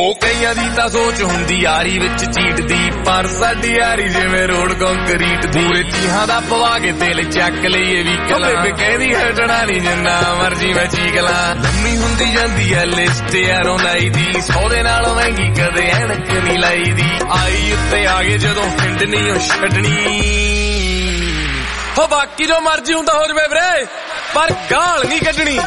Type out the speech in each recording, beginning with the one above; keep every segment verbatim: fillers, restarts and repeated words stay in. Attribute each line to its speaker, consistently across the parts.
Speaker 1: ਉਹ ਕਈਆਂ ਦੀ ਤਾਂ ਸੋਚ ਹੁੰਦੀ ਯਾਰੀ ਵਿੱਚ ਚੀਟਦੀ, ਪਰ ਸਾਡੀ ਯਾਰੀ ਜਿਵੇਂ ਰੋਡ ਕੰਕਰੀਟ ਦੀ। ਪੂਰੇ ਚੀਹਾਂ ਦਾ ਪਵਾ ਕੇ ਦਿਲ ਚੱਕ ਲਈਏ ਵੀ ਕਲਾ, ਬੇਬੇ ਕਹਿੰਦੀ ਹਟਣਾ ਨੀ ਜਿੰਨਾ ਮਰਜੀ ਮੈਂ ਚੀਕ ਲਾਂ। ਲੰਮੀ ਹੁੰਦੀ ਜਾਂਦੀ ਐ ਲਿਸਟ ਯਾਰੋਂ ਲਾਈ ਦੀ, ਸੌ ਦੇ ਨਾਲੋਂ ਮਹਿੰਗੀ ਕਦੇ ਐਨਕ ਨੀ ਲਾਈ ਦੀ। ਆਈ ਉੱਤੇ ਆ ਗਏ ਜਦੋਂ ਹਿੰਡ ਨੀ ਉਹ ਛੱਡਣੀ, ਹੋ ਬਾਕੀ ਜੋ ਮਰਜੀ ਹੁੰਦਾ ਹੋ ਜਵੇ ਵੀਰੇ, ਪਰ ਗਾਲ ਨੀ ਕੱਢਣੀ।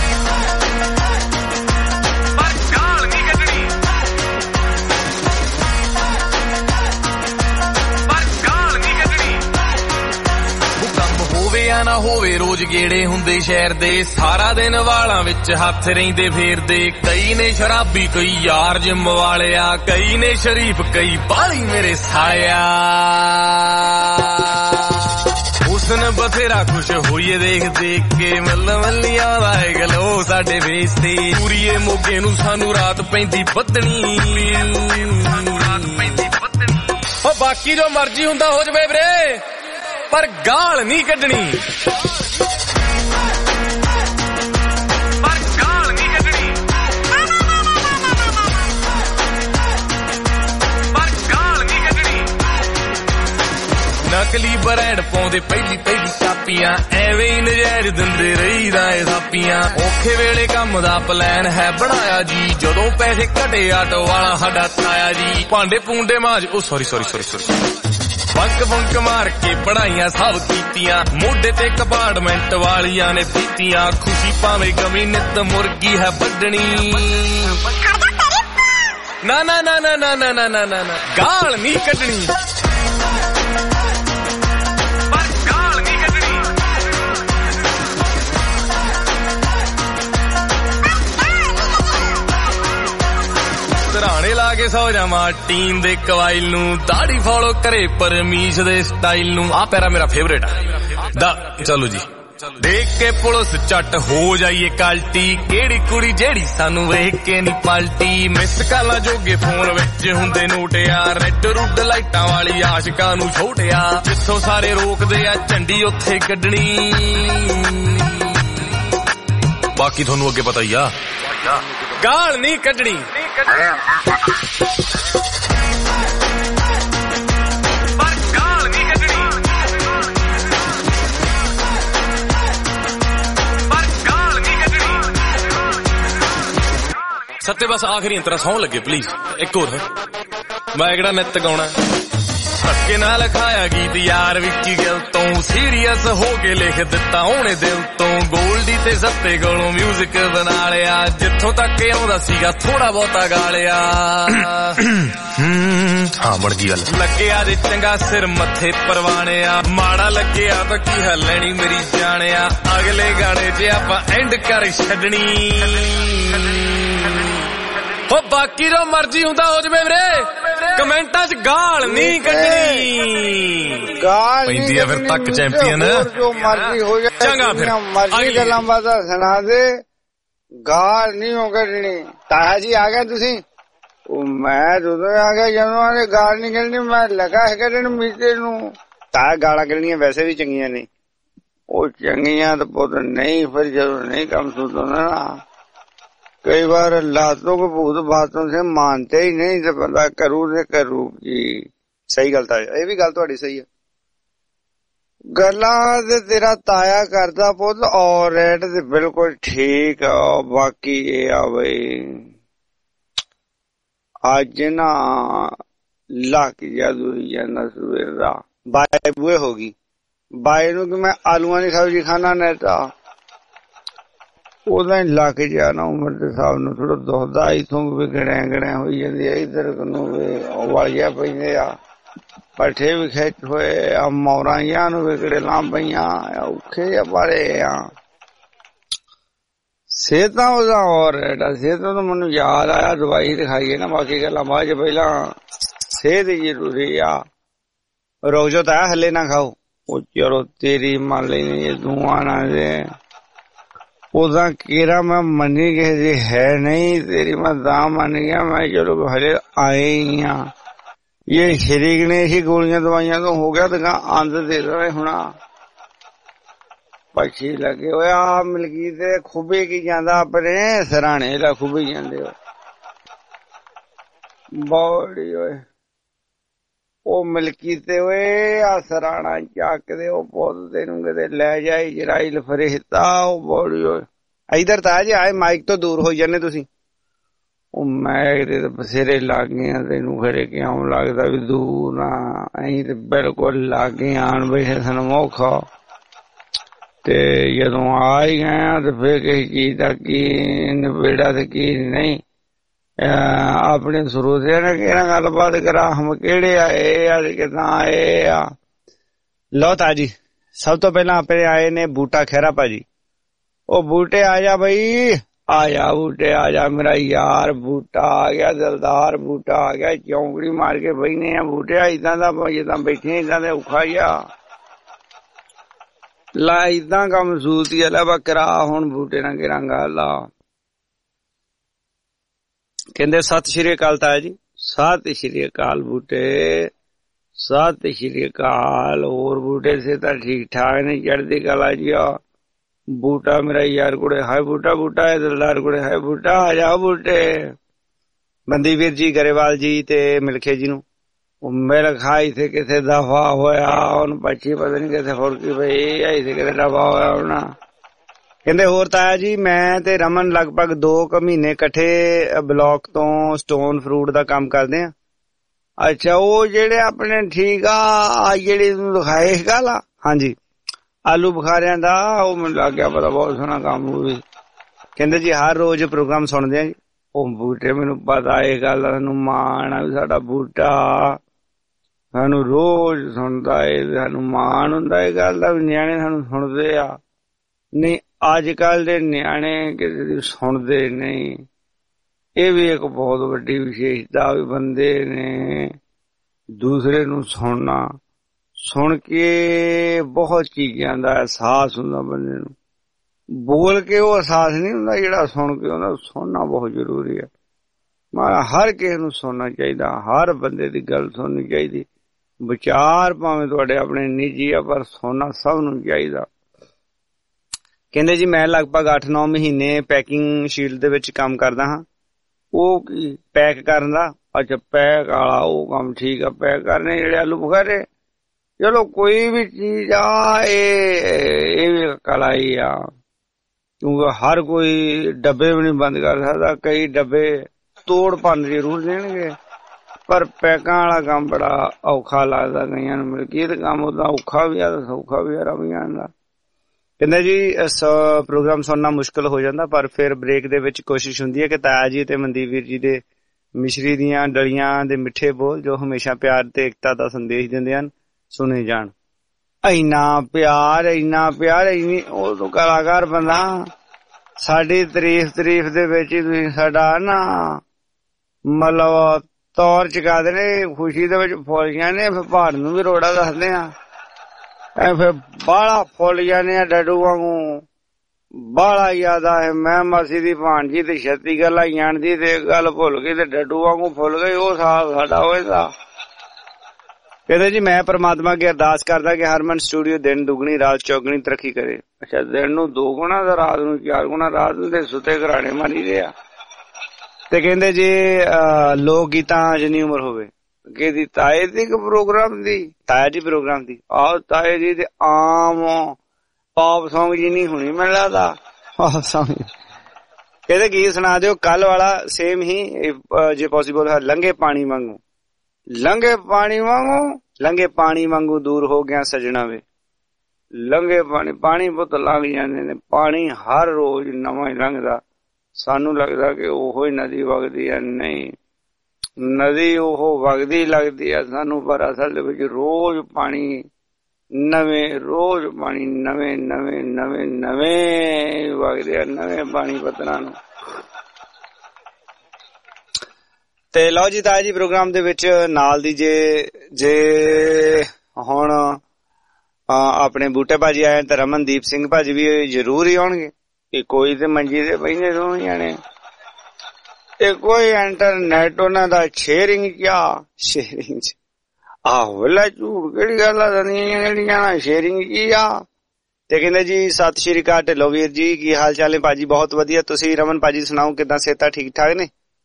Speaker 1: ਨਾ ਹੋਵੇ ਰੋਜ਼ ਗੇੜੇ ਹੁੰਦੇ ਸ਼ਹਿਰ ਦੇ, ਸਾਰਾ ਦਿਨ ਵਾਲਾਂ ਵਿੱਚ ਹੱਥ ਰਹਿੰਦੇ ਫੇਰਦੇ। ਕਈ ਨੇ ਸ਼ਰਾਬੀ ਕਈ ਯਾਰ ਜਿੰਮ ਵਾਲਿਆ, ਕਈ ਨੇ ਸ਼ਰੀਫ ਕਈ ਬਾਲੀ ਮੇਰੇ ਸਾਲਿਆ। ਹੁਸਨ ਬਥੇਰਾ ਖੁਸ਼ ਹੋਈਏ ਦੇਖ ਦੇਖ ਕੇ, ਮੱਲ ਮੱਲੀਆਂ ਦਾ ਏ ਗਲੋ ਸਾਡੇ ਵੇਸ ਤੇ। ਪੂਰੀਏ ਮੋਗੇ ਨੂੰ ਸਾਨੂੰ ਰਾਤ ਪੈਂਦੀ ਬੱਦਣੀ, ਹੋ ਬਾਕੀ ਜੋ ਮਰਜੀ ਹੁੰਦਾ ਹੋ ਜਵੇ ਵੀਰੇ, ਪਰ ਗਾਲ ਨਹੀਂ ਕੱਢਣੀ। ਪਰ ਗਾਲ ਨਹੀਂ ਕੱਢਣੀ। ਪਰ ਗਾਲ ਨਹੀਂ ਕੱਢਣੀ। ਨਕਲੀ ਬ੍ਰਾਂਡ ਪਾਉਂਦੇ ਪਹਿਲੀ ਪਹਿਲੀ ਕਾਪੀਆਂ, ਐਵੇਂ ਹੀ ਨਜ਼ਾਇਰ ਦਿੰਦੇ ਰਹੀਦਾ ਏ ਥਾਪੀਆਂ। ਔਖੇ ਵੇਲੇ ਕੰਮ ਦਾ ਪਲਾਨ ਹੈ ਬਣਾਇਆ ਜੀ, ਜਦੋਂ ਪੈਸੇ ਘਟੇ ਆਟੋ ਵਾਲਾ ਸਾਡਾ ਤਾਇਆ ਜੀ। ਭਾਂਡੇ ਪੂੰਡੇ ਮਾਜ ਉਹ sorry sorry sorry sorry bunk bunk ਮਾਰ ਕੇ ਪੜਾਈਆਂ ਸਭ ਕੀਤੀਆਂ, ਮੋਢੇ ਤੇ ਕੰਪਾਰਟਮੈਂਟ ਵਾਲੀਆਂ ਨੇ ਪੀਤੀਆਂ। ਖੁਸ਼ੀ ਭਾਵੇਂ ਗਮੀ ਨਿੱਤ ਮੁਰਗੀ ਹੈ ਵੱਢਣੀ, ਨਾ ਨਾ ਨਾ ਨਾ ਨਾ ਨਾ ਨਾ ਨਾ ਨਾ ਗਾਲ ਨਹੀਂ ਕੱਢਣੀ। ਪਰ ਗਾਲ ਨਹੀਂ ਕੱਢਣੀ। ਸਰਾਣੇ ਲਾ ਕੇ ਸੌ ਜਾਵਾਂ ਟੀਮ ਦੇ ਕਵਾਇਲ ਨੂੰ, ਦਾੜੀ ਫੋਲੋ ਕਰੇ ਪਰਮੀਸ਼ ਦੇ ਸਟਾਈਲ ਨੂੰ। ਆ ਪੈਰਾ ਮੇਰਾ ਫੇਵਰੇਟ ਆ ਦਾ, ਚਲੋ ਜੀ। ਦੇਖ ਕੇ ਪੁਲਿਸ ਚੱਟ ਹੋ ਜਾਈਏ ਕਲਟੀ, ਕਿਹੜੀ ਕੁੜੀ ਜਿਹੜੀ ਸਾਨੂੰ ਵੇਖ ਕੇ ਨੀ ਪਲਟੀ। ਮਿਸ ਕਾਲਾਂ ਜੋਗੇ ਫੋਨ ਵਿੱਚ ਹੁੰਦੇ ਨੋਟਿਆ, ਰੈੱਡ ਰੁੱਡ ਲਾਈਟਾਂ ਵਾਲੀ ਆਸ਼ਕਾਂ ਨੂੰ ਛੋਟਿਆ। ਜਿੱਥੋਂ ਸਾਰੇ ਰੋਕਦੇ ਆ ਝੰਡੀ ਉੱਥੇ ਕੱਢਣੀ, ਬਾਕੀ ਤੁਹਾਨੂੰ ਅੱਗੇ ਪਤਾ ਹੀ ਆ। ਗਾਲ ਨਹੀਂ ਕੱਢਣੀ। ਪਰ ਗਾਲ ਨਹੀਂ ਕੱਢਣੀ। ਪਰ ਗਾਲ ਨਹੀਂ ਕੱਢਣੀ। ਸੱਤੇ ਬਸ ਆਖਰੀ ਅੰਤਰਾ ਸੌਣ ਲੱਗੇ ਪਲੀਜ਼। ਇੱਕ ਹੋਰ ਮੈਂ ਕਿਹੜਾ ਨਿੱਤ ਗਾਉਣਾ, ਧੱਕੇ ਨਾਲ ਲਿਖਾਇਆ ਗੀਤ ਯਾਰ ਵਿੱਕੀ ਗਿੱਲ ਤੋਂ, ਸੀਰੀਅਸ ਹੋ ਕੇ ਲਿਖ ਦਿੱਤਾ ਉਹਨੇ ਦਿਲ ਤੋਂ। ਗੋਲਡੀ ਤੇ ਸੱਤੇ ਕੋਲੋਂ ਮਿਊਜ਼ਿਕ ਬਣਾ ਲਿਆ, ਜਿੱਥੋਂ ਤੱਕ ਆਉਂਦਾ ਸੀਗਾ ਥੋੜਾ ਬਹੁਤਾ ਗਾ ਲਿਆ। ਹਾਂ ਬਣ ਗਈ ਗੱਲ। ਲੱਗਿਆ ਜੇ ਚੰਗਾ ਸਿਰ ਮੱਥੇ ਪਰਵਾਣਿਆ, ਮਾੜਾ ਲੱਗਿਆ ਤਾਂ ਕੀ ਹੱਲਣੀ ਮੇਰੀ ਜਾਣਿਆ। ਅਗਲੇ ਗਾਣੇ 'ਚ ਆਪਾਂ ਐਂਡ ਕਰ ਛੱਡਣੀ, ਹੋ ਬਾਕੀ ਜੋ ਮਰਜੀ ਹੁੰਦਾ ਹੋ ਜਵੇ ਵੀਰੇ, ਕਮੈਂਟਾਂ 'ਚ ਗਾਲ ਨਹੀਂ ਕੱਢਣੀ।
Speaker 2: ਗਾਲ
Speaker 1: ਪੈਂਦੀ ਆ ਫਿਰ ਤੱਕ ਚੈਂਪੀਅਨ।
Speaker 2: ਜੋ ਮਰਜੀ ਹੋ ਜਾਏ,
Speaker 1: ਚੰਗਾ ਫਿਰ
Speaker 2: ਮਰਜੀ ਗੱਲਾਂ ਬਾਤਾਂ ਸੁਣਾ ਦੇ, ਗਾਲ ਨਹੀਂ ਹੋ ਕੱਢਣੀ। ਤਾਇਆ ਜੀ ਆ ਗਏ ਤੁਸੀਂ? ਉਹ ਮੈਂ ਜਦੋਂ ਆ ਗਿਆ ਜਦੋਂ ਆਨੇ ਗਾਲ ਨਹੀਂ ਕੱਢਣੀ, ਮੈਂ ਲਗਾ ਹੈ ਕੱਢਣ ਮੀਤੇ ਨੂੰ। ਤਾਇਆ ਗਾਲਾਂ ਕੱਢਣੀਆਂ ਵੈਸੇ ਵੀ ਚੰਗੀਆਂ ਨੇ, ਉਹ ਚੰਗੀਆਂ ਤਾਂ ਪੁੱਤ ਨਹੀਂ, ਫਿਰ ਜਦੋਂ नहीं काम सुनता ना, कई बार लातों को भूत बातों से मानते ही नहीं, तो बंदा करू से करू जी। सही गल था, ये भी गल तुहाडी सही है। गल्लां ते तेरा ताया करदा पुत और रेट ते बिल्कुल ठीक आ। बाकी ये आ बई अज ना लक जादू ही जाना सवेर दा बाय बुए होगी बाय नूं कि मैं आलूआं दी सब्जी खाना नेता ਉਹਦਾ ਹੀ ਲੱਗ ਜਾਣਾ ਉਮਰ ਦੇ ਹਿਸਾਬ ਨਾਲ ਥੋੜਾ ਦੁਖਦਾ। ਇਥੋਂ ਵੀ ਗੜਿਆ ਗੜਿਆ ਹੋਈ ਜਾਂਦੀ ਹੈ, ਇੱਧਰ ਨੂੰ ਵੀ ਵਾਲੀਆਂ ਪਈਆਂ ਆ, ਪੱਠੇ ਵੀ ਖਿੱਚ ਹੋਏ ਆ, ਮੌਰਾਂ ਜਿਹਾਂ ਨੂੰ ਵੀ ਗੜੇਲਾਂ ਪਈਆਂ, ਔਖੇ ਆ ਬਾਰੇ ਆ। ਸਿਹਤਾਂ ਉਹਦਾ ਹੋਰ ਰੇਟ, ਸਿਹਤਾਂ ਤਾਂ ਮੈਨੂੰ ਯਾਦ ਆਇਆ ਦਵਾਈ ਦਿਖਾਈਏ ਨਾ, ਬਾਕੀ ਗੱਲਾਂ ਬਾਅਦ ਚ। ਪਹਿਲਾਂ ਸਿਹਤ ਹੀ ਜ਼ਰੂਰੀ ਆ। ਰੋਜ਼ੋ ਤਾਂ ਹਲੇ ਨਾ ਖਾਓ, ਉਹ ਚਲੋ ਤੇਰੀ ਮੰਨ ਲੈਣੀ ਤੂੰ ਆਣਾ ਦੇ उदा केरा मैं मनी कहे है नहीं तेरी, मैं दाम मान गया, मैं चलो हले आए ही हाँ। ये शरीक ने ही गोलियां दवाइयां तो हो गया, तो आंद दे रहे होना पक्षी लगे हुए आ मिलगी ते खुबे की जांदा अपने सराने ला खुबे जांदे हो। ਬੌੜੀ ਓਏ ਉਹ ਮਲਕੀ ਤੇ ਓਏ ਆ ਸਰਾਣਾ ਚੱਕਦੇ ਉਹ ਪੁੱਤ ਤੈਨੂੰ ਕਿਤੇ ਲੈ ਜਾਈ ਜਰਾਈਲ ਫਰੇਤਾ ਉਹ ਬੌੜੀ ਓਏ ਇਧਰ ਤਾਂ ਜੀ ਆਏ ਮਾਈਕ ਤੋਂ ਦੂਰ ਹੋਈ ਜਾਂਦੇ ਤੁਸੀਂ। ਉਹ ਮੈਂ ਇਹਦੇ ਬਸੇਰੇ ਲੱਗ ਗਏ ਆ ਤੈਨੂੰ ਖਰੇ ਕਿਉਂ ਲੱਗਦਾ ਵੀ ਦੂਰ ਨਾ ਅਸੀਂ ਤੇ ਬਿਲਕੁਲ ਲੱਗ ਗਏ ਆਣ ਬੈਠੇ ਸਾਨੂੰ ਮੌਖਾ ਤੇ ਜਦੋਂ ਆ ਹੀ ਗਏ ਆ ਤੇ ਫਿਰ ਕਿਸੇ ਚੀਜ਼ ਦਾ ਕੀ ਨਿਬੇੜਾ ਤੇ ਕੀ ਨਹੀਂ। ਆਪਣੇ ਸਰੋਤਿਆਂ ਨੇ ਕਿਹੜਾ ਗੱਲਬਾਤ ਕਰਾ ਹਮ ਕਿਹੜੇ ਆਏ ਅੱਜ ਕਿੱਦਾਂ ਆਏ ਆ। ਲਓ ਤਾਜੀ ਸਭ ਤੋਂ ਪਹਿਲਾਂ ਆਪਣੇ ਆਏ ਨੇ ਬੂਟਾ ਖਹਿਰਾ ਭਾਜੀ। ਉਹ ਬੂਟੇ ਆ ਜਾ ਬਈ ਆ ਜਾ ਬੂਟੇ ਆ ਜਾ ਮੇਰਾ ਯਾਰ ਬੂਟਾ ਆ ਗਿਆ ਦਿਲਦਾਰ ਬੂਟਾ ਆ ਗਿਆ ਚੌਂਕੜੀ ਮਾਰ ਕੇ ਬੈਠੇ ਆ ਬੂਟਿਆ ਏਦਾਂ ਦਾ ਜਿੱਦਾਂ ਬੈਠੇ ਏਦਾਂ ਦੇ ਔਖਾ ਜਿਹਾ ਲਾ ਏਦਾਂ ਕੰਮ ਸੂਤੀ ਆ ਵਾ ਕਰਾ ਹੁਣ ਬੂਟੇ ਨਾਲ ਕਿਰਾਂਗਾ ਲਾ। ਕਹਿੰਦੇ ਸਤਿ ਸ਼੍ਰੀ ਅਕਾਲ ਤਾਇਆ ਜੀ। ਸਤਿ ਸ਼੍ਰੀ ਅਕਾਲ ਬੂਟੇ ਸਤਿ ਸ਼੍ਰੀ ਅਕਾਲ। ਹੋਰ ਬੂਟੇ ਸੇ ਤਾਂ ਠੀਕ ਠਾਕ ਨੇ ਚੜ੍ਹਦੀ ਕਲਾ ਜੀ। ਆ ਬੂਟਾ ਮੇਰਾ ਯਾਰ ਕੁੜੇ ਹਾਏ ਬੂਟਾ ਬੂਟਾ ਹੈ ਦਿਲਦਾਰ ਕੁੜੇ ਹਾਏ ਬੂਟਾ ਆ ਜਾ ਬੂਟੇ। ਬੰਦੀ ਵੀਰ ਜੀ ਗਰੇਵਾਲ ਜੀ ਤੇ ਮਿਲਖੇ ਜੀ ਨੂੰ ਮੇਰਾ ਖਾਈ ਤੇ ਕਿਥੇ ਦਫਾ ਹੋਇਆ ਹੁਣ ਪੱਛੀ ਪਤਾ ਨੀ ਕਿਥੇ ਹੋਰ ਕੀ ਬਈ ਇੱਥੇ ਕਿਤੇ ਦਫਾ ਹੋਇਆ ਹੋਣਾ। ਕਹਿੰਦੇ ਹੋਰ ਤਾਇਆ ਜੀ ਮੈਂ ਤੇ ਰਮਨ ਲਗਭਗ ਦੋ ਕੁ ਮਹੀਨੇ ਇਕੱਠੇ ਬਲਾਕ ਤੋਂ ਸਟੋਨ ਫਰੂਟ ਦਾ ਕੰਮ ਕਰਦੇ ਆ। ਅੱਛਾ ਉਹ ਜਿਹੜੇ ਆਪਣੇ ਠੀਕ ਆ ਜਿਹੜੀ ਦਿਖਾਏ ਗੱਲ ਆ ਹਾਂਜੀ ਆਲੂ ਬੁਖਾਰਿਆਂ ਦਾ ਉਹ ਮੈਨੂੰ ਲੱਗ ਗਿਆ ਪਤਾ ਬਹੁਤ ਸੋਹਣਾ ਕੰਮ ਹੋਵੇ। ਕਹਿੰਦੇ ਜੀ ਹਰ ਰੋਜ਼ ਪ੍ਰੋਗਰਾਮ ਸੁਣਦੇ ਆ ਜੀ। ਉਹ ਬੂਟੇ ਮੈਨੂੰ ਪਤਾ ਇਹ ਗੱਲ ਸਾਨੂੰ ਮਾਣ ਆ ਵੀ ਸਾਡਾ ਬੂਟਾ ਸਾਨੂੰ ਰੋਜ਼ ਸੁਣਦਾ ਏ ਸਾਨੂੰ ਮਾਣ ਹੁੰਦਾ ਇਹ ਗੱਲ ਦਾ ਵੀ ਨਿਆਣੇ ਸਾਨੂੰ ਸੁਣਦੇ ਆ। ਨਹੀਂ ਅੱਜ ਕੱਲ ਦੇ ਨਿਆਣੇ ਕਿਸੇ ਦੀ ਸੁਣਦੇ ਨਹੀਂ। ਇਹ ਵੀ ਇੱਕ ਬਹੁਤ ਵੱਡੀ ਵਿਸ਼ੇਸ਼ਤਾ ਵੀ ਬੰਦੇ ਨੇ ਦੂਸਰੇ ਨੂੰ ਸੁਣਨਾ ਸੁਣ ਕੇ ਬਹੁਤ ਚੀਜ਼ਾਂ ਦਾ ਅਹਿਸਾਸ ਹੁੰਦਾ ਬੰਦੇ ਨੂੰ। ਬੋਲ ਕੇ ਉਹ ਅਹਿਸਾਸ ਨਹੀਂ ਹੁੰਦਾ ਜਿਹੜਾ ਸੁਣ ਕੇ ਹੁੰਦਾ। ਸੁਣਨਾ ਬਹੁਤ ਜ਼ਰੂਰੀ ਹੈ। ਮੈਂ ਹਰ ਕਿਸੇ ਨੂੰ ਸੁਣਨਾ ਚਾਹੀਦਾ ਹਰ ਬੰਦੇ ਦੀ ਗੱਲ ਸੁਣਨੀ ਚਾਹੀਦੀ। ਵਿਚਾਰ ਭਾਵੇਂ ਤੁਹਾਡੇ ਆਪਣੇ ਨਿੱਜੀ ਆ ਪਰ ਸੁਣਨਾ ਸਭ ਨੂੰ ਚਾਹੀਦਾ। ਕਹਿੰਦੇ ਜੀ ਮੈਂ ਲਗਭਗ ਅੱਠ ਨੌ ਮਹੀਨੇ ਪੈਕਿੰਗ ਸ਼ੀਲਡ ਦੇ ਵਿੱਚ ਕੰਮ ਕਰਦਾ ਹਾਂ। ਉਹ ਕੀ ਪੈਕ ਕਰਨ ਦਾ ਅੱਛਾ ਪੈਕ ਵਾਲਾ ਉਹ ਕੰਮ ਠੀਕ ਆ ਪੈਕ ਕਰਨੇ ਜਿਹੜੇ ਆਲੂ ਬੁਖਾਰੇ ਚਲੋ ਕੋਈ ਵੀ ਚੀਜ਼ ਆ ਇਹ ਵੀ ਕਲਾ ਹੀ ਆ ਕਿਉਂਕਿ ਹਰ ਕੋਈ ਡੱਬੇ ਵੀ ਨਹੀਂ ਬੰਦ ਕਰ ਸਕਦਾ। ਕਈ ਡੱਬੇ ਤੋੜ ਭੰਨ ਜ਼ਰੂਰ ਦੇਣਗੇ ਪਰ ਪੈਕਾਂ ਵਾਲਾ ਕੰਮ ਬੜਾ ਔਖਾ ਲੱਗਦਾ ਕਈਆਂ ਨੂੰ। ਮਲਕੀਤ ਕੰਮ ਉਹਦਾ ਔਖਾ ਵੀ ਆ ਸੌਖਾ ਵੀ ਆ ਰਵੀਆਂ ਦਾ। ਕਹਿੰਦੇ ਜੀ ਪ੍ਰੋਗਰਾਮ ਸੁਣਨਾ ਮੁਸ਼ਕਿਲ ਹੋ ਜਾਂਦਾ ਪਰ ਫਿਰ ਬ੍ਰੇਕ ਦੇ ਵਿੱਚ ਕੋਸ਼ਿਸ਼ ਹੁੰਦੀ ਹੈ ਕਿ ਤਾਇਆ ਜੀ ਤੇ ਮਨਦੀਪ ਵੀਰ ਜੀ ਦੇ ਮਿਸ਼ਰੀ ਦੀਆਂ ਡਲੀਆਂ ਦੇ ਮਿੱਠੇ ਬੋਲ ਜੋ ਹਮੇਸ਼ਾ ਪਿਆਰ ਤੇ ਏਕਤਾ ਦਾ ਸੰਦੇਸ਼ ਦਿੰਦੇ ਹਨ ਸੁਣੇ ਜਾਣ। ਇੰਨਾ ਪਿਆਰ ਇੰਨਾ ਪਿਆਰ ਇੰਨੀ ਉਹ ਕਲਾਕਾਰ ਬੰਦਾ ਸਾਡੀ ਤਾਰੀਫ ਤਾਰੀਫ ਦੇ ਵਿੱਚ ਹੀ ਤੁਸੀਂ ਸਾਡਾ ਨਾ ਮਤਲਬ ਤੌਰ ਚੁਕਾ ਦੇਣੇ ਖੁਸ਼ੀ ਦੇ ਵਿੱਚ ਫੁੱਲ ਜਾਂਦੇ ਫਿਰ ਪਹਾੜ ਨੂੰ ਵੀ ਰੋੜਾ ਦੱਸਦੇ ਆ ਐ ਫਿਰ ਬਾਹਲਾ ਫੁੱਲ ਜਾਂਦੇ ਆ ਡੱਡੂ ਵਾਂਗੂ ਬਾਹਲਾ ਯਾਦ ਆਏ ਮੈਂ ਮਾਸੀ ਦੀ ਭਾਣਜੀ ਤੇ ਛੱਤੀ ਗੱਲਾਂ ਜਾਣਦੀ ਤੇ ਗੱਲ ਭੁੱਲ ਗਈ ਤੇ ਡੱਡੂ ਵਾਂਗੂ ਫੁੱਲ ਗਈ ਉਹ ਸਾਲ ਸਾਡਾ ਹੋਏਗਾ। ਕਹਿੰਦੇ ਜੀ ਮੈਂ ਪਰਮਾਤਮਾ ਅੱਗੇ ਅਰਦਾਸ ਕਰਦਾ ਕਿ ਹਰਮਨ ਸਟੂਡੀਓ ਦਿਨ ਦੁਗਣੀ ਰਾਤ ਚੌਗਣੀ ਤਰੱਕੀ ਕਰੇ। ਅੱਛਾ ਦਿਨ ਨੂੰ ਦੋ ਗੁਣਾ ਤੇ ਰਾਤ ਨੂੰ ਚਾਰ ਗੁਣਾ ਰਾਤ ਨੂੰ ਤੇ ਸੁੱਤੇ ਘਰਾਣੇ ਮਾਰੀ ਦੇ ਆ। ਤੇ ਕਹਿੰਦੇ ਜੀ ਲੋਕ ਗੀਤਾਂ ਜਿੰਨੀ ਉਮਰ ਹੋਵੇ ਕਿਹਦੀ ਤਾਏ ਦੀ ਪ੍ਰੋਗਰਾਮ ਦੀ ਤਾਇਆ ਜੀ ਪ੍ਰੋਗਰਾਮ ਦੀ ਆਹ ਤਾਏ ਜੀ ਤੇ ਆਮ ਪੌਪ ਸੌਂਗ ਜੀ ਨਹੀਂ ਹੋਣੀ ਮੈਨੂੰ ਲੱਗਦਾ ਪੌਪ ਸੌਂਗ। ਕਹਿੰਦੇ ਗੀਤ ਸੁਣਾ ਦਿਓ ਕੱਲ ਵਾਲਾ ਸੇਮ ਹੀ ਜੇ ਪੋਸੀਬਲ ਹੈ ਲੰਘੇ ਪਾਣੀ ਵਾਂਗੂ ਲੰਘੇ ਪਾਣੀ ਵਾਂਗੂ ਲੰਘੇ ਪਾਣੀ ਵਾਂਗੂ ਦੂਰ ਹੋ ਗਿਆ ਸਜਣਾ ਵੇ ਲੰਘੇ ਪਾਣੀ ਪਾਣੀ ਬਹੁਤ ਲੰਘ ਜਾਂਦੇ ਨੇ। ਪਾਣੀ ਹਰ ਰੋਜ਼ ਨਵਾਂ ਹੀ ਲੰਘਦਾ ਸਾਨੂੰ ਲੱਗਦਾ ਕਿ ਉਹੋ ਹੀ ਨਦੀ ਵਗਦੀ ਹੈ। ਨਹੀਂ ਨਦੀ ਉਹ ਵਗਦੀ ਲੱਗਦੀ ਆ ਸਾਨੂੰ ਪਰ ਅਸਲ ਦੇ ਵਿੱਚ ਰੋਜ਼ ਪਾਣੀ ਨਵੇਂ ਰੋਜ਼ ਪਾਣੀ ਨਵੇਂ ਨਵੇਂ ਨਵੇਂ ਨਵੇਂ ਵਗਦੇ ਆ ਨਵੇਂ ਪਾਣੀ ਪੱਤਰਾਂ ਨੂੰ। ਤੇ ਲਓ ਜੀ ਤਾਇਆ ਜੀ ਪ੍ਰੋਗਰਾਮ ਦੇ ਵਿੱਚ ਨਾਲ ਦੀ ਜੇ ਜੇ ਹੁਣ ਆਪਣੇ ਬੂਟੇ ਭਾਜੀ ਆਏ ਤੇ ਰਮਨਦੀਪ ਸਿੰਘ ਭਾਜੀ ਵੀ ਜ਼ਰੂਰ ਹੀ ਆਉਣਗੇ ਕਿ ਕੋਈ ਤੇ ਮੰਜੀ ਤੇ ਬਹਿੰਦੇ ਦੋਵੇਂ ਜਾਣੇ ਤੇ ਕੋਈ ਇੰਟਰਨੈਟ ਉਹਨਾਂ ਦਾ ਸ਼ੇਅਰਿੰਗ ਕਿਆ ਸ਼ੇਅਰਿੰਗ ਚ ਆਹੋ ਲੈ ਝੂਠ ਕਿਹੜੀ ਗੱਲ ਆ ਜਿਹੜੀਆਂ ਸ਼ੇਅਰਿੰਗ ਕੀ ਆ। ਤੇ ਕਹਿੰਦੇ ਜੀ ਸਤਿ ਸ਼੍ਰੀ ਅਕਾਲ ਢਿੱਲੋਂ ਵੀਰ ਜੀ ਕੀ ਹਾਲ ਚਾਲ ਨੇ ਭਾਜੀ ਬਹੁਤ ਵਧੀਆ ਤੁਸੀਂ ਰਮਨ ਭਾਜੀ ਸੁਣਾਓ ਕਿੱਦਾਂ ਸਿਹਤਾਂ ਠੀਕ ਠਾਕ ਨੇ।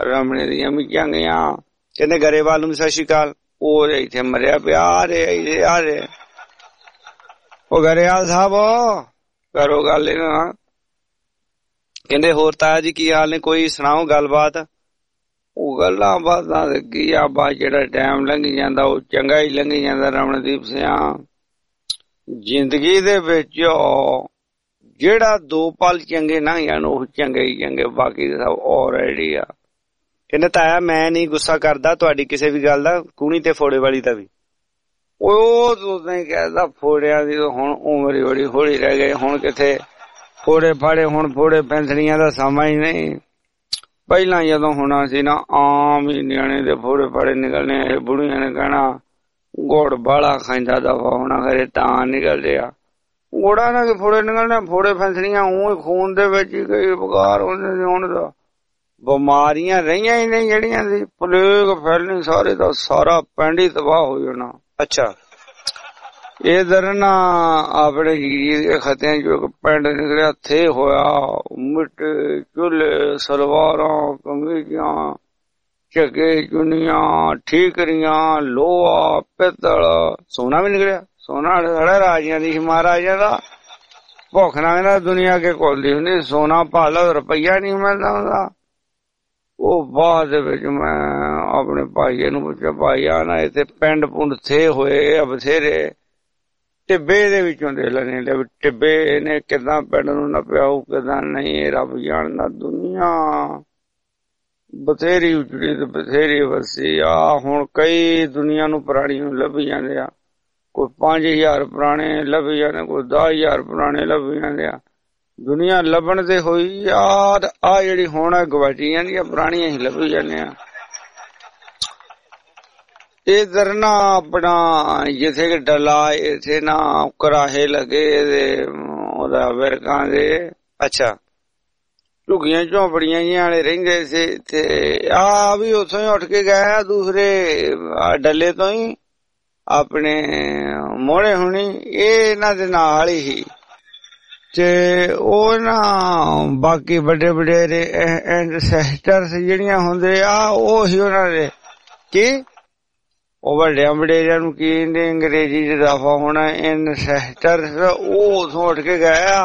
Speaker 2: ਰਮਣੇ ਦੀਆਂ ਮੀਚਾਂ ਗਈਆਂ। ਕਹਿੰਦੇ ਗਰੇਵਾਲ ਨੂੰ ਵੀ ਸਤਿ ਸ਼੍ਰੀ ਅਕਾਲ। ਉਹ ਇੱਥੇ ਮਰਿਆ ਪਿਆ ਆ ਰਹੇ ਆ ਰਹੇ। ਉਹ ਗਰੇਵਾਲ ਸਾਹਿਬ ਕਰੋ ਗੱਲ ਇਹਨਾਂ। ਕਹਿੰਦੇ ਹੋਰ ਤਾਇਆ ਜੀ ਕੀ ਹਾਲ ਨੇ, ਕੋਈ ਸੁਣਾਓ ਗੱਲਬਾਤ। ਉਹ ਗੱਲਾਂ ਬਾਤਾਂ ਕੀ ਆ ਬਾ, ਜਿਹੜਾ ਟਾਈਮ ਲੰਘੀ ਜਾਂਦਾ ਉਹ ਚੰਗਾ ਹੀ ਲੰਘੀ ਜਾਂਦਾ। ਰਮਨਦੀਪ ਸਿੰਘ ਜ਼ਿੰਦਗੀ ਦੇ ਵਿੱਚ ਜਿਹੜਾ ਦੋ ਪਲ ਚੰਗੇ ਨਾ ਜਾਣ ਉਹ ਚੰਗੇ ਹੀ ਚੰਗੇ, ਬਾਕੀ ਸਭ ਆਲਰੇਡੀ ਆ। ਕਹਿੰਦੇ ਤਾਇਆ ਮੈਂ ਨਹੀਂ ਗੁੱਸਾ ਕਰਦਾ ਤੁਹਾਡੀ ਕਿਸੇ ਵੀ ਗੱਲ ਦਾ, ਕੂਣੀ ਤੇ ਫੋੜੇ ਵਾਲੀ ਦਾ ਵੀ। ਉਹ ਉਦੋਂ ਹੀ ਕਹਿੰਦਾ ਫੋੜਿਆਂ ਦੀ ਹੁਣ ਉਮਰ ਹੀ ਬੜੀ ਹੌਲੀ ਰਹਿ ਗਈ, ਹੁਣ ਕਿੱਥੇ ਫੋੜੇ ਫਾੜੇ, ਹੁਣ ਫੋੜੇ ਪੈਂਸਲੀਆਂ ਦਾ ਸਮਾਂ ਹੀ ਨਹੀਂ। ਪਹਿਲਾਂ ਜਦੋਂ ਹੋਣਾ ਸੀ ਨਾ ਆਮ ਹੀ ਨਿਆਣੇ ਦੇ ਫੋੜੇ ਫਾੜੇ ਨਿਕਲਣੇ, ਬੁੜੀਆਂ ਨੇ ਕਹਿਣਾ ਗੁੜ ਬਾਲਾ ਖਾਂਦਾ ਦਫਾ ਹੋਣਾ ਕਰੇ ਤਾਂ ਨਿਕਲਦੇ ਆ। ਗੁੜਾਂ ਨਾਲ ਫੋੜੇ ਨਿਕਲਣੇ, ਫੋੜੇ ਪੈਂਸਲੀਆਂ ਉਹ ਖੂਨ ਦੇ ਵਿੱਚ ਹੀ ਕਈ ਬੁਖਾਰ ਹੁੰਦੇ ਸੀ। ਹੁਣ ਦਾ ਬਿਮਾਰੀਆਂ ਰਹੀਆਂ ਹੀ ਨਹੀਂ ਜਿਹੜੀਆਂ ਸੀ, ਪਲੇਗ ਫੈਲਣੀ ਸਾਰੇ ਦਾ ਸਾਰਾ ਪਿੰਡ ਹੀ ਤਬਾਹ ਹੋ ਜਾਣਾ। ਅੱਛਾ ਇਧਰ ਨਾ ਆਪਣੇ ਖਤਿਆਂ ਚੋਂ ਇੱਕ ਪਿੰਡ ਨਿਕਲਿਆ, ਥੇ ਹੋਇਆ ਮਿੱਟੇ ਚੁੱਲ੍ਹੇ, ਸਲਵਾਰਾਂ, ਕਮੀਜ਼ਾਂ, ਝੱਗੇ ਚੁੰਨੀਆਂ, ਠੀਕਰੀਆਂ, ਲੋਹਾ, ਪਿੱਤਲ, ਸੋਨਾ ਵੀ ਨਿਕਲਿਆ। ਸੋਨਾ ਸਾਡਾ ਰਾਜਿਆਂ ਦੀ ਸੀ, ਮਹਾਰਾਜਿਆਂ ਦਾ। ਭੁੱਖ ਨਾਲ ਦੁਨੀਆ ਕੇ ਘੁਲਦੀ ਹੁੰਦੀ, ਸੋਨਾ ਭਾਲੋ ਰੁਪਈਆ ਨਹੀਂ ਮਿਲਦਾ ਹੁੰਦਾ। ਉਹ ਬਾਅਦ ਦੇ ਵਿੱਚ ਮੈਂ ਆਪਣੇ ਭਾਈਏ ਨੂੰ ਪੁੱਛਿਆ, ਭਾਈ ਆ ਨਾ ਇੱਥੇ ਪਿੰਡ ਪੁੰਡ ਥੇ ਹੋਏ ਆ ਬਥੇਰੇ, ਟਿੱਬੇ ਦੇ ਵਿੱਚੋਂ ਦੇ ਲੈਣੇ ਲੈ, ਟਿੱਬੇ ਨੇ ਕਿੱਦਾਂ ਪਿੰਡ ਨੂੰ ਨੱਪਿਆ ਉਹ ਕਿੱਦਾਂ ਨਹੀਂ, ਰੱਬ ਜਾਣਦਾ। ਦੁਨੀਆ ਬਥੇਰੀ ਉਜੜੀ ਤੇ ਬਥੇਰੀ ਵਸੀ ਆ। ਹੁਣ ਕਈ ਦੁਨੀਆ ਨੂੰ ਪੁਰਾਣੀ ਨੂੰ ਲੱਭੀ ਜਾਂਦੇ ਆ, ਕੋਈ ਪੰਜ ਹਜ਼ਾਰ ਪੁਰਾਣੇ ਲੱਭੀ ਜਾਂਦੇ, ਕੋਈ ਦਸ ਹਜ਼ਾਰ ਪੁਰਾਣੇ ਲੱਭੀ ਜਾਂਦੇ ਆ। ਦੁਨੀਆ ਲੱਭਣ ਤੇ ਹੋਈ ਆ, ਆ ਜਿਹੜੀ ਹੁਣ ਗਵਾਚੀ ਜਾਂਦੀਆਂ ਪੁਰਾਣੀਆਂ ਹੀ ਲੱਭੀ ਜਾਂਦੇ ਆ। ਇਧਰ ਨਾ ਆਪਣਾ ਜਿੱਥੇ ਕਿ ਡਲਾ ਇੱਥੇ ਨਾ ਕਰਾਹੇ ਲੱਗੇ ਉਹਦਾ ਵਿਰਕਾਂ ਦੇ। ਅੱਛਾ ਝੁੱਗੀਆਂ ਝੋਂਪੜੀਆਂ ਜਿਹੀਆਂ ਵਾਲੇ ਰਹਿੰਦੇ ਸੀ ਤੇ ਆ ਵੀ ਉੱਥੋਂ ਹੀ ਉੱਠ ਕੇ ਗਏ ਦੂਸਰੇ ਡੱਲੇ ਤੋਂ ਹੀ ਆਪਣੇ ਮੋੜੇ ਹੋਣੀ, ਇਹ ਇਹਨਾਂ ਦੇ ਨਾਲ ਹੀ। ਤੇ ਉਹ ਨਾ ਬਾਕੀ ਵੱਡੇ ਵਡੇਰੇ ਐਂਸੈਸਟਰਸ ਜਿਹੜੀਆਂ ਹੁੰਦੇ ਆ ਉਹ ਹੀ ਉਹਨਾਂ ਦੇ ਕੀ ਉਹ ਵੱਡਿਆਂ ਵਡੇਰਿਆਂ ਨੂੰ ਕੀ ਕਹਿੰਦੇ ਅੰਗਰੇਜ਼ੀ ਚ ਦਫਾ ਹੋਣਾ ਐਂਸੈਸਟਰਸ। ਉਹ ਉਥੋਂ ਉੱਠ ਕੇ ਗਏ ਆ,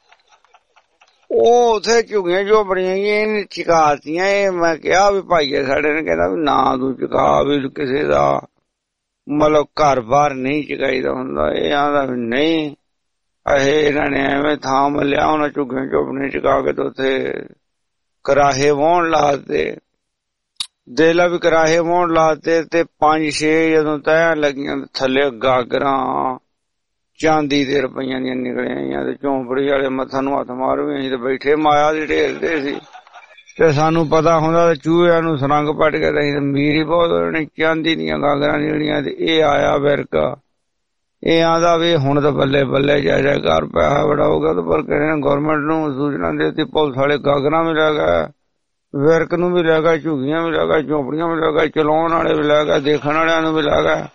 Speaker 2: ਉਹ ਉਥੇ ਝੁੱਗੀਆਂ ਝੋਪੜੀਆਂ ਇਹਨੇ ਚਕਾਤੀਆਂ। ਇਹ ਮੈਂ ਕਿਹਾ ਵੀ ਭਾਈਏ ਸਾਡੇ ਨੇ, ਕਹਿੰਦਾ ਵੀ ਨਾ ਤੂੰ ਚਕਾ, ਵੀ ਕਿਸੇ ਦਾ ਮਤਲਬ ਘਰ ਬਾਰ ਨਹੀਂ ਚਕਾਈਦਾ ਹੁੰਦਾ। ਇਹ ਆਂਦਾ ਵੀ ਨਹੀਂ, ਇਹ ਇਹਨਾਂ ਨੇ ਐਵੇਂ ਥਾਂ ਮਲਿਆ ਉਹਨਾਂ ਝੁੱਗੀਆਂ ਝੋਪੜੀਆਂ ਚਕਾ ਕੇ ਤੇ ਉੱਥੇ ਕਰਾਹੇ ਵਾਹੁਣ ਲਾਤੇ। ਦੇਲਾ ਵੀ ਕਰਾਹੇ ਵਾਹੁਣ ਲਾਤੇ ਤੇ ਪੰਜ ਛੇ ਜਦੋਂ ਤੈਅ ਲੱਗੀਆਂ ਥੱਲੇ ਗਾਗਰਾਂ ਚਾਂਦੀ ਦੇ ਰੁਪਈਆਂ ਦੀਆਂ ਨਿਕਲੀਆਂ ਤੇ ਝੋਂਪੜੀ ਵਾਲੇ ਮੱਥਾ ਨੂੰ ਹੱਥ ਮਾਰੂ। ਅਸੀਂ ਤੇ ਬੈਠੇ ਮਾਇਆ ਦੀ ਢੇਲਦੇ ਸੀ ਤੇ ਸਾਨੂੰ ਪਤਾ ਹੁੰਦਾ ਤੇ ਚੂਹਿਆਂ ਨੂੰ ਸੁਰੰਗ ਪੱਟ ਕੇ ਅਸੀਂ ਅਮੀਰ ਹੀ ਬਹੁਤ ਹੋਣੀ। ਚਾਂਦੀ ਦੀਆਂ ਗਾਗਰਾਂ ਨਿਕਲੀਆਂ ਤੇ ਇਹ ਆਇਆ ਵਿਰਕਾ, ਇਹ ਆਂਦਾ ਵੀ ਹੁਣ ਤਾਂ ਬੱਲੇ ਬੱਲੇ ਜਾ ਜਾ ਘਰ ਪੈਸਾ ਬੜਾਊਗਾ। ਤੇ ਪਰ ਕਿਸੇ ਨੇ ਗੌਰਮੈਂਟ ਨੂੰ ਸੂਚਨਾ ਦੇਤੀ, ਪੁਲਿਸ ਵਾਲੇ ਗਾਗਰਾਂ ਵੀ ਲੈ ਗਏ, ਵਿਰਕ ਨੂੰ ਵੀ ਲੈ ਗਏ, ਝੁੱਗੀਆਂ ਵੀ ਲੈ ਗਏ, ਝੋਪੜੀਆਂ ਵੀ ਲੈ ਗਏ, ਚਲਾਉਣ ਵਾਲੇ ਵੀ ਲੈ ਗਏ, ਦੇਖਣ ਵਾਲਿਆਂ ਨੂੰ ਵੀ ਲੈ ਗਏ।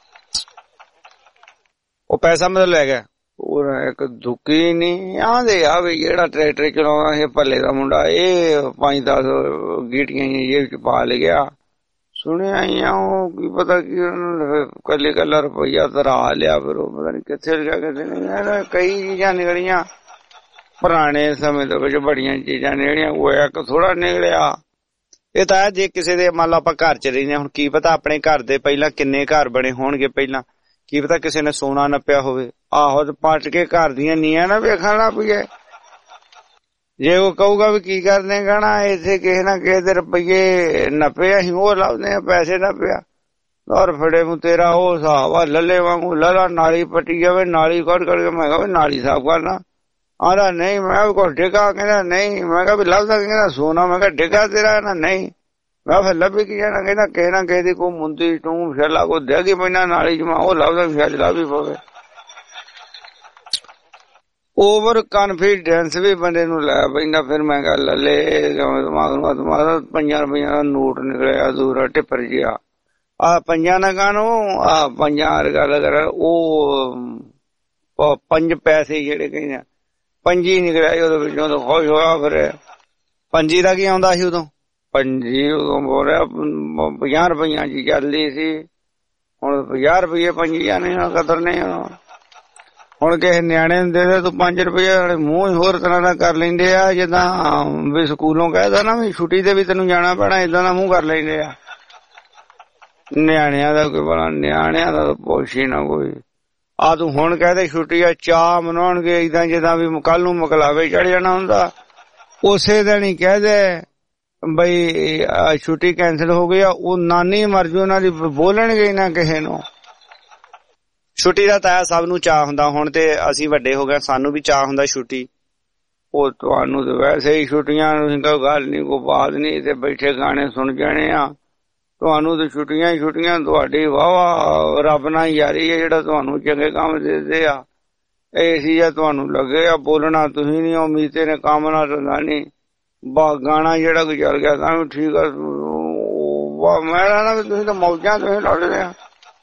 Speaker 2: ਉਹ ਪੈਸਾ ਮਤਲਬ ਲੈ ਗਿਆ ਉਹ ਇੱਕ ਦੁੱਕੀ ਨਹੀਂ ਆਂਦੇ ਆ ਵੀ ਜਿਹੜਾ ਟਰੈਕਟਰ ਚਲਾਉਂਦਾ ਇਹ ਭੱਲੇ ਦਾ ਮੁੰਡਾ, ਇਹ ਪੰਜ ਦਸ ਗੀਟੀਆਂ ਜੇਬ ਚ ਪਾ ਲਿਆ। ਸੁਣਿਆ ਹੀ ਆ ਉਹ ਕੀ ਪਤਾ ਕੀ ਕੱਲੇ ਕੱਲਾ ਰੁਪਈਆ ਧਰਾ ਲਿਆ, ਫਿਰ ਉਹ ਪਤਾ ਨੀ ਕਿੱਥੇ ਲਿਆ ਕਿੱਥੇ ਨਹੀਂ। ਕਈ ਚੀਜ਼ਾਂ ਨਿਕਲੀਆਂ ਪੁਰਾਣੇ ਸਮੇਂ ਦੇ ਵਿੱਚ, ਬੜੀਆਂ ਚੀਜ਼ਾਂ ਨਿਕਲੀਆਂ, ਉਹ ਇੱਕ ਥੋੜਾ ਨਿਕਲਿਆ। ਇਹ ਤਾਂ ਜੇ ਕਿਸੇ ਦੇ ਮੰਨ ਲਓ ਆਪਾਂ ਘਰ ਚ ਰਹਿੰਦੇ, ਹੁਣ ਕੀ ਪਤਾ ਆਪਣੇ ਘਰ ਦੇ ਪਹਿਲਾਂ ਕਿੰਨੇ ਘਰ ਬਣੇ ਹੋਣਗੇ, ਪਹਿਲਾਂ ਕੀ ਪਤਾ ਕਿਸੇ ਨੇ ਸੋਨਾ ਨੱਪਿਆ ਹੋਵੇ। ਆਹੋ ਤੇ ਪੱਟ ਕੇ ਘਰ ਦੀਆਂ ਨੀਆਂ ਨਾ ਵੇਖਣ ਲੱਗ ਪਈਏ। ਜੇ ਉਹ ਕਹੂਗਾ ਵੀ ਕੀ ਕਰਦੇ ਕਹਿਣਾ ਇੱਥੇ ਕਿਸੇ ਨਾ ਕਿਸੇ ਦੇ ਰੁਪਈਏ ਨੱਪੇ, ਅਸੀਂ ਉਹ ਲੱਭਦੇ ਆ ਪੈਸੇ ਨੱਪਿਆ ਔਰ ਫੜੇ ਨੂੰ ਤੇਰਾ ਉਹ ਹਿਸਾਬ ਆ ਲੱਲੇ ਵਾਂਗੂ ਲੱਲਾ ਨਾਲੀ ਪੱਟੀ ਜਾਵੇ, ਨਾਲੀ ਕੱਢ ਕੱਢ ਕੇ। ਮੈਂ ਕਿਹਾ ਵੀ ਨਾਲੀ ਸਾਫ਼ ਕਰਨਾ, ਆਂਦਾ ਨਹੀਂ। ਮੈਂ ਵੀ ਕੋਈ ਡਿੱਗਾ, ਕਹਿੰਦਾ ਨਹੀਂ। ਮੈਂ ਕਿਹਾ ਵੀ ਲੱਭਦਾ, ਕਹਿੰਦਾ ਸੋਨਾ। ਮੈਂ ਕਿਹਾ ਡਿੱਗਾ ਤੇਰਾ ਨਾ ਨਹੀਂ। ਮੈਂ ਫਿਰ ਲੱਭੀ ਕੀ ਜਾਣਾ, ਕਹਿੰਦਾ ਕਿਸੇ ਨਾ ਕਿਸੇ ਦੀ ਕੋਈ ਮੁੰਦੀ ਟੂੰ ਛੱਲਾ ਕੋਈ ਦੇ ਗਈ ਪੈਣਾ ਨਾਲੀ ਚ, ਮੈਂ ਉਹ ਲੱਭਦਾ ਛੱਜ ਲੱਭ ਹੀ ਪਵੇ। ਓਵਰ ਕਾਨਫੀਡੈਂਸ ਵੀ ਬੰਦੇ ਨੂੰ ਲੈ ਪੈਂਦਾ। ਫਿਰ ਮੈਂ ਕਿਹਾ ਲੱਲੇ ਦਿਮਾਗ ਨੂੰ ਦਿਮਾਗ ਪੰਜਾਂ ਰੁਪਈਆਂ ਦਾ ਨੋਟ ਨਿਕਲਿਆ ਦੂਰਾ ਟਿੱਪਰ ਜਿਹਾ, ਆਹ ਪੰਜਾਂ ਦਾ ਕਾਹਨੂੰ ਆਹ ਪੰਜਾਂ ਗੱਲ ਕਰ, ਉਹ ਪੰਜ ਪੈਸੇ ਜਿਹੜੇ ਕਹਿੰਦੇ ਪੰਜੀ ਨਿਕਲਿਆ ਉਹਦੇ ਵਿੱਚੋਂ, ਖੁਸ਼ ਹੋਇਆ। ਫਿਰ ਪੰਜੀ ਦਾ ਕੀ ਆਉਂਦਾ ਸੀ ਉਦੋਂ, ਪੰਜੀ ਉਦੋਂ ਬੋਲ ਰਿਹਾ ਪੰਜਾਹ ਰੁਪਈਆ ਚ ਚੱਲਦੀ ਸੀ, ਹੁਣ ਪੰਜਾਹ ਰੁਪਈਏ ਪੰਜੀ ਜਾਣੇ ਕਦਰ ਨੇ। ਹੁਣ ਕਿਸੇ ਨਿਆਣੇ ਨੂੰ ਦੇ ਦੇ ਤੂੰ ਪੰਜ ਰੁਪਏ, ਮੂੰਹ ਹੋਰ ਤਰ੍ਹਾਂ ਦਾ ਕਰ ਲੈਂਦੇ ਆ, ਜਿੱਦਾਂ ਵੀ ਸਕੂਲੋਂ ਕਹਿਦਾ ਨਾ ਵੀ ਛੁੱਟੀ ਤੇ ਵੀ ਤੈਨੂੰ ਜਾਣਾ ਪੈਣਾ, ਏਦਾਂ ਦਾ ਮੂੰਹ ਕਰ ਲੈਂਦੇ ਆ। ਨਿਆਣਿਆਂ ਦਾ ਕੋਈ ਬੜਾ, ਨਿਆਣਿਆਂ ਦਾ ਪੁੱਛ ਹੀ ਨਾ ਕੋਈ। ਆ ਤੂੰ ਹੁਣ ਕਹਦੇ ਛੁੱਟੀ ਆ, ਚਾਹ ਮਨਾਉਣਗੇ ਏਦਾਂ ਜਿੱਦਾਂ ਵੀ ਕੱਲ ਨੂੰ ਮਕਲਾਵੇ ਚੜ ਜਾਣਾ ਹੁੰਦਾ। ਉਸੇ ਦਿਨ ਹੀ ਕਹਿਦੇ ਬਈ ਛੁੱਟੀ ਕੈਂਸਲ ਹੋ ਗਈ ਆ, ਉਹ ਨਾਨੀ ਮਰ ਜੂ ਉਹਨਾਂ ਦੀ, ਬੋਲਣਗੇ ਨਾ ਕਿਸੇ ਨੂੰ। ਛੁੱਟੀ ਦਾ ਤਾਂ ਸਭ ਨੂੰ ਚਾਅ ਹੁੰਦਾ, ਹੁਣ ਤੇ ਅਸੀਂ ਵੱਡੇ ਹੋ ਗਏ, ਸਾਨੂੰ ਵੀ ਚਾਅ ਹੁੰਦਾ ਛੁੱਟੀ। ਉਹ ਤੁਹਾਨੂੰ ਤੇ ਵੈਸੇ ਹੀ ਛੁੱਟੀਆਂ, ਕੋਈ ਗੱਲ ਨੀ ਕੋਈ ਬਾਤ ਨੀ, ਤੇ ਬੈਠੇ ਗਾਣੇ ਸੁਣ ਜਾਣੇ ਆ। ਤੁਹਾਨੂੰ ਤੇ ਛੁੱਟੀਆਂ ਹੀ ਛੁੱਟੀਆਂ, ਤੁਹਾਡੀ ਵਾਹਵਾ ਰੱਬ ਨਾਲ ਯਾਰੀ ਹੈ ਜਿਹੜਾ ਤੁਹਾਨੂੰ ਚੰਗੇ ਕੰਮ ਦਿੰਦੇ ਆ। ਇਹ ਸੀ ਜਾਂ ਤੁਹਾਨੂੰ ਲੱਗੇ ਆ ਬੋਲਣਾ, ਤੁਸੀਂ ਨੀ ਉਮੀਦੇ ਨੇ ਕੰਮ ਨਾਲ ਰੰਦਾ ਨੀ। ਬਾ ਗਾਣਾ ਜਿਹੜਾ ਕੋਈ ਚੱਲ ਗਿਆ ਤਾਂ ਵੀ ਠੀਕ ਆ। ਮੈਂ ਕਹਿਣਾ ਵੀ ਤੁਸੀਂ ਤਾਂ ਮੌਜਾਂ ਤੁਸੀਂ ਲੁੱਟਦੇ ਆ,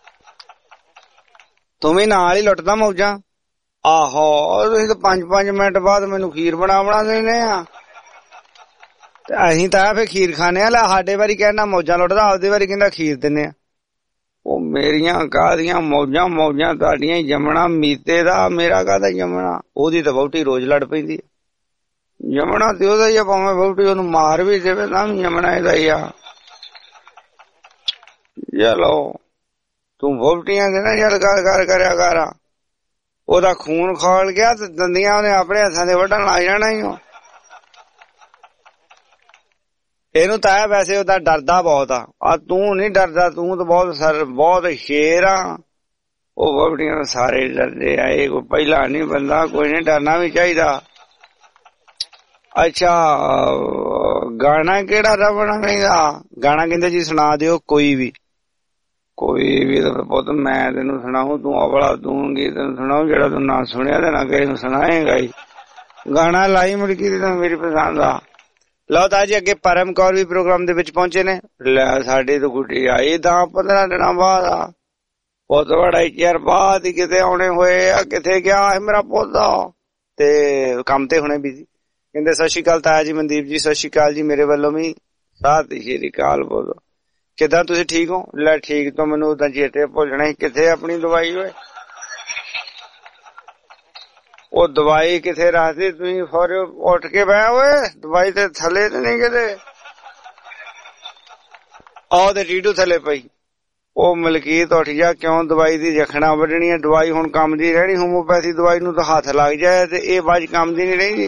Speaker 2: ਤੂੰ ਵੀ ਨਾਲ ਹੀ ਲੁੱਟਦਾ ਮੌਜਾਂ। ਆਹੋ ਤੁਸੀਂ ਤਾਂ ਪੰਜ ਪੰਜ ਮਿੰਟ ਬਾਅਦ ਮੈਨੂੰ ਖੀਰ ਬਣਾ ਬਣਾ ਦੇਣੇ ਆ, ਤੇ ਅਸੀਂ ਤਾਂ ਫੇਰ ਖੀਰ ਖਾਣੇ ਆ। ਲੈ ਸਾਡੇ ਵਾਰੀ ਕਹਿਣਾ ਮੌਜਾਂ ਲੁੱਟਦਾ, ਆਪਦੀ ਵਾਰੀ ਕਹਿੰਦਾ ਖੀਰ ਦਿੰਨੇ ਆ। ਉਹ ਮੇਰੀਆਂ ਕਾਹਦੀਆਂ ਮੌਜਾਂ, ਮੌਜਾਂ ਤੁਹਾਡੀਆਂ ਹੀ ਜੰਮਣਾ ਮੀਤੇ ਦਾ, ਮੇਰਾ ਕਾਹਦਾ ਜੰਮਣਾ। ਉਹਦੀ ਤਾਂ ਵਹੁਟੀ ਰੋਜ਼ ਲੜ ਪੈਂਦੀ ਆ, ਜੰਮਣਾ ਤੇ ਉਹਦਾ ਹੀ ਆ, ਭਾਵੇਂ ਵਹੁਟੀ ਉਹਨੂੰ ਮਾਰ ਵੀ ਦੇਵੇ ਤਾਂ ਵੀ ਜੰਮਣਾ ਇਹਦਾ ਹੀ ਆ। ਚਲੋ ਤੂੰ ਵਹੁਟੀਆਂ ਦੇ ਨਾ ਚੱਲ ਗੱਲ ਕਰ ਕਰਿਆ ਕਰ। ਉਹਦਾ ਖੂਨ ਖੋਲ ਗਿਆ ਤੇ ਦੰਦੀਆਂ ਉਹਨੇ ਆਪਣੇ ਹੱਥਾਂ ਦੇ ਵੱਢਣ ਲੱਗ ਜਾਣਾ ਹੀ। ਇਹਨੂੰ ਤਾਂ ਵੈਸੇ ਉਹਦਾ ਡਰਦਾ ਬਹੁਤ ਆ, ਆ ਤੂੰ ਨੀ ਡਰਦਾ, ਤੂੰ ਤਾਂ ਬਹੁਤ ਸਰ ਬਹੁਤ ਸ਼ੇਰ ਆ। ਉਹ ਵਹੁਟੀਆਂ ਸਾਰੇ ਡਰਦੇ ਆ, ਇਹ ਕੋਈ ਪਹਿਲਾਂ ਨੀ ਬੰਦਾ, ਕੋਈ ਨੀ ਡਰਨਾ ਵੀ ਚਾਹੀਦਾ। ਅੱਛਾ ਗਾਣਾ ਕਿਹੜਾ ਰਵਣਾ ਕਹਿੰਦਾ? ਗਾਣਾ ਕਹਿੰਦੇ ਜੀ ਸੁਣਾ ਦਿਓ ਕੋਈ ਵੀ, ਕੋਈ ਵੀ ਪੁੱਤ ਮੈਂ ਤੈਨੂੰ ਸੁਣਾਉ, ਤੂੰ ਅਵਲਾ ਦੂੰਗੀ ਤੈਨੂੰ ਸੁਣਾਉ, ਜਿਹੜਾ ਤੂੰ ਨਾ ਸੁਣਿਆ ਤੇ ਨਾ ਕਿਸੇ ਨੂੰ ਸੁਣਾਏਗਾ ਹੀ। ਗਾਣਾ ਲਾਈ ਮੁੜਕੀ ਦੀ ਤਾਂ ਮੇਰੀ ਪਸੰਦ ਆ। ਲਓ ਤਾਂ ਜੀ ਅੱਗੇ ਪਰਮ ਕੌਰ ਵੀ ਪ੍ਰੋਗਰਾਮ ਦੇ ਵਿੱਚ ਪਹੁੰਚੇ ਨੇ। ਲੈ ਸਾਡੀ ਤਾਂ ਗੁੱਡੀ ਆਈ ਤਾਂ ਪੰਦਰਾਂ ਦਿਨਾਂ ਬਾਅਦ ਆ, ਪੁੱਤ ਬੜਾ ਚਿਰ ਬਾਅਦ ਹੀ ਕਿਤੇ ਆਉਣੇ ਹੋਏ ਆ। ਕਿੱਥੇ ਗਿਆ ਹੈ ਮੇਰਾ ਪੌਦਾ? ਤੇ ਕੰਮ ਤੇ ਹੁਣੇ ਬਿਜੀ। ਕਹਿੰਦੇ ਸਤਿ ਸ਼੍ਰੀ ਅਕਾਲ ਤਾਇਆ ਜੀ ਮਨਦੀਪ ਜੀ। ਸਤਿ ਸ਼੍ਰੀ ਅਕਾਲ ਜੀ ਮੇਰੇ ਵੱਲੋਂ ਵੀ ਸਤਿ ਸ਼੍ਰੀ ਅਕਾਲ। ਬੋਲੋ ਕਿੱਦਾਂ ਤੁਸੀਂ ਠੀਕ ਹੋ? ਲੈ ਠੀਕ ਤੋਂ ਮੈਨੂੰ ਉਦਾਂ ਚੇਤੇ ਭੁੱਲਣਾ ਸੀ। ਕਿੱਥੇ ਆਪਣੀ ਦਵਾਈ ਹੋਏ? ਉਹ ਦਵਾਈ ਕਿੱਥੇ ਰੱਖਦੀ ਤੁਸੀਂ? ਫੌਰ ਉੱਠ ਕੇ ਬਹਿ ਓਏ, ਦਵਾਈ ਤੇ ਥੱਲੇ ਤੇ ਨਹੀਂ ਕਿਤੇ। ਆਹ ਤੇ ਰੀਡੂ ਥੱਲੇ ਪਈ। ਉਹ ਮਲਕੀਤ ਉੱਠ ਜਾ, ਕਿਉਂ ਦਵਾਈ ਦੀ ਜਖਣਾ ਵੱਢਣੀ ਹੈ? ਦਵਾਈ ਹੁਣ ਕੰਮ ਦੀ ਰਹਿਣੀ, ਹੋਮੋਪੈਥੀ ਦਵਾਈ ਨੂੰ ਤਾਂ ਹੱਥ ਲੱਗ ਜਾਏ ਤੇ ਇਹ ਬਾਅਦ ਕੰਮ ਦੀ ਨੀ ਰਹਿੰਦੀ।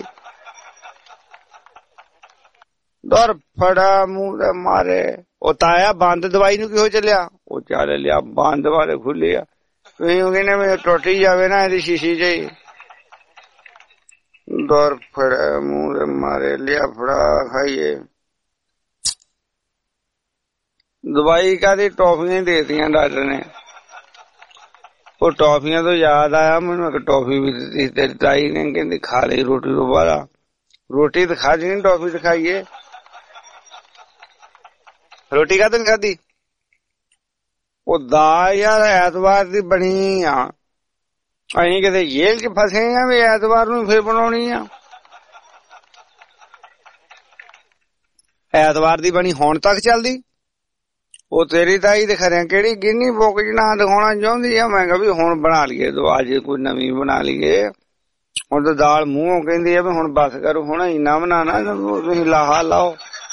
Speaker 2: ਦਰ ਫੜਾ ਮੂੰਹ ਦੇ ਮਾਰੇ। ਉਹ ਤਾਇਆ ਬੰਦ ਦਵਾਈ ਨੂੰ ਕਿਹੋ ਚੱਲਿਆ? ਉਹ ਚੱਲ ਲਿਆ ਬੰਦ ਵਾਲੇ ਖੁੱਲੇ ਆ। ਤੁਸੀਂ ਕਹਿੰਦੇ ਮੈਨੂੰ ਟੁੱਟ ਹੀ ਜਾਵੇ ਨਾ ਇਹਦੀ ਸ਼ੀਸ਼ੀ ਜਿਹੀ। ਦਰ ਫੜਾ ਮੂੰਹ ਦੇ ਮਾਰੇ, ਲਿਆ ਫੜਾ ਖਾਈਏ ਦਵਾਈ। ਕਾਹਦੀ? ਟੌਫੀਆਂ ਦੇਤੀਆਂ ਡਾਕਟਰ ਨੇ। ਉਹ ਟੌਫੀਆਂ ਤੋਂ ਯਾਦ ਆਇਆ ਮੈਨੂੰ, ਇੱਕ ਟੌਫੀ ਵੀ ਦਿੱਤੀ ਤੇਰੀ ਤਾਈ ਨੇ, ਕਹਿੰਦੀ ਖਾ ਲਈ ਰੋਟੀ ਤੋਂ ਬਾਅਦ। ਰੋਟੀ ਤਾਂ ਖਾ ਜੀ, ਟੌਫੀ ਤਾਂ ਖਾਈਏ। ਰੋਟੀ ਕਾਹਤੇ ਨੀ ਖਾਧੀ? ਉਹ ਦਾਲ ਯਾਰ ਐਤਵਾਰ ਦੀ ਬਣੀ ਆ, ਅਸੀਂ ਕਿਤੇ ਜੇਲ੍ਹ ਚ ਫਸੇ ਆ ਵੀ ਐਤਵਾਰ ਨੂੰ ਫੇਰ ਬਣਾਉਣੀ ਆ। ਐਤਵਾਰ ਦੀ ਬਣੀ ਹੁਣ ਤੱਕ ਚੱਲਦੀ। ਉਹ ਤੇਰੀ ਤਾਈ ਤੇ ਖਰਿਆ ਕਿਹੜੀ ਗਿੰਨੀ ਬੁੱਕ ਚ ਨਾ ਦਿਖਾਉਣਾ ਚਾਹੁੰਦੀ ਆ। ਮੈਂ ਕਿਹਾ ਵੀ ਹੁਣ ਬਣਾ ਲਈਏ ਅੱਜ ਕੋਈ ਨਵੀਂ ਬਣਾ ਲਈਏ। ਹੁਣ ਤਾਂ ਦਾਲ ਮੂੰਹੋਂ ਕਹਿੰਦੀ ਆ ਵੀ ਹੁਣ ਬਸ ਕਰੋ, ਹੁਣ ਇੰਨਾ ਬਣਾਣਾ ਤੁਸੀਂ ਲਾਹਾ ਲਾਓ।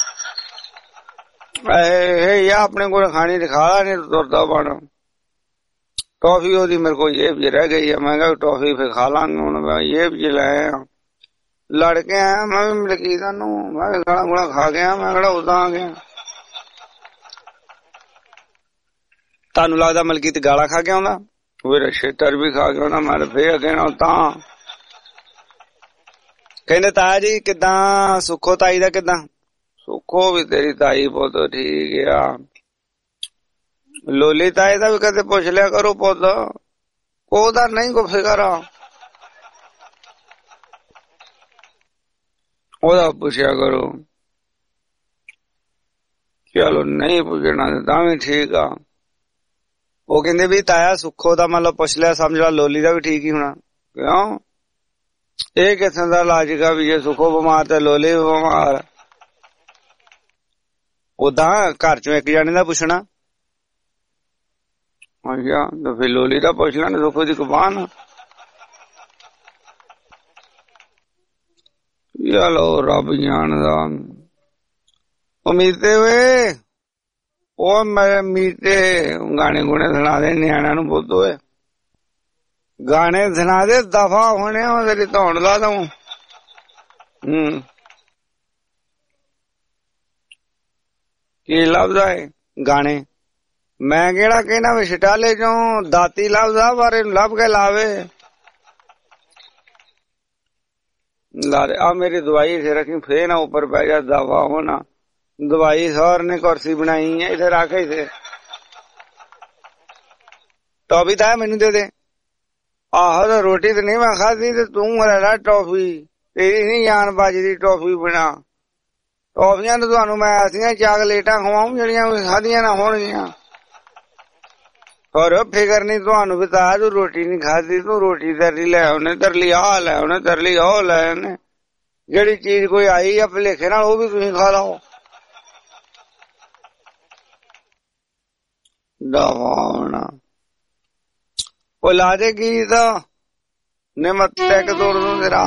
Speaker 2: ਇਹ ਆਪਣੇ ਕੋਲ ਖਾਣੀ ਤੇ ਖਾ ਲਾ, ਨਹੀਂ ਤੁਰਦਾ ਬਣ। ਟੌਫੀ ਉਹਦੀ ਮੇਰੇ ਕੋਲ ਜੇਬ ਚ ਰਹਿ ਗਈ ਆ। ਮੈਂ ਕਿਹਾ ਟੌਫੀ ਫਿਰ ਖਾ ਲਾਂਗੇ। ਹੁਣ ਮੈਂ ਜੇਬ ਚ ਲੈ ਆ, ਲੜ ਕੇ ਆਇਆ ਮੈਂ ਵੀ ਮਲਕੀਤ ਨੂੰ। ਮੈਂ ਵੀ ਗਾਲਾਂ ਗੁਲਾ ਖਾ ਗਿਆ, ਮੈਂ ਕਿਹੜਾ ਉਦਾਂ ਆ ਗਿਆ। ਤੁਹਾਨੂੰ ਲੱਗਦਾ ਮਲਕੀਤ ਗਾਲਾਂ ਖਾ ਕੇ ਆਉਂਦਾ? ਫਿਰ ਛੇਤਰ ਵੀ ਖਾ ਕੇ ਆਉਂਦਾ। ਮੈਂ ਫੇਰ ਕਹਿਣਾ ਤਾਂ ਕਹਿੰਦੇ ਤਾਇਆ ਜੀ ਕਿੱਦਾਂ, ਸੁੱਖੋ ਤਾਈ ਦਾ ਕਿੱਦਾਂ? ਸੁੱਖੋ ਵੀ ਤੇਰੀ ਤਾਈ ਪੁੱਤ ਠੀਕ ਆ। ਲੋਲੀ ਤਾਏ ਦਾ ਵੀ ਕਦੇ ਪੁੱਛ ਲਿਆ ਕਰੋ ਪੁੱਤ, ਉਹਦਾ ਨਹੀਂ ਕੋ ਫਿਕਰ ਆ, ਉਹਦਾ ਪੁੱਛਿਆ ਕਰੋ। ਚਲੋ ਨਹੀਂ ਪੁੱਛਣਾ ਤਾਂ ਵੀ ਠੀਕ ਆ। ਉਹ ਕਹਿੰਦੇ ਵੀ ਤਾਇਆ ਸੁੱਖੋ ਦਾ ਮਤਲਬ ਪੁੱਛ ਲਿਆ, ਸਮਝ ਲਾ ਲੋਲੀ ਦਾ ਵੀ ਠੀਕ ਹੀ ਹੋਣਾ। ਕਿਉਂ? ਇਹ ਕਿਸਮ ਦਾ ਲਾਜਿਕ ਆ ਵੀ ਜੇ ਸੁੱਖੋ ਬਿਮਾਰ ਤੇ ਲੋਲੀ ਵੀ ਬਿਮਾਰ। ਉਦਾਂ ਘਰ ਚੋਂ ਇੱਕ ਜਾਣੇ ਦਾ ਪੁੱਛਣਾ। ਅੱਛਾ ਤਾਂ ਫਿਰ ਲੋਲੀ ਦਾ ਪੁੱਛ ਲੈਣ, ਸੁੱਖ ਦੀ ਕਬਾਨ। ਚਲੋ ਰੱਬ ਜਾਣਦਾ। ਉਹ ਮੀਤੇ ਵੇ, ਉਹ ਮੇਰੇ ਮੀਤੇ ਗਾਣੇ ਗੁਣੇ ਸੁਣਾ ਦੇ ਨਿਆਣਿਆਂ ਨੂੰ ਪੁੱਤ ਓਏ। ਗਾਣੇ ਸੁਣਾ ਦੇ, ਦਫਾ ਹੋਣੇ ਉਹ ਤੇਰੀ ਧੌਣ ਲਾ ਦਊ। ਹਮ ਕੀ ਲੱਭਦਾ ਏ ਗਾਣੇ? ਮੈਂ ਕਿਹੜਾ ਕਹਿਣਾ ਵੀ ਛਟਾਲੇ ਚੋਂ ਦਾਤੀ ਲੱਭਦਾ, ਬਾਰੇ ਲੱਭ ਕੇ ਲਾਵੇ। ਲਾ ਦੇ ਆ ਮੇਰੀ ਦਵਾਈ ਇਥੇ ਰੱਖੀ, ਫੇਰ ਨਾ ਉੱਪਰ ਪੈ ਜਾ, ਦਫਾ ਹੋਣਾ। ਦਵਾਈ ਸੌਰ ਨੇ ਕੁਰਸੀ ਬਣਾਈ ਹੈ ਇਥੇ ਰੱਖ। ਇਥੇ ਟੋਪੀ ਤਾਂ ਮੈਨੂੰ ਦੇ ਦੇ। ਆਹੋ ਤਾਂ ਰੋਟੀ ਤੇ ਨਹੀਂ ਮੈਂ ਖਾਧੀ ਤੇ ਤੂੰ ਲੈ ਟੋਫੀ, ਤੇਰੀ ਨੀ ਜਾਨ ਬਚਦੀ ਟੋਫੀ ਬਿਨਾ। ਟੋਫੀਆਂ ਨੂੰ ਤੁਹਾਨੂੰ ਮੈਂ ਐਸੀਆਂ ਚਾਕਲੇਟਾਂ ਖਵਾਉਂ ਜਿਹੜੀਆਂ ਖਾਧੀਆਂ ਨਾ ਹੋਣਗੀਆਂ। ਹੋਰ ਫਿਕਰ ਨੀ ਤੁਹਾਨੂੰ ਵੀ ਤਾਂ ਤੂੰ ਰੋਟੀ ਨੀ ਖਾਧੀ, ਤੂੰ ਰੋਟੀ ਤਰਲੀ ਲੈ ਉਹਨੇ ਤਰਲੀ ਆਹ ਲੈ ਉਹਨੇ ਤਰਲੀ ਉਹ ਲੈ ਉਹਨੇ। ਜਿਹੜੀ ਚੀਜ਼ ਕੋਈ ਆਈ ਆ ਭੁਲੇਖੇ ਨਾਲ ਉਹ ਵੀ ਤੁਸੀਂ ਖਾ ਲਓ। ਦਵਾਉਣਾ ਉਹ ਲਾ ਦੇ ਗੀਤ ਨੇ ਮੱਤੇ ਕਿ ਤੋੜ ਦੂੰ ਤੇਰਾ।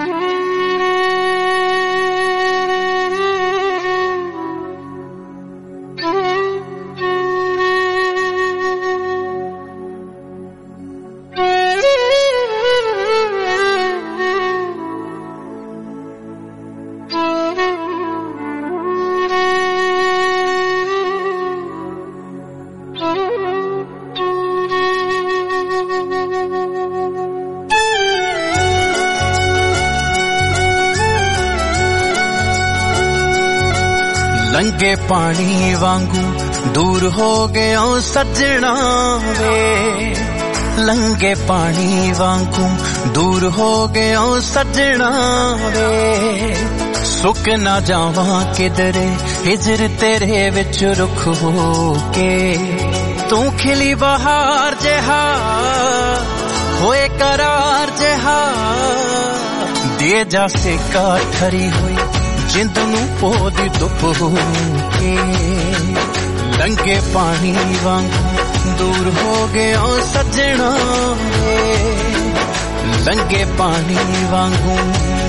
Speaker 3: लंगे पानी वांगू दूर हो गया सजना वे, लंगे पानी वांगू दूर हो गया सजना वे। सुक ना जावा किधरे हिजर तेरे विच रुख हो के, तू खिली बहार जहा होए करार जहा, दे जा सेका ठरी हुई जिंद नू पोदी धुप हो के। लंगे पानी वांगू दूर हो गया सजना वे, लंगे पानी वांगू।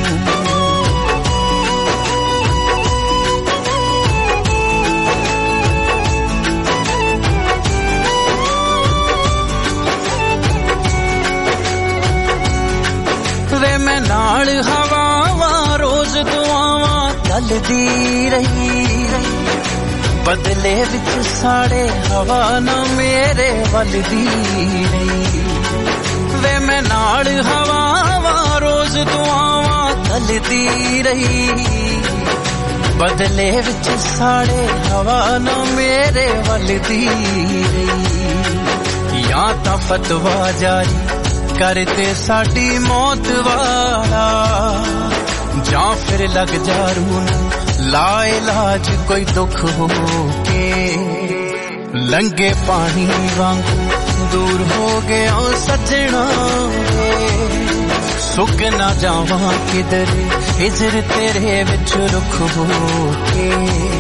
Speaker 3: वे मैं नाल हवावा रोज दुआवा चलदी रही, बदले विच साड़े हवा ना मेरे वलदी रही। वे मैं नाल हवावा रोज दुआवा चलदी रही, बदले विच साड़े हवा ना मेरे वलदी रही। या तां फतवा जारी करते साडी मौत वाला, जा फिर लग जा रून ला इलाज कोई दुख हो के। लंगे पानी वांगू दूर हो गया सजना वे, सुक ना जावा किधर हिजर तेरे विच रुख हो के।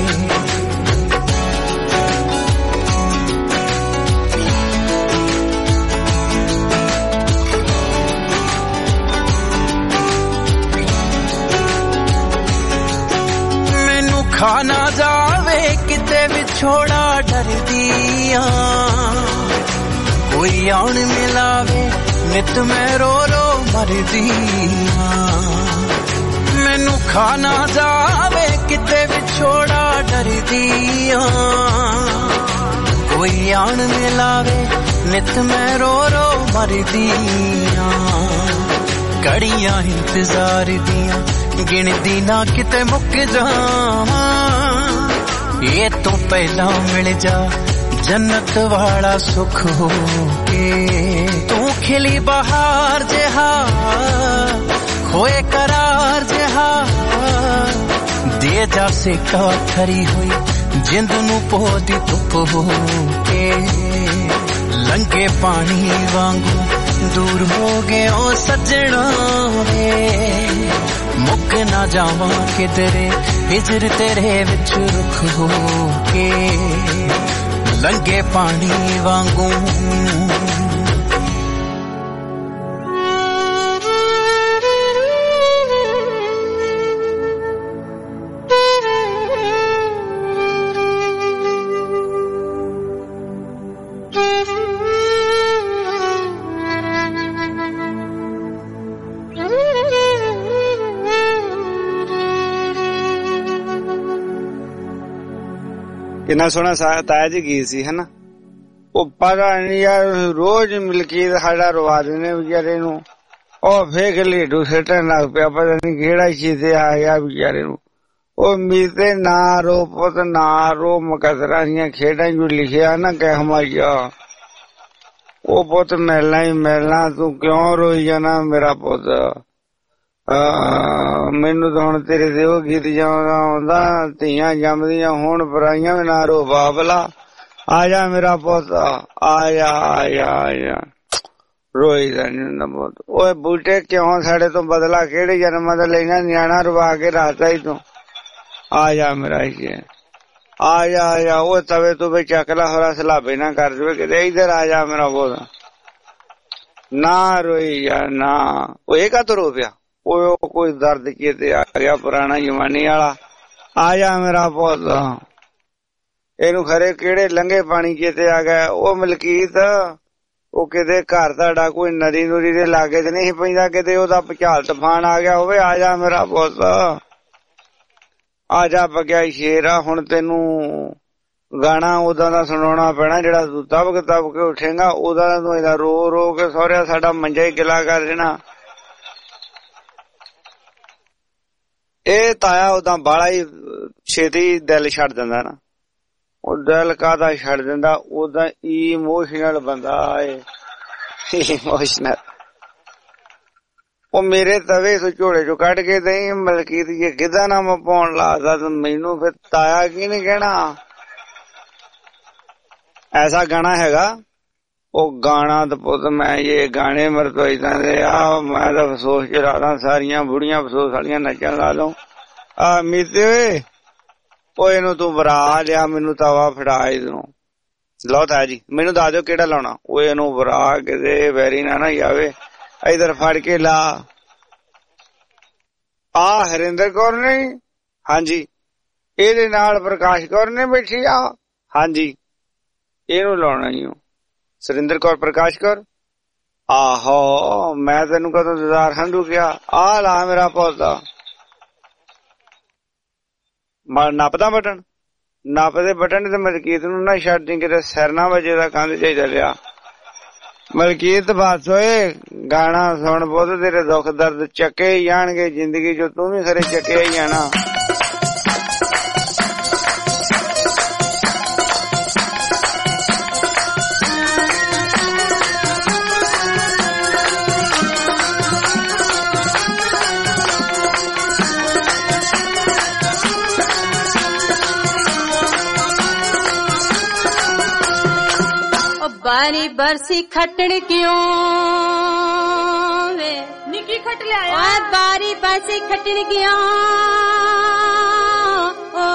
Speaker 3: खाना जावे किते विछोड़ा डरदिया, कोई आउन मिलावे नित मैं रो रो मरदिया। मैनू खाना जावे किते विछोड़ा डरदिया, कोई आउन मिलावे नित मैं रो रो मरदिया। कड़ियां इंतजार दिया गिनदी ना किते मुक जावा, ये तो पहला मिल जा जन्नत वाला सुख हो के। तू खिली बहार जहा खोए करार जहा, दे जा सेका ठरी हुई जिंद नू पोदी धुप हो के। लंगे पानी वांगू दूर हो गया सजना वे, मुक ना जावां किधरे हिजर तेरे विच रुख हो के लंगे पानी वांगू
Speaker 2: किन्ना सोहना ताया जी गीत सी है ना। ਉਹ ਪਤਾ ਨਹੀਂ ਯਾਰ ਰੋਜ਼ ਮਲਕੀਤ ਸਾਡਾ ਰਵਾ ਦਿੰਦੇ ਵਿਚਾਰੇ ਨੂੰ। ਉਹ ਫੇਕ ਲੇਡੂ ਸਿੱਟਣ ਲੱਗ ਪਿਆ, ਪਤਾ ਨਹੀਂ ਕਿਹੜਾ ਚੀਤੇ ਆ ਗਿਆ ਵਿਚਾਰੇ ਨੂੰ। ਉਹ ਮੀਤੇ ਨਾ ਰੋ ਪੁੱਤ ਨਾ ਰੋ, ਮਕਸਰਾਂ ਦੀਆਂ ਖੇਡਾਂ ਜੋ ਲਿਖਿਆ ਨਾ ਕਹਿਮਾਇਆ, ਉਹ ਪੁੱਤ ਮਿਲਣਾ ਹੀ ਮਿਲਣਾ, ਤੂੰ ਕਿਉਂ ਰੋਈ ਜਾਣਾ ਮੇਰਾ ਪੁੱਤ। ਮੈਨੂੰ ਤਾਂ ਹੁਣ ਤੇਰੇ ਤੇ ਉਹ ਗੀਤ ਜਿਆਦਾ ਆਉਂਦਾ, ਧੀਆਂ ਜੰਮਦੀਆਂ ਹੁਣ ਪਰਾਈਆਂ ਵੀ ਨਾ ਰੋ ਬਾਬਲਾ, ਆ ਜਾ ਮੇਰਾ ਪੁੱਤ ਆ ਜਾ ਆ ਜਾ ਆ ਜਾ। ਰੋਈ ਦਾ ਨੀ ਹੁੰਦਾ ਪੁੱਤ। ਓਏ ਬੂਟੇ ਕਿਉਂ ਸਾਡੇ ਤੋਂ ਬਦਲਾ ਕਿਹੜੇ ਜਨਮਾਂ ਦਾ ਲੈਣਾ, ਨਿਆਣਾ ਰਵਾ ਕੇ ਰਾਤਾ ਹੀ ਤੂੰ। ਆ ਜਾ ਮੇਰਾ ਜੀ ਆ ਜਾ ਆ ਜਾ। ਉਹ ਤਵੇ ਤੋਂ ਵੀ ਚੱਕ ਲਾ, ਹੋਰਾ ਸਲਾਬੇ ਨਾ ਕਰ ਦੇਵੇ ਕਿਤੇ, ਇੱਧਰ ਆ ਜਾ ਮੇਰਾ ਪੁੱਤ। ਨਾ ਰੋਈ ਜਾ ਨਾ। ਉਹ ਇਹ ਕਾ ਰੋ ਪਿਆ? ਉਹ ਕੋਈ ਦਰਦ ਚੇਤੇ ਆ ਗਿਆ ਪੁਰਾਣਾ ਜਮਾਨੇ ਵਾਲਾ। ਆ ਜਾ ਮੇਰਾ ਪੁੱਤ। ਇਹਨੂੰ ਖਰੇ ਕਿਹੜੇ ਲੰਘੇ ਪਾਣੀ ਚੇਤੇ ਆ ਗਿਆ। ਉਹ ਮਲਕੀਤ ਉਹ ਕਿਤੇ ਘਰ ਤੁਹਾਡਾ ਕੋਈ ਨਦੀ ਨੂਰੀ ਦੇ ਲਾਗੇ ਤੇ ਨਹੀਂ ਪੈਂਦਾ, ਕਿਤੇ ਉਹਦਾ ਭੁਚਾਲ ਤੂਫਾਨ ਆ ਗਿਆ ਹੋਵੇ। ਆ ਜਾ ਮੇਰਾ ਪੁੱਤ ਆ ਜਾ ਪੱਕਿਆ ਸ਼ੇਰਾ। ਹੁਣ ਤੈਨੂੰ ਗਾਣਾ ਉਦਾਂ ਦਾ ਸੁਣਾਉਣਾ ਪੈਣਾ ਜਿਹੜਾ ਤੂੰ ਤਬਕ ਤਬਕ ਕੇ ਉੱਠੇਗਾ, ਉਦਾਂ ਦਾ ਤੂੰ ਇਹਦਾ ਰੋ ਰੋ ਕੇ ਸਹੁਰਿਆ ਸਾਡਾ ਮੰਜਾ ਹੀ ਗਿਲਾ ਕਰ ਦੇਣਾ। ਇਹ ਤਾਇਆ ਉਦਾਂ ਬਾਲਾ ਹੀ ਛੇਤੀ ਦਿਲ ਛੱਡ ਦਿੰਦਾ ਨਾ। ਉਹ ਦਿਲ ਕਾਹਦਾ ਛੱਡ ਦਿੰਦਾ, ਉਦਾਂ ਇਮੋਸ਼ਨਲ ਬੰਦਾ ਏ, ਇਮੋਸ਼ਨਲ। ਉਹ ਮੇਰੇ ਤਵੇ ਤੋਂ ਝੋਲੇ ਚੋਂ ਕੱਢ ਕੇ ਦਈ ਮਲਕੀਤ ਜੀ ਕਿਦਾਂ ਨਾ ਮੈਂ ਪਾਉਣ ਲਾਦਾ, ਮੈਨੂੰ ਫਿਰ ਤਾਇਆ ਕੀ ਨੀ ਕਹਿਣਾ। ਐਸਾ ਗਾਣਾ ਹੈਗਾ ਉਹ ਗਾਣਾ ਤਾਂ ਪੁੱਤ ਮੈਂ ਇਹ ਗਾਣੇ ਮਰਤੋਈ ਦੇ ਆ, ਮੈਂ ਤਾਂ ਅਫਸੋਸ ਚ ਲਾ ਦਾਂ, ਸਾਰੀਆਂ ਬੁੜੀਆਂ ਅਫਸੋਸ ਵਾਲੀਆਂ ਨੱਚਣ ਲਾ ਲਓ। ਆ ਮੀਤੇ ਓਏ ਉਹ ਇਹਨੂੰ ਤੂੰ ਵਰਾ ਲਿਆ, ਮੈਨੂੰ ਤਵਾ ਫੜਾ ਇਹਨੂੰ। ਲਓ ਤਾਇਆ ਜੀ ਮੈਨੂੰ ਦੱਸ ਦਿਓ ਕਿਹੜਾ ਲਾਉਣਾ। ਉਹ ਇਹਨੂੰ ਵਰਾ ਕਿਤੇ ਵੈਰੀ ਨਾ ਨਾ ਜਾਵੇ, ਇਧਰ ਫੜ ਕੇ ਲਾ। ਆ ਹਰਿੰਦਰ ਕੌਰ ਨੇ? ਹਾਂਜੀ। ਇਹਦੇ ਨਾਲ ਪ੍ਰਕਾਸ਼ ਕੌਰ ਨੇ ਬੈਠੀ ਆ? ਹਾਂਜੀ। ਇਹਨੂੰ ਲਾਉਣਾ ਹੀ ਸੁਰਿੰਦਰ ਕੌਰ ਪ੍ਰਕਾਸ਼ ਕੌਰ। ਆਹੋ ਮੈਂ ਤੈਨੂੰ ਕਦੋਂ ਦਜ਼ਾਰ ਹੰਡੂ ਕਿਹਾ। ਆ ਲਾ ਮੇਰਾ ਪੌਦਾ। ਨੱਪਦਾ ਬਟਨ, ਨੱਪਦੇ ਬਟਨ ਤੇ ਮਲਕੀਤ ਨੂੰ ਨਾ ਛੱਡ ਕਿਤੇ ਸਿਰ ਨਾ ਵਜੇ ਦਾ ਕੰਧ ਚਾਹੀਦਾ ਲਿਆ। ਮਲਕੀਤ ਬਸ ਓਏ ਗਾਣਾ ਸੁਣ ਪੁੱਤ, ਤੇਰੇ ਦੁੱਖ ਦਰਦ ਚੱਕੇ ਹੀ ਜਾਣਗੇ ਜ਼ਿੰਦਗੀ ਚੋਂ, ਤੂੰ ਵੀ ਖਰੇ ਚੱਕਿਆ ਹੀ ਜਾਣਾ।
Speaker 4: बारी बरसी खटण क्यों वे निकी खट ले आया। बारी बरसी खटण क्यों ओ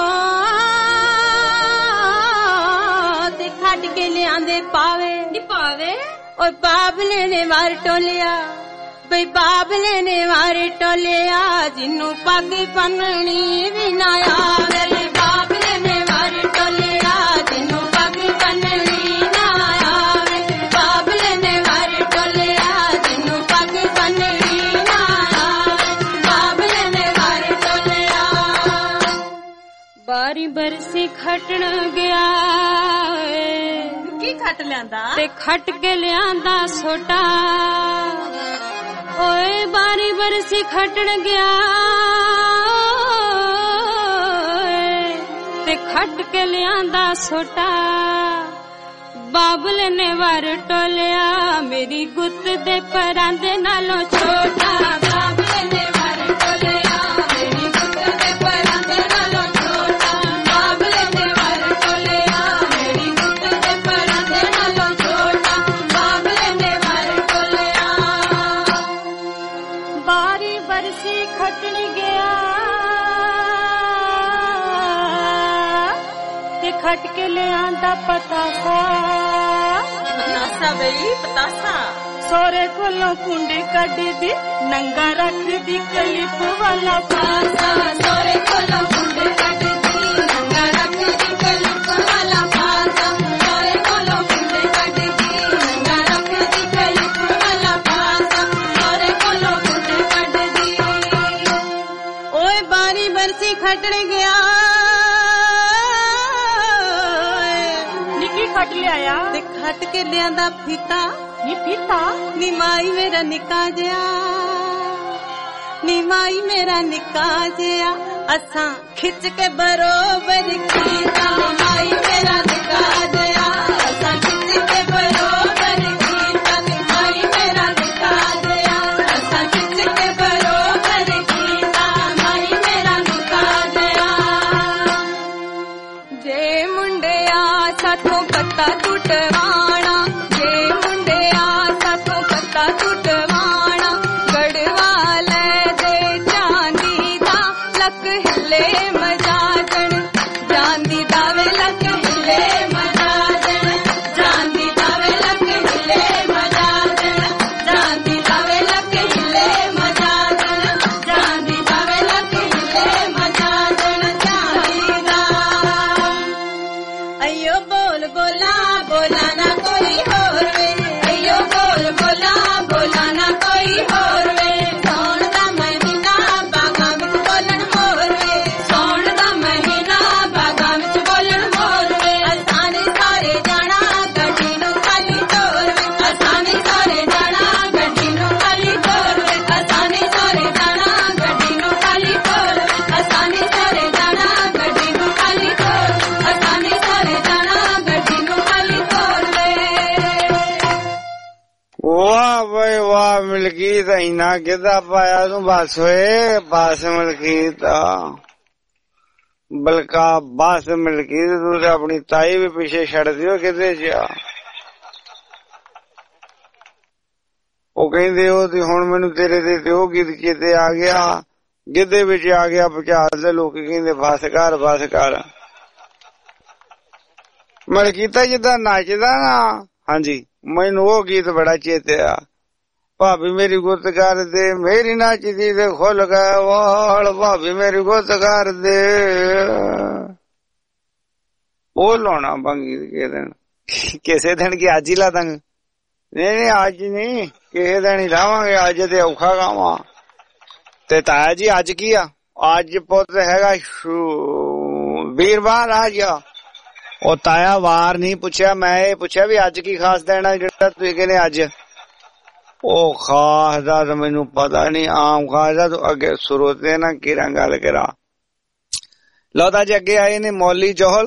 Speaker 4: ते खट के ले आंदे पावे नी पावे। और बाबले ने मार टोलिया बई बाबले ने मार टोलिया, जिन्नू पग बननी भी ना आवे। बाबले ने मार टोलिया जिन्नू पग बननी बारी बरसी खटन गया की खट लियांदा ते खट के लियांदा सोटा। ओए बारी बरसी खटन गया ते खट के लियांदा सोटा। बाबले ने वार टोलिया मेरी गुत दे परांदे नालों छोटा। बाबले ने वार टोलिया मेरी गुत दे परांदे नालों छोटा। बाबले ने वार टोलिया मेरी गुत दे परांदे नालों छोटा। बाबले ने वार टोलिया बारी बरसी खटन गया ते खट के ले आंदा पतासा पतासा बई पतासा सोरे कोलों कुंडी कड दी नंगा रख दी कलिप वाला पासा सोरे कोलों कुंडी कड दी नंगा रख दी कलिप वाला पासा सोरे कोलों कुंडी कड दी नंगा रख दी कलिप वाला पासा सोरे कोलों कुंडी कड दी ओए बारी बरसी खटण गया निकी खट ले आया ते खट के लियांदा फीता नी पीता नी माई मेरा निका जया नी माई मेरा निका जया असां खिच के बरोबर कीता माई मेरा निका जया असां खिच के बरोबर कीता नी माई मेरा निका जया असां खिच के बरोबर कीता माई मेरा निका जया जे मुंडिया साथों पत्ता टूटवाना मलकीत इना किदा पाया तू बस होए बस मलकीत बल्कि बस मलकीत तू अपनी ताई भी पीछे छड़ दियो किते जा ओ कहंदे ओ ती हुण मैनू तेरे ते ते ओ गीत किते आ गया गिद्धे विच आ गया भचाल दे लोक कहंदे बस कर बस कर मलकीता जिदा नचदा ना हां जी मैनू ओ गीत बड़ा चेते आ भाभी मेरी गुत कर दे मेरी नाचदी दे खुल गए वाल भाभी मेरी गुत कर दे ओ लाना बंगी के दिन किसे दिन की अज ही ला देंगे नहीं नहीं अज नहीं किसे दिन ही लावांगे अज ते औखा गावा ते ताया जी अज की आ अज पुत हैगा वीरवार आज आ ओ ताया वार नहीं पूछया मैं पूछया भी अज की खास देना जेड़ा तुसीं कहने अज ओ खास दा तो मैनू पता नहीं आम खास दा तो अगे सुरोते ना किरा गल करा लो ता जी अगे आए ने मौली जोहल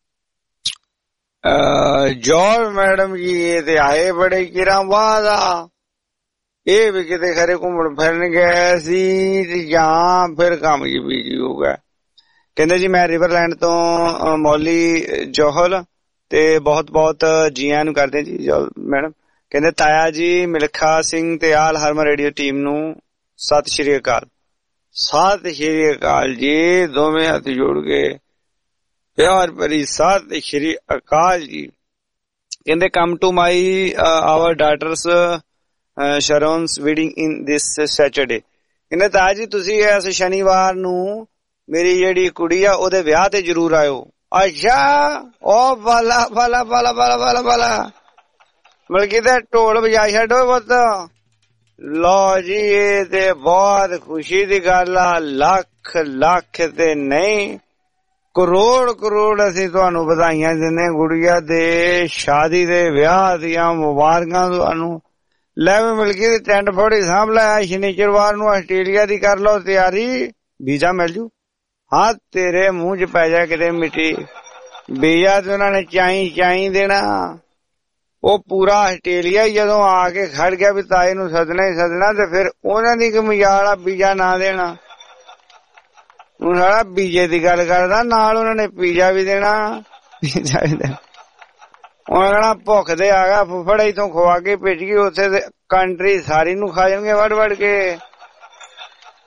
Speaker 4: जोहल मैडम जी ये ते आए बड़े किरा बाद ये भी किते खरे घूमन फिरन गए सी या फिर काम जी बीजी हो गया कहंदे जी मैं रिवरलैंड तो मौली जोहल ते बहुत बहुत जियां नू करदे जी जोहल मैडम कहंदे ताया जी मिल्खा सिंह ते आल हरमन रेडियो टीम नू सत श्री अकाल सत श्री अकाल जी दोवें हथ जोड़ के प्यार भरी सत श्री अकाल जी कहंदे come to my our daughters Sharon's wedding in this Saturday कहंदे ताया जी तुसी इस शनिवार नू मेरी जेड़ी कुड़ी आ ओदे विआह ते जरूर आयो अच्छा ओ बाला बाला बाला बाला बाला बाला बल्कि ढोल बजा छो पुत लो जी ये ते बहुत खुशी दी गल आ लख लख ते नहीं करोड़ करोड़ असी तुहानू बधाइयां दिंदे गुड़िया दे शादी दे विआह दियां मुबारकां तुहानू लै भी मिलकी दी टेंट फोड़ी सांभ लै शनिचरवार नू आस्ट्रेलिया दी कर लो तैयारी वीजा मिल जू हाँ तेरे मुंह च पै जा किते मिट्टी वीजा ते उन्हां ने चाई चाई देना वो पूरा आस्ट्रेलिया जदों आके खड़ गया भी ताए नू सदना ही सदना ते फिर उन्हां दी की मजाल आ वीजा ना देना हूं सारा वीजे दी गल करदा नाल उन्हां ने पीजा भी देना पीजा भी देना उन्हां कहना भुख दे आ गया फुफड़ इथों खवा के भेज गई उत्थे कंट्री सारी नू खा जाणगे वड़ वड़ के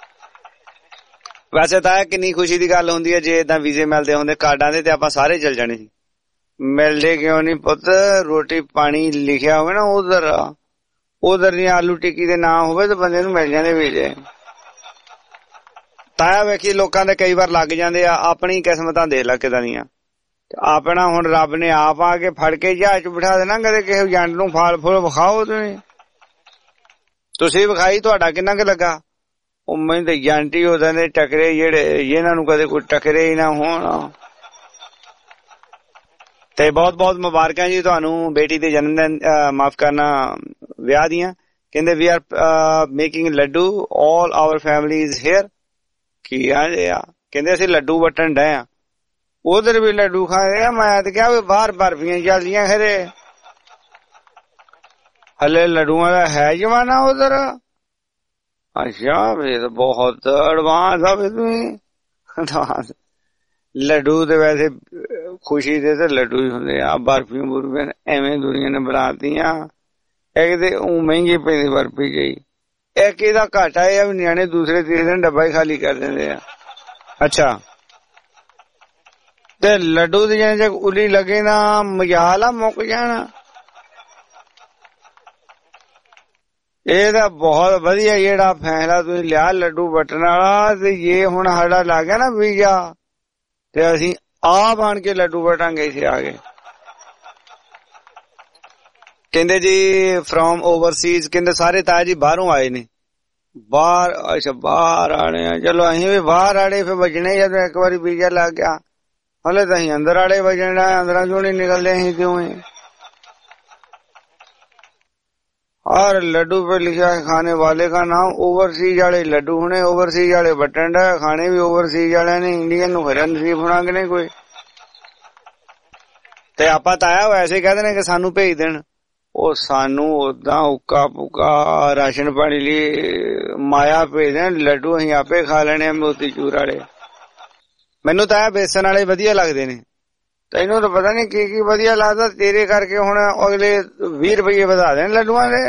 Speaker 2: ਵੈਸੇ ਤਾਂ ਕਿੰਨੀ ਖੁਸ਼ੀ ਦੀ ਗੱਲ ਹੁੰਦੀ ਹੈ ਜੇ ਏਦਾਂ ਵੀਜ਼ੇ ਮਿਲਦੇ ਹੁੰਦੇ ਕਾਰਡਾਂ ਦੇ ਤੇ ਆਪਾਂ ਸਾਰੇ ਚਲ ਜਾਣੇ ਸੀ। ਮਿਲਦੇ ਕਿਉਂ ਨੀ ਪੁੱਤ, ਰੋਟੀ ਪਾਣੀ ਲਿਖਿਆ ਹੋਵੇ ਨਾ ਉਧਰ ਉਧਰ ਨੀ ਆਲੂ ਟਿੱਕੀ ਦੇ ਨਾਂ ਹੋਵੇ ਤਾਂ ਬੰਦੇ ਨੂੰ ਮਿਲ ਜਾਂਦੇ ਵੀਜ਼ੇ। ਤਾਇਆ ਵੇਖੀ ਲੋਕਾਂ ਦੇ ਕਈ ਵਾਰ ਲੱਗ ਜਾਂਦੇ ਆ, ਆਪਣੀ ਕਿਸਮਤਾਂ ਦੇਖ ਲਾ ਕਿਦਾਂ ਦੀਆਂ। ਆਪਣਾ ਹੁਣ ਰੱਬ ਨੇ ਆਪ ਆ ਕੇ ਫੜ ਕੇ ਜਹਾਜ਼ ਚ ਬਿਠਾ ਦੇਣਾ, ਕਦੇ ਕਿਸੇ ਏਜੰਟ ਨੂੰ ਫਲ ਫੁੱਲ ਵਿਖਾਓ। ਤੁਸੀਂ ਤੁਸੀਂ ਵਿਖਾਈ, ਤੁਹਾਡਾ ਕਿੰਨਾ ਕੁ ਲੱਗਾ? ਉਹ ਮੈਨੂੰ ਤਾਂ ਏਜੰਟ ਹੀ ਉਹਦੇ ਨੇ ਟਕਰੇ ਜਿਹੜੇ ਜਿਹਨਾਂ ਨੂੰ ਕਦੇ ਕੋਈ ਟਕਰੇ ਹੀ ਨਾ ਹੋਣ। ਤੇ ਬਹੁਤ ਬਹੁਤ ਮੁਬਾਰਕਾਂ ਜੀ ਤੁਹਾਨੂੰ ਬੇਟੀ ਦੇ ਜਨਮ ਦਿਨ, ਮਾਫ ਕਰਨਾ ਵਿਆਹ ਦੀਆਂ। ਕਹਿੰਦੇ we are making laddoo, all our family is here. ਕੀ ਆ ਕਹਿੰਦੇ ਅਸੀਂ ਲੱਡੂ ਵਟਣ ਡਏ ਆ, ਉਧਰ ਵੀ ਲੱਡੂ ਖਾ ਰਹੇ ਆ। ਮੈਂ ਤਾਂ ਕਿਹਾ ਵੀ ਬਾਹਰ ਬਰਫੀਆਂ ਚੱਲਦੀਆਂ ਖਰੇ, ਹਲੇ ਲੱਡੂਆਂ ਦਾ ਹੈ ਜਮਾਨਾ ਉਧਰ। ਅੱਛਾ ਵੀ ਬਹੁਤ ਐਡਵਾਂਸ ਆ ਵੀ ਤੁਸੀਂ। ਲੱਡੂ ਤੇ ਵੈਸੇ ਖੁਸ਼ੀ ਦੇ ਤੇ ਲੱਡੂ ਹੀ ਹੁੰਦੇ ਆ, ਬਰਫੀਆਂ ਬੁਰਫੀਆਂ ਐਵੇਂ ਦੁਨੀਆ ਨੇ ਬਣਾਤੀਆਂ। ਇੱਕ ਤੇ ਉਹ ਮਹਿੰਗੀ ਪੈਂਦੀ ਬਰਫੀ ਜਿਹੀ, ਇੱਕ ਇਹਦਾ ਘਾਟਾ ਇਹ ਆ ਵੀ ਨਿਆਣੇ ਦੂਸਰੇ ਤੀਸਰੇ ਦਿਨ ਡੱਬਾ ਹੀ ਖਾਲੀ ਕਰ ਦਿੰਦੇ ਆ। ਅੱਛਾ ਤੇ ਲੱਡੂ ਦੀ ਜੇ ਉਲੀ ਲੱਗੇ ਨਾ ਮਜਾਲ ਆ ਮੁੱਕ ਜਾਣਾ। ਇਹ ਤਾਂ ਬਹੁਤ ਵਧੀਆ ਜਿਹੜਾ ਫੈਸਲਾ ਤੁਸੀਂ ਲਿਆ ਲੱਡੂ ਵਟਣ ਵਾਲਾ। ਤੇ ਜੇ ਹੁਣ ਸਾਡਾ ਲੱਗ ਗਿਆ ਨਾ ਵੀਜ਼ਾ ਤੇ ਅਸੀਂ ਆ ਬਣ ਕੇ ਲੱਡੂ ਵਟਾਂਗੇ ਇੱਥੇ ਆ ਕੇ। ਕਹਿੰਦੇ ਜੀ ਫਰੋਮ ਓਵਰਸੀਜ਼, ਕਹਿੰਦੇ ਸਾਰੇ ਤਾਇਆ ਜੀ ਬਾਹਰੋਂ ਆਏ ਨੇ। ਬਾਹਰ? ਅੱਛਾ ਬਾਹਰ ਆਣੇ ਆ, ਚਲੋ ਅਸੀਂ ਵੀ ਬਾਹਰ ਆੜੇ ਫਿਰ ਵਜਣੇ ਜਦੋਂ ਇੱਕ ਵਾਰੀ ਵੀਜ਼ਾ ਲੱਗ ਗਿਆ। ਹਲੇ ਤਾਂ ਅਸੀਂ ਅੰਦਰ ਆੜੇ ਵਜਣਾ, ਅੰਦਰਾਂ ਚੋਂ ਨੀ ਨਿਕਲਦੇ ਅਸੀਂ ਕਿਉਂ। और लड्डू पे लिखा है खाने वाले का नाम ओवरसीज वाले लड्डू होने, ओवरसीज वाले बटन है खाने भी ओवरसीज वाले ने, इंडियन ਨੂੰ ਖਰਾ ਨਸੀਬ ਹੋਣਾ ਕਿ ਨਹੀਂ ਕੋਈ। ਤੇ ਆਪਾਂ ਤਾਂ ਆਇਆ ਵੈਸੇ ਕਹਿੰਦੇ ਨੇ ਕਿ ਸਾਨੂੰ ਭੇਜ ਦੇਣ। ਉਹ ਸਾਨੂੰ ਓਦਾਂ ਉੱਕਾ ਪੁੱਕਾ ਰਾਸ਼ਨ ਪਾਣੀ ਲਈ ਮਾਇਆ ਭੇਜ ਦੇਣ, ਲੱਡੂ ਅਸੀਂ ਆਪੇ ਖਾ ਲੈਣੇ ਮੋਤੀ ਚੂਰ ਵਾਲੇ। ਮੈਨੂੰ ਤਾਂ ਇਹ ਬੇਸਨ ਵਾਲੇ ਵਧੀਆ ਲੱਗਦੇ ਨੇ, ਤੈਨੂੰ ਤਾਂ ਪਤਾ ਨੀ ਕੀ ਕੀ ਵਧੀਆ ਲੱਗਦਾ। ਤੇਰੇ ਕਰਕੇ ਹੁਣ ਅਗਲੇ ਵੀਹ ਰੁਪਈਏ ਵਧਾ ਦੇਣ ਲੱਡੂਆਂ ਦੇ।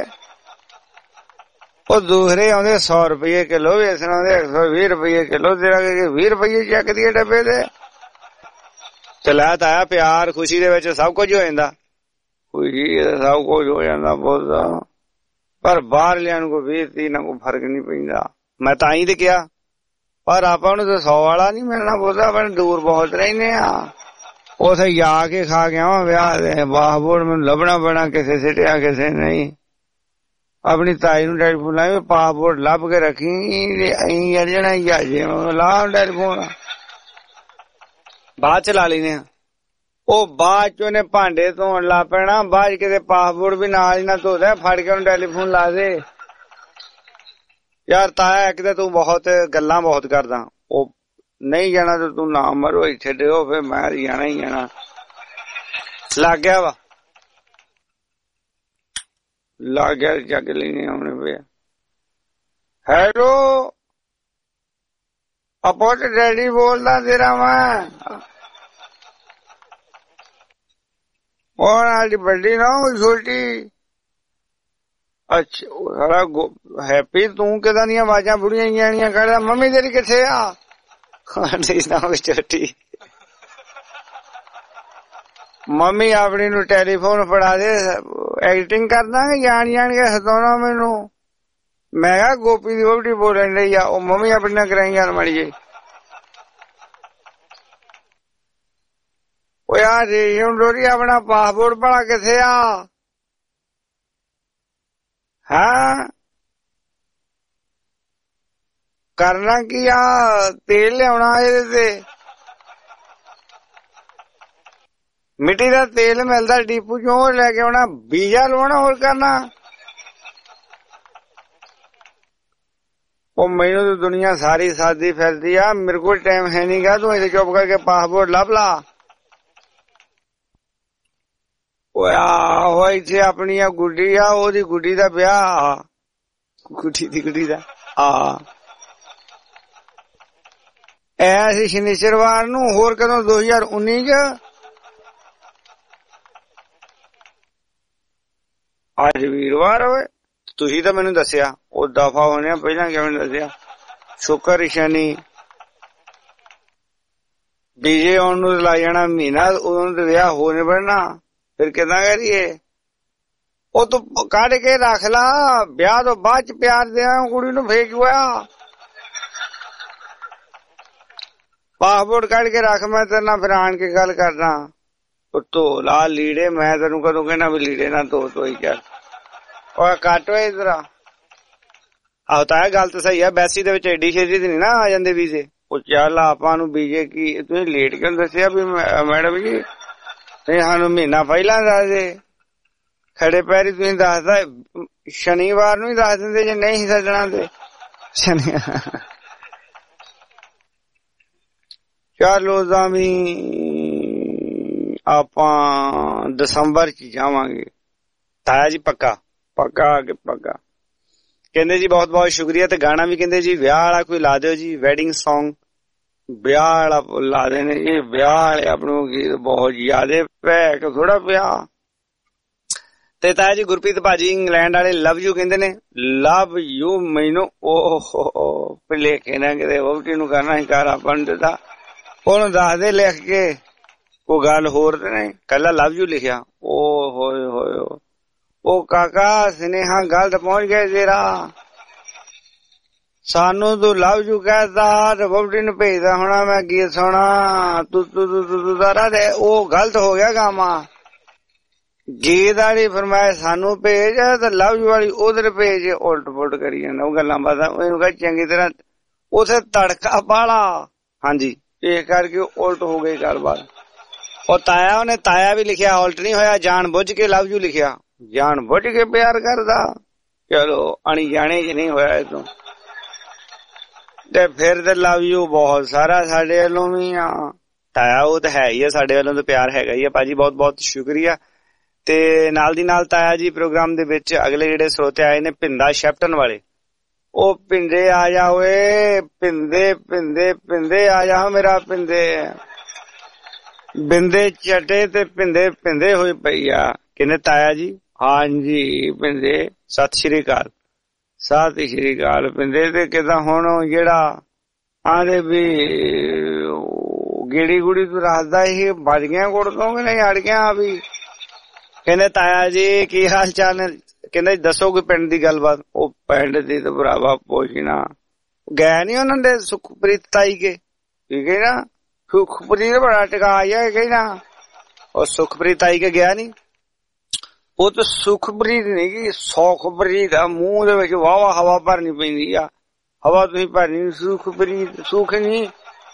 Speaker 2: ਉਹ ਦੂਸਰੇ ਆਉਂਦੇ ਸੌ ਰੁਪਈਏ ਕਿਲੋ, ਵੇਸਣ ਆਉਂਦੇ ਇੱਕ ਸੌ ਵੀਹ ਰੁਪਈਏ ਕਿਲੋ। ਤੇਰਾ ਵੀਹ ਰੁਪਈਏ ਚੱਕਦੀ ਹੈ ਡੱਬੇ ਦੇ। ਚਲਾ ਤਾਇਆ ਪਿਆਰ ਖੁਸ਼ੀ ਦੇ ਵਿੱਚ ਸਭ ਕੁਝ ਹੋ ਜਾਂਦਾ। ਖੁਸ਼ੀ ਸਭ ਕੁਝ ਹੋ ਜਾਂਦਾ ਬਹੁਤ, ਪਰ ਬਾਹਰ ਲਿਆਂ ਨੂੰ ਕੋਈ ਵੀਹ ਤੀਹ ਨਾਲ ਕੋਈ ਫਰਕ ਨੀ ਪੈਂਦਾ। ਮੈਂ ਤਾਂ ਹੀ ਤੇ ਕਿਹਾ, ਪਰ ਆਪਾਂ ਨੂੰ ਤਾਂ ਸੌ ਵਾਲਾ ਨੀ ਮਿਲਣਾ ਬਹੁਤਾ, ਆਪਾਂ ਦੂਰ ਬਹੁਤ ਰਹਿੰਦੇ ਆ। ਉਥੇ ਜਾ ਕੇ ਖਾ ਕੇ ਆਵਾਂ ਵਿਆਹ ਦੇ ਪਾਸਪੋਰਟ ਮੈਨੂੰ ਲੱਭਣਾ ਪੈਣਾ, ਕਿਸੇ ਸਿੱਟਿਆ ਕਿਸੇ ਨਹੀਂ। ਆਪਣੀ ਤਾਈ ਨੂੰ ਟੈਲੀਫੋਨ ਲਾਇਆ, ਪਾਸਪੋਰਟ ਲੱਭ ਕੇ ਰੱਖੀ, ਅਸੀਂ ਅੜ ਜਾਣਾ ਜਹਾਜੇ ਲਾ ਟੈਲੀਫੋਨ, ਬਾਅਦ ਚ ਲਾ ਲੈਨੇ ਆ। ਉਹ ਬਾਅਦ ਚ ਉਹਨੇ ਭਾਂਡੇ ਧੋਣ ਲਾ ਪੈਣਾ, ਬਾਅਦ ਕਿਤੇ ਪਾਸਪੋਰਟ ਵੀ ਨਾਲ ਹੀ ਨਾ ਧੋਦਾ, ਫੜ ਕੇ ਉਹਨੂੰ ਟੈਲੀਫੋਨ ਲਾ ਦੇ। ਯਾਰ ਤਾਇਆ ਇੱਕ ਤਾਂ ਤੂੰ ਬਹੁਤ ਗੱਲਾਂ ਬਹੁਤ ਕਰਦਾ, ਉਹ ਨਹੀਂ ਜਾਣਾ ਤੇ ਤੂੰ ਨਾ ਮਰੋ ਇੱਥੇ ਦਿਓ, ਫਿਰ ਮੈਂ ਜਾਣਾ ਹੀ ਜਾਣਾ। ਲੱਗ ਗਿਆ ਵਾ, ਲੱਗ ਗਿਆ ਜੱਗ ਲੈਣੇ ਆਉਣੇ ਪਿਆ। ਹੈਲੋ ਆਪੋ ਤੇ ਡੈਡੀ ਬੋਲਦਾ ਤੇਰਾ ਮੈਂ। ਉਹ ਨਾਲ ਵੱਡੀ ਨਾ ਛੋਟੀ। ਅੱਛਾ ਹੈਪੀ, ਤੂੰ ਕਿਦਾਂ ਦੀਆਂ ਆਵਾਜ਼ਾਂ ਬੁੜੀਆਂ ਜਾਣੀਆਂ ਕਰਦਾ। ਮੰਮੀ ਤੇਰੀ ਕਿੱਥੇ ਆ? ਛੋਟੀ ਮੰਮੀ ਆਪਣੀ ਨੂੰ ਟੈਲੀਫੋਨ ਫੜਾ ਦੇ, ਐਕਟਿੰਗ ਕਰਦਾਂਗੇ ਜਾਣ ਜਾਣ ਕੇ ਹਸਾਉਣਾ ਮੈਨੂੰ। ਮੈਂ ਕਿਹਾ ਗੋਪੀ ਦੀ ਵਹੁਟੀ ਬੋਲਣ ਲਈ ਆ, ਉਹ ਮੰਮੀ ਆਪਣੀ ਨਾਲ ਕਰਾਈ ਗੱਲ ਮਾੜੀ ਜੀ। ਉਹ ਯਾਰ ਰੇਸ਼ਮ ਡੋਰੀ ਆਪਣਾ ਪਾਸਪੋਰਟ ਭਲਾ ਕਿੱਥੇ ਆ? ਹਾਂ ਕਰਨਾ ਕੀ ਆ? ਤੇਲ ਲਿਆਉਣਾ ਇਹਦੇ ਤੇ, ਮਿੱਟੀ ਦਾ ਤੇਲ ਮਿਲਦਾ ਡੀਪੂ ਚੋਂ, ਲੈ ਕੇ ਆਉਣਾ। ਵੀਜ਼ਾ ਲਵਾਉਣਾ, ਹੋਰ ਕਰਨਾ। ਉਹ ਮੈਨੂੰ ਤਾਂ ਦੁਨੀਆ ਸਾਰੀ ਸਾਦੀ ਫਿਰਦੀ ਆ, ਮੇਰੇ ਕੋਲ ਟਾਈਮ ਹੈ ਨੀ ਗਾ। ਤੂੰ ਇੱਥੇ ਚੁੱਪ ਕਰਕੇ ਪਾਸਪੋਰਟ ਲੱਭ ਲਾ। ਉਹ ਆਹੋ ਇੱਥੇ ਆਪਣੀ ਆ ਗੁੱਡੀ ਆ, ਉਹਦੀ ਗੁੱਡੀ ਦਾ ਵਿਆਹ, ਗੁੱਡੀ ਦੀ ਗੁੱਡੀ ਦਾ ਆ ਐ ਸੀ ਸ਼ਨੀਚਰਵਾਰ ਨੂੰ। ਹੋਰ ਕਦੋਂ? ਦੋ ਹਜ਼ਾਰ ਉੱਨੀ ਚ। ਅੱਜ ਵੀਰਵਾਰ ਹੋਵੇ। ਤੁਸੀਂ ਤਾਂ ਮੈਨੂੰ ਦੱਸਿਆ, ਉਹ ਦਫਾ ਹੋਣੇ ਪਹਿਲਾਂ ਕਿਵੇਂ ਦੱਸਿਆ? ਸ਼ੁਕਰ ਸ਼ਨੀ ਡੀਜੇ ਆਉਣ ਨੂੰ ਲੱਗ ਜਾਣਾ ਮਹੀਨਾ, ਉਦੋਂ ਤੇ ਵਿਆਹ ਹੋ ਨੀ ਬਣਨਾ, ਫਿਰ ਕਿੱਦਾਂ ਕਰੀਏ? ਉਹ ਤੂੰ ਕੱਢ ਕੇ ਰੱਖ ਲਾ, ਵਿਆਹ ਤੋਂ ਬਾਅਦ ਚ ਪਿਆਰ ਦਿਆਂ ਕੁੜੀ ਨੂੰ ਫੇਕ ਹੋਇਆ। ਪਾਸਪੋਰਟ ਕੱਢ ਕੇ ਰੱਖ, ਮੈਂ ਤੇਰੇ ਨਾਲ ਫਿਰ ਆਣ ਕੇ ਗੱਲ ਕਰਦਾ। ਧੋ ਲਾ ਲੀੜੇ, ਮੈਂ ਤੈਨੂੰ ਕਦੋਂ ਕਹਿਣਾ ਵੀ ਲੀੜੇ ਨਾ ਧੋ ਧੋਈ ਚੱਲ। ਉਹ ਕੱਟ ਹੋਏ ਇਧਰ ਆਹੋ ਤਾਂ ਗੱਲ ਤਾਂ ਸਹੀ ਆ, ਬੈਸੀ ਦੇ ਵਿੱਚ ਏਡੀ ਛੇਤੀ ਨੀ ਨਾ ਆ ਜਾਂਦੇ ਵੀਜ਼ੇ। ਉਹ ਚੱਲ ਆਪਾਂ ਨੂੰ ਵੀਜ਼ੇ ਕੀ ਤੁਸੀਂ ਲੇਟ ਕਿਉਂ ਦੱਸਿਆ ਵੀ ਮੈਡਮ ਜੀ? ਨਹੀਂ ਸਾਨੂੰ ਮਹੀਨਾ ਪਹਿਲਾਂ ਦੱਸ ਦੇ, ਖੜੇ ਪੈਰੀ ਤੁਸੀਂ ਦੱਸਦਾ, ਸ਼ਨੀਵਾਰ ਨੂੰ ਹੀ ਦੱਸ ਦਿੰਦੇ ਜੇ ਨਹੀਂ ਸੱਜਣਾ ਤੇ ਸ਼ਨੀ। ਚਲੋ ਤਾਂ ਵੀ ਆਪਾਂ ਦਸੰਬਰ ਚ ਜਾਵਾਂਗੇ ਤਾਇਆ ਜੀ, ਪੱਕਾ ਪੱਕਾ ਕੇ ਪੱਕਾ। ਕਹਿੰਦੇ ਜੀ ਬਹੁਤ ਬਹੁਤ ਸ਼ੁਕਰੀਆ। ਤੇ ਗਾਣਾ ਵੀ ਕਹਿੰਦੇ ਜੀ ਵਿਆਹ ਵਾਲਾ ਕੋਈ ਲਾ ਦਿਓ ਜੀ, ਵੈਡਿੰਗ ਸੌਂਗ ਵਿਆਹ ਵਾਲਾ ਲਾ ਦੇਣੇ ਜੀ। ਵਿਆਹ ਵਾਲੇ ਆਪਣੇ ਗੀਤ ਬਹੁਤ ਜ਼ਿਆਦਾ ਪੈ ਕੇ ਥੋੜਾ ਪਿਆ। ਤੇ ਤਾਇਆ ਜੀ ਗੁਰਪ੍ਰੀਤ ਭਾਜੀ ਇੰਗਲੈਂਡ ਵਾਲੇ ਲਵ ਯੂ ਕਹਿੰਦੇ ਨੇ, ਲਵ ਯੂ ਮੈਨੂੰ ਉਹ ਭੁਲੇਖੇ ਨਾ ਕਿਤੇ ਵਹੁਟੀ ਨੂੰ ਕਰਨਾ ਸੀ ਘਰ ਆਪਾਂ ਨੂੰ ਦਿੱਤਾ, ਉਹਨੂੰ ਦੱਸ ਦੇ ਲਿਖ ਕੇ ਕੋਈ ਗੱਲ ਹੋਰ ਤੇ ਨਹੀਂ, ਕੱਲਾ ਲਵ ਯੂ ਲਿਖਿਆ। ਓ ਹੋਏ ਹੋਏ ਉਹ ਕਾਕਾ ਸਨੇਹਾ ਗਲਤ ਪਹੁੰਚ ਗਏ ਤੇਰਾ, ਸਾਨੂੰ ਤੂੰ ਲਵ ਯੂ ਕਹਿਦਾ ਤੇ ਵਹੁਟੀ ਨੂੰ ਭੇਜਦਾ ਹੋਣਾ ਮੈਂ ਗੀਤ ਸੁਣਾ ਤੂੰ ਤੂੰ ਤੂੰ ਤਾਰਾ ਦੇ, ਉਹ ਗਲਤ ਹੋ ਗਿਆ ਕੰਮ। ਗੀਤ ਵਾਲੀ ਫਰਮਾਇਸ਼ ਸਾਨੂੰ ਭੇਜ ਤੇ ਲਵ ਯੂ ਵਾਲੀ ਉਧਰ ਭੇਜ, ਉਲਟ ਪੁਲਟ ਕਰੀ ਜਾਂਦਾ ਉਹ ਗੱਲਾਂ ਬਾਤਾਂ। ਇਹਨੂੰ ਕਹ ਚੰਗੀ ਤਰ੍ਹਾਂ ਉਥੇ ਤੜਕਾ ਪਾਲਾ। ਹਾਂਜੀ ਇਹ ਕਰਕੇ ਉਲਟ ਹੋ ਗਈ ਗੱਲਬਾਤ। ਉਹ ਤਾਇਆ ਉਹਨੇ ਤਾਇਆ ਵੀ ਲਿਖਿਆ, ਉਲਟ ਨਹੀਂ ਹੋਇਆ, ਜਾਣ ਬੁੱਝ ਕੇ ਲਵ ਯੂ ਲਿਖਿਆ, ਜਾਣ ਬੁੱਝ ਕੇ ਪਿਆਰ ਕਰਦਾ। ਚਲੋ ਅਣੀ ਜਾਣੇ ਚ ਨਹੀਂ ਹੋਇਆ ਇਹ ਤੋਂ, ਤੇ ਫਿਰ ਤੇ ਲਵ ਯੂ ਬਹੁਤ ਸਾਰਾ ਸਾਡੇ ਵੱਲੋਂ ਵੀ ਆ ਤਾਇਆ, ਉਹ ਤਾਂ ਹੈ ਹੀ ਆ ਸਾਡੇ ਵੱਲੋਂ ਤਾਂ ਪਿਆਰ ਹੈਗਾ ਹੀ ਆ ਭਾਜੀ, ਬਹੁਤ ਬਹੁਤ ਸ਼ੁਕਰੀਆ। ਤੇ ਨਾਲ ਦੀ ਨਾਲ ਤਾਇਆ ਜੀ ਪ੍ਰੋਗਰਾਮ ਦੇ ਵਿੱਚ ਅਗਲੇ ਜਿਹੜੇ ਸਰੋਤੇ ਆਏ ਨੇ ਪਿੰਦਾ ਸ਼ੈਪਟਨ ਵਾਲੇ, ਉਹ ਪਿੰਦੇ ਆ ਜਾ ਓਏ, ਪਿੰਦੇ ਪਿੰਦੇ ਪਿੰਦੇ ਆ ਜਾ ਮੇਰਾ ਪਿੰਦੇ, ਬਿੰਦੇ ਚਟੇ ਤੇ ਪਿੰਦੇ ਪਿੰਦੇ ਹੋਈ ਪਈ ਆ। ਕਹਿੰਦੇ ਤਾਇਆ ਜੀ ਹਾਂਜੀ ਪਿੰਦੇ ਸਤਿ ਸ਼੍ਰੀ ਅਕਾਲ, ਸਤਿ ਸ਼੍ਰੀ ਅਕਾਲ ਪਿੰਦੇ। ਤੇ ਕਿਦਾਂ ਹੁਣ ਜਿਹੜਾ ਆਂਦੇ ਵੀ ਗੇੜੀ ਗੁੜੀ ਤੂੰ ਰੱਖਦਾ ਸੀ ਵੱਜ ਗਿਆ ਗੁੜ ਤੋਂ ਕਿ ਨਹੀਂ ਅੜ ਗਿਆ ਵੀ? ਕਹਿੰਦੇ ਤਾਇਆ ਜੀ ਕੀ ਹਾਲ ਚਾਲ ਨੇ? ਕਹਿੰਦੇ ਦੱਸੋ ਕੋਈ ਪਿੰਡ ਦੀ ਗੱਲਬਾਤ। ਉਹ ਪਿੰਡ ਦੀ ਤਾਂ ਭਰਾਵਾ ਪੁੱਛਣਾ, ਗਏ ਨੀ ਉਹਨਾਂ ਦੇ ਸੁਖਪ੍ਰੀਤ ਤਾਈ ਕੇ, ਠੀਕ ਹੈ ਨਾ, ਸੁਖਪ੍ਰੀਤ ਬੜਾ ਟਿਕਾ ਜਾ ਕਹਿਣਾ, ਉਹ ਸੁਖਪ੍ਰੀਤ ਤਾਈ ਕੇ ਗਿਆ ਨੀ? ਉਹ ਤਾਂ ਸੁਖਪ੍ਰੀਤ ਨੀ ਗੀ, ਸੁਖਪ੍ਰੀਤ ਆ, ਮੂੰਹ ਦੇ ਵਿੱਚ ਵਾਹ ਵਾਹ ਹਵਾ ਭਰਨੀ ਪੈਂਦੀ ਆ, ਹਵਾ ਤੁਸੀਂ ਭਰਨੀ। ਸੁਖਪ੍ਰੀਤ ਸੁਖ ਨੀ,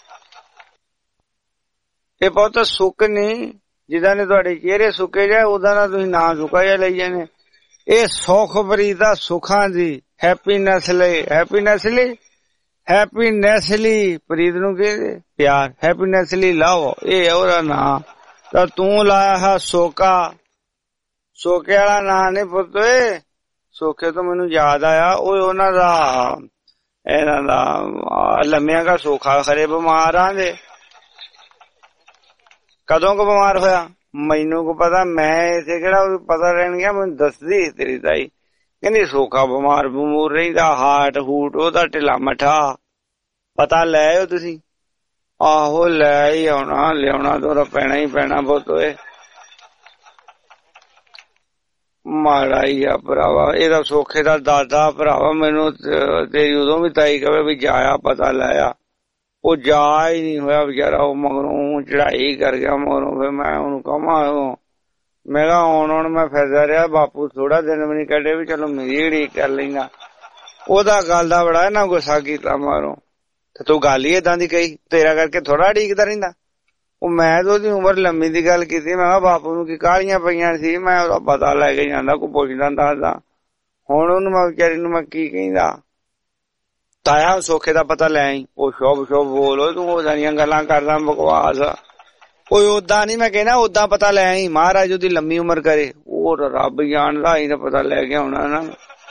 Speaker 2: ਇਹ ਬਹੁਤ ਸੁੱਕ ਨੀ, ਜਿੱਦਾਂ ਨੇ ਤੁਹਾਡੇ ਚਿਹਰੇ ਸੁੱਕੇ ਜਾਏ ਉਦਾਂ ਦਾ ਤੁਸੀਂ ਨਾਂ ਸੁੱਕਾ ਜਿਹਾ ਲਈ ਜਾਂਦੇ। ਇਹ ਸੁਖਪ੍ਰੀਤ ਆ ਸੁੱਖਾਂ ਦੀ, ਹੈਪੀਨੈਸ ਲਈ, ਹੈਪੀਨੈਸ ਲਈ, ਹੈਪੀਨੈਸ ਲਈ ਪ੍ਰੀਤ ਨੂੰ ਕਹਿੰਦੇ ਪਿਆਰ, ਹੈਪੀਨੈਸ ਲਈ ਲਾਓ, ਇਹ ਉਹਦਾ ਨਾਂ। ਤਾਂ ਤੂੰ ਲਾਇਆ ਹੈ ਸੋਕਾ, ਸੋਕੇ ਵਾਲਾ ਨਾਂ ਨੀ ਪੁੱਤ ਓਏ। ਸੋਕੇ ਤੋਂ ਮੈਨੂੰ ਯਾਦ ਆਇਆ, ਉਹ ਉਹਨਾਂ ਦਾ ਇਹਨਾਂ ਦਾ ਲੰਮਿਆਂ ਦਾ ਸੋਖਾ ਖਰੇ ਬਿਮਾਰ ਆਂਦੇ। ਕਦੋਂ ਕੁ ਬਿਮਾਰ ਹੋਇਆ ਮੈਨੂੰ ਕੋ ਪਤਾ, ਮੈਂ ਇਥੇ ਕਿਹੜਾ ਪਤਾ ਰਹਿਣ ਗਿਆ, ਮੈਨੂੰ ਦੱਸਦੀ ਤੇਰੀ ਤਾਈ, ਕਹਿੰਦੀ ਸੋਖਾ ਬਿਮਾਰ ਬਮੂਰ ਰਹਿੰਦਾ, ਹਾਰਟ ਹੂਟ ਉਹਦਾ ਢਿੱਲਾ ਮੱਠਾ, ਪਤਾ ਲੈ ਆਓ ਤੁਸੀਂ। ਆਹੋ ਲੈ ਹੀ ਆਉਣਾ, ਲਿਆਉਣਾ ਤਾਂ ਪੈਣਾ ਹੀ ਪੈਣਾ ਬਹੁਤ ਓਏ, ਮਾੜਾ ਹੀ ਆ ਭਰਾਵਾ ਇਹਦਾ। ਸੋਖੇ ਦਾ ਦਾਦਾ ਭਰਾਵਾ ਮੈਨੂੰ ਤੇਰੀ ਉਦੋਂ ਵੀ ਤਾਈ ਕਵੇ ਵੀ ਜਾਇਆ ਪਤਾ ਲਾਇਆ, ਉਹ ਜਾ ਹੀ ਨਹੀਂ ਹੋਇਆ ਵਿਚਾਰਾ, ਉਹ ਮਗਰੋਂ ਚੜਾਈ ਕਰ ਗਿਆ ਮਗਰੋਂ। ਫਿਰ ਮੈਂ ਉਹਨੂੰ ਕਹਾਂ, ਮੈਂ ਕਿਹਾ ਆਉਣ ਆਉਣ ਮੈਂ ਫਿਰਦਾ ਰਿਹਾ, ਬਾਪੂ ਥੋੜਾ ਦਿਨ ਵੀ ਨੀ ਕੱਢੇ ਵੀ ਚਲੋ ਮੇਰੀ ਉਡੀਕ ਕਰ ਲੈਂਦਾ। ਉਹਦਾ ਗੱਲ ਦਾ ਬੜਾ ਨਾ ਗੁੱਸਾ ਕੀਤਾ ਮਾਰੋ, ਤੇ ਤੂੰ ਗੱਲ ਹੀ ਏਦਾਂ ਦੀ ਕਹੀ, ਤੇਰਾ ਕਰਕੇ ਥੋੜਾ ਉਡੀਕਦਾ ਰਹਿੰਦਾ। ਉਹ ਮੈਂ ਤਾਂ ਉਹਦੀ ਉਮਰ ਲੰਮੀ ਦੀ ਗੱਲ ਕੀਤੀ, ਮੈਂ ਕਿਹਾ ਬਾਪੂ ਨੂੰ ਕੀ ਕਾਹਲੀਆਂ ਪਈਆਂ ਸੀ, ਮੈਂ ਉਹਦਾ ਪਤਾ ਲੈ ਕੇ ਜਾਂਦਾ, ਕੋਈ ਪੁੱਛਦਾ ਦੱਸਦਾ। ਹੁਣ ਉਹਨੂੰ ਮੈਂ ਵਿਚਾਰੀ ਨੂੰ ਮੈਂ ਕੀ ਕਹਿੰਦਾ, ਤਾਇਆ ਸੋਖੇ ਦਾ ਪਤਾ ਲੈ ਆਈ। ਉਹ ਸ਼ੁਭ ਸ਼ੁਭ ਬੋਲੋ ਤੂੰ, ਉਹਦਾਂ ਦੀਆਂ ਗੱਲਾਂ ਕਰਦਾ ਬਕਵਾਸ। ਕੋਈ ਓਦਾਂ ਨੀ ਮੈਂ ਕਹਿਣਾ, ਓਦਾਂ ਪਤਾ ਲੈ ਆਈ, ਮਹਾਰਾਜ ਉਹਦੀ ਲੰਮੀ ਉਮਰ ਕਰੇ, ਉਹ ਰੱਬ ਜਾਣਦਾ, ਅਸੀਂ ਤਾਂ ਪਤਾ ਲੈ ਕੇ ਆਉਣਾ ਨਾ।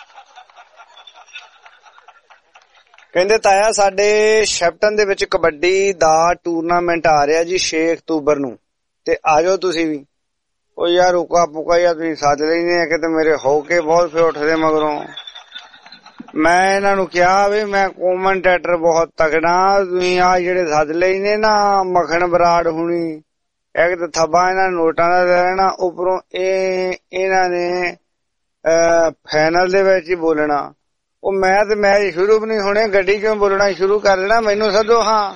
Speaker 2: ਕਹਿੰਦੇ ਤਾਇਆ ਸਾਡੇ ਸ਼ੈਪਟਨ ਦੇ ਵਿੱਚ ਕਬੱਡੀ ਦਾ ਟੂਰਨਾਮੈਂਟ ਆ ਰਿਹਾ ਜੀ ਛੇ ਅਕਤੂਬਰ ਨੂੰ, ਤੇ ਆ ਜਾਓ ਤੁਸੀਂ ਵੀ। ਉਹ ਯਾਰ ਰੁਕਾ ਪੁਕਾ ਜਾਂ ਤੁਸੀਂ ਸੱਦ ਲੈਂਦੇ ਆ ਕਿਤੇ ਮੇਰੇ ਹੋ ਕੇ ਬਹੁਤ ਫੇਰ ਉੱਠਦੇ ਮਗਰੋਂ। ਮੈਂ ਇਹਨਾਂ ਨੂੰ ਕਿਹਾ ਵੀ ਮੈਂ ਕੋਮੈਂਟੇਟਰ ਬਹੁਤ ਤਗੜਾ, ਤੁਸੀਂ ਆ ਜਿਹੜੇ ਸੱਦ ਲਈ ਨੇ ਨਾ ਮੱਖਣ ਬਰਾੜ ਹੁਣੀ, ਇੱਕ ਤਾਂ ਥੱਬਾ ਇਹਨਾਂ ਨੋਟਾਂ ਦਾ ਰਹਿਣਾ, ਉੱਪਰੋਂ ਇਹ ਇਹਨਾਂ ਨੇ ਫਾਈਨਲ ਦੇ ਵਿੱਚ ਹੀ ਬੋਲਣਾ। ਉਹ ਮੈਂ ਤੇ ਮੈਚ ਸ਼ੁਰੂ ਵੀ ਨਹੀਂ ਹੋਣੇ, ਗੱਡੀ ਚੋਂ ਬੋਲਣਾ ਸ਼ੁਰੂ ਕਰ ਦੇਣਾ, ਮੈਨੂੰ ਸੱਦੋ। ਹਾਂ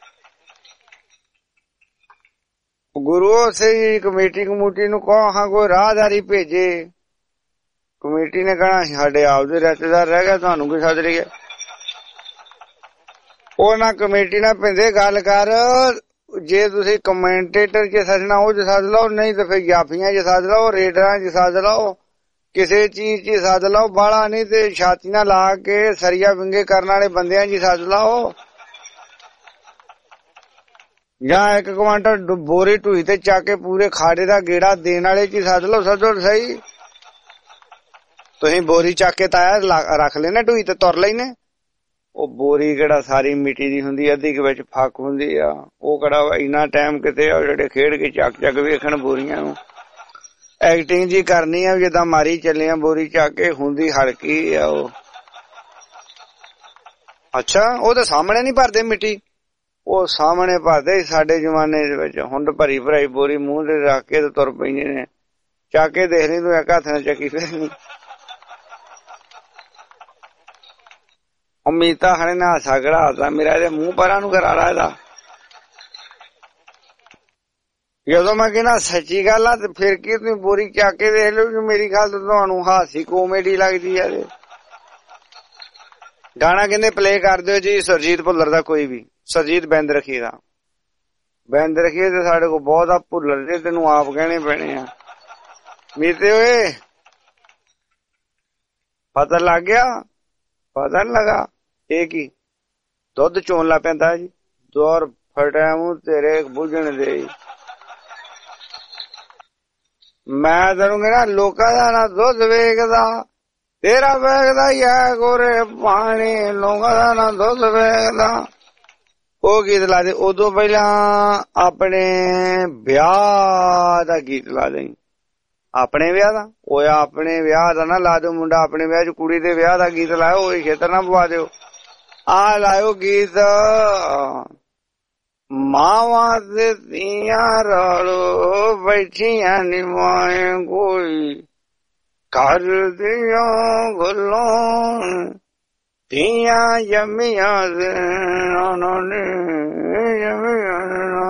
Speaker 2: ਗੁਰੂ ਸੇ ਕਮੇਟੀ ਕਮੂਟੀ ਨੂੰ ਕਹੋ ਹਾਂ ਕੋਈ ਰਾਹਦਾਰੀ ਭੇਜੇ। ਕਮੇਟੀ ਨੇ ਕਹਿਣਾ ਸਾਡੇ ਆਪਦੇ ਰਿਸ਼ਤੇਦਾਰ ਰਹਿ ਗਏ, ਤੁਹਾਨੂੰ ਕੋਈ ਸੱਦ ਰਹੀ ਹੈ। ਉਹ ਨਾ ਕਮੇਟੀ ਨਾਲ ਪੈਂਦੇ ਗੱਲ ਕਰ, ਜੇ ਤੁਸੀਂ ਕਮੈਂਟੇਟਰ ਚ ਸੱਦਣਾ ਉਹ ਚ ਸੱਦ ਲਓ, ਨਹੀਂ ਤਾਂ ਫਿਰ ਜਾਫੀਆਂ ਚ ਸੱਦ ਲਓ, ਰੇਡਰਾਂ ਚ ਸੱਦ ਲਓ, ਕਿਸੇ ਚੀਜ਼ ਚ ਸੱਦ ਲਓ, ਬਾਹਲਾ ਨਹੀਂ ਤੇ ਛਾਤੀ ਨਾਲ ਲਾ ਕੇ ਸਰੀਆ ਵਿੰਗੇ ਕਰਨ ਵਾਲੇ ਬੰਦਿਆਂ ਚ ਸੱਦ ਲਓ, ਜਾਂ ਇੱਕ ਕੁਆਂਟਲ ਬੋਰੀ ਢੂਈ ਤੇ ਚੱਕ ਕੇ ਪੂਰੇ ਖਾੜੇ ਦਾ ਗੇੜਾ ਦੇਣ ਵਾਲੇ ਚ ਸੱਦ ਲਓ। ਸੱਦੋ ਸਹੀ, ਤੁਸੀਂ ਬੋਰੀ ਚੱਕ ਕੇ ਤਾਇਆ ਰੱਖ ਲੈਣਾ ਢੂਈ ਤੇ ਤੁਰ ਲੈਨੇ। ਉਹ ਬੋਰੀ ਕਿਹੜਾ ਸਾਰੀ ਮਿੱਟੀ ਦੀ ਹੁੰਦੀ, ਅੱਧੀ ਕੇ ਵਿੱਚ ਫੱਕ ਹੁੰਦੀ ਆ, ਉਹ ਕਿਹੜਾ ਇੰਨਾ ਟਾਈਮ ਕਿਤੇ ਆ ਜਿਹੜੇ ਖੇਡ ਕੇ ਚੱਕ ਚੱਕ ਵੇਖਣ ਬੋਰੀਆਂ ਨੂੰ। ਐਕਟਿੰਗ ਜੀ ਕਰਨੀ ਆ ਜਿੱਦਾਂ ਮਾਰੀ ਚੱਲੇ ਆ ਬੋਰੀ ਚੱਕ ਕੇ, ਹੁੰਦੀ ਹਲਕੀ ਆ ਉਹ। ਅੱਛਾ ਉਹ ਤਾਂ ਸਾਹਮਣੇ ਨੀ ਭਰਦੇ ਮਿੱਟੀ, ਉਹ ਸਾਹਮਣੇ ਭਰਦੇ ਸਾਡੇ ਜ਼ਮਾਨੇ ਦੇ ਵਿੱਚ। ਹੁਣ ਭਰੀ ਭਰਾਈ ਬੋਰੀ ਮੂੰਹ ਤੇ ਰੱਖ ਕੇ ਤੇ ਤੁਰ ਪੈਂਦੇ ਨੇ, ਚੱਕ ਕੇ ਦੇਖ ਲਈ ਤੂੰ ਇੱਕ ਹੱਥ ਨਾਲ ਚੱਕੀ ਫਿਰਨੀ। ਅਮੀਤਾ ਹਣੇ ਨਾ ਸਗੜਾ ਹੱਸਦਾ ਮੇਰਾ, ਇਹਦੇ ਮੂੰਹ ਪਰਾਂ ਨੂੰ ਕਰਾਲਾ ਇਹਦਾ। ਜਦੋਂ ਮੈਂ ਕਹਿੰਦਾ ਸੱਚੀ ਗੱਲ ਆ ਤੇ ਫਿਰ ਕੀ ਤੁਸੀਂ ਬੋਰੀ ਚੱਕ ਕੇ ਦੇਖ ਲਓ, ਮੇਰੀ ਗੱਲ ਤਾਂ ਤੁਹਾਨੂੰ ਹਾਸੀ ਕੋਮੇਡੀ ਲੱਗਦੀ ਆ। ਗਾਣਾ ਕਹਿੰਦੇ ਪਲੇ ਕਰ ਦਿਓ ਜੀ ਸੁਰਜੀਤ ਭੁੱਲਰ ਦਾ, ਕੋਈ ਵੀ ਸੁਰਜੀਤ ਬਿੰਦ ਰਖੀਏ ਦਾ। ਬਿੰਦ ਰਖੀਏ ਤੇ ਸਾਡੇ ਕੋਲ ਬਹੁਤ ਆ, ਭੁੱਲਰ ਦੇ ਤੈਨੂੰ ਆਪ ਕਹਿਣੇ ਪੈਣੇ ਆ। ਮੀਤੇ ਓਏ ਪਤਾ ਲੱਗ ਗਿਆ? ਪਤਾ ਨੀ ਲਗਾ ਇਹ ਕੀ ਦੁੱਧ ਚੋਣ ਲੱਗ ਪੈਂਦਾ ਜੀ, ਦੌਰ ਫਟਿਆ ਮੂੰਹ ਤੇਰੇ ਬੁੱਝਣ ਦੇ। ਮੈਂ ਤੈਨੂੰ ਕਹਿੰਦਾ ਲੋਕਾਂ ਦਾ ਨਾ ਦੁੱਧ ਵੇਖਦਾ, ਤੇਰਾ ਵੇਖਦਾ ਹੀ ਹੈ ਗੋਰੇ ਪਾਣੀ, ਲੋਕਾਂ ਦਾ ਨਾ ਦੁੱਧ ਵੇਖਦਾ। ਉਹ ਗੀਤ ਲਾ ਦੇ। ਉਦੋਂ ਪਹਿਲਾਂ ਆਪਣੇ ਵਿਆਹ ਦਾ ਗੀਤ ਲਾ ਦੇ। ਆਪਣੇ ਵਿਆਹ ਦਾ ਉਹ ਆਪਣੇ ਵਿਆਹ ਦਾ ਨਾ ਲਾ ਦਿਓ, ਮੁੰਡਾ ਆਪਣੇ ਵਿਆਹ ਚ ਕੁੜੀ ਦੇ ਵਿਆਹ ਦਾ ਗੀਤ ਲਾਇਓ, ਉਹ ਖੇਤਰ ਨਾ ਪਵਾ ਦਿਓ। ਆ ਲਾਇਓ ਗੀਤ ਮਾਵਾਂ ਤੇ ਧੀਆਂ ਰਲੋ ਬੈਠੀਆਂ ਨਿਮਾਏ ਕੋਈ, ਘਰ ਦੀਆਂ ਗੱਲਾਂ ਧੀਆਂ ਜੰਮੀਆਂ ਉਹਨਾਂ ਨੇ ਜੰਮੀਆਂ।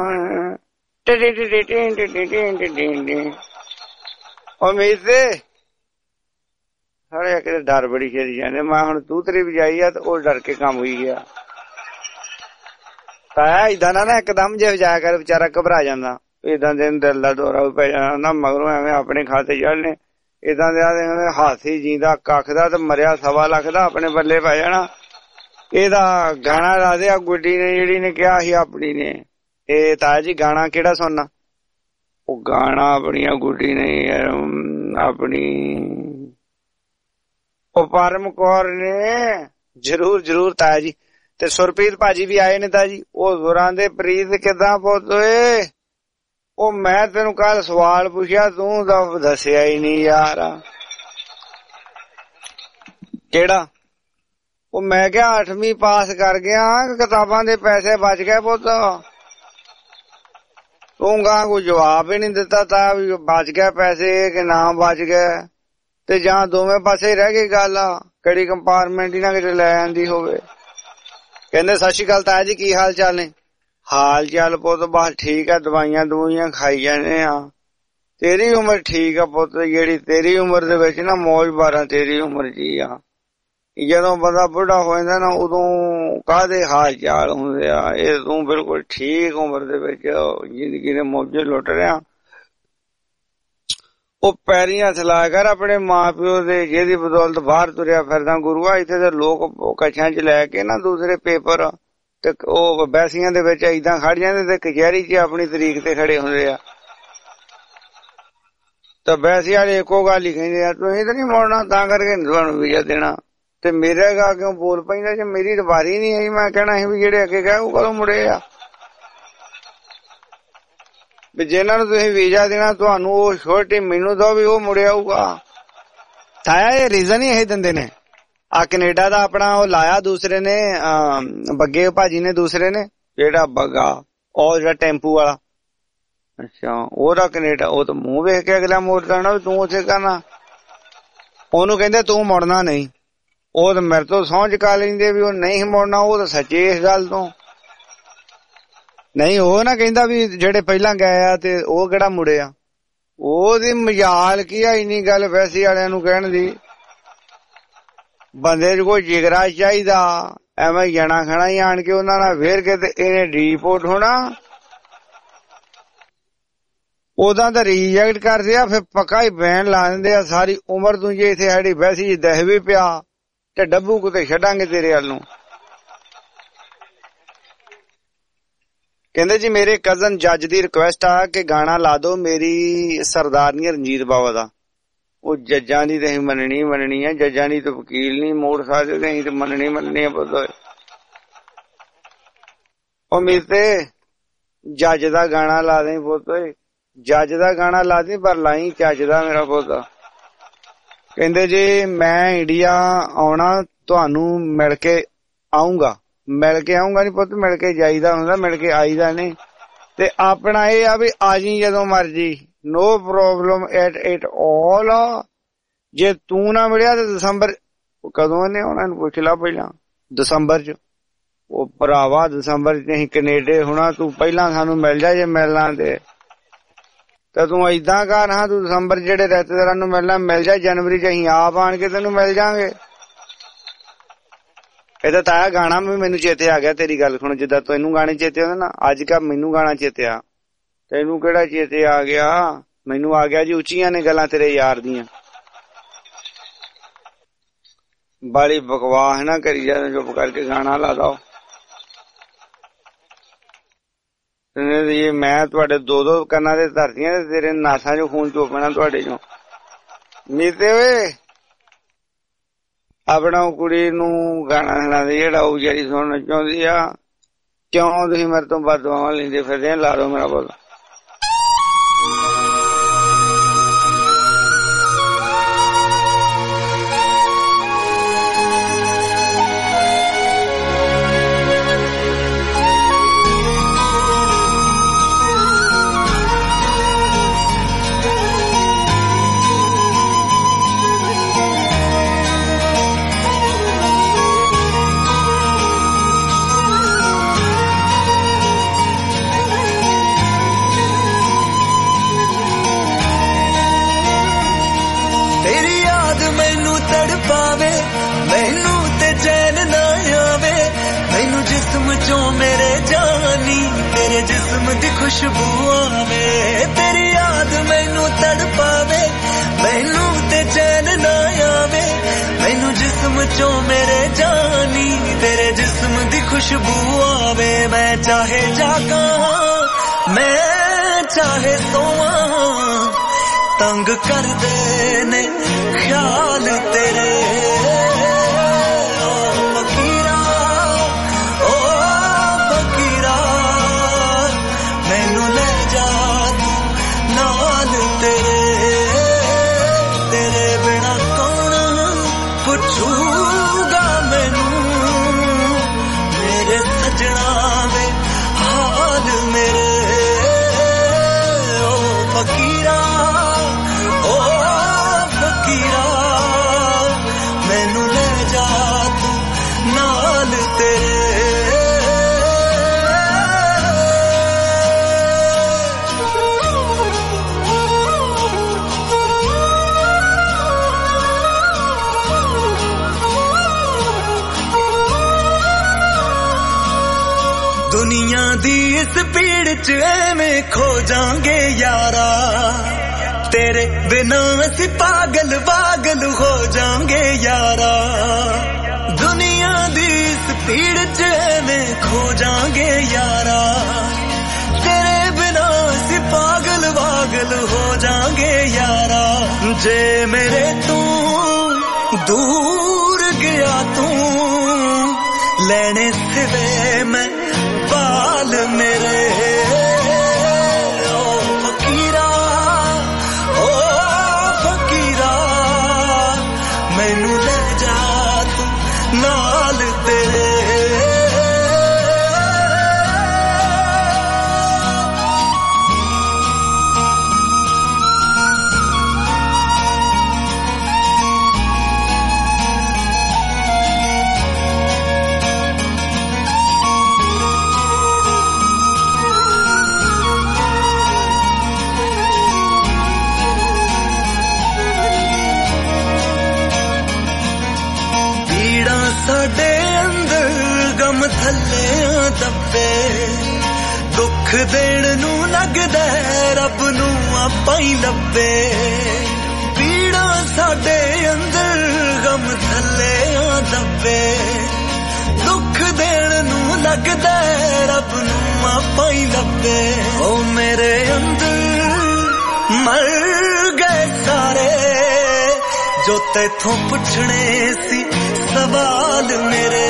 Speaker 2: ਉਮੀਦ ਤੇ ਸਾਰੇ ਕਿਤੇ ਡਰ ਬੜੀ ਛੇੜੀ ਜਾਂਦੇ। ਮੈਂ ਹੁਣ ਤੂਤਰੀ ਵਜਾਈ ਆ ਤੇ ਉਹ ਡਰ ਕੇ ਕੰਮ ਹੋਈ ਗਿਆ। ਤਾਇਆ ਏਦਾਂ ਨਾ ਇੱਕਦਮ ਜੇ ਵਜਾਇਆ ਕਰ, ਵਿਚਾਰਾ ਘਬਰਾ ਜਾਂਦਾ। ਏਦਾਂ ਦੇ ਦਿਲ ਦਾ ਦੌਰਾ ਵੀ ਪੈ ਜਾਂਦਾ, ਮਗਰੋਂ ਐਵੇਂ ਆਪਣੇ ਖਾਤੇ ਚੜਨੇ। ਏਦਾਂ ਦੇ ਹਾਥੀ ਜੀਂਦਾ ਕੱਖ ਦਾ ਤੇ ਮਰਿਆ ਸਵਾ ਲੱਖ ਦਾ ਆਪਣੇ ਬੱਲੇ ਪੈ ਜਾਣਾ। ਇਹਦਾ ਗਾਣਾ ਲਾ ਦਿਆ ਗੁੱਡੀ ਨੇ, ਜਿਹੜੀ ਨੇ ਕਿਹਾ ਸੀ ਆਪਣੀ ਨੇ। ਇਹ ਤਾਇਆ ਜੀ ਗਾਣਾ ਕਿਹੜਾ ਸੁਣਨਾ? ਉਹ ਗਾਣਾ ਆਪਣੀਆਂ ਗੁੱਡੀ ਨੇ ਆਪਣੀ ਉਹ ਪਰਮ ਕੌਰ ਨੇ। ਜਰੂਰ ਜਰੂਰ ਤਾਇਆ ਜੀ। ਤੇ ਸੁਰਪ੍ਰੀਤ ਭਾਜੀ ਵੀ ਆਏ ਨੇ ਤਾਇਆ ਜੀ। ਉਹ ਜ਼ੋਰਾਂ ਦੇ ਪ੍ਰੀਤ ਕਿੱਦਾਂ ਪੁੱਤ ਓਏ? ਉਹ ਮੈਂ ਤੈਨੂੰ ਕੱਲ ਸਵਾਲ ਪੁੱਛਿਆ, ਤੂੰ ਤਾਂ ਦੱਸਿਆ ਹੀ ਨਹੀਂ ਯਾਰ। ਕਿਹੜਾ? ਉਹ ਮੈਂ ਕਿਹਾ ਅੱਠਵੀਂ ਪਾਸ ਕਰ ਗਿਆ, ਕਿਤਾਬਾਂ ਦੇ ਪੈਸੇ ਬਚ ਗਏ ਪੁੱਤ। ਤੂੰ ਗਾ ਕੋਈ ਜਵਾਬ ਹੀ ਨਹੀਂ ਦਿੱਤਾ ਤਾਂ ਵੀ ਬਚ ਗਏ ਪੈਸੇ ਕਿ ਨਾ ਬਚ ਗਏ, ਤੇ ਜਾਂ ਦੋਵੇਂ ਪਾਸੇ ਰਹਿ ਗਈ ਗੱਲ। ਆ ਕਿਹੜੀ ਕੰਪਾਰਟਮੈਂਟ ਹੀ ਨਾ ਕਿਤੇ ਲੈ ਆਂਦੀ ਹੋਵੇ। ਕਹਿੰਦੇ ਸਤਿ ਸ਼੍ਰੀ ਅਕਾਲ ਤਾਇਆ ਜੀ, ਕੀ ਹਾਲ ਚਾਲ ਨੇ? ਹਾਲ ਚਾਲ ਪੁੱਤ ਬਸ ਠੀਕ ਆ, ਦਵਾਈਆਂ ਦਵਾਈਆਂ ਖਾਈ ਜਾਂਦੇ ਆ। ਤੇਰੀ ਉਮਰ ਠੀਕ ਆ ਪੁੱਤ, ਜਿਹੜੀ ਤੇਰੀ ਉਮਰ ਦੇ ਵਿੱਚ ਨਾ ਮੌਜ ਬਾਰਾਂ ਤੇਰੀ ਉਮਰ ਜੀ ਆ। ਜਦੋਂ ਬੰਦਾ ਬੁੱਢਾ ਹੋ ਜਾਂਦਾ ਨਾ ਉਦੋਂ ਕਾਹਦੇ ਹਾਲ ਚਾਲ ਹੁੰਦੇ ਆ। ਇਹ ਤੂੰ ਬਿਲਕੁਲ ਠੀਕ ਉਮਰ ਦੇ ਵਿੱਚ ਜ਼ਿੰਦਗੀ ਦੇ ਮੌਜੇ ਲੁੱਟ ਰਿਹਾ। ਉਹ ਪੈਰੀਂ ਹੱਥ ਲਾਇਆ ਕਰ ਆਪਣੇ ਮਾਂ ਪਿਓ ਦੇ, ਜਿਹਦੀ ਬਦੌਲਤ ਬਾਹਰ ਤੁਰਿਆ ਫਿਰਦਾ ਗੁਰੂਆ। ਇੱਥੇ ਦੇ ਲੋਕ ਕੱਛਾਂ ਚ ਲੈ ਕੇ ਨਾ ਦੂਸਰੇ ਪੇਪਰ ਤੇ ਉਹ ਬੈਸੀਆਂ ਦੇ ਵਿੱਚ ਏਦਾਂ ਖੜ ਜਾਂਦੇ ਤੇ ਕਚਹਿਰੀ ਚ ਆਪਣੀ ਤਰੀਕ ਤੇ ਖੜੇ ਹੁੰਦੇ ਆ। ਤਾਂ ਬੈਸੀ ਵਾਲੇ ਇੱਕੋ ਗੱਲ ਹੀ ਕਹਿੰਦੇ ਆ, ਤੁਸੀਂ ਤਾਂ ਨੀ ਮੋੜਨਾ ਤਾਂ ਕਰਕੇ ਤੁਹਾਨੂੰ ਵੀਜ਼ਾ ਦੇਣਾ। ਤੇ ਮੇਰੇ ਗਾ ਕਿਉਂ ਬੋਲ ਪੈਂਦਾ? ਜੇ ਮੇਰੀ ਵਾਰੀ ਨੀ ਆਈ ਮੈਂ ਕਹਿਣਾ ਸੀ ਵੀ ਜਿਹੜੇ ਅੱਗੇ ਗਏ ਉਹ ਕਦੋਂ ਮੁੜੇ ਆ। ਵੀ ਜਿਹਨਾਂ ਨੂੰ ਤੁਸੀਂ ਵੀਜ਼ਾ ਦੇਣਾ ਤੁਹਾਨੂੰ ਉਹ ਛੋਟੀ ਮੈਨੂੰ ਦੋ ਵੀ ਉਹ ਮੁੜਿਆ ਆਊਗਾ। ਤਾਇਆ ਇਹ ਰੀਜ਼ਨ ਹੀ ਇਹ ਦਿੰਦੇ ਨੇ आ कनेडा दा अपना ओ लाया दूसरे ने बग्गे भाजी ने दूसरे ने जेड़ा बग्गा ओ जेड़ा टेंपू वाला अच्छा ओदा कनेडा ओ तो मुंह वेख के अगला मोड़ देना तू उत्थे करना ओनू कहंदे तू मुड़ना नहीं ओ तो मेरे तो सौं चुका लेंदे भी ओ नहीं मुड़ना ओ तो सच्चे इस गल तो नहीं ओ ना कहंदा भी जेड़े पहला गए आ ते ओ किहड़ा मुड़े आ ओदी मजाल की आ इन्नी गल वैसी वालियां नू कहण दी बंदे च कोई जिगरा चाहिदा एवं जना खाना ही आन के उन्हां नाल फेर के ते इहने रिपोर्ट होना ओदा तो रिजेक्ट करदे आ फिर पक्का ही बैन ला दिंदे आ सारी उम्र तू जे इत्थे साडी वैसी दह भी पिया ते डब्बू किते छड्डांगे तेरे वल नूं कहंदे जी मेरे कजन जज दी रिक्वेस्ट आ कि गाना ला दो मेरी सरदारनी रंजीत बावा दा वो जज्जां दी ते मननी मननी है जज्जां दी तो वकील नहीं मोड़ सकदे ते ते मननी मननी है पुत्त ओ मेरे जज दा गाना ला दे पुत्त जज दा गाना ला दी पर लाई चज दा मेरा पुत्त कहंदे जी मैं इंडिया आउणा तुहानू मिल के आऊंगा मिल के आऊंगा नहीं पुत्त मिल के जाईदा हुंदा मिल के आईदा नहीं ते अपना ये आ भी आ जी जदों मर्जी no problem at it all जे तू ना मिलिया तो दिसंबर कदों ने आना पुछ ला पहला दिसंबर च ओ भरावा दिसंबर च असीं कनेडे होना तू पहला सानू मिल जा जे मिलना ते तू इदां कर हाँ तू दिसंबर जेड़े रिश्तेदारां नू मिलना मिल जा जनवरी च असीं आप आण के तेनू मिल जांगे ਇਹ ਤਾਂ ਤਾਇਆ ਗਾਣਾ ਵੀ ਮੈਨੂੰ ਚੇਤੇ ਆ ਗਿਆ ਤੇਰੀ ਗੱਲ ਸੁਣ ਜਿੱਦਾਂ ਤੈਨੂੰ ਗਾਣੇ ਚੇਤੇ ਆਉਂਦੇ ਨਾ ਅੱਜ ਕੱਲ ਮੈਨੂੰ ਗਾਣਾ ਚੇਤੇ ਆ ਤੈਨੂੰ ਕਿਹੜਾ ਚੇਤੇ ਆ ਗਿਆ ਮੈਨੂੰ ਆ ਗਿਆ ਜੀ ਉੱਚੀਆਂ ਨੇ ਗੱਲਾਂ ਤੇਰੇ ਯਾਰ ਦੀਆਂ ਬੜੀ ਬਕਵਾਸ ਨਾ ਕਰੀ ਜਾ ਚੁੱਪ ਕਰਕੇ ਗਾਣਾ ਲਾ ਦੋ ਇਹ ਮੈਂ ਤੁਹਾਡੇ ਦੋ ਦੋ ਕੰਨਾਂ ਦੇ ਧਰਤੀਆਂ ਤੇ ਤੇਰੇ ਨਾਸਾਂ ਚੋਂ ਖੂਨ ਚੋਪਣਾ ਤੁਹਾਡੇ ਚੋਂ ਮੀਤੇ ਓਏ अपना कुड़ी नू गाना सुना दे जेड़ा ओ जेड़ी सुनना चाहती आ क्यों तुसीं मेरे तो बददुआवां लैंदे फिरदे ला दो मेरा बोल
Speaker 5: खुशबू आवे तेरी याद मैनू तड़पावे मैनू ते चैन ना आवे मैनू जिस्म चो मेरे जानी तेरे जिस्म दी खुशबू आवे मैं चाहे जागा मैं चाहे सोवा तंग कर दे ने ख्याल तेरे दुनिया दी इस भीड़ च एवें खो जांगे यारा तेरे बिना असी पागल पागल हो जांगे यारा दुनिया दी इस भीड़ च एवें खो जांगे यारा तेरे बिना असी पागल पागल हो जांगे यारा जे मेरे तू दूर गया तू लेने सिवे मैं बाल मेरे ओ फकीरा ओ फकीरा मैनू ले जा तू ਥੱਲੇ ਦੱਬੇ ਦੁੱਖ ਦੇਣ ਨੂੰ ਲੱਗਦਾ ਰੱਬ ਨੂੰ ਆਪਾਂ ਹੀ ਲੱਭੇ ਪੀੜਾਂ ਸਾਡੇ ਅੰਦਰ ਗਮ ਥੱਲੇ ਦੱਬੇ ਦੁੱਖ ਦੇਣ ਨੂੰ ਲੱਗਦਾ ਰੱਬ ਨੂੰ ਆਪਾਂ ਹੀ ਲੱਭੇ ਓ ਮੇਰੇ ਅੰਦਰ ਮਰ ਗਏ ਸਾਰੇ ਜੋ ਤੈਥੋਂ ਪੁੱਛਣੇ ਸੀ ਸਵਾਲ ਮੇਰੇ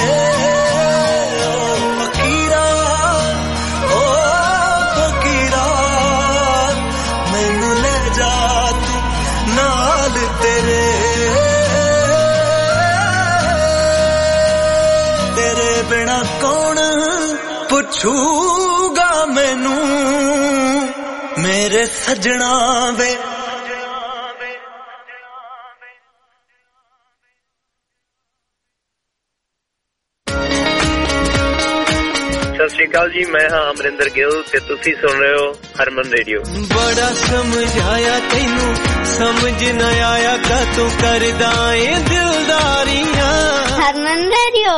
Speaker 5: ਓ ਫਕੀਰਾ ਓ ਫਕੀਰਾ ਮੈਨੂੰ ਲੈ ਜਾ ਤੂੰ ਨਾਲ ਤੇਰੇ ਤੇਰੇ ਬਿਨਾ ਕੌਣ ਪੁੱਛੂਗਾ ਮੈਨੂੰ ਮੇਰੇ ਸਜਣਾ ਵੇ
Speaker 6: ਸਤਿ ਸ਼੍ਰੀ ਅਕਾਲ ਜੀ ਮੈਂ ਹਾਂ ਅਮਰਿੰਦਰ ਗਿੱਲ ਤੇ ਤੁਸੀਂ ਸੁਣ ਰਹੇ ਹੋ ਹਰਮਨ ਰੇਡੀਓ
Speaker 3: ਬੜਾ ਸਮਝਾਇਆ ਤੈਨੂੰ ਸਮਝ ਨਾ ਆਇਆ ਕਾ ਤੂੰ ਕਰਦਾ ਏ ਦਿਲਦਾਰੀਆਂ
Speaker 7: ਹਰਮਨ ਰੇਡੀਓ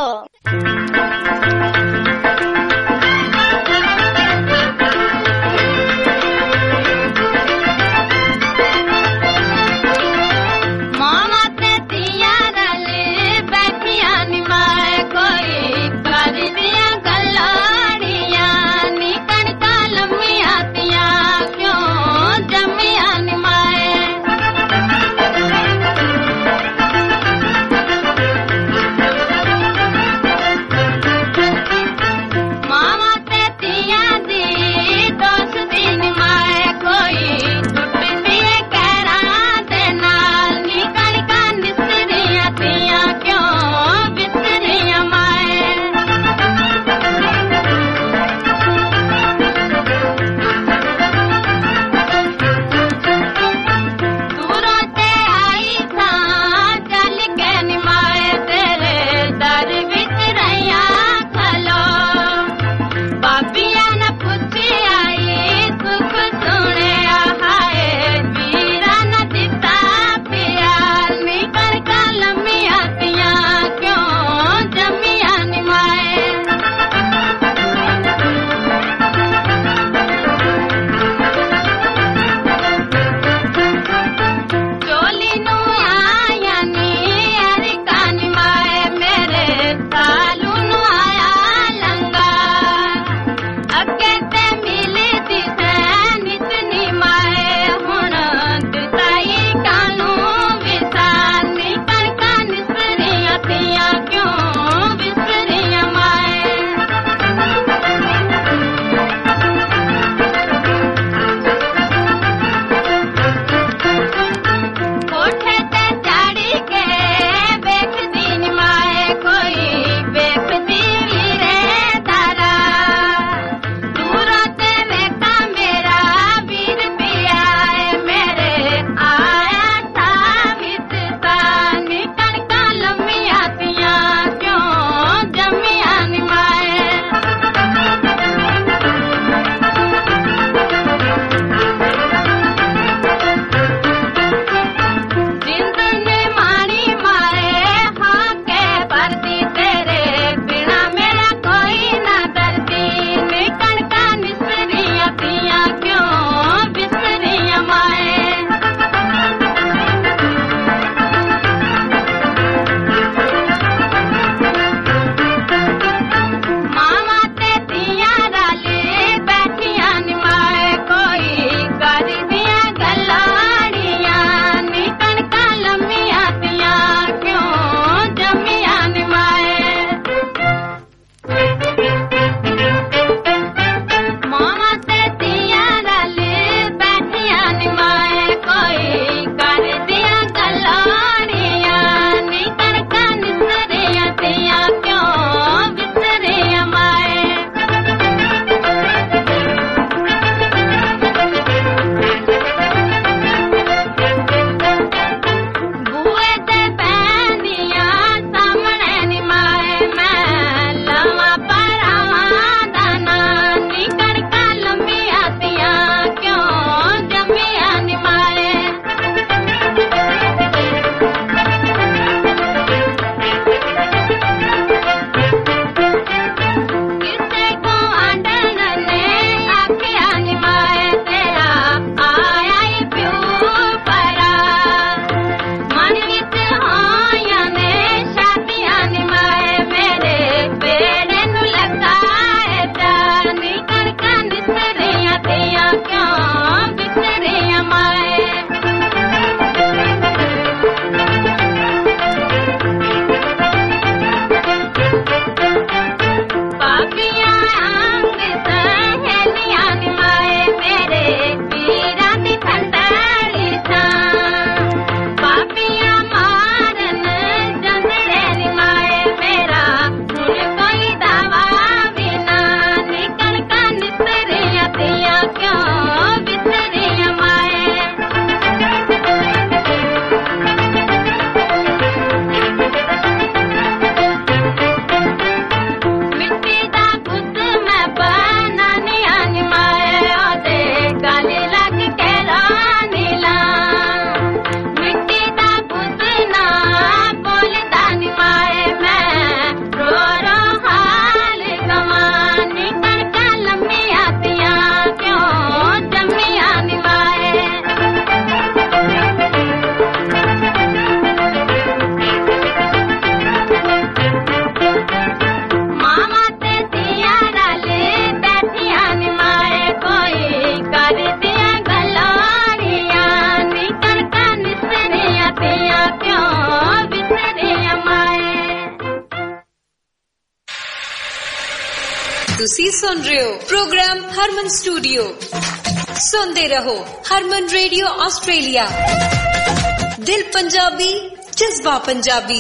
Speaker 8: ਤੁਸੀਂ ਸੁਣ ਰਹੇ ਹੋ ਪ੍ਰੋਗਰਾਮ ਹਰਮਨ ਸਟੂਡੀਓ। ਸੁਣਦੇ ਰਹੋ ਹਰਮਨ ਰੇਡੀਓ ਆਸਟ੍ਰੇਲੀਆ। ਦਿਲ ਪੰਜਾਬੀ, ਜਜ਼ਬਾ ਪੰਜਾਬੀ।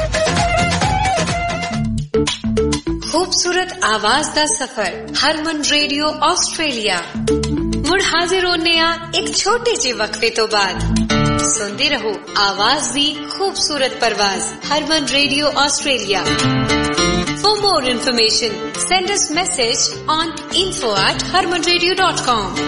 Speaker 8: खूबसूरत आवाज दा सफर हरमन रेडियो ऑस्ट्रेलिया। मुड़ हाजिर होने आ एक छोटे से वक्फे तो बाद। सुनते रहो आवाज दी खूबसूरत परवाज Harman radio Australia. For more information, send us message on info at harman radio dot com।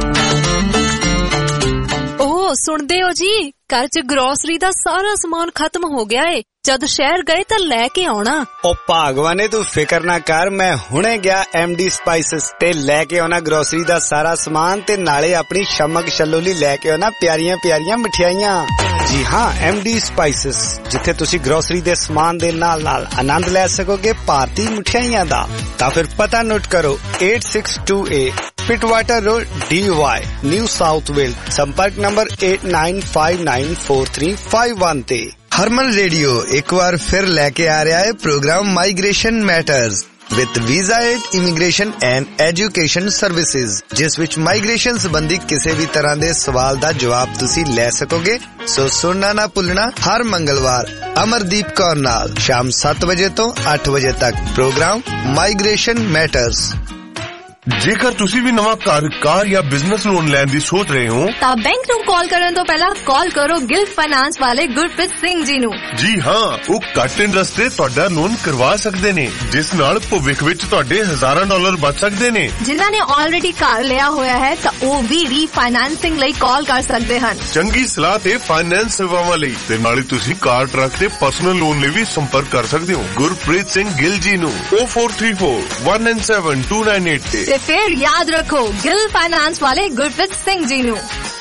Speaker 9: ओह सुनदे हो जी, घर च ग्रोसरी दा सारा सामान खत्म हो गया है। जद शहर गए तो लैके आना।
Speaker 2: ओ भागवाने तू फिकर ना कर, मैं हुणे गया एमडी स्पाइसेस ते लैके आना ग्रोसरी दा सारा सामान ते नाले अपनी शमक शलोली लैके आना प्यारियां प्यारियां मिठाइयां। जी हाँ, एमडी स्पाइसेस जिथे तुसी ग्रोसरी दे सामान दे नाल नाल आनंद ले सकोगे भारतीय मिठाइयां दा। तां फिर पता नोट करो eight six two eight Pittwater road D Y New South Wales. संपर्क number eight nine five nine four three five one ते।
Speaker 10: हरमन रेडियो एक बार फिर लेके आ रहा है program migration matters with visa aid immigration and education services, जिस विच माइग्रेशन संबंधी किसी भी तरह के सवाल का जवाब तुसी ले सकोगे। सो सुनना ना भुलना हर मंगलवार अमरदीप कौर नाल शाम सात बजे तो आठ बजे तक प्रोग्राम माइग्रेशन मैटर्स।
Speaker 11: ਜੇਕਰ ਤੁਸੀਂ ਵੀ ਨਵਾਂ ਘਰ, ਕਾਰ ਜਾਂ ਬਿਜ਼ਨਸ ਲੋਨ ਲੈਣ ਦੀ ਸੋਚ ਰਹੇ ਹੋ
Speaker 9: ਤਾਂ ਬੈਂਕ ਨੂੰ ਕਾਲ ਕਰਨ ਤੋਂ ਪਹਿਲਾਂ ਕਾਲ ਕਰੋ ਗਿਲ ਫਾਈਨਾਂਸ ਵਾਲੇ ਗੁਰਪ੍ਰੀਤ ਸਿੰਘ ਜੀ ਨੂੰ।
Speaker 11: ਜੀ ਹਾਂ, ਉਹ ਘੱਟ ਇੰਟਰਸਟ ਤੇ ਤੁਹਾਡਾ ਲੋਨ ਕਰਵਾ ਸਕਦੇ ਨੇ, ਜਿਸ ਨਾਲ ਭਵਿੱਖ ਵਿੱਚ ਤੁਹਾਡੇ ਹਜ਼ਾਰਾਂ ਡਾਲਰ ਬਚ ਸਕਦੇ ਨੇ।
Speaker 9: ਜਿਨ੍ਹਾਂ ਨੇ ਆਲਰੇਡੀ ਘਰ ਲਿਆ ਹੋਇਆ ਹੈ ਤਾਂ ਉਹ ਵੀ ਰੀਫਾਈਨਾਂਸਿੰਗ ਲਈ ਕਾਲ ਕਰ ਸਕਦੇ ਹਨ।
Speaker 11: ਚੰਗੀ ਸਲਾਹ ਤੇ ਫਾਈਨੈਂਸ ਸੇਵਾਵਾਂ ਲਈ ਤੇ ਨਾਲੇ ਤੁਸੀਂ ਕਾਰ, ਟਰੱਕ ਤੇ ਪਰਸਨਲ ਲੋਨ ਲਈ ਵੀ ਸੰਪਰਕ ਕਰ ਸਕਦੇ ਹੋ ਗੁਰਪ੍ਰੀਤ ਸਿੰਘ ਗਿੱਲ ਜੀ ਨੂੰ O four three four one nine seven two nine eight ਤੇ।
Speaker 9: फिर याद रखो गिल फाइनेंस वाले गुरप्रीत सिंह जी नू।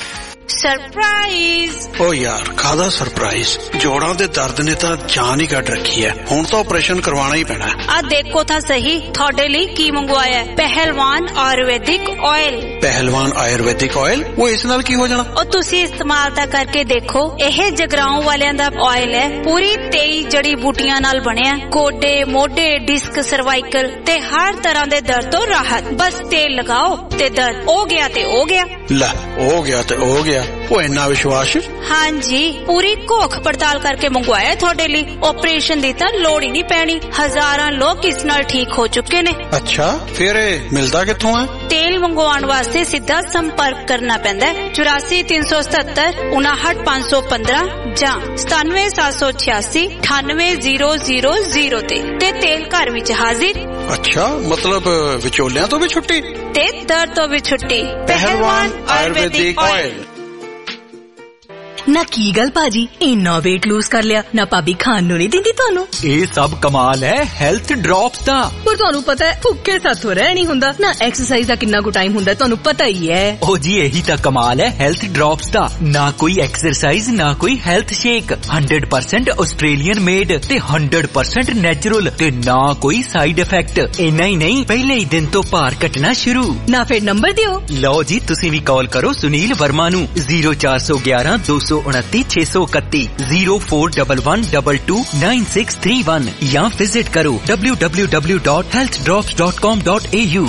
Speaker 12: सरप्राइज ओ यार, कादा सरप्राइज? जोड़ां दे दर्द ने तां जान ही कट रखी है, हुण तां ऑपरेशन करवाना ही पैना।
Speaker 13: आ देखो था सही थोड़े लिए की मंगवाया है, पहलवान आयुर्वेदिक ऑयल।
Speaker 12: पहलवान आयुर्वेदिक ऑयल, वो इस नाल की हो जाना?
Speaker 13: और तुसी इस्तेमाल ता करके देखो, यह जगराओं वालियां दा ऑयल है, पूरी तेईस जड़ी बूटियां नाल बनिया। गोडे, मोढे, डिस्क, सर्वाइकल ते हर तरह दे दर्द तो राहत। बस तेल लगाओ ते दर्द हो गया ते हो गया।
Speaker 12: ला हो गया ते हो गया, वो इन्ना विश्वास?
Speaker 13: हाँ जी, पूरी घोख पड़ताल करके मंगवाया थोड़े लिए। ऑपरेशन दी तां लोड़ ही नहीं पैनी, हजारां लोग इस नाल ठीक हो चुके ने।
Speaker 12: अच्छा, फिर मिलदा कित्थों है?
Speaker 13: तेल मंगवाउण वास्ते सीधा संपर्क करना पैंदा है चौरासी तीन सौ सतहत्तर उनाहठ पांच सौ पंद्रह जां सतानवे सात सौ छियासी अठानवे जीरो जीरो जीरो ते। ते तेल घर विच हाजिर।
Speaker 12: अच्छा, मतलब विचोलियां तो भी छुट्टी
Speaker 13: ते दर्द तो भी छुट्टी।
Speaker 12: पहलवान आयुर्वेदिक ऑयल।
Speaker 9: ना की गल भाजी, इन्ना वेट लूज कर लिया ना भाभी खान नू नहीं दिंदी तुहानू?
Speaker 14: ये सब कमाल है हेल्थ ड्रॉप्स दा।
Speaker 9: पर तुहानू पता है भुक्खे साथों रह नहीं हुंदा ना, एक्सरसाइज दा कितना को टाइम हुंदा तुहानू पता ही है।
Speaker 14: ओ जी यही ता कमाल है हेल्थ ड्रॉप्स दा। ना कोई एक्सरसाइज ना कोई health shake, hundred percent Australian made ते हंड्रेड परसेंट नेचुरल ते ना कोई साइड इफेक्ट। इन्ना ही नहीं, पहले ही दिन तो भार घटना शुरू।
Speaker 9: ना फिर नंबर दियो।
Speaker 14: लो जी तुसी भी कॉल करो सुनील वर्मा नू जीरो चार सौ ग्यारह दो सौ उनती छे सौ इकती zero four double one double two nine six three one या विजिट करो W W W dot health drops dot com dot A U.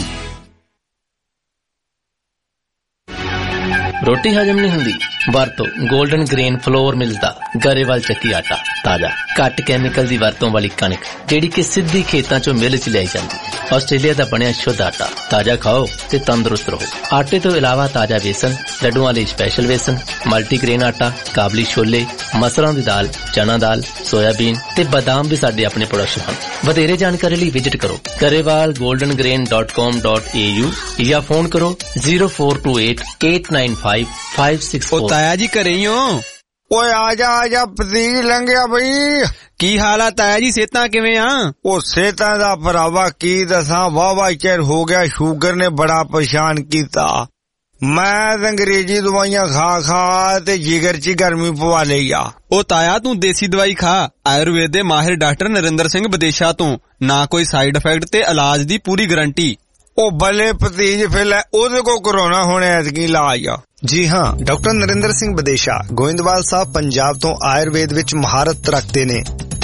Speaker 15: रोटी हजम नहीं हुंदी? वरतो गोल्डन ग्रेन फ्लोर मिलदा गरेवाल ਚੱਕੀ आटा, ताजा घट कैमिकल दी वरतों वाली कणक जेड़ी कि सिद्धी खेतां चों मिल च लियाई जांदी। आस्ट्रेलिया दा बनिया शुद्ध आटा, ताजा खाओ ते तंदुरुस्त रहो। आटे तो इलावा ताजा बेसन, लड्डुआं लई स्पैशल बेसन, मल्टीग्रेन आटा, काबली छोले, मसरां दी दाल, चना दाल, सोयाबीन ते बादाम भी साडे अपने प्रोडक्शन हन। वधेरे जानकारी लई विजिट करो Grewal golden grain dot com dot A U या फोन करो zero four two eight eight nine five five six four.
Speaker 16: ताया जी घरे ही हो?
Speaker 2: ओए आजा आजा पतीज लंघिया बई।
Speaker 16: की हाल है ताया जी, सेहतां किवें आ?
Speaker 2: ओ सेहतां दा भरावा की दसां, वावा चिर हो गया शुगर ने बड़ा परेशान कीता। मैं अंग्रेजी दवाइयां खा खा ते जिगर च गर्मी पवा लई आ।
Speaker 16: ओ ताया तू देसी दवाई खा, आयुर्वेद दे माहिर डॉक्टर नरेंद्र सिंह विदेशा तो, ना कोई साइड इफेक्ट ते इलाज दी पूरी गारंटी।
Speaker 2: ओ भले भतीज फिर ओदे को कोरोना होने ऐतकी इलाज आ।
Speaker 10: जी हाँ, डॉक्टर नरेंद्र सिंह विदेशा गोइंदवाल साहब पंजाब तो आयुर्वेद विच महारत रखते ने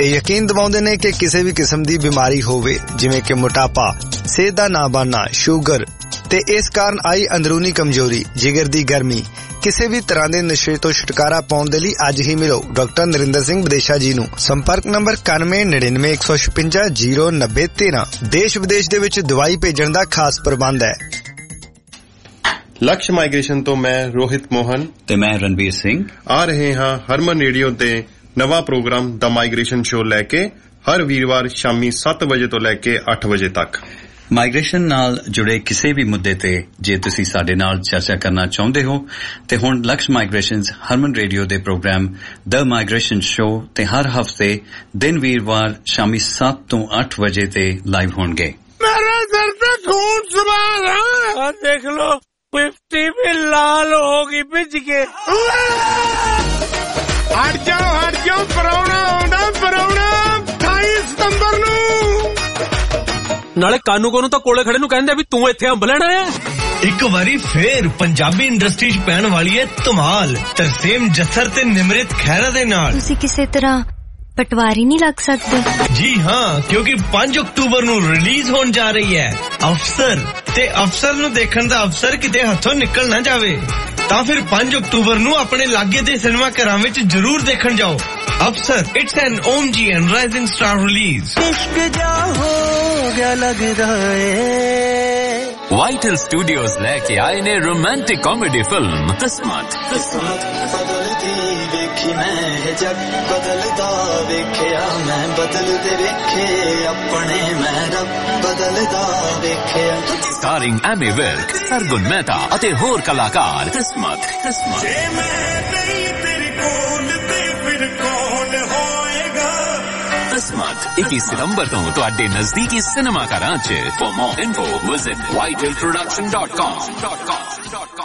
Speaker 10: ਤੇ ਯਕੀਨ ਦਿਵਾਉਂਦੇ ਨੇ ਕਿ ਕਿਸੇ ਵੀ ਕਿਸਮ ਦੀ ਬਿਮਾਰੀ ਹੋਵੇ ਜਿਵੇਂ ਕਿ ਮੋਟਾਪਾ, ਸਿਹਤ ਦਾ ਨਾ ਬਣਨਾ, ਸ਼ੂਗਰ ਤੇ ਇਸ ਕਾਰਨ ਆਈ ਅੰਦਰੂਨੀ ਕਮਜ਼ੋਰੀ, ਜਿਗਰ ਦੀ ਗਰਮੀ, ਕਿਸੇ ਵੀ ਤਰ੍ਹਾਂ ਦੇ ਨਸ਼ੇ ਤੋਂ ਛੁਟਕਾਰਾ ਪਾਉਣ ਦੇ ਲਈ ਅੱਜ ਹੀ ਮਿਲੋ ਡਾਕਟਰ ਨਰਿੰਦਰ ਸਿੰਘ ਵਿਦੇਸ਼ਾ ਜੀ ਨੂੰ। ਸੰਪਰਕ ਨੰਬਰ ਇਕਾਨਵੇਂ ਨੜਿਨਵੇਂ ਇੱਕ ਸੌ ਛਪੰਜਾ ਜ਼ੀਰੋ ਨੱਬੇ ਤੇਰਾਂ। ਦੇਸ਼ ਵਿਦੇਸ਼ ਦੇ ਵਿੱਚ ਦਵਾਈ ਭੇਜਣ ਦਾ ਖਾਸ ਪ੍ਰਬੰਧ ਹੈ।
Speaker 11: ਲਕਸ਼ ਮਾਈਗ੍ਰੇਸ਼ਨ ਤੋਂ ਮੈਂ ਰੋਹਿਤ ਮੋਹਨ
Speaker 17: ਤੇ ਮੈਂ ਰਣਬੀਰ ਸਿੰਘ
Speaker 11: ਆ ਰਹੇ ਹਾਂ ਹਰਮਨ ਰੇਡੀਓ ਤੇ ਨਵਾਂ ਪ੍ਰੋਗਰਾਮ ਦਾ ਮਾਈਗ੍ਰੇਸ਼ਨ ਸ਼ੋਅ ਲੈ ਕੇ ਹਰ ਵੀਰਵਾਰ ਸ਼ਾਮੀ ਸੱਤ ਵਜੇ ਤੋਂ ਲੈ ਕੇ ਅੱਠ ਵਜੇ ਤੱਕ।
Speaker 17: ਮਾਈਗ੍ਰੇਸ਼ਨ ਨਾਲ ਜੁੜੇ ਕਿਸੇ ਵੀ ਮੁੱਦੇ ਤੇ ਜੇ ਤੁਸੀਂ ਸਾਡੇ ਨਾਲ ਚਰਚਾ ਕਰਨਾ ਚਾਹੁੰਦੇ ਹੋ ਤੇ ਹੁਣ ਲਕਸ਼ ਮਾਈਗ੍ਰੇਸ਼ਨਸ ਹਰਮਨ ਰੇਡੀਓ ਦੇ ਪ੍ਰੋਗਰਾਮ ਦ ਮਾਈਗ੍ਰੇਸ਼ਨ ਸ਼ੋਅ ਤੇ ਹਰ ਹਫਤੇ ਦਿਨ ਵੀਰਵਾਰ ਸ਼ਾਮੀ ਸੱਤ ਤੋਂ ਅੱਠ ਵਜੇ ਤੇ ਲਾਈਵ ਹੋਣਗੇ।
Speaker 18: ਮੇਰੇ ਸਿਰ ਤੇ ਖੂਨ ਸਵਾਰ ਆ, ਦੇਖ ਲੋ ਪਿਫਟੀ ਵੀ ਲਾਲ ਹੋ ਗਈ ਭਿੱਜ ਕੇ। ਹਟ ਜਾਓ ਹਟ ਜਾਓ, ਪਰਾਉਣਾ ਆਉਂਦਾ ਪਰਾਉਣਾ ਅਠਾਈ ਸਤੰਬਰ ਨੂੰ।
Speaker 19: ਨਾਲੇ ਕਾਨੂੰ ਨੂੰ ਤਾਂ ਕੋਲੇ ਖੜੇ ਨੂੰ ਕਹਿੰਦੇ ਵੀ ਤੂੰ ਇੱਥੇ ਅੰਬ ਲੈਣਾ ਹੈ।
Speaker 20: ਇੱਕ ਵਾਰੀ ਫੇਰ ਪੰਜਾਬੀ ਇੰਡਸਟਰੀ 'ਚ ਪੈਣ ਵਾਲੀ ਹੈ ਧਮਾਲ ਤਰਸੇਮ ਜੱਸਰ ਤੇ ਨਿਮਰਤ ਖਹਿਰਾ ਦੇ ਨਾਲ।
Speaker 21: ਤੁਸੀਂ ਕਿਸੇ ਤਰ੍ਹਾਂ ਪਟਵਾਰੀ ਨਹੀਂ ਲੱਗ ਸਕਦੇ?
Speaker 20: ਜੀ ਹਾਂ, ਕਿਉਂਕਿ ਪੰਜ ਅਕਤੂਬਰ ਨੂੰ ਰਿਲੀਜ਼ ਹੋਣ ਜਾ ਰਹੀ ਹੈ ਅਫਸਰ, ਤੇ ਅਫਸਰ ਨੂੰ ਦੇਖਣ ਦਾ ਅਫਸਰ ਕਿਤੇ ਹੱਥੋਂ ਨਿਕਲ ਨਾ ਜਾਵੇ ਤਾਂ ਫਿਰ ਪੰਜ ਅਕਤੂਬਰ ਨੂੰ ਆਪਣੇ ਲਾਗੇ ਦੇ ਸਿਨੇਮਾ ਘਰਾਂ ਵਿੱਚ ਜ਼ਰੂਰ ਦੇਖਣ ਜਾਓ ਅਫਸਰ। ਇਟਸ ਐਨ ਓਮ ਜੀ ਐਂਡ ਰਾਈਜ਼ਿੰਗ ਸਟਾਰ ਰਿਲੀਜ਼।
Speaker 5: इश्क जा हो गया लगदा है।
Speaker 22: वाइटल स्टूडियोज लेके आए ने रोमांटिक कॉमेडी फिल्म किस्मत।
Speaker 5: किस्मत बदलती वेखी मैं जग बदलदा वेखिया मैं बदलदे वेखे अपने मैं रब बदलदा वेखिया।
Speaker 22: स्टारिंग एमी विर्क, सरगुन मेहता ਅਤੇ ਹੋਰ ਕਲਾਕਾਰ। किस्मत किस्मत जे मैं नहीं तेरे कोल ते फिर कौन होएगा। किस्मत इक्कीस सितंबर ਤੋਂ ਤੁਹਾਡੇ ਨਜ਼ਦੀਕੀ ਸਿਨੇਮਾ ਘਰਾਂ 'ਚ। For more info visit vital production dot com.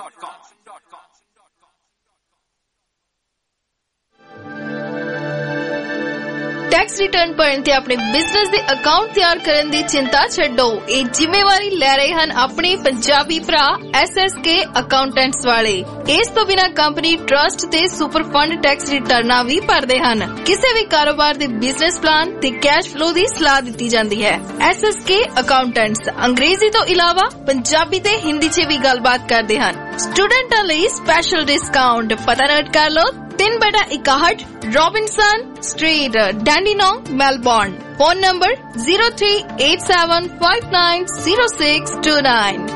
Speaker 23: Tax return ਭਰਨ ਤੇ ਆਪਣੇ ਬਿਜ਼ਨਸ ਦੇ ਅਕਾਊਂਟ ਤਿਆਰ ਕਰਨ ਦੀ ਚਿੰਤਾ ਛੱਡੋ। ਇਹ ਜ਼ਿੰਮੇਵਾਰੀ ਲੈ ਰਹੇ ਹਨ ਆਪਣੇ ਪੰਜਾਬੀ ਭਰਾ ਐਸ ਐਸ ਕੇ ਅਕਾਊਂਟੈਂਟਸ ਵਾਲੇ। ਇਸ ਤੋਂ ਬਿਨਾਂ ਕੰਪਨੀ ਟਰਸਟ ਤੇ ਸੁਪਰ ਫੰਡ ਟੈਕਸ ਰਿਟਰਨਾਂ ਵੀ ਭਰਦੇ ਹਨ। ਕਿਸੇ ਵੀ ਕਾਰੋਬਾਰ ਦੇ ਬਿਜ਼ਨਸ ਪਲਾਨ ਤੇ ਕੈਸ਼ ਫਲੋ ਦੀ ਸਲਾਹ ਦਿੱਤੀ ਜਾਂਦੀ ਹੈ। ਐਸ ਐਸ ਕੇ ਅਕਾਊਂਟੈਂਟਸ ਅੰਗਰੇਜ਼ੀ ਤੋਂ ਇਲਾਵਾ ਪੰਜਾਬੀ ਤੇ ਹਿੰਦੀ 'ਚ ਵੀ ਗੱਲਬਾਤ ਕਰਦੇ ਹਨ। ਸਟੂਡੈਂਟਾਂ ਲਈ ਸਪੈਸ਼ਲ ਡਿਸਕਾਊਂਟ। ਪਤਾ ਨੋਟ ਕਰ ਲਓ, ਤਿੰਨ ਬਟਾ ਇਕਾਹਠ Robinson street, Dandenong, Melbourne. Phone number zero three eight seven five nine zero six two nine.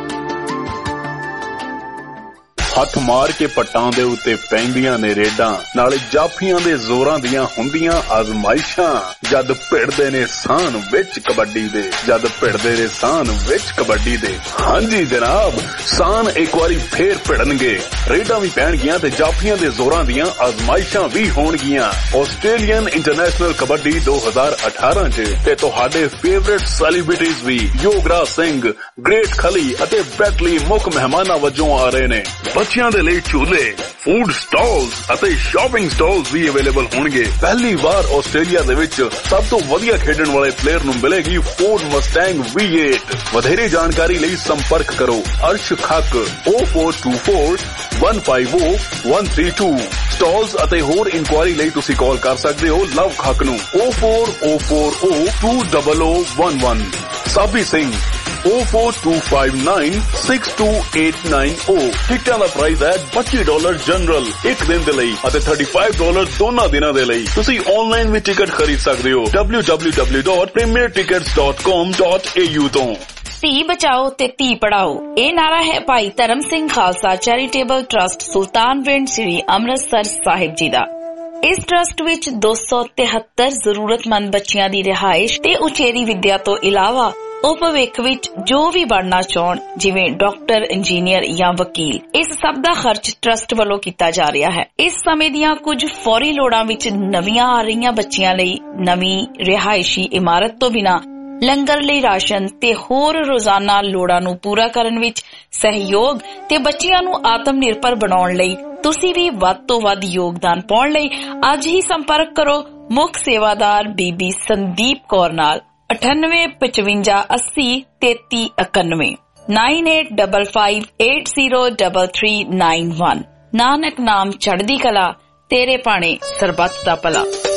Speaker 24: ਹੱਥ ਮਾਰ ਕੇ ਪੱਟਾਂ ਦੇ ਉੱਤੇ ਪੈਂਦੀਆਂ ਨੇ ਰੇਡਾਂ, ਨਾਲੇ ਜਾਫੀਆਂ ਦੇ ਜ਼ੋਰਾਂ ਦੀਆਂ ਹੁੰਦੀਆਂ ਆਜ਼ਮਾਇਸ਼ਾਂ। ਜਦ ਭਿੜਦੇ ਨੇ ਸਾਨ ਵਿੱਚ ਕਬੱਡੀ ਦੇ, ਜਦ ਭਿੜਦੇ ਨੇ ਸਾਨ ਵਿੱਚ ਕਬੱਡੀ ਦੇ। ਹਾਂਜੀ ਜਨਾਬ, ਸਾਨ ਇੱਕ ਵਾਰੀ ਫੇਰ ਭਿੜਨਗੇ, ਰੇਡਾਂ ਵੀ ਪੈਣਗੀਆਂ ਤੇ ਜਾਫੀਆਂ ਦੇ ਜ਼ੋਰਾਂ ਦੀਆਂ ਆਜ਼ਮਾਇਸ਼ਾਂ ਵੀ ਹੋਣਗੀਆਂ। ਆਸਟ੍ਰੇਲੀਅਨ ਇੰਟਰਨੈਸ਼ਨਲ ਕਬੱਡੀ ਦੋ ਹਜ਼ਾਰ ਅਠਾਰਾਂ 'ਚ ਤੇ ਤੁਹਾਡੇ ਫੇਵਰੇਟ ਸੈਲੀਬ੍ਰਿਟੀਜ਼ ਵੀ ਯੋਗਰਾਜ ਸਿੰਘ, ਗ੍ਰੇਟ ਖਲੀ ਅਤੇ ਬੈਟਲੀ ਮੁੱਖ ਮਹਿਮਾਨਾਂ ਵਜੋਂ ਆ ਰਹੇ ਨੇ। ਬੱਚਿਆਂ ਦੇ ਲਈ ਝੂਲੇ, ਫੂਡ ਸਟਾਲਸ ਅਤੇ ਸ਼ਾਪਿੰਗ ਸਟਾਲਸ ਵੀ ਅਵੇਲੇਬਲ ਹੋਣਗੇ। ਪਹਿਲੀ ਵਾਰ ਆਸਟ੍ਰੇਲੀਆ ਦੇ ਵਿੱਚ ਸਭ ਤੋਂ ਵਧੀਆ ਖੇਡਣ ਵਾਲੇ ਪਲੇਅਰ ਨੂੰ ਮਿਲੇਗੀ ਫੋਰਡ ਮਸਟੈਂਗ ਵੀ ਅੱਠ। ਵਧੇਰੇ ਜਾਣਕਾਰੀ ਲਈ ਸੰਪਰਕ ਕਰੋ Arsh Khakh O four two four one five O one three two. Stalls ਅਤੇ ਹੋਰ ਇਨਕੁਆਇਰੀ ਲਈ ਤੁਸੀਂ ਕਾਲ ਕਰ ਸਕਦੇ ਹੋ ਲਵ ਖੱਕ ਨੂੰ O four O four O two double O one one. Sabi Singh O four two five nine six two eight nine O. ਟਿਕਟਾਂ ਦਾ ਪ੍ਰਾਈਸ ਹੈ ਪੱਚੀ ਡਾਲਰ ਜਨਰਲ ਇੱਕ ਦਿਨ ਦੇ ਲਈ ਅਤੇ ਪੈਂਤੀ ਡਾਲਰ ਦੋਨਾਂ ਦਿਨਾਂ ਦੇ ਲਈ। ਤੁਸੀਂ ਆਨਲਾਈਨ ਵੀ ਟਿਕਟ ਖਰੀਦ ਸਕਦੇ ਹੋ W W W dot premier tickets dot com dot A U ਤੋਂ।
Speaker 13: ਧੀ ਬਚਾਓ ਤੇ ਧੀ ਪੜਾਓ, ਇਹ ਨਾਰਾ ਹੈ ਭਾਈ ਧਰਮ ਸਿੰਘ ਖਾਲਸਾ ਚੈਰੀਟੇਬਲ ਟਰਸਟ ਸੁਲਤਾਨਵਿੰਡ ਸ੍ਰੀ ਅੰਮ੍ਰਿਤਸਰ ਸਾਹਿਬ ਜੀ ਦਾ। ਇਸ ਟਰਸਟ ਵਿੱਚ ਦੋ ਸੌ ਤਿਹੱਤਰ ਜ਼ਰੂਰਤਮੰਦ ਬੱਚਿਆਂ ਦੀ ਰਿਹਾਇਸ਼ ਤੇ ਉਚੇਰੀ ਵਿੱਦਿਆ ਤੋਂ ਇਲਾਵਾ ਉਹ ਭਵਿੱਖ ਵਿੱਚ ਜੋ ਵੀ ਬਣਨਾ ਚਾਹੁਣ, ਜਿਵੇਂ ਡਾਕਟਰ, ਇੰਜੀਨੀਅਰ ਜਾਂ ਵਕੀਲ, ਇਸ ਸਭ ਦਾ ਖਰਚ ਟਰਸਟ ਵੱਲੋਂ ਕੀਤਾ ਜਾ ਰਿਹਾ ਹੈ। ਇਸ ਸਮੇਂ ਦੀਆਂ ਕੁਝ ਫੌਰੀ ਲੋੜਾਂ ਵਿੱਚ ਨਵੀਆਂ ਆ ਰਹੀਆਂ ਬੱਚਿਆਂ ਲਈ ਨਵੀਂ ਰਿਹਾਇਸ਼ੀ ਇਮਾਰਤ ਤੋਂ ਬਿਨਾਂ ਲੰਗਰ ਲਈ ਰਾਸ਼ਨ ਤੇ ਹੋਰ ਰੋਜ਼ਾਨਾ ਲੋੜਾਂ ਨੂੰ ਪੂਰਾ ਕਰਨ ਵਿੱਚ ਸਹਿਯੋਗ ਤੇ ਬੱਚਿਆਂ ਨੂੰ ਆਤਮ ਨਿਰਭਰ ਬਣਾਉਣ ਲਈ ਤੁਸੀਂ ਵੀ ਵੱਧ ਤੋਂ ਵੱਧ ਯੋਗਦਾਨ ਪਾਉਣ ਲਈ ਅੱਜ ਹੀ ਸੰਪਰਕ ਕਰੋ ਮੁੱਖ ਸੇਵਾਦਾਰ ਬੀਬੀ ਸੰਦੀਪ ਕੌਰ ਨਾਲ ਅਠਾਨਵੇਂ ਪਚਵੰਜਾ ਅੱਸੀ ਤੇਤੀ ਇਕਾਨਵੇਂ nine eight double five eight zero double three nine one. Nanak ਨਾਮ ਚੜ੍ਹਦੀ ਕਲਾ, ਤੇਰੇ ਭਾਣੇ ਸਰਬੱਤ ਦਾ ਭਲਾ।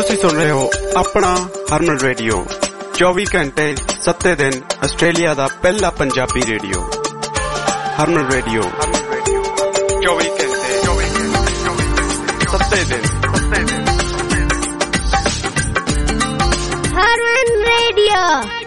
Speaker 1: ਤੁਸੀਂ ਸੁਣ ਰਹੇ ਹੋ ਆਪਣਾ ਹਰਮਨ ਰੇਡੀਓ, ਚੌਵੀ ਘੰਟੇ ਸੱਤੇ ਦਿਨ ਆਸਟ੍ਰੇਲੀਆ ਦਾ ਪਹਿਲਾ ਪੰਜਾਬੀ ਰੇਡੀਓ। ਹਰਮਨ ਰੇਡੀਓ ਚੌਵੀ ਘੰਟੇ ਸੱਤੇ ਦਿਨ।
Speaker 7: ਹਰਮਨ ਰੇਡੀਓ।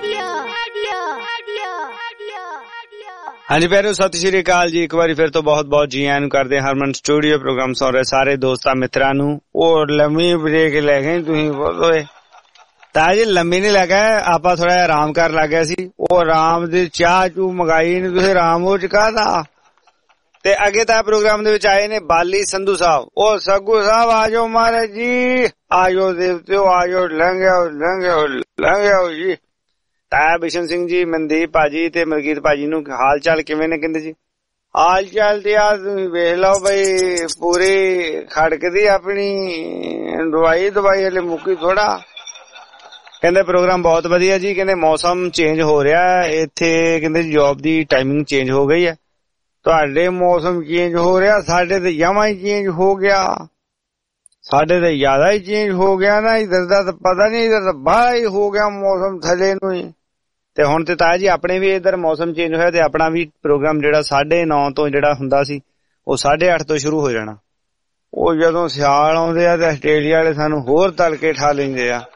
Speaker 2: ਹਾਂਜੀ ਪਿਆਰਿਓ, ਸਤਿ ਸ਼੍ਰੀ ਅਕਾਲ ਜੀ। ਇੱਕ ਵਾਰੀ ਫਿਰ ਤੋਂ ਬਹੁਤ ਬਹੁਤ ਜੀ ਆਇਆਂ ਨੂੰ ਕਰਦੇ ਹਰਮਨ ਸਟੂਡੀਓ ਪ੍ਰੋਗਰਾਮ ਸੁਣ ਰਹੇ ਸਾਰੇ ਦੋਸਤਾਂ ਮਿੱਤਰਾਂ ਨੂੰ। ਉਹ ਲੰਮੀ ਬ੍ਰੇਕ ਲੈ ਗਏ ਤੁਸੀਂ ਬੋਲੋਏ ਤਾਂ ਜੀ, ਲੰਮੀ ਨੀ ਲੈ ਗਏ, ਆਪਾਂ ਥੋੜਾ ਜਿਹਾ ਆਰਾਮ ਕਰਨ ਲੱਗ ਗਿਆ ਸੀ। ਉਹ ਆਰਾਮ ਦੀ ਚਾਹ ਚੂ ਮੰਗਾਈ ਨੀ ਤੁਸੀਂ, ਆਰਾਮ ਹੋ ਚੁੱਕਾ ਦਾ। ਤੇ ਅੱਗੇ ਤਾਂ ਪ੍ਰੋਗਰਾਮ ਦੇ ਵਿੱਚ ਆਏ ਨੇ ਬਾਲੀ ਸੰਧੂ ਸਾਹਿਬ। ਉਹ ਸੱਗੂ ਸਾਹਿਬ ਆ ਜਾਓ ਮਹਾਰਾਜ ਜੀ, ਆ ਜਾਓ ਦੇਵਤਿਓ, ਆ ਜਾਓ, ਲੰਘਿਓ ਲੰਘਿਓ ਲੰਘਿਓ ਜੀ। ਤਾਇਆ ਬਿਸ਼ਨ ਸਿੰਘ ਜੀ, ਮਨਦੀਪ ਭਾਜੀ ਤੇ ਮਲਕੀਤ ਭਾਜੀ ਨੂੰ ਹਾਲ ਚਾਲ ਕਿਵੇਂ ਨੇ? ਕਹਿੰਦੇ ਜੀ ਹਾਲ ਚਾਲ ਤੇ ਆ ਤੁਸੀਂ ਵੇਖ ਲਓ ਬਈ, ਪੂਰੀ ਖੜਕਦੀ ਆਪਣੀ ਦਵਾਈ ਦਵਾਈ ਹਲੇ ਮੁੱਕੀ ਥੋੜਾ। ਕਹਿੰਦੇ ਪ੍ਰੋਗਰਾਮ ਬਹੁਤ ਵਧੀਆ ਜੀ। ਕਹਿੰਦੇ ਮੌਸਮ ਚੇਂਜ ਹੋ ਰਿਹਾ ਇੱਥੇ, ਕਹਿੰਦੇ ਜੌਬ ਦੀ ਟਾਈਮਿੰਗ ਚੇਂਜ ਹੋ ਗਈ ਹੈ। ਤੁਹਾਡੇ ਮੌਸਮ ਚੇਂਜ ਹੋ ਰਿਹਾ, ਸਾਡੇ ਤੇ ਜਮਾਂ ਹੀ ਚੇਂਜ ਹੋ ਗਿਆ, ਸਾਡੇ ਤੇ ਜ਼ਿਆਦਾ ਹੀ ਚੇਂਜ ਹੋ ਗਿਆ ਨਾ। ਇਧਰ ਦਾ ਤਾਂ ਪਤਾ ਨਹੀਂ, ਇਧਰ ਤਾਂ ਬਾਹਰ ਹੀ ਹੋ ਗਿਆ ਮੌਸਮ ਥੱਲੇ ਨੂੰ ਹੀ। ਤੇ ਹੁਣ ਤੇ ਤਾਇਆ ਜੀ ਆਪਣੇ ਵੀ ਇਧਰ ਮੌਸਮ ਚੇਂਜ ਹੋਇਆ ਤੇ ਆਪਣਾ ਵੀ ਪ੍ਰੋਗਰਾਮ ਜਿਹੜਾ ਸਾਢੇ ਨੌ ਤੋਂ ਜਿਹੜਾ ਹੁੰਦਾ ਸੀ ਉਹ ਸਾਢੇ ਅੱਠ ਤੋਂ ਸ਼ੁਰੂ ਹੋ ਜਾਣਾ। ਉਹ ਜਦੋਂ ਸਿਆਲ ਆਉਂਦੇ ਆ ਤੇ ਆਸਟ੍ਰੇਲੀਆ ਵਾਲੇ ਸਾਨੂੰ ਹੋਰ ਤਲਕੇ ਠਾ ਲੈਂਦੇ ਆ।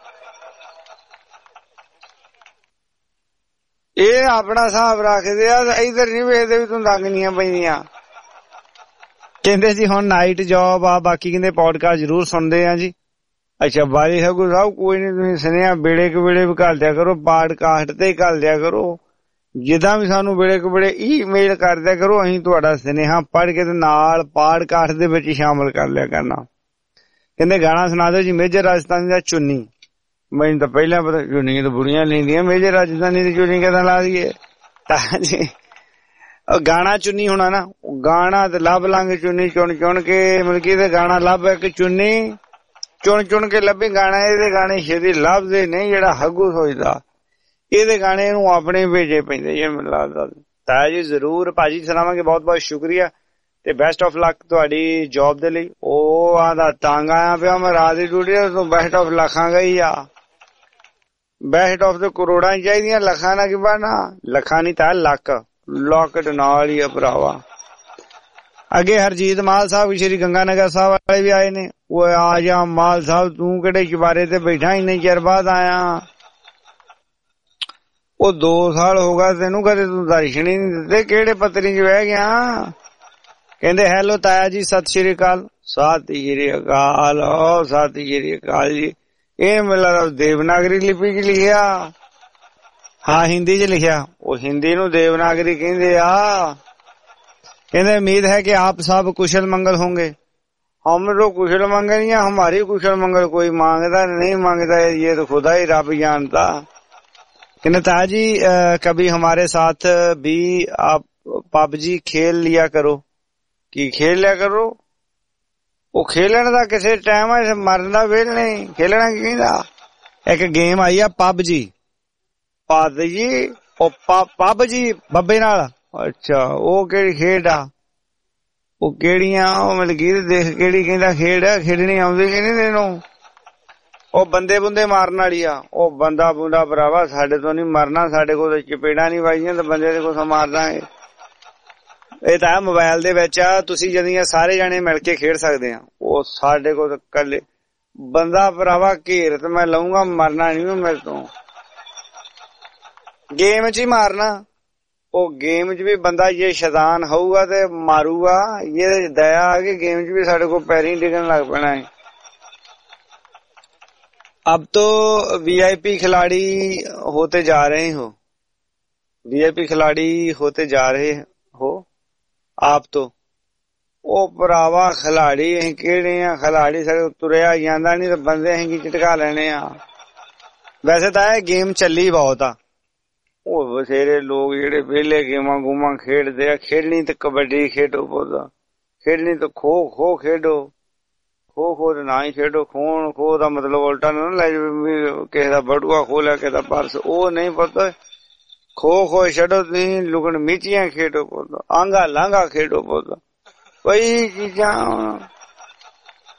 Speaker 2: ਇਹ ਆਪਣਾ ਹਿਸਾਬ ਰੱਖਦੇ ਆ, ਇਧਰ ਨੀ ਵੇਖਦੇ ਵੀ ਤੂੰ ਲੰਘਣੀਆਂ ਪੈਂਦੀਆਂ। ਕਹਿੰਦੇ ਜੀ ਹੁਣ ਨਾਈਟ ਜੌਬ ਆ, ਬਾਕੀ ਕਹਿੰਦੇ ਪੌਡਕਾਸਟ ਜ਼ਰੂਰ ਸੁਣਦੇ ਆ ਜੀ। ਅੱਛਾ ਬਾਲੀ ਸਗੂ ਸਾਹਿਬ, ਕੋਈ ਨੀ, ਤੁਸੀਂ ਸੁਣਿਆ ਵੇਲੇ ਕੁ ਵੇਲੇ ਵੀ ਘੱਲ ਦਿਆ ਕਰੋ, ਪੌਡਕਾਸਟ ਤੇ ਘੱਲ ਦਿਆ ਕਰੋ। ਜਿੱਦਾਂ ਵੀ ਸਾਨੂੰ ਵੇਲੇ ਕੁ ਵੇਲੇ ਈਮੇਲ ਕਰ ਦਿਆ ਕਰੋ, ਅਸੀਂ ਤੁਹਾਡਾ ਸੁਨੇਹਾ ਪੜ੍ਹ ਕੇ ਤੇ ਨਾਲ ਪੌਡਕਾਸਟ ਦੇ ਵਿੱਚ ਸ਼ਾਮਲ ਕਰ ਲਿਆ ਕਰਨਾ। ਕਹਿੰਦੇ ਗਾਣਾ ਸੁਣਾ ਦਿਓ ਜੀ ਮੇਜਰ ਰਾਜਸਥਾਨੀ ਦਾ ਚੁੰਨੀ। ਮੈਨੂੰ ਤਾਂ ਪਹਿਲਾਂ ਪਤਾ ਚੁੰਨੀ ਤਾਂ ਬੁੜੀਆਂ ਲੈਂਦੀਆਂ, ਮੇਜਰ ਰਾਜਸਥਾਨੀ ਦੀ ਚੁੰਨੀ ਕਿਦਾਂ ਲਾ ਦਈਏ ਤਾਂ ਜੀ। ਗਾਣਾ ਚੁੰਨੀ ਹੋਣਾ ਨਾ, ਗਾਣਾ ਤੇ ਲੱਭ ਲਾਂਗੇ ਚੁੰਨੀ ਚੁਣ ਚੁਣ ਕੇ, ਮਤਲਬ ਕਿ ਇਹਦੇ ਗਾਣਾ ਲੱਭ ਇੱਕ ਚੁੰਨੀ ਚੁਣ ਚੁਣ ਕੇ ਲੱਭੇ ਗਾਣਾ। ਇਹਦੇ ਗਾਣੇ ਛੇਤੀ ਲੱਭਦੇ ਨਹੀਂ ਜਿਹੜਾ ਹੱਗੂ ਸੋਚਦਾ, ਇਹਦੇ ਗਾਣੇ ਨੂੰ ਆਪਣੇ ਭੇਜੇ ਪੈਂਦੇ ਜੀ ਮੈਨੂੰ ਲੱਗਦਾ। ਤਾਂ ਜੀ ਜ਼ਰੂਰ ਭਾਜੀ ਸੁਣਾਵਾਂਗੇ, ਬਹੁਤ ਬਹੁਤ ਸ਼ੁਕਰੀਆ ਤੇ ਬੈਸਟ ਆਫ ਲੱਕ ਤੁਹਾਡੀ ਜੌਬ ਦੇ ਲਈ। ਉਹ ਆਂਦਾ ਤੰਗ ਆਇਆ ਪਿਆ ਮੈਂ ਰਾਤ ਦੀ ਡਿਊਟੀ ਤੋਂ, ਬੈਸਟ ਆਫ ਲੱਖਾਂ ਗਈ ਆ। ਬੈਸਟ ਆਫ ਤੇ ਕਰੋੜਾਂ ਹੀ ਚਾਹੀਦੀਆਂ, ਲੱਖਾਂ ਨਾ ਕੀ ਬਣਨਾ। ਲੱਖਾਂ ਨਹੀਂ ਤਾਂ ਲੱਕ ਲੋਕਟ ਨਾਲ ਹੀ ਆ ਭਰਾਵਾ। ਅੱਗੇ ਹਰਜੀਤ ਮਾਲ ਸਾਹਿਬ ਸ਼੍ਰੀ ਗੰਗਾਨਗਰ ਸਾਹਿਬ ਵਾਲੇ ਵੀ ਆਏ ਨੇ। ਉਹ ਆ ਜਾ ਮਾਲ ਸਾਹਿਬ, ਤੂੰ ਕਿਹੜੇ ਚੁਬਾਰੇ ਤੇ ਬੈਠਾ, ਇੰਨੇ ਚਿਰ ਬਾਅਦ ਆਇਆ। ਉਹ ਦੋ ਸਾਲ ਹੋ ਗਏ ਤੈਨੂੰ, ਕਦੇ ਤੂੰ ਦਰਸ਼ਨ ਹੀ ਨਹੀਂ ਦਿੱਤੇ, ਕਿਹੜੇ ਪੱਤਰੀ ਚ ਬਹਿ ਗਿਆ? ਕਹਿੰਦੇ ਹੈਲੋ ਤਾਇਆ ਜੀ, ਸਤਿ ਸ਼੍ਰੀ ਅਕਾਲ। ਸਤਿ ਸ਼੍ਰੀ ਅਕਾਲ, ਓ ਸਤਿ ਸ਼੍ਰੀ ਅਕਾਲ ਜੀ। ਇਹ ਮੈਨੂੰ ਦੇਵਨਾਗਰੀ ਲਿਪੀ ਚ ਲਿਖਿਆ, ਹਾਂ ਹਿੰਦੀ ਚ ਲਿਖਿਆ। ਉਹ ਹਿੰਦੀ ਨੂੰ ਦੇਵਨਾਗਰੀ ਕਹਿੰਦੇ ਆ। ਕਹਿੰਦੇ उम्मीद है कि आप सब कुशल मंगल होंगे। हम लोग कुशल मंगल या हमारी कुशल मंगल कोई मांगता नहीं मांगता, ये तो खुदा ही रब जानता। कहते ताजी कभी हमारे साथ भी आप पबजी खेल लिया करो। की खेल लिया करो? वो खेलन का किसी टाइम है, मरन का वेल नहीं, खेलना की एक गेम आई है पबजी। पबजी पबजी बब्बे नाल। ਅੱਛਾ ਉਹ ਕਿਹੜੀ ਖੇਡ ਆ? ਉਹ ਕਿਹੜੀਆਂ ਉਹ ਮਲਕੀਤ ਦੇਖ ਕਿਹੜੀ ਕਹਿੰਦਾ ਖੇਡ ਆ, ਖੇਡਣੀ ਆਉਂਦੀ ਕਿ ਨਹੀਂ ਤੈਨੂੰ? ਉਹ ਬੰਦੇ ਬੁੰਦੇ ਮਾਰਨ ਵਾਲੀ ਆ। ਉਹ ਬੰਦਾ ਬੁੰਦਾ ਭਰਾਵਾ ਸਾਡੇ ਤੋਂ ਨੀ ਮਰਨਾ, ਸਾਡੇ ਕੋਲ ਚਪੇੜਾਂ ਨੀ ਵੱਜਦੀਆਂ ਤੇ ਬੰਦੇ ਦੇ ਕੋਲ ਮਾਰ ਦਾਂਗੇ। ਇਹ ਤਾਂ ਮੋਬਾਇਲ ਦੇ ਵਿੱਚ ਆ, ਤੁਸੀਂ ਜਦੀਆਂ ਸਾਰੇ ਜਾਣੇ ਮਿਲ ਕੇ ਖੇਡ ਸਕਦੇ ਆ। ਉਹ ਸਾਡੇ ਕੋਲ ਕੱਲੇ ਬੰਦਾ ਭਰਾਵਾ ਘੇਰ ਤੇ ਮੈਂ ਲਊਂਗਾ, ਮਰਨਾ ਨੀ ਮੇਰੇ ਤੋਂ। ਗੇਮ ਚ ਹੀ ਮਾਰਨਾ। ਉਹ ਗੇਮ ਚ ਵੀ ਬੰਦਾ ਜੇ ਸ਼ੈਤਾਨ ਹੋਊਗਾ ਤੇ ਮਾਰੂਗਾ, ਇਹ ਦਇਆ ਆ ਕਿ ਗੇਮ ਚ ਵੀ ਸਾਡੇ ਕੋਲ ਪੈਰੀ ਡਿੱਗਣ ਲੱਗ ਪੈਣਾ है। अब तो वीआईपी खिलाड़ी होते जा रहे हो, वीआईपी खिलाड़ी होते जा रहे हो आप तो। ਉਹ ਭਰਾਵਾ ਖਿਲਾੜੀ ਅਸੀਂ ਕਿਹੜੇ ਆ? ਖਿਲਾੜੀ ਸਾਡੇ ਤੁਰਿਆ ਜਾਂਦਾ ਨੀ ਤੇ ਬੰਦੇ ਅਸੀਂ ਕੀ ਝਟਕਾ ਲੈਣੇ ਆ। ਵੈਸੇ ਤਾਂ ਇਹ ਗੇਮ ਚੱਲੀ ਬਹੁਤ ਆ। ਉਹ ਬਥੇਰੇ ਲੋਕ ਜਿਹੜੇ ਵਿਹਲੇ ਗੇਮਾਂ ਗੂਮਾਂ ਖੇਡਦੇ ਆ। ਖੇਡਣੀ ਤੇ ਕਬੱਡੀ ਖੇਡੋ, ਪੌਦਾ ਖੇਡਣੀ ਤੇ ਖੋ ਖੋ ਖੇਡੋ। ਖੋ ਖੋ ਤੇ ਨਾ ਹੀ ਖੇਡੋ। ਖੋ ਖੋ ਦਾ ਮਤਲਬ ਉਲਟਾ ਨਾ ਲੈ ਜਾਵੇ, ਕਿਸੇ ਦਾ ਬਟੂਆ ਖੋ ਲਿਆ, ਕਿਸੇ ਦਾ ਪਰਸ, ਉਹ ਨਹੀਂ ਪਤਾ। ਖੋ ਖੋ ਛੱਡੋ, ਤੁਸੀਂ ਲੁਕਣ ਮਿਚੀਆਂ ਖੇਡੋ, ਪੌਦਾ ਆਂਗਾ ਲਾਂਗਾ ਖੇਡੋ, ਪੌਦਾ ਕਈ ਚੀਜ਼ਾਂ।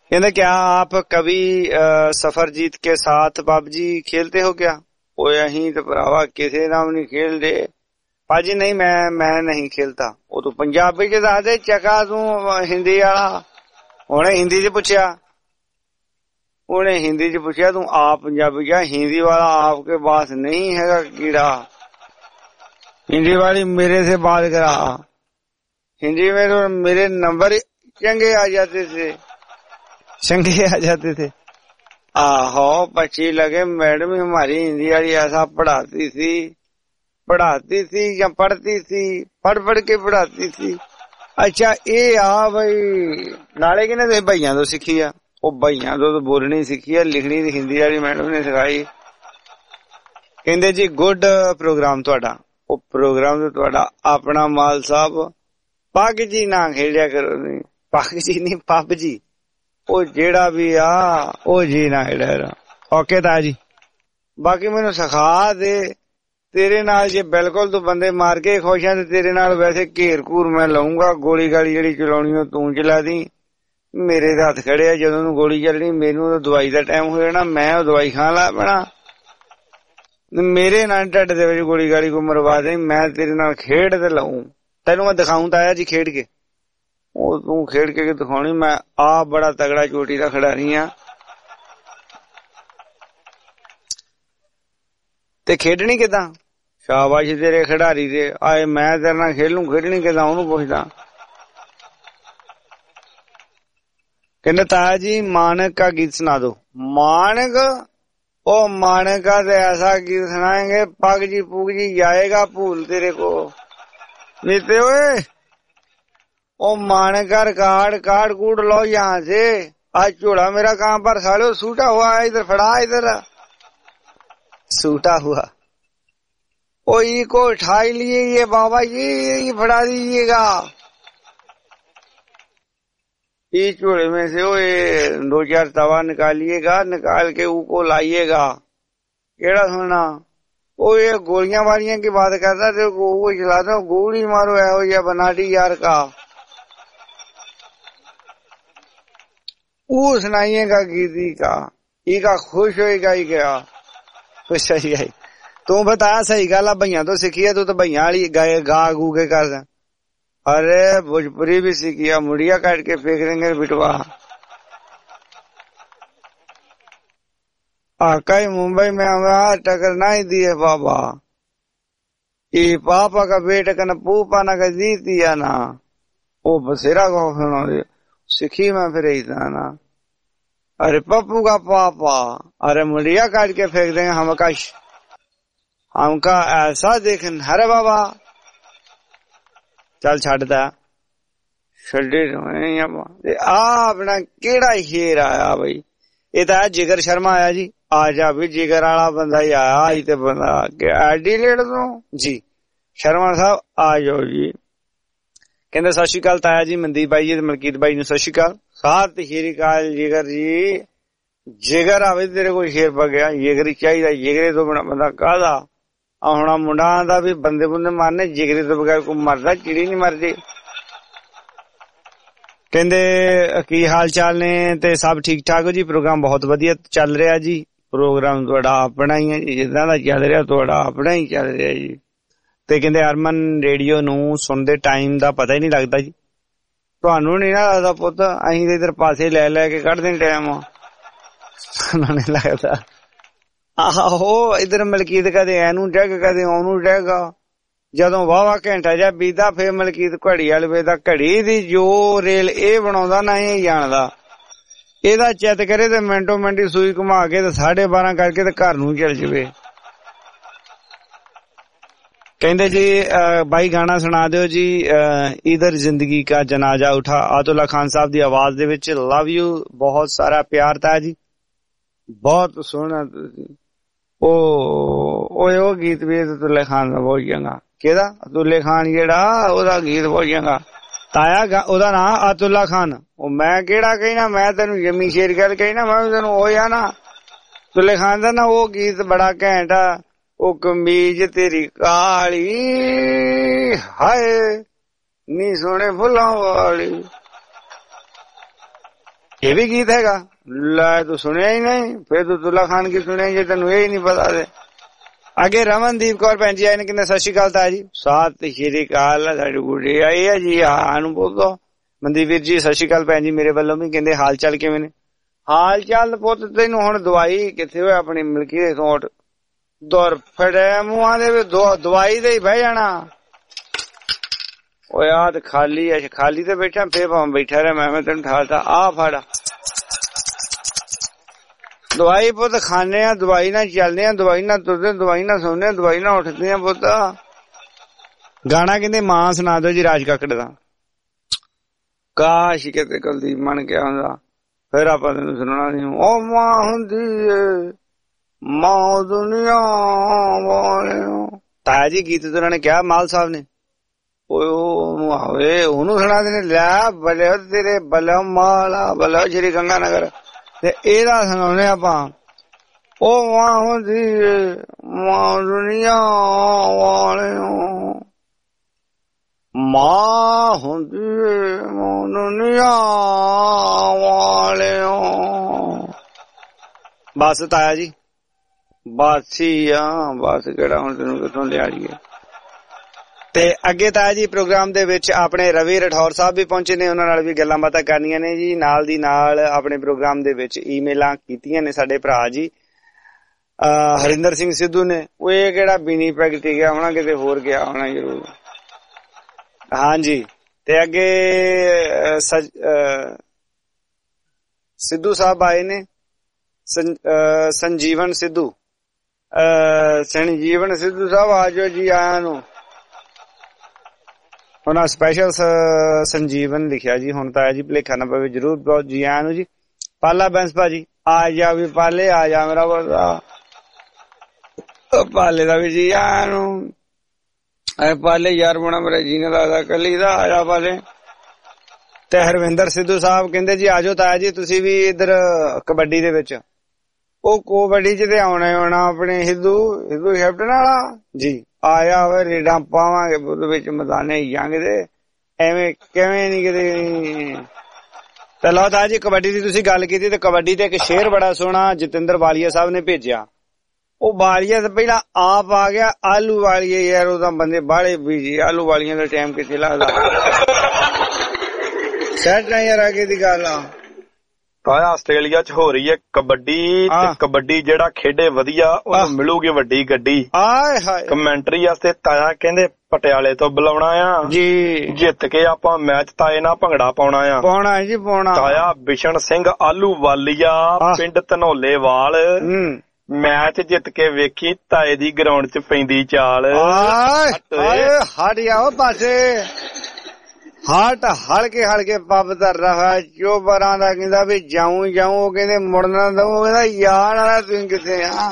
Speaker 2: कहते क्या आप कभी सफरजीत के साथ पबजी खेलते हो क्या? वो यही तो भरावा किसी नाम नहीं खेल दे पाजी। नहीं मैं मैं नहीं खेलता। वो तू पंजाबी च दस दे चका तू हिंदी वाला। उन्हें हिंदी च पूछया उन्हें हिंदी च पूछया तू आप पंजाबी क्या? हिंदी वाला आपके पास नहीं है कीड़ा, हिंदी वाली मेरे से बात करा। हिंदी में तो मेरे नंबर चंगे आ जाते थे, चंगे आ जाते थे। आहो पची लगे मैडम हमारी हिंदी वाली ऐसा पढ़ाती थी पढ़ाती थी या पढ़ती थी, पढ़ पढ़ के पढ़ाती थी। अच्छा ये आ भाई नाले की ना भाइया तो सीखी है, वो भाइया तो बोलनी सीखी है, लिखनी हिंदी वाली मैडम ने सिखाई। कहते जी गुड प्रोग्राम तुहाडा। वो प्रोग्राम तो तुहाडा अपना माल साहब पग जी ना खेलिया करो, नहीं पग जी नहीं पब जी, वो जेड़ा भी आ वो जी ना खेलिया। ओके ता जी बाकी मैनू सिखा दे तेरे नाल जे बिल्कुल तू बंदे मार के खुश है, तेरे नाल वैसे घेर घूर मैं लाऊंगा। गोली गाली जेड़ी चलाउणी हो तू चला दी, मेरे हथ खड़े आ जदों नूं गोली चलनी मैनू तो दवाई दा टाइम हो जाना, मैं वो दवाई खाण ला पैना। मेरे नाल ढिड दे विच गोली गाली को मरवा दे, मैं तेरे नाल खेड ते लाऊं। तैनूं मैं दिखाऊं ताया जी खेड के, ਉਹ ਤੂੰ ਖੇਡ ਕੇ ਦਿਖਾਉਣੀ। ਮੈਂ ਆ ਬੜਾ ਤਗੜਾ ਚੋਟੀ ਦਾ ਖਿਡਾਰੀ ਆ ਤੇ ਖੇਡਣੀ ਕਿਦਾਂ? ਸ਼ਾਬਾਸ਼ ਤੇਰੇ ਖਿਡਾਰੀ ਦੇ ਆਏ, ਮੈਂ ਤੇਰੇ ਨਾਲ ਖੇਲੂ, ਖੇਡਣੀ ਕਿਦਾਂ ਉਹਨੂੰ ਪੁੱਛਦਾ। ਕਹਿੰਦੇ ਤਾਇਆ ਜੀ ਮਾਨਕ का गीत सुना दो। मानक ओ मानक का तो ऐसा गीत सुनाएंगे पग जी पुग जी जाएगा भूल तेरे को। नीते ओए ओ मानक का रिकॉर्ड कार्ड कूट लो यहाँ से। आज चोड़ा मेरा कहाँ पर सालो सूटा हुआ है, इधर फड़ा इधर सूटा हुआ। ओ ई को उठा लिए ये बाबा जी, ये फड़ा दीजिएगा। इस चूड़े में से वो दो चार तवा निकालिएगा, निकाल के ऊको लाइएगा। केड़ा सुनना वो ये गोलियां वालियां की बात करता थे, वो चलाता गोली मारो है वो या बनाटी यार का। वो सुनाइएगा गीती का, ई का खुश होएगा ही क्या खुश है। तू बताया सही गल, भैया तो सीखी है, तू तो भैया वाली गाय गा गू के कर। अरे भोजपुरी भी सीखिया, मुड़िया काट के फेंक देंगे बिटवा। आकाई मुंबई में हमें टक्कर नहीं दिए बाबा, ये पापा का बेटा का न पूपा न का दी दिया ना, वो बसेरा को सीखी मैं फिर ही था ना। अरे पप्पू का पापा, अरे मुड़िया काट के फेंक देंगे हमका, हमका ऐसा देख। अरे बाबा चल छड्डदा छड्डे आ अपना केड़ा शेर आया बई। ये तो जिगर शर्मा आया जी, आ जा भी जिगर वाला बंदा ही आया। आई तो बंदा एडीलेड तो जी शर्मा साहब आ जाओ जी। कहते सत श्री अकाल ताया जी, मनदीप भाई जी मलकीत भाई नूं सत श्री अकाल। सात श्री अकाल जिगर जी। जिगर आवे तेरे को शेर पा गया, जिगर ही चाहिए, जिगरे तो बना बंदा काहदा। ਹੁਣ ਮੁੰਡਾ ਆਂਦਾ ਵੀ ਬੰਦੇ ਬੰਦੇ ਮਾਰਨੇ, ਜਿਗਰੇ ਤੋਂ ਬਗੈਰ ਕੋਈ ਮਰਦਾ, ਚਿੜੀ ਨਹੀਂ ਮਰਦੀ। ਕਹਿੰਦੇ ਕੀ ਹਾਲ ਚਾਲ ਨੇ ਤੇ ਸਭ ਠੀਕ ਠਾਕ ਹੋ ਜੀ? ਪ੍ਰੋਗਰਾਮ ਬਹੁਤ ਵਧੀਆ ਚੱਲ ਰਿਹਾ ਜੀ। ਪ੍ਰੋਗਰਾਮ ਤੁਹਾਡਾ ਆਪਣਾ ਹੀ ਹੈ ਜੀ, ਜਿੱਦਾਂ ਦਾ ਚੱਲ ਰਿਹਾ ਤੁਹਾਡਾ ਆਪਣਾ ਹੀ ਚੱਲ ਰਿਹਾ ਜੀ। ਤੇ ਕਹਿੰਦੇ ਹਰਮਨ ਰੇਡੀਓ ਨੂੰ ਸੁਣਦੇ ਟਾਈਮ ਦਾ ਪਤਾ ਹੀ ਨਹੀਂ ਲੱਗਦਾ ਜੀ। ਤੁਹਾਨੂੰ ਨੀ ਨਾ ਲੱਗਦਾ ਪੁੱਤ? ਅਸੀਂ ਤੇ ਇਧਰ ਪਾਸੇ ਲੈ ਲੈ ਕੇ ਕੱਢਦੇ ਟਾਈਮ, ਸਾਨੂੰ ਨੀ ਲੱਗਦਾ। ਆਹੋ ਇਧਰ ਮਲਕੀਤ ਕਦੇ ਐਨੂੰ ਡੈਗ ਕਦੇ ਉਹਨੂੰ ਡੈਗ। ਜਦੋਂ ਵਾਹਵਾ ਘੰਟਾ ਜਿਹਾ ਬੀਤਾ ਫੇਰ ਮਲਕੀਤ ਘੜੀ ਵਾਲੇ ਵੇਦਾ ਘੜੀ ਦੀ ਜੋ ਰੇਲ ਇਹ ਬਣਾਉਂਦਾ ਨਾ ਇਹ ਜਾਣਦਾ। ਇਹਦਾ ਚਿੱਤ ਕਰੇ ਤੇ ਮਿੰਟੋ ਮਿੰਟੀ ਸੂਈ ਘੁਮਾ ਕੇ ਤੇ ਸਾਢੇ ਬਾਰਾਂ ਕਰਕੇ ਤੇ ਘਰ ਨੂੰ ਚਲ ਜਾਵੇ। ਕਹਿੰਦੇ ਜੀ ਬਾਈ ਗਾਣਾ ਸੁਣਾ ਦਿਓ ਜੀ, ਇਧਰ ਜ਼ਿੰਦਗੀ ਕਾ ਜਨਾਜ਼ਾ ਉਠਾ। ਆਤੁल्ला खान साहब ਦੀ ਆਵਾਜ਼ ਦੇ ਵਿੱਚ। ਲਵ ਯੂ, ਬਹੁਤ ਸਾਰਾ ਪਿਆਰ ਤਾ ਜੀ, ਬਹੁਤ ਸੋਹਣਾ ਤੁਸੀਂ। ਉਹ ਉਹ ਗੀਤ ਵੀ ਅਤੁੱਲਾ ਖਾਨ ਦਾ ਬਹੁਤ ਚੰਗਾ। ਕਿਹਦਾ? ਅਤੁੱਲਾ ਖਾਨ ਜਿਹੜਾ ਉਹਦਾ ਗੀਤ ਬਹੁਤ ਚੰਗਾ ਤਾਇਆ, ਉਹਦਾ ਨਾਂ ਆਤੁੱਲਾ ਖਾਨ। ਉਹ ਮੈਂ ਕਿਹੜਾ ਕਹਿਣਾ, ਮੈਂ ਤੈਨੂੰ ਜੰਮੀ ਸ਼ੇਰ ਗੱਲ ਕਹਿਣਾ, ਮੈਂ ਤੈਨੂੰ ਉਹ ਆ ਨਾ ਅਤੁੱਲਾ ਖਾਨ ਦਾ ਨਾ ਉਹ ਗੀਤ ਬੜਾ ਘੈਂਟ ਆ। ਉਹ ਕਮੀਜ਼ ਤੇਰੀ ਕਾਲੀ ਹਾਏ ਨੀ ਸੋਹਣੇ ਫੁੱਲਾਂ ਵਾਲੀ। ਇਹ ਵੀ ਗੀਤ ਹੈਗਾ? ਲੈ ਤੂੰ ਸੁਣਿਆ ਹੀ ਨਹੀਂ, ਫੇਰ ਤੂੰ ਦੁੱਲਾ ਖਾਨ ਕੀ ਸੁਣਿਆ ਜੇ ਤੈਨੂੰ ਇਹ ਹੀ ਨਹੀਂ ਪਤਾ ਤੇ। ਅੱਗੇ ਰਮਨਦੀਪ ਕੌਰ ਭੈਣ ਜੀ ਆਏ ਨੇ, ਕਹਿੰਦੇ ਸਤਿ ਸ਼੍ਰੀ ਅਕਾਲ ਤਾਇਆ ਜੀ। ਸਤਿ ਸ਼੍ਰੀ ਅਕਾਲ, ਸਾਡੀ ਗੁੱਡੀ ਆਈ ਹੈ ਜੀ। ਹਾਂ ਨੂੰ ਬੋਲੋ ਮਨਦੀਪ ਵੀਰ ਜੀ, ਸਤਿ ਸ਼੍ਰੀ ਅਕਾਲ ਭੈਣ ਜੀ ਮੇਰੇ ਵੱਲੋਂ ਵੀ। ਕਹਿੰਦੇ ਹਾਲ ਚਾਲ ਕਿਵੇਂ ਨੇ? ਹਾਲ ਚਾਲ ਪੁੱਤ ਤੈਨੂੰ ਹੁਣ ਦਵਾਈ ਕਿੱਥੇ ਹੋਇਆ ਆਪਣੀ ਮਿਲਕੀ ਦੇ ਸੋਟ ਦੁਰ ਫੜੇ ਮੂੰਹਾਂ ਦੇ ਵਿੱਚ ਦਵਾਈ ਦੇ ਹੀ ਬਹਿ ਜਾਣਾ। ਉਹ ਯਾਦ ਖਾਲੀ ਐ, ਖਾਲੀ ਤੇ ਬੈਠਾ ਫੇਰ ਭਾਵੇਂ ਬੈਠਾ ਰਿਹਾ ਮੈਂ ਤੈਨੂੰ ਠਾਲਤਾ। ਆ ਫੜ ਦਵਾਈ ਪੁੱਤ ਖਾਣੇ ਆ, ਦਵਾਈ ਨਾਲ ਚੱਲਦੇ ਆ, ਦਵਾਈ ਨਾਲ ਤੁਰਦੇ, ਦਵਾਈ ਨਾਲ ਸੌਂਦੇ, ਦਵਾਈ ਨਾਲ ਉੱਠਦੇ ਆ ਪੁੱਤ। ਗਾਣਾ ਕਹਿੰਦੇ ਮਾਂ ਸੁਣਾ ਦਿਓ ਜੀ ਰਾਜ ਕਾਕੜ ਦਾ। ਕਾਸ਼ ਕਿਤੇ ਕੁਲਦੀਪ ਮਨ ਗਿਆ ਹੁੰਦਾ, ਫਿਰ ਆਪਾਂ ਤੈਨੂੰ ਸੁਣਨਾ ਨਹੀਂ। ਉਹ ਮਾਂ ਹੁੰਦੀ ਏ ਮਾਂ ਦੁਨੀਆ ਵਾਲਿਓ। ਤਾਇਆ ਜੀ ਗੀਤ ਤੇ ਉਹਨਾਂ ਨੇ ਕਿਹਾ ਮਾਲ ਸਾਹਿਬ ਨੇ, ਉਹਨੂੰ ਆਵੇ ਉਹਨੂੰ ਸੁਣਾ ਦੇਣੇ। ਲੈ ਬਲੇ ਤੇਰੇ ਬਲੋ ਮਾਲਾ ਬਲੋ ਸ਼੍ਰੀ ਗੰਗਾ ਨਗਰ ਤੇ ਇਹਦਾ ਸੁਣਾਉਣੇ ਆਪਾਂ। ਉਹ ਮਾਂ ਹੁੰਦੀ ਏ ਮਾਂ ਦੁਨੀਆ ਵਾਲਿਓ, ਮਾਂ ਹੁੰਦੀ ਏ ਮਾਂ ਦੁਨੀਆ ਵਾਲਿਓ। ਬਸ ਤਾਇਆ ਜੀ ਬਸ ਹੀ ਆ, ਬਸ ਕਿਹੜਾ ਹੁਣ ਤੈਨੂੰ ਕਿੱਥੋਂ ਲਿਆ ਜੀਏ। ਤੇ ਅੱਗੇ ਤਾਇਆ ਜੀ ਪ੍ਰੋਗਰਾਮ ਦੇ ਵਿੱਚ ਆਪਣੇ ਰਵੀ ਰਠੌਰ ਸਾਹਿਬ ਵੀ ਪਹੁੰਚੇ ਨੇ, ਉਹਨਾਂ ਨਾਲ ਵੀ ਗੱਲਾਂ ਬਾਤਾਂ ਕਰਨੀਆਂ ਨੇ ਜੀ। ਨਾਲ ਦੀ ਨਾਲ ਆਪਣੇ ਪ੍ਰੋਗਰਾਮ ਦੇ ਵਿੱਚ ਈਮੇਲਾਂ ਕੀਤੀਆਂ ਨੇ ਸਾਡੇ ਭਰਾ ਜੀ ਹਰਿੰਦਰ ਸਿੰਘ ਸਿੱਧੂ ਨੇ। ਉਹ ਇਹ ਕਿਹੜਾ ਬੀਨੀ ਪੈਕਟੀ ਗਿਆ ਹੋਣਾ, ਕਿਤੇ ਹੋਰ ਗਿਆ ਹੋਣਾ ਜ਼ਰੂਰ। ਹਾਂਜੀ ਤੇ ਅੱਗੇ ਸਿੱਧੂ ਸਾਹਿਬ ਆਏ ਨੇ, ਸੰਜੀਵਨ ਸਿੱਧੂ ਸੰਜੀਵਨ ਸਿੱਧੂ ਸਾਹਿਬ ਆ ਜਾਓ ਜੀ। ਆਇਆ ਨੂੰ ਉਹਨਾਂ ਸਪੈਸ਼ਲ ਸੰਜੀਵਨ ਲਿਖਿਆ ਜੀ। ਹੁਣ ਤਾਂ ਜੀ ਭੁਲੇਖਾ ਨਾ ਪਵੇ, ਜਰੂਰ ਬਹੁਤ ਜੀ ਆਇਆ ਨੂੰ ਜੀ। ਪਾਲਾ ਬੈਂਸ ਭਾਜੀ ਆ ਜਾ ਵੀ, ਪਾਲੇ ਆ ਜਾ ਮੇਰਾ ਬੋਲਦਾ। ਪਾਲੇ ਦਾ ਵੀ ਜੀ ਆਇਆ ਨੂੰ। ਪਾਲੇ ਯਾਰ ਬਣਾ ਮੇਰਾ ਜੀ ਨੇ ਲੱਗਦਾ ਕੱਲੀ ਦਾ, ਆ ਜਾ ਪਾਲੇ। ਤੇ ਹਰਵਿੰਦਰ ਸਿੱਧੂ ਸਾਹਿਬ ਕਹਿੰਦੇ ਜੀ ਆਜੋ ਤਾਇਆ ਜੀ ਤੁਸੀਂ ਵੀ ਇੱਧਰ ਕਬੱਡੀ ਦੇ ਵਿੱਚ। ਉਹ ਕਬੱਡੀ ਚ ਤੇ ਆਉਣਾ ਆਉਣਾ ਆਪਣੇ ਹਿੱਦੂ ਹਿੱਦੂ ਕੈਪਟਨ ਵਾਲਾ ਜੀ ਆਇਆ ਹੋਵੇ। ਰੇਡਾਂ ਪਾਵਾਂਗੇ ਉਹਦੇ ਵਿੱਚ ਮੈਦਾਨੇ ਜਾਂਗੇ ਤੇ ਐਵੇਂ ਕਿਵੇਂ ਨੀ ਕਿਤੇ। ਤੇ ਲਓ ਤਾਇਆ ਜੀ ਕਬੱਡੀ ਦੀ ਤੁਸੀਂ ਗੱਲ ਕੀਤੀ ਤੇ ਕਬੱਡੀ ਤੇ ਇੱਕ ਸ਼ੇਰ ਬੜਾ ਸੋਹਣਾ ਜਤਿੰਦਰ ਵਾਲੀਆ ਸਾਹਿਬ ਨੇ ਭੇਜਿਆ। ਉਹ ਵਾਲੀਆ ਤੋਂ ਪਹਿਲਾਂ ਆਪ ਆ ਗਿਆ ਆਲੂ ਵਾਲੀਏ। ਯਾਰ ਉਹਦਾ ਬੰਦੇ ਬਾਹਲੇ ਬੀਜੀ, ਆਲੂ ਵਾਲੀਆਂ ਦਾ ਟਾਈਮ ਕਿੱਥੇ ਲੱਗਦਾ। ਸੈਟ ਨਹੀਂ ਯਾਰ ਅੱਗੇ ਦੀ ਗੱਲ ਆ।
Speaker 3: ਤਾਇਆ ਆਸਟ੍ਰੇਲੀਆ ਚ ਹੋ ਰਹੀ ਹੈ ਕਬੱਡੀ ਤੇ ਕਬੱਡੀ ਜਿਹੜਾ ਖੇਡੇ ਵਧੀਆ ਉਹਨੂੰ ਮਿਲੂਗੀ ਵੱਡੀ ਗੱਡੀ।
Speaker 2: ਆਏ ਹਾਏ
Speaker 3: ਕਮੈਂਟਰੀ ਵਾਸਤੇ ਤਾਇਆ ਕਹਿੰਦੇ ਪਟਿਆਲੇ ਤੋਂ ਬੁਲਾਉਣਾ ਆ
Speaker 2: ਜੀ।
Speaker 3: ਜਿੱਤ ਕੇ ਆਪਾਂ ਮੈਚ ਤਾਏ ਨਾਲ ਭੰਗੜਾ ਪਾਉਣਾ ਆ।
Speaker 2: ਪਾਉਣਾ ਜੀ ਪਾਉਣਾ।
Speaker 3: ਤਾਇਆ ਬਿਸ਼ਨ ਸਿੰਘ ਆਲੂ ਵਾਲੀਆ ਪਿੰਡ ਧਨੌਲੇਵਾਲ ਮੈਚ ਜਿੱਤ ਕੇ ਵੇਖੀ ਤਾਏ ਦੀ ਗਰਾਊਂਡ ਚ ਪੈਂਦੀ ਚਾਲ।
Speaker 2: ਹਟ ਜਾਓ ਪਾਸੇ, ਹਟ ਹਲਕੇ ਹਲਕੇ ਪੱਬ ਧਰ ਰਹਾ ਚੋਬਰਾਂ ਦਾ। ਕਹਿੰਦਾ ਵੀ ਜਾਉਂ ਜਾਉਂ, ਕਹਿੰਦੇ ਮੁੜਨਾ ਦਊ। ਕਹਿੰਦਾ ਯਾਰ ਵਾਲਾ ਤੁਸੀਂ ਕਿੱਥੇ ਆ।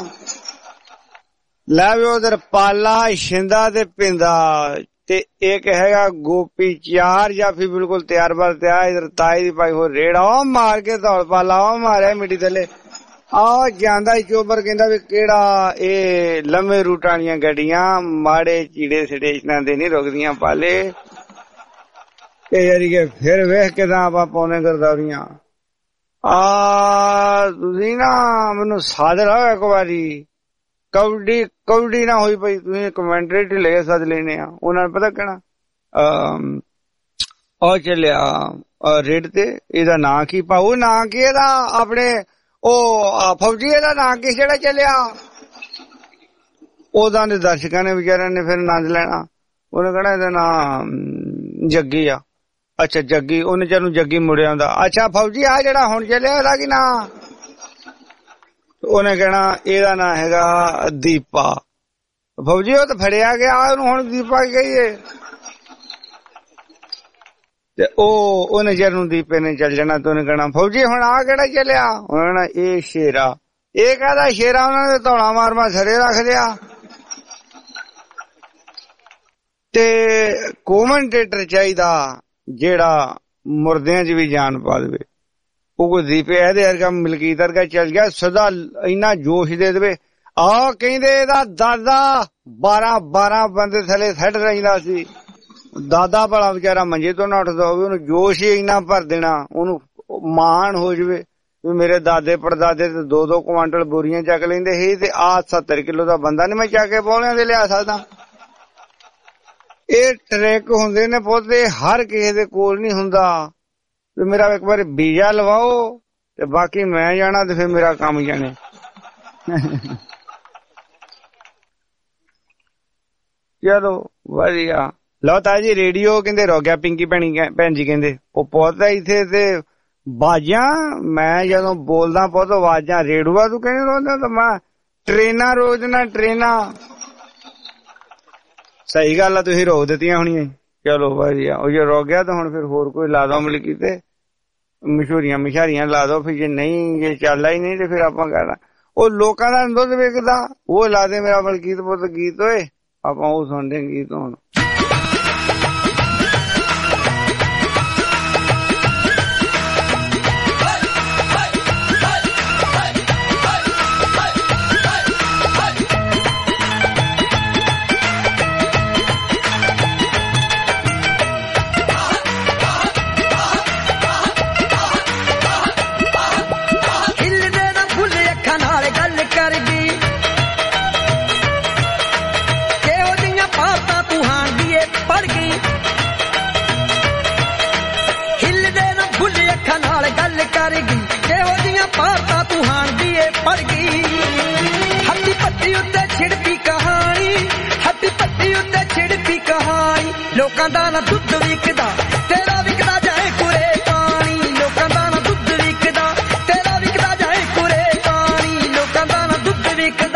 Speaker 2: ਲੈ ਵੀ ਉਧਰ ਪਾਲਾ ਸ਼ਿੰਦਾ ਤੇ ਪਿੰਦਾ ਤੇ ਇੱਕ ਹੈਗਾ ਗੋਪੀ ਚਾਰ ਜਾਫੀ ਬਿਲਕੁਲ ਤਿਆਰ ਬਰ ਤਿਆਰ। ਇਧਰ ਤਾਈ ਦੀ ਪਾਈ ਹੋ ਰੇੜਾ ਉਹ ਮਾਰ ਕੇ ਦੌੜ ਪਾਲਾ ਉਹ ਮਾਰਿਆ ਮਿੱਟੀ ਥੱਲੇ। ਆ ਜਾਂਦਾ ਚੋਬਰ ਕਹਿੰਦਾ ਵੀ ਕਿਹੜਾ ਇਹ ਲੰਮੇ ਰੂਟਾਂ ਵਾਲੀਆਂ ਗੱਡੀਆਂ ਮਾੜੇ ਚੀੜੇ ਸਟੇਸ਼ਨਾਂ ਦੇ ਨਹੀਂ ਰੁਕਦੀਆਂ ਪਾਲੇ। ਇਹ ਯਾਰੀ ਕਿ ਫਿਰ ਵੇਖ ਕੇ ਤਾਂ ਆਪਾਂ ਪਾਉਣੇ ਗਰਦੌਰੀਆਂ। ਆ ਤੁਸੀਂ ਨਾ ਮੈਨੂੰ ਸਾਧ ਲਾਓ ਇੱਕ ਵਾਰੀ। ਕਬੱਡੀ ਕਬੱਡੀ ਨਾ ਹੋਈ ਪਈ, ਤੁਸੀਂ ਕਮੈਂਟਰੀ ਢਿੱਲੇ ਸੱਦ ਲੈਣੇ ਆ। ਉਹਨਾਂ ਨੂੰ ਪਤਾ ਕਹਿਣਾ ਉਹ ਚੱਲਿਆ ਰੇਡ ਤੇ ਇਹਦਾ ਨਾਂ ਕੀ ਪਾਉ, ਨਾਂ ਕੀ ਇਹਦਾ ਆਪਣੇ ਉਹ ਫੌਜੀ ਇਹਦਾ ਨਾਂ ਕੀ ਜਿਹੜਾ ਚੱਲਿਆ। ਉਹਦਾ ਦੇ ਦਰਸ਼ਕਾਂ ਨੇ ਵਿਚਾਰਿਆਂ ਨੇ ਫਿਰ ਆਨੰਦ ਲੈਣਾ। ਉਹਨੇ ਕਹਿਣਾ ਇਹਦਾ ਨਾਂ ਜੱਗੀ ਆ। ਅੱਛਾ ਜੱਗੀ, ਉਹਨੇ ਚਲ ਨੂੰ ਜੱਗੀ ਮੁੜਿਆ ਹੁੰਦਾ। ਅੱਛਾ ਫੌਜੀ ਆ ਜਿਹੜਾ ਹੁਣ ਚੱਲਿਆ ਇਹਦਾ ਕੀ ਨਾਂ। ਉਹਨੇ ਕਹਿਣਾ ਇਹਦਾ ਨਾਂ ਹੈਗਾ ਦੀਪਾ। ਫੌਜੀ ਉਹ ਤਾਂ ਫੜਿਆ ਗਿਆ, ਉਹਨੂੰ ਹੁਣ ਦੀਪਾ ਕਹੀਏ। ਤੇ ਉਹ ਉਹਨੇ ਜਰ ਨੂੰ ਦੀਪੇ ਨੇ ਚੱਲ ਜਾਣਾ ਤੇ ਉਹਨੇ ਕਹਿਣਾ ਫੌਜੀ ਹੁਣ ਆ ਕਿਹੜਾ ਚੱਲਿਆ। ਉਹਨੇ ਕਹਿਣਾ ਇਹ ਸ਼ੇਰਾ। ਇਹ ਕਹਦਾ ਸ਼ੇਰਾ। ਉਹਨਾਂ ਨੇ ਧੌਲਾ ਮਾਰ ਮਾਰ ਸਰੇ ਰੱਖ ਦਿਆ। ਤੇ ਕੋਮੈਂਟੇਟਰ ਚਾਹੀਦਾ ਜਿਹੜਾ ਮੁਰਦਿਆਂ 'ਚ ਵੀ ਜਾਨ ਪਾ ਦੇਵੇ। ਉਹ ਕੋਈ ਦੀਪੇ ਇਹਦੇ ਵਰਗਾ ਮਲਕੀਤ ਵਰਗਾ ਚੱਲ ਗਿਆ ਸਦਾ ਇੰਨਾ ਜੋਸ਼ ਦੇ ਦੇਵੇ। ਆਹ ਕਹਿੰਦੇ ਇਹਦਾ ਦਾਦਾ ਬਾਰਾਂ ਬਾਰਾਂ ਬੰਦੇ ਥੱਲੇ ਸੱਟ ਰਹਿੰਦਾ ਸੀ। ਦਾਦਾ ਭਲਾ ਵਿਚਾਰਾ ਮੰਜੇ ਤੋਂ ਨਾ ਉੱਠਦਾ ਹੋਵੇ, ਉਹਨੂੰ ਜੋਸ਼ ਹੀ ਇੰਨਾ ਭਰ ਦੇਣਾ, ਉਹਨੂੰ ਮਾਣ ਹੋ ਜਵੇ ਵੀ ਮੇਰੇ ਦਾਦੇ ਪੜਦਾਦੇ ਤੇ ਦੋ ਦੋ ਕੁਆਂਟਲ ਬੋਰੀਆਂ ਚੱਕ ਲੈਂਦੇ ਸੀ ਤੇ ਆਹ ਸੱਤਰ ਕਿਲੋ ਦਾ ਬੰਦਾ ਨੀ ਮੈਂ ਚੱਕ ਕੇ ਪੌਲਿਆਂ ਦੇ ਲਿਆ ਸਕਦਾ। ਇਹ ਟਰੈਕ ਹੁੰਦੇ ਨੇ ਪੌਦੇ, ਹਰ ਕਿਸੇ ਦੇ ਕੋਲ ਨਹੀਂ ਹੁੰਦਾ ਵੀ ਮੇਰਾ ਇੱਕ ਵਾਰ ਵੀਜ਼ਾ ਲਵਾਓ ਤੇ ਬਾਕੀ ਮੈਂ ਜਾਣਾ ਤੇ ਫਿਰ ਮੇਰਾ ਕੰਮ ਜਾਣੇ। ਚਲੋ ਵਧੀਆ। ਲਓ ਤਾਂ ਜੀ ਰੇਡੀਓ ਕਹਿੰਦੇ ਰੋ ਗਿਆ, ਪਿੰਕੀ ਭੈਣੀ ਭੈਣ ਜੀ ਕਹਿੰਦੇ ਉਹ ਪੌਦਾ ਇੱਥੇ ਤੇ ਬਾਜਾਂ ਮੈਂ ਜਦੋਂ ਬੋਲਦਾ ਪੁੱਤ ਆਵਾਜ਼ਾਂ ਰੇਡੂਆ ਤੂੰ ਕਹਿੰਦੇ ਰੋਂਦਾ ਤਾਂ ਮੈਂ ਟ੍ਰੇਨਾਂ ਰੋਜ਼ ਨਾ ਟ੍ਰੇਨਾਂ। ਸਹੀ ਗੱਲ ਆ, ਤੁਸੀਂ ਰੋਕ ਦਿੱਤੀਆਂ ਹੋਣੀਆਂ। ਚਲੋ ਵਧੀਆ। ਉਹ ਜੇ ਰੁਕ ਗਿਆ ਤਾਂ ਹੁਣ ਫਿਰ ਹੋਰ ਕੋਈ ਲਾ ਦੋ ਮਲਕੀ ਤੇ ਮਸ਼ਹੂਰੀਆਂ ਮਸ਼ਾਰੀਆਂ ਲਾ ਦੋ। ਫਿਰ ਜੇ ਨਹੀਂ ਜੇ ਚੱਲਦਾ ਹੀ ਨਹੀਂ ਤੇ ਫਿਰ ਆਪਾਂ ਕਹਿਣਾ ਉਹ ਲੋਕਾਂ ਦਾ ਦੁੱਧ ਵਿਕਦਾ ਉਹ ਲਾ ਦੇ ਮੇਰਾ ਮਲਕੀਤ ਪੁੱਤ ਗੀਤ ਹੋਏ, ਆਪਾਂ ਉਹ ਸੁਣਦੇ ਗੀਤ ਹੁਣ।
Speaker 5: ਲੋਕਾਂ ਦਾ ਨਾ ਦੁੱਧ ਵਿਕਦਾ ਤੇਰਾ ਵਿਕਦਾ ਜਾਏ ਕੁਰੇ ਪਾਣੀ। ਲੋਕਾਂ ਦਾ ਨਾ ਦੁੱਧ ਵਿਕਦਾ ਤੇਰਾ ਵਿਕਦਾ ਜਾਏ ਕੁਰੇ ਪਾਣੀ। ਲੋਕਾਂ ਦਾ ਨਾ ਦੁੱਧ ਵਿਕਦਾ।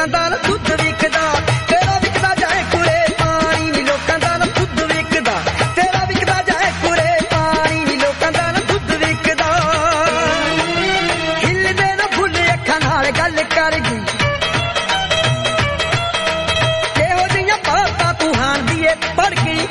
Speaker 5: ਲੋਕਾਂ ਦਾ ਨਾ ਦੁੱਧ ਵਿਕਦਾ ਤੇਰਾ ਵਿਕਦਾ ਜਾਏ ਕੁਰੇ ਪਾਣੀ ਨੀ ਲੋਕਾਂ ਦਾ ਨਾ ਦੁੱਧ ਵਿਕਦਾ ਤੇਰਾ ਵਿਕਦਾ ਜਾਏ ਕੁਰੇ ਪਾਣੀ ਨੀ ਲੋਕਾਂ ਦਾ ਨਾ ਦੁੱਧ ਵਿਕਦਾ ਹਿੱਲਦੇ ਨਾ ਫੁੱਲ ਅੱਖਾਂ ਨਾਲ ਗੱਲ ਕਰ ਗਈ ਕਿਹੋ ਜਿਹੀਆਂ ਬਾਤਾਂ ਤੂੰ ਹਾਂਦੀ ਏ ਪੜ ਗਈ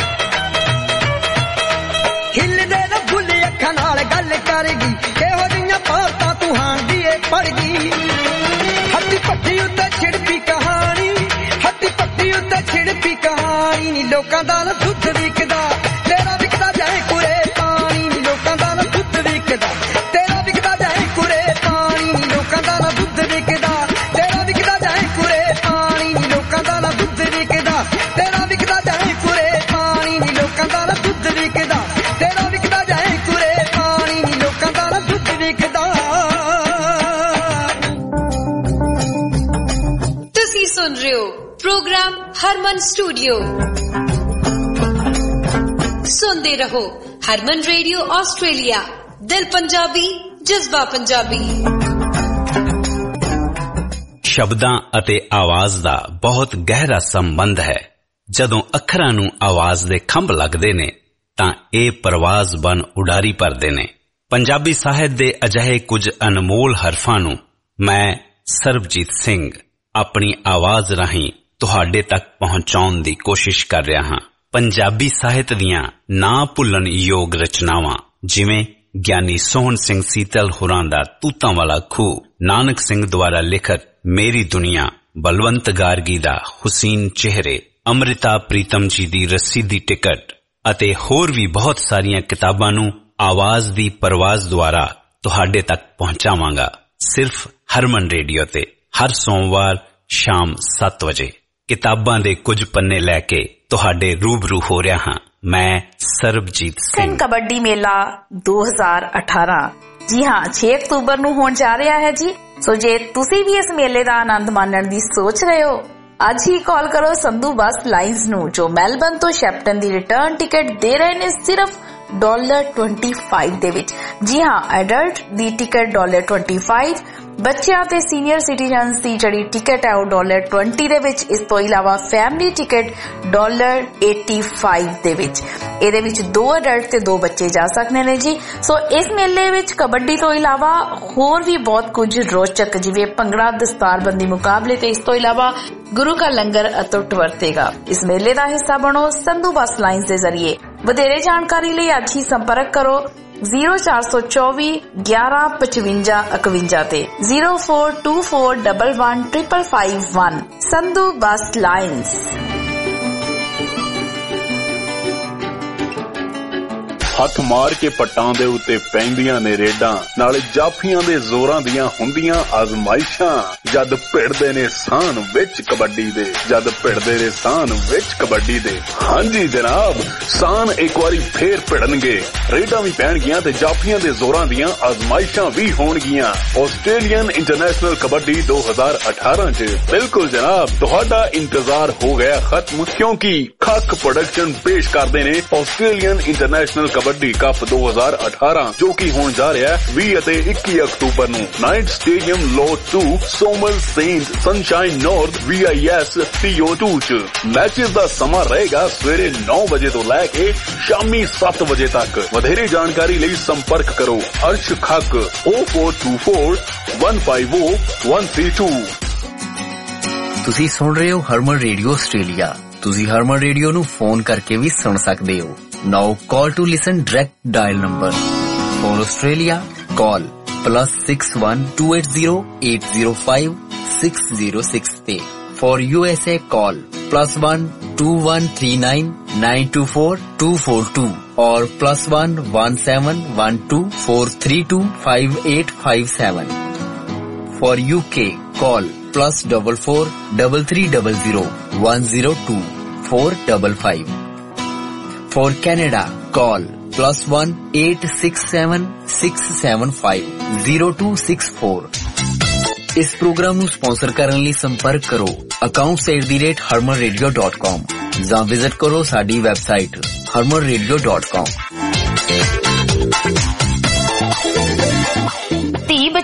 Speaker 5: ਹਿੱਲਦੇ ਨਾ ਫੁੱਲ ਅੱਖਾਂ ਨਾਲ ਗੱਲ ਕਰ ਗਈ ਕਿਹੋ ਜਿਹੀਆਂ ਬਾਤਾਂ ਤੂੰ ਹਾਂਦੀ ਏ ਪੜ ਗਈ ਹੱਡੀ ਪੱਟੀ ਉੱਤੇ ਛਿੜਪੀ ਕਹਾਣੀ ਹੱਡੀ ਪੱਟੀ ਉੱਤੇ ਛਿੜਪੀ ਕਹਾਣੀ ਨੀ ਲੋਕਾਂ ਦਾ ਨਾ ਦੁੱਧ ਵਿਕਦਾ ਤੇਰਾ ਵਿਕਦਾ ਜਾਏ ਕੁਰੇ ਪਾਣੀ ਨੀ ਲੋਕਾਂ ਦਾ ਨਾ ਦੁੱਧ ਵਿਕਦਾ ਤੇਰਾ ਵਿਕਦਾ ਜਾਏ ਕੁਰੇ ਪਾਣੀ ਨੀ ਲੋਕਾਂ ਦਾ ਨਾ ਦੁੱਧ ਵਿਕਦਾ ਤੇਰਾ ਵਿਕਦਾ ਜਾਏ ਕੁਰੇ ਪਾਣੀ ਨੀ ਲੋਕਾਂ ਦਾ ਨਾ ਦੁੱਧ ਵਿਕਦਾ ਤੇਰਾ ਵਿਕਦਾ ਜਾਏ ਕੁਰੇ ਪਾਣੀ ਨੀ ਲੋਕਾਂ ਦਾ ਨਾ ਦੁੱਧ ਵਿਕਦਾ ਤੇਰਾ ਵਿਕਦਾ ਜਾਏ ਕੁਰੇ ਪਾਣੀ ਨੀ ਲੋਕਾਂ ਦਾ ਨਾ ਦੁੱਧ ਵਿਕਦਾ।
Speaker 9: ਤੁਸੀਂ ਸੁਣ ਰਹੇ ਹੋ ਪ੍ਰੋਗਰਾਮ ਹਰਮਨ ਸਟੂਡੀਓ ਸੁਣਦੇ ਰਹੋ ਹਰਮਨ ਰੇਡੀਓ ਆਸਟ੍ਰੇਲੀਆ ਦਿਲ ਪੰਜਾਬੀ ਜਜ਼ਬਾ ਪੰਜਾਬੀ।
Speaker 4: ਸ਼ਬਦਾਂ ਅਤੇ ਆਵਾਜ਼ ਦਾ ਬਹੁਤ ਗਹਿਰਾ ਸੰਬੰਧ ਹੈ। ਜਦੋਂ ਅੱਖਰਾਂ ਨੂੰ ਆਵਾਜ਼ ਦੇ ਖੰਭ ਲੱਗਦੇ ਨੇ ਤਾਂ ਇਹ ਪਰਵਾਜ਼ ਬਨ ਉਡਾਰੀ ਭਰਦੇ ਨੇ। ਪੰਜਾਬੀ ਸਾਹਿਤ ਦੇ ਅਜਿਹੇ ਕੁਝ ਅਨਮੋਲ ਹਰਫਾਂ ਨੂੰ ਮੈਂ ਸਰਬਜੀਤ ਸਿੰਘ ਆਪਣੀ ਆਵਾਜ਼ ਰਾਹੀਂ ਤੁਹਾਡੇ ਤੱਕ ਪਹੁੰਚਾਉਣ ਦੀ ਕੋਸ਼ਿਸ਼ ਕਰ ਰਿਹਾ ਹਾਂ। ਪੰਜਾਬੀ ਸਾਹਿਤ ਦੀਆਂ ਨਾ ਭੁੱਲਣ ਯੋਗ ਰਚਨਾਵਾਂ ਜਿਵੇਂ ਗਿਆਨੀ ਸੋਹਣ ਸਿੰਘ ਸੀਤਲ ਹੋਰਾਂ ਦਾ ਤੂਤਾਂ ਵਾਲਾ ਖੂਹ, ਨਾਨਕ ਸਿੰਘ ਦੁਆਰਾ ਲਿਖਤ ਮੇਰੀ ਦੁਨੀਆ, ਬਲਵੰਤ ਗਾਰਗੀ ਦਾ ਹੁਸੀਨ ਚਿਹਰੇ, ਅੰਮ੍ਰਿਤਾ ਪ੍ਰੀਤਮ ਜੀ ਦੀ ਰੱਸੀ ਦੀ ਟਿਕਟ ਅਤੇ ਹੋਰ ਵੀ ਬਹੁਤ ਸਾਰੀਆਂ ਕਿਤਾਬਾਂ ਨੂੰ ਆਵਾਜ਼ ਦੀ ਪਰਵਾਜ਼ ਦੁਆਰਾ ਤੁਹਾਡੇ ਤੱਕ ਪਹੁੰਚਾਵਾਂਗਾ ਸਿਰਫ ਹਰਮਨ ਰੇਡੀਓ ਤੇ ਹਰ ਸੋਮਵਾਰ ਸ਼ਾਮ ਸੱਤ ਵਜੇ। ਕਿਤਾਬਾਂ ਦੇ ਕੁਝ ਪੰਨੇ ਲੈ ਕੇ ਤੁਹਾਡੇ ਰੂਬਰੂ ਹੋ ਰਿਹਾ ਹਾਂ ਮੈਂ ਸਰਬਜੀਤ ਸਿੰਘ।
Speaker 6: ਕਬੱਡੀ ਮੇਲਾ ਦੋ ਹਜ਼ਾਰ ਅਠਾਰਾਂ ਜੀ ਹਾਂ ਛੇ ਅਕਤੂਬਰ ਨੂੰ ਹੋਣ ਜਾ ਰਿਹਾ ਹੈ ਜੀ। ਸੋ ਜੇ ਤੁਸੀਂ ਵੀ ਇਸ ਮੇਲੇ ਦਾ ਆਨੰਦ ਮਾਣਨ ਦੀ ਸੋਚ ਰਹੇ ਹੋ ਅੱਜ ਹੀ ਕਾਲ ਕਰੋ ਸੰਧੂ ਬੱਸ ਲਾਈਨਸ ਨੂੰ ਜੋ ਮੈਲਬਨ ਤੋਂ ਸ਼ੈਪਟਨ ਦੀ ਰਿਟਰਨ ਟਿਕਟ ਦੇ ਰਹੇ ਨੇ ਸਿਰਫ ਡਾਲਰ ਪੱਚੀ ਦੇ ਵਿੱਚ। ਜੀ ਹਾਂ ਐਡਲਟ ਦੀ ਟਿਕਟ ਡਾਲਰ ਪੱਚੀ, ਬੱਚਿਆਂ ਤੇ ਸੀਨੀਅਰ ਸਿਟੀਜ਼ਨਸ ਦੀ ਜਿਹੜੀ ਟਿਕਟ ਹੈ ਉਹ ਡਾਲਰ ਵੀਹ ਦੇ ਵਿੱਚ। ਇਸ ਤੋਂ ਇਲਾਵਾ ਫੈਮਿਲੀ ਟਿਕਟ ਡਾਲਰ ਪਚਾਸੀ ਦੇ ਵਿੱਚ। ਇਹਦੇ ਵਿੱਚ ਦੋ ਅਡਲਟ ਤੇ ਦੋ ਬੱਚੇ ਜਾ ਸਕਦੇ ਨੇ ਜੀ। ਸੋ ਇਸ ਮੇਲੇ ਵਿੱਚ ਕਬੱਡੀ ਤੋਂ ਇਲਾਵਾ ਹੋਰ ਵੀ ਬਹੁਤ ਕੁਝ ਰੋਚਕ ਜਿਵੇਂ ਭੰਗੜਾ, ਦਸਤਾਰਬੰਦੀ ਮੁਕਾਬਲੇ ਤੇ ਇਸ ਤੋਂ ਇਲਾਵਾ ਗੁਰੂ ਕਾ ਲੰਗਰ ਅਤੁੱਟ ਵਰਤੇਗਾ। ਇਸ ਮੇਲੇ ਦਾ ਹਿੱਸਾ ਬਣੋ ਸੰਧੂ ਬੱਸ ਲਾਈਨਸ ਦੇ ਜ਼ਰੀਏ। ਵਧੇਰੇ ਜਾਣਕਾਰੀ ਲਈ ਅੱਜ ਹੀ ਸੰਪਰਕ ਕਰੋ ਜ਼ੀਰੋ ਚਾਰ ਸੌ ਚੌਵੀ ਗਿਆਰਾਂ ਪਚਵੰਜਾ ਇਕਵੰਜਾ ਤੇ zero four two four double one triple five one. Sandhu ਬੱਸ ਲਾਈਨਸ।
Speaker 24: ਹੱਥ ਮਾਰ ਕੇ ਪੱਟਾਂ ਦੇ ਉੱਤੇ ਪੈਂਦੀਆਂ ਨੇ ਰੇਡਾਂ ਨਾਲੇ ਜਾਫੀਆਂ ਦੇ ਜ਼ੋਰਾਂ ਦੀਆਂ ਹੁੰਦੀਆਂ ਆਜ਼ਮਾਇਸ਼ਾਂ ਜਦ ਭਿੜਦੇ ਨੇ ਸਾਨ ਵਿੱਚ ਕਬੱਡੀ ਦੇ ਜਦ ਭਿੜਦੇ ਨੇ ਸਾਨ ਵਿੱਚ ਕਬੱਡੀ ਦੇ। ਹਾਂਜੀ ਜਨਾਬ ਸਾਨ ਇੱਕ ਵਾਰੀ ਫੇਰ ਭਿੜਨਗੇ, ਰੇਡਾਂ ਵੀ ਪੈਣਗੀਆਂ ਤੇ ਜਾਫੀਆਂ ਦੇ ਜ਼ੋਰਾਂ ਦੀਆਂ ਆਜ਼ਮਾਇਸ਼ਾਂ ਵੀ ਹੋਣਗੀਆਂ ਆਸਟ੍ਰੇਲੀਅਨ ਇੰਟਰਨੈਸ਼ਨਲ ਕਬੱਡੀ ਦੋ ਹਜ਼ਾਰ ਅਠਾਰਾਂ ਚ। ਬਿਲਕੁਲ ਜਨਾਬ ਤੁਹਾਡਾ ਇੰਤਜ਼ਾਰ ਹੋ ਗਿਆ ਖਤਮ ਕਿਉਂਕਿ ਖੱਕ ਪ੍ਰੋਡਕਸ਼ਨ ਪੇਸ਼ ਕਰਦੇ ਨੇ ਆਸਟ੍ਰੇਲੀਅਨ ਇੰਟਰਨੈਸ਼ਨਲ ਕਬੱਡੀ ਕੱਪ ਦੋ ਹਜ਼ਾਰ ਅਠਾਰਾਂ ਜੋ ਕਿ ਹੋਣ ਜਾ ਰਿਹਾ ਹੈ ਵੀਹ ਅਤੇ ਇੱਕੀ ਅਕਤੂਬਰ ਨੂੰ ਨਾਈਟ ਸਟੇਡੀਅਮ ਲੋਟ ਟੂ ਸੋਮਲ ਸੇਂਟ ਸਨਸ਼ਾਈਨ ਨਾਰਥ ਵੀ ਆਈ ਐਸ ਪੀ ਓ ਟੂ ਚ। ਮੈਚਿਸ ਦਾ ਸਮਾਂ ਰਹੇਗਾ ਸਵੇਰੇ ਨੌ ਵਜੇ ਤੋਂ ਲੈ ਕੇ ਸ਼ਾਮੀ ਸੱਤ ਵਜੇ ਤੱਕ। ਵਧੇਰੇ ਜਾਣਕਾਰੀ ਲਈ ਸੰਪਰਕ ਕਰੋ Arsh Khakh O four two four one five O one three two.
Speaker 8: ਤੁਸੀਂ ਸੁਣ ਰਹੇ ਹੋ ਹਰਮਨ ਰੇਡੀਓ ਆਸਟ੍ਰੇਲੀਆ। ਤੁਸੀਂ ਹਰਮਨ ਰੇਡੀਓ ਨੂੰ ਫੋਨ ਕਰਕੇ ਵੀ ਸੁਣ ਸਕਦੇ ਹੋ। Now call to listen direct dial number. For Australia, call plus six one two eight zero eight zero five six zero six eight. For U S A, call plus one two one three nine nine two four two four two or plus one one seven one two four three two five eight five seven. For U K, call plus double four double three double zero one zero two four double five. For Canada, call plus one eight six seven six seven five zero two six four. ਇਸ programme ਨੂੰ sponsor ਕਰਨ ਲਈ ਸੰਪਰਕ ਕਰੋ accounts at the rate harman radio dot com ਜਾਂ visit ਕਰੋ ਸਾਡੀ website harman radio dot com।
Speaker 6: ਧੀ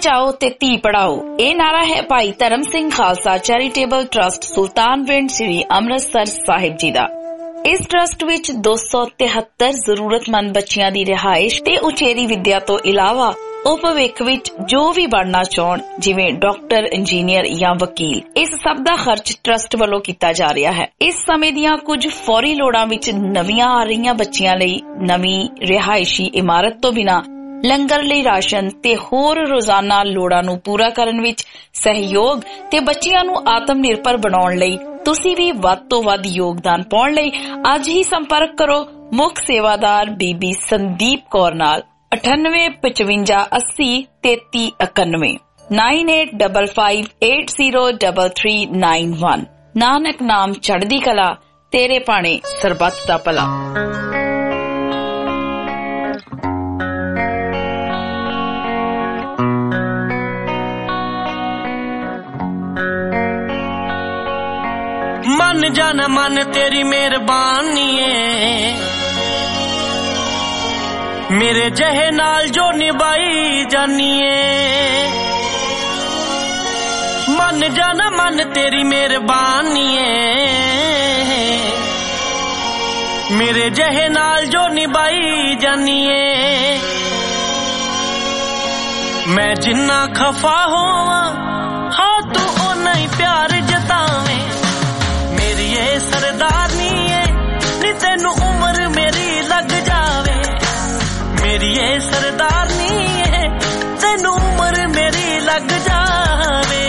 Speaker 6: ਬਚਾਓ ਤੇ ਧੀ ਪੜਾਓ। ਇਹ ਨਾਰਾ ਹੈ ਭਾਈ ਧਰਮ ਸਿੰਘ ਖਾਲਸਾ ਚੈਰੀਟੇਬਲ ਟਰਸਟ ਸੁਲਤਾਨਵਿੰਡ ਸ੍ਰੀ ਅੰਮ੍ਰਿਤਸਰ ਸਾਹਿਬ ਜੀ ਦਾ। ਇਸ ਟਰਸਟ ਵਿੱਚ ਦੋ ਸੌ ਤਿਹੱਤਰ ਜ਼ਰੂਰਤਮੰਦ ਬੱਚਿਆਂ ਦੀ ਰਿਹਾਇਸ਼ ਤੇ ਉਚੇਰੀ ਵਿੱਦਿਆ ਤੋਂ ਇਲਾਵਾ ਉਹ ਭਵਿੱਖ ਵਿੱਚ ਜੋ ਵੀ ਬਣਨਾ ਚਾਹਣ, ਜਿਵੇਂ ਡਾਕਟਰ, ਇੰਜੀਨੀਅਰ ਜਾਂ ਵਕੀਲ, ਇਸ ਸਭ ਦਾ ਖਰਚ ਟਰਸਟ ਵੱਲੋਂ ਕੀਤਾ ਜਾ ਰਿਹਾ ਹੈ। ਇਸ ਸਮੇਂ ਦੀਆਂ ਕੁਝ ਫੌਰੀ ਲੋੜਾਂ ਵਿੱਚ ਨਵੀਆਂ ਆ ਰਹੀਆਂ ਬੱਚਿਆਂ ਲਈ ਨਵੀਂ ਰਿਹਾਇਸ਼ੀ ਇਮਾਰਤ ਤੋਂ ਬਿਨਾਂ ਲੰਗਰ ਲਈ ਰਾਸ਼ਨ ਤੇ ਹੋਰ ਰੋਜ਼ਾਨਾ ਲੋੜਾਂ ਨੂੰ ਪੂਰਾ ਕਰਨ ਵਿੱਚ ਸਹਿਯੋਗ ਤੇ ਬੱਚਿਆਂ ਨੂੰ ਆਤਮ ਨਿਰਭਰ ਬਣਾਉਣ ਲਈ ਤੁਸੀਂ ਵੀ ਵੱਧ ਤੋਂ ਵੱਧ ਯੋਗਦਾਨ ਪਾਉਣ ਲਈ ਅੱਜ ਹੀ ਸੰਪਰਕ ਕਰੋ ਮੁੱਖ ਸੇਵਾਦਾਰ ਬੀਬੀ ਸੰਦੀਪ ਕੌਰ ਨਾਲ ਅਠਾਨਵੇਂ ਪਚਵੰਜਾ ਅੱਸੀ ਤੇਤੀ ਇਕਾਨਵੇਂ nine eight double five eight zero double three nine one. Nanak ਨਾਮ ਚੜ੍ਹਦੀ ਕਲਾ, ਤੇਰੇ ਭਾਣੇ ਸਰਬੱਤ ਦਾ ਭਲਾ।
Speaker 5: मन जाना मन तेरी मेहरबानी है, मेरे जहे नाल जो निभाई जानी है। मन जाना मन तेरी मेहरबानी है, मेरे जहे नाल जो निभाई जानी है। मैं जिन्ना खफा होवां हाँ तू ओना ही प्यार जतावे। मेरी ये सरदारनी है नी तेनू उम्र मेरी लग जावे। मेरी ये सरदारनी है तेनू उम्र मेरी लग जावे।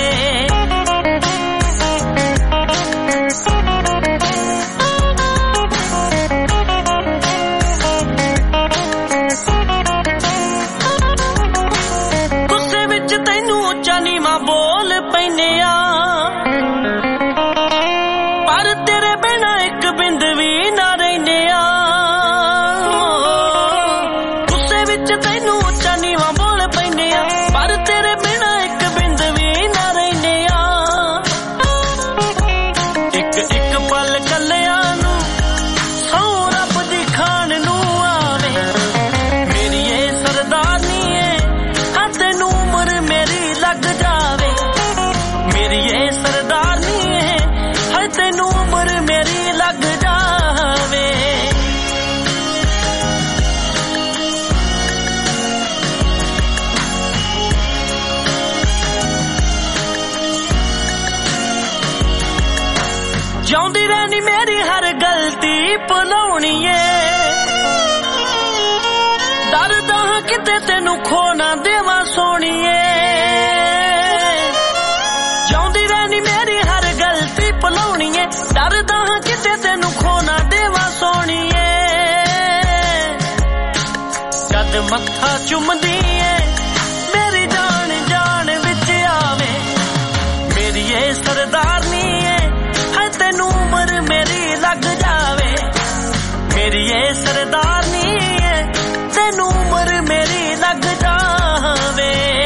Speaker 5: गुस्से विच तेनू उच्चा नीवां बोल पैने आ, पर तेरे बिना एक बिंद भी ना रहने आ। गुस्से विच तैनू उच्चा नीवां बोल पैने आ, पर तेरे बिना एक बिंद भी ना रहने आ। एक एक पल कलिया नू सौ रब दी खान नू आवे। मेरी ये सरदारनी है हाँ तेनू उम्र मेरी लग जावे। मेरी ये सरदारनी है हाँ तेनू उम्र मेरी लग जावे। ਜਿਉਂਦੀ ਰਹਿਣੀ ਮੇਰੀ ਹਰ ਗਲਤੀ ਭੁਲਾਉਣੀ ਏ। ਡਰਦਾ ਹਾਂ ਕਿਤੇ ਤੈਨੂੰ ਖੋ ਨਾ ਦੇਵਾਂ ਸੋਹਣੀਏ। ਜਿਉਂਦੀ ਰਹਿਣੀ ਮੇਰੀ ਹਰ ਗਲਤੀ ਭੁਲਾਉਣੀ ਏ। ਡਰਦਾ ਹਾਂ ਕਿਤੇ ਤੈਨੂੰ ਖੋ ਨਾ ਦੇਵਾਂ ਸੋਹਣੀਏ। ਜਦ ਮੱਥਾ ਚੁੰਮਦੀ ਏ ਮੇਰੀ ਜਾਨ ਜਾਨ ਵਿੱਚ ਆਵੇ। ਮੇਰੀ ਇਹ ਸਰਦਾਰਨੀ ਏ ਹਾਂ ਤੈਨੂੰ ਉਮਰ ਮੇਰੀ ਲੱਗ ਜਾਵੇ। ਮੇਰੀ ਇਹ ਸਰਦਾਰਨੀ ਏ ਤੈਨੂੰ ਉਮਰ ਮੇਰੀ ਲੱਗ ਜਾਵੇ।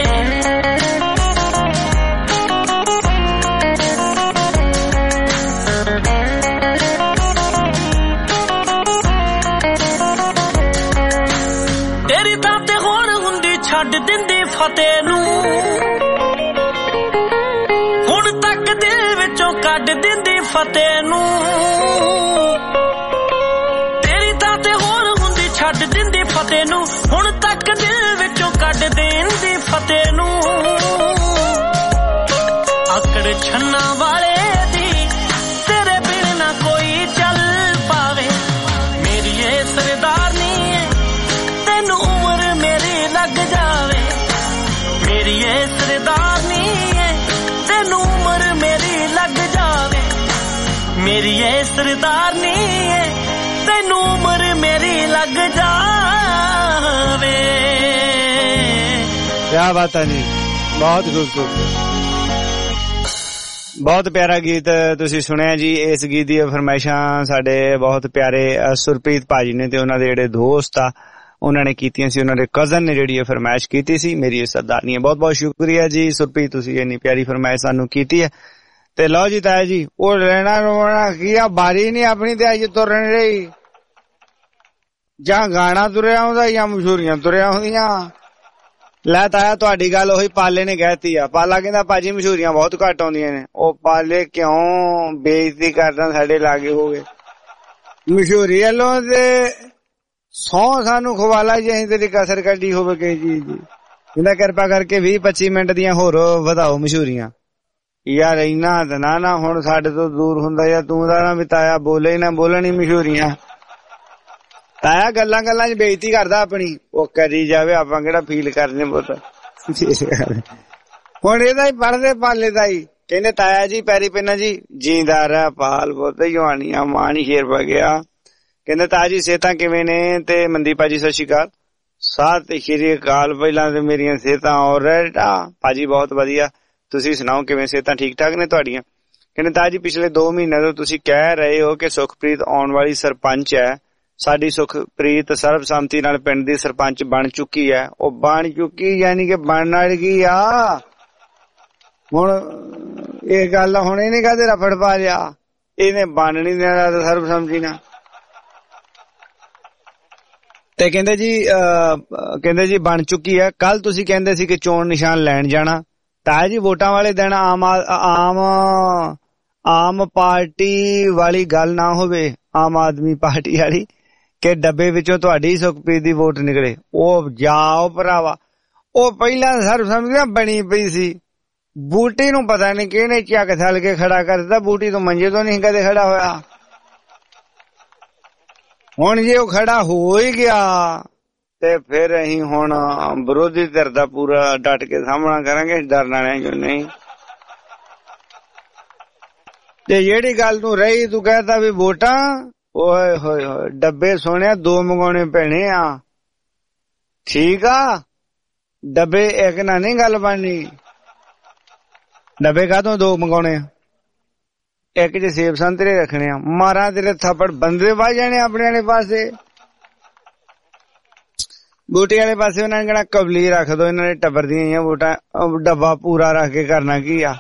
Speaker 5: ਤੇਰੀ ਤਾਂ ਤੇ ਹੁਣ ਹੁੰਦੀ ਛੱਡ ਦਿੰਦੀ ਫਤਿਹ ਨੂੰ, ਹੁਣ ਤੱਕ ਦਿਲ ਵਿੱਚੋਂ ਕੱਢ ਦਿੰਦੀ ਫਤਿਹ ਨੂੰ। ਤੇਰੀ ਤਾਂ ਤੇ ਹੋਰ ਹੁੰਦੀ ਛੱਡ ਦਿੰਦੀ ਫਤਿਹ ਨੂੰ, ਹੁਣ ਤੱਕ ਦਿਲ ਵਿੱਚੋਂ ਕੱਢ ਦਿੰਦੀ ਫਤਿਹ ਨੂੰ। ਆਕੜ ਛੰਨਾ ਵਾਲੇ ਦੀ ਤੇਰੇ ਬਿਨ ਨਾ ਕੋਈ ਚੱਲ ਪਾਵੇ। ਮੇਰੀ ਇਹ ਸਰਦਾਰਨੀ ਹੈ ਤੈਨੂੰ ਉਮਰ ਮੇਰੀ ਲੱਗ ਜਾਵੇ। ਮੇਰੀ ਇਹ ਸਰਦਾਰਨੀ ਹੈ ਤੈਨੂੰ ਉਮਰ ਮੇਰੀ ਲੱਗ ਜਾਵੇ। ਮੇਰੀ ਇਹ ਸਰਦਾਰਨੀ ਹੈ ਤੈਨੂੰ ਉਮਰ ਮੇਰੀ ਲੱਗ ਜਾਵੇ।
Speaker 2: क्या बात है जी, बहुत खूबसूरत, ਬਹੁਤ ਪਿਆਰਾ ਗੀਤ ਤੁਸੀਂ ਸੁਣਿਆ ਜੀ। ਇਸ ਗੀਤ ਦੀ ਫਰਮਾਇਸ਼ਾਂ ਸਾਡੇ ਬਹੁਤ ਪਿਆਰੇ ਸੁਰਪ੍ਰੀਤ ਭਾਜੀ ਨੇ ਤੇ ਉਹਨਾਂ ਦੇ ਜਿਹੜੇ ਦੋਸਤ ਆ ਉਹਨਾਂ ਨੇ ਕੀਤੀਆਂ ਸੀ। ਉਹਨਾਂ ਦੇ ਕਜ਼ਨ ਨੇ ਜਿਹੜੀ ਇਹ ਫਰਮਾਇਸ਼ ਕੀਤੀ ਸੀ ਮੇਰੀ ਇਹ ਸਰਦਾਰਨੀ ਹੈ। ਬਹੁਤ ਬਹੁਤ ਸ਼ੁਕਰੀਆ ਜੀ ਸੁਰਪ੍ਰੀਤ, ਤੁਸੀਂ ਇੰਨੀ ਪਿਆਰੀ ਫਰਮਾਇਸ਼ ਸਾਨੂੰ ਕੀਤੀ ਹੈ। ਤੇ ਲਓ ਜੀ ਤਾਇਆ ਜੀ, ਉਹ ਰਹਿਣਾ ਰੋਣਾ ਕੀ ਆ, ਬਾਰੀ ਨਹੀਂ ਆਪਣੀ ਤੇ ਅੱਜ ਤੁਰਨ ਰਹੀ। ਜਾਂ ਗਾਣਾ ਤੁਰਿਆ ਹੁੰਦਾ ਜਾਂ ਮਸ਼ਹੂਰੀਆਂ ਤੁਰਿਆ ਹੁੰਦੀਆਂ। ਲੈ ਤਾਇਆ ਤੁਹਾਡੀ ਗੱਲ ਉਹੀ ਪਾਲੇ ਨੇ ਕਹਿਤੀ ਆ। ਪਾਲਾ ਕਹਿੰਦਾ ਭਾਜੀ ਮਸ਼ਹੂਰੀਆਂ ਬਹੁਤ ਘੱਟ ਆਉਂਦੀਆਂ ਨੇ। ਉਹ ਪਾਲੇ ਕਿਉਂ ਬੇਇੱਜ਼ਤੀ ਕਰਦਾ ਸਾਡੇ ਲਾਗੇ ਹੋ ਗਏ ਮਸ਼ਹੂਰੀ ਵੱਲੋਂ ਤੇ ਸੌ ਸਾਨੂੰ ਖਵਾਲਾ ਜੇ ਅਸੀਂ ਤੇਰੀ ਕਸਰ ਕੱਢੀ ਹੋਵੇ ਕਿਸੇ ਚੀਜ਼ ਦੀ। ਕਹਿੰਦਾ ਕਿਰਪਾ ਕਰਕੇ ਵੀਹ ਪੱਚੀ ਮਿੰਟ ਦੀਆਂ ਹੋਰ ਵਧਾਓ ਮਸ਼ਹੂਰੀਆਂ। ਯਾਰ ਇੰਨਾ ਤਾਂ ਨਾ ਨਾ ਹੁਣ ਸਾਡੇ ਤੋਂ ਦੂਰ ਹੁੰਦਾ ਯਾਰ ਤੂੰ ਦਾ ਨਾ ਵੀ ਤਾਇਆ ਬੋਲੇ ਹੀ ਨਾ ਬੋਲਣੀ ਮਸ਼ਹੂਰੀਆਂ। ਤਾਇਆ ਗੱਲਾਂ ਗੱਲਾਂ 'ਚ ਬੇਇੱਜ਼ਤੀ ਕਰਦਾ ਆਪਣੀ। ਉਹ ਕਰੀ ਜਾਵੇ ਆਪਾਂ ਕਿਹੜਾ ਫੀਲ ਕਰਨੇ ਪੁੱਤ। ਹੁਣ ਇਹਦਾ ਹੀ ਪੜ੍ਹਦੇ ਪਾਲੇ ਦਾ ਹੀ ਕਹਿੰਦੇ ਤਾਇਆ ਜੀ ਪੈਰੀ ਪੈਨਾ ਜੀ ਜੀਂਦਾ ਰਹਿ ਪਾਲ ਪੁੱਤ ਜਵਾਨੀਆਂ ਮਾਨ ਸ਼ੇਰ ਪੈ ਗਿਆ। ਕਹਿੰਦੇ ਤਾਇਆ ਜੀ ਸਿਹਤਾਂ ਕਿਵੇਂ ਨੇ? ਤੇ ਮਨਦੀਪ ਭਾਜੀ ਸਤਿ ਸ਼੍ਰੀ ਅਕਾਲ। ਸਤਿ ਸ਼੍ਰੀ ਅਕਾਲ। ਪਹਿਲਾਂ ਤੇ ਮੇਰੀਆਂ ਸਿਹਤਾਂ ਔਲਰਾਈਟ ਆ ਭਾਜੀ ਬਹੁਤ ਵਧੀਆ। ਤੁਸੀਂ ਸੁਣਾਓ ਕਿਵੇਂ ਸਿਹਤਾਂ ਠੀਕ ਠਾਕ ਨੇ ਤੁਹਾਡੀਆਂ? ਕਹਿੰਦੇ ਤਾਇਆ ਜੀ ਪਿਛਲੇ ਦੋ ਮਹੀਨਿਆਂ ਤੋਂ ਤੁਸੀਂ ਕਹਿ ਰਹੇ ਹੋ ਕਿ ਸੁਖਪ੍ਰੀਤ ਆਉਣ ਵਾਲੀ ਸਰਪੰਚ ਹੈ। ਸਾਡੀ ਸੁਖਪ੍ਰੀਤ ਸਰਬਸੰਮਤੀ ਨਾਲ ਪਿੰਡ ਦੀ ਸਰਪੰਚ ਬਣ ਚੁੱਕੀ ਹੈ। ਉਹ ਬਣ ਚੁੱਕੀ ਯਾਨੀ ਕਿ ਬਣਨ ਵਾਲੀ ਕੀ ਆ? ਹੁਣ ਇਹ ਗੱਲ ਹੁਣ ਇਹਨੇ ਕਾਹਦੇ ਰਫੜ ਪਾ ਲਿਆ? ਇਹਨੇ ਬਣ ਨੀ ਦੇਣਾ ਸਰਬਸੰਮਤੀ ਨਾਲ। ਤੇ ਕਹਿੰਦੇ ਜੀ ਅਹ ਕਹਿੰਦੇ ਜੀ ਬਣ ਚੁੱਕੀ ਹੈ। ਕੱਲ ਤੁਸੀਂ ਕਹਿੰਦੇ ਸੀ ਕਿ ਚੋਣ ਨਿਸ਼ਾਨ ਲੈਣ ਜਾਣਾ। ਤਾਇਆ ਜੀ ਵੋਟਾਂ ਵਾਲੇ ਦਿਨ ਆਮ ਆਮ ਆਮ ਪਾਰਟੀ ਵਾਲੀ ਗੱਲ ਨਾ ਹੋਵੇ, ਆਮ ਆਦਮੀ ਪਾਰਟੀ ਵਾਲੀ, ਕਿ ਡੱਬੇ ਵਿੱਚੋਂ ਤੁਹਾਡੀ ਸੁਖਪ੍ਰੀਤ ਦੀ ਵੋਟ ਨਿਕਲੇ। ਉਹ ਜਾਓ ਭਰਾਵਾ, ਉਹ ਪਹਿਲਾਂ ਸਰਬਸੰਮਤੀ ਬਣੀ ਪਈ ਸੀ। ਬੂਟੀ ਨੂੰ ਪਤਾ ਨੀ ਕਿਹਨੇ ਚੱਕ ਥਲ ਕੇ ਖੜਾ ਕਰ ਦਿੱਤਾ। ਬੂਟੀ ਤੋਂ ਮੰਜੇ ਤੋਂ ਨਹੀਂ ਕਦੇ ਖੜਾ ਹੋਇਆ। ਹੁਣ ਜੇ ਉਹ ਖੜਾ ਹੋ ਹੀ ਗਿਆ ਤੇ ਫਿਰ ਅਸੀਂ ਹੁਣ ਵਿਰੋਧੀ ਧਿਰ ਦਾ ਪੂਰਾ ਡਟ ਕੇ ਸਾਹਮਣਾ ਕਰਾਂਗੇ। ਡਰਨ ਵਾਲਿਆਂ ਚੋਂ ਨਹੀਂ। ਤੇ ਜਿਹੜੀ ਗੱਲ ਤੂੰ ਰਹੀ ਤੂੰ ਕਹਿਤਾ ਵੀ ਵੋਟਾਂ, ਓਏ ਹੋਏ ਹੋਏ ਡੱਬੇ ਸੋਹਣਿਆ ਦੋ ਮੰਗਾਉਣੇ ਪੈਣੇ ਆ। ਠੀਕ ਆ ਡੱਬੇ ਇੱਕ ਨਾਲ ਨਹੀਂ ਗੱਲ ਬਣਨੀ। ਡੱਬੇ ਕਾਹਤੋਂ ਦੋ ਮੰਗਾਉਣੇ ਆ? ਇੱਕ ਚ ਸੇਬ ਸੰਤਰੇ ਰੱਖਣੇ ਆ। ਮਾਰਾਂ ਤੇਰੇ ਥੱਪੜ ਬੰਦੇ ਵੱਜ ਜਾਣੇ ਆਪਣੇ ਵਾਲੇ ਪਾਸੇ। ਬੂਟੀ ਵਾਲੇ ਪਾਸੇ ਉਹਨਾਂ ਨੇ ਕਹਿਣਾ ਕਬਲੀ ਰੱਖ ਦੋ, ਇਹਨਾਂ ਨੇ ਟੱਬਰ ਦੀਆਂ ਵੋਟਾਂ। ਡੱਬਾ ਪੂਰਾ ਰੱਖ ਕੇ ਕਰਨਾ ਕੀ ਆ?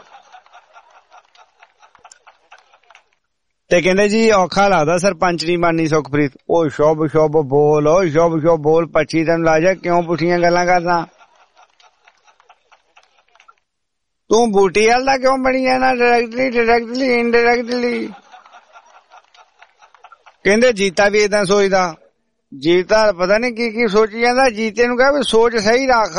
Speaker 2: ਤੇ ਕਹਿੰਦੇ ਜੀ ਔਖਾ ਲੱਗਦਾ ਸਰਪੰਚ ਨਹੀਂ ਬਣਨੀ ਸੁਖਪ੍ਰੀਤ। ਉਹ ਸ਼ੁਭ ਸ਼ੁਭ ਬੋਲ, ਉਹ ਸ਼ੁਭ ਸ਼ੁਭ ਬੋਲ। ਪੱਚੀ ਦਿਨ ਲਾ ਜਾ, ਕਿਉਂ ਪੁੱਠੀਆਂ ਗੱਲਾਂ ਕਰਦਾ? ਤੂੰ ਬੂਟੀ ਵਾਲ ਦਾ ਕਿਉਂ ਬਣੀ ਜਾਣਾ? Directly directly indirectly. ਕਹਿੰਦੇ ਜੀਤਾ ਵੀ ਏਦਾਂ ਸੋਚਦਾ। ਜੀਤਾ ਪਤਾ ਨੀ ਕੀ ਕੀ ਸੋਚੀ ਜਾਂਦਾ। ਜੀਤੇ ਨੂੰ ਕਹੇ ਵੀ ਸੋਚ ਸਹੀ ਰੱਖ।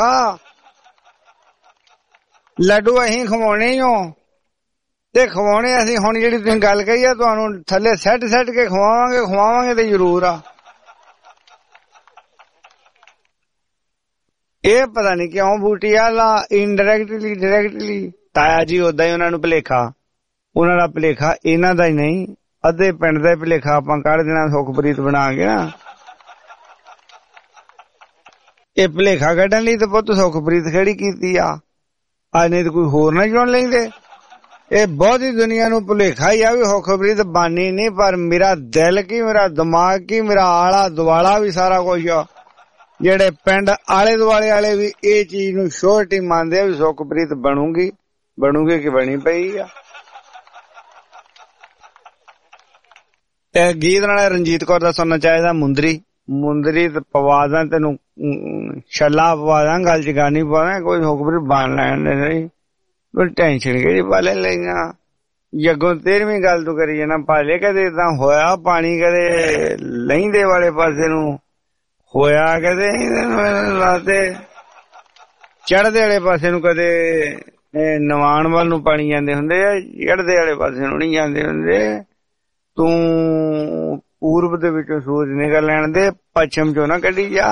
Speaker 2: ਲੱਡੂ ਅਸੀਂ ਖਵਾਉਣੇ ਹੀ ਹੋ ਤੇ ਖਵਾਉਣੇ ਅਸੀਂ। ਹੁਣ ਜਿਹੜੀ ਤੁਸੀਂ ਗੱਲ ਕਹੀ ਆ ਤੁਹਾਨੂੰ ਥੱਲੇ ਸੈੱਟ ਸੈੱਟ ਕੇ ਖਵਾਵਾਂਗੇ ਖਵਾਵਾਂਗੇ ਤੇ ਜ਼ਰੂਰ ਆ। ਇਹ ਪਤਾ ਨੀ ਕਿਉਂ ਬੂਟੀ ਵਾਲਾ ਇਨਡਾਇਰੈਕਟਲੀ ਡਾਇਰੈਕਟਲੀ। ਤਾਇਆ ਜੀ ਓਦਾਂ ਹੀ ਉਹਨਾਂ ਨੂੰ ਭੁਲੇਖਾ, ਉਹਨਾਂ ਦਾ ਭੁਲੇਖਾ ਇਹਨਾਂ ਦਾ ਹੀ ਨਹੀਂ, ਅੱਧੇ ਪਿੰਡ ਦਾ ਭੁਲੇਖਾ ਆਪਾਂ ਕੱਢ ਦੇਣਾ ਸੁਖਪ੍ਰੀਤ ਬਣਾ ਕੇ ਨਾ। ਇਹ ਭੁਲੇਖਾ ਕੱਢਣ ਲਈ ਤੇ ਪੁੱਤ ਸੁਖਪ੍ਰੀਤ ਖੜੀ ਕੀਤੀ ਆ। ਅੱਜ ਨਹੀਂ ਤੇ ਕੋਈ ਹੋਰ ਨਾ ਚੁਣ ਲੈਂਦੇ। ਇਹ ਬਹੁਤੀ ਦੁਨੀਆ ਨੂੰ ਭੁਲੇਖਾ ਹੀ ਆ ਵੀ ਸੁਖਪ੍ਰੀਤ ਬਾਨੀ ਨਹੀਂ, ਪਰ ਮੇਰਾ ਦਿਲ ਕੀ, ਮੇਰਾ ਦਿਮਾਗ ਕੀ, ਮੇਰਾ ਆਲਾ ਦੁਆਲਾ ਵੀ ਸਾਰਾ ਕੁਝ ਆ। ਜਿਹੜੇ ਪਿੰਡ ਆਲੇ ਦੁਆਲੇ ਵਾਲੇ ਵੀ ਇਹ ਚੀਜ਼ ਨੂੰ ਸ਼ੋਰਟੀ ਮੰਨਦੇ ਆ ਵੀ ਸੁਖਪ੍ਰੀਤ ਬਣੂਗੀ ਬਣੂਗੀ ਕਿ ਬਣੀ ਪਈ ਆ। ਤੇ ਗੀਤ ਨਾਲ ਰਣਜੀਤ ਕੌਰ ਦਾ ਸੁਣਨਾ ਚਾਹੀਦਾ ਮੁੰਦਰੀ। ਮੁੰਦਰੀ ਤੇ ਪਵਾਦਾਂ ਤੈਨੂੰ ਛੱਲਾ ਪਵਾਦਾਂ, ਗੱਲ ਚ ਗਾਨੀ ਪਵਾਦਾਂ। ਕੋਈ ਸੁਖਪ੍ਰੀਤ ਬਣ ਲੈਣ ਦੇ ਨਹੀਂ, ਕੋਈ ਟੈਨਸ਼ਨ ਕਿਹੜੀ ਪਾਲੇ ਲਈਆਂ। ਜੱਗੋਂ ਤੇਰਵੀਂ ਗੱਲ ਤੂੰ ਕਰੀ ਜਾਣਾ ਪਾਲੇ। ਕਦੇ ਏਦਾਂ ਹੋਇਆ ਪਾਣੀ ਕਦੇ ਲਹਿੰਦੇ ਵਾਲੇ ਪਾਸੇ ਨੂੰ ਹੋਇਆ, ਕਦੇ ਲਾਤੇ ਚੜ੍ਹਦੇ ਵਾਲੇ ਪਾਸੇ ਨੂੰ ਕਦੇ ਨਵਾਣ ਵੱਲ ਨੂੰ ਪਾਣੀ ਜਾਂਦੇ ਹੁੰਦੇ ਆ, ਚੜ੍ਹਦੇ ਵਾਲੇ ਪਾਸੇ ਨੂੰ ਨਹੀਂ ਜਾਂਦੇ ਹੁੰਦੇ। ਤੂੰ ਪੂਰਬ ਦੇ ਵਿੱਚੋਂ ਸੂਰਜ ਨਿਕਲ ਲੈਣ ਦੇ, ਪੱਛਮ ਚੋਂ ਨਾ ਕੱਢੀ ਜਾ।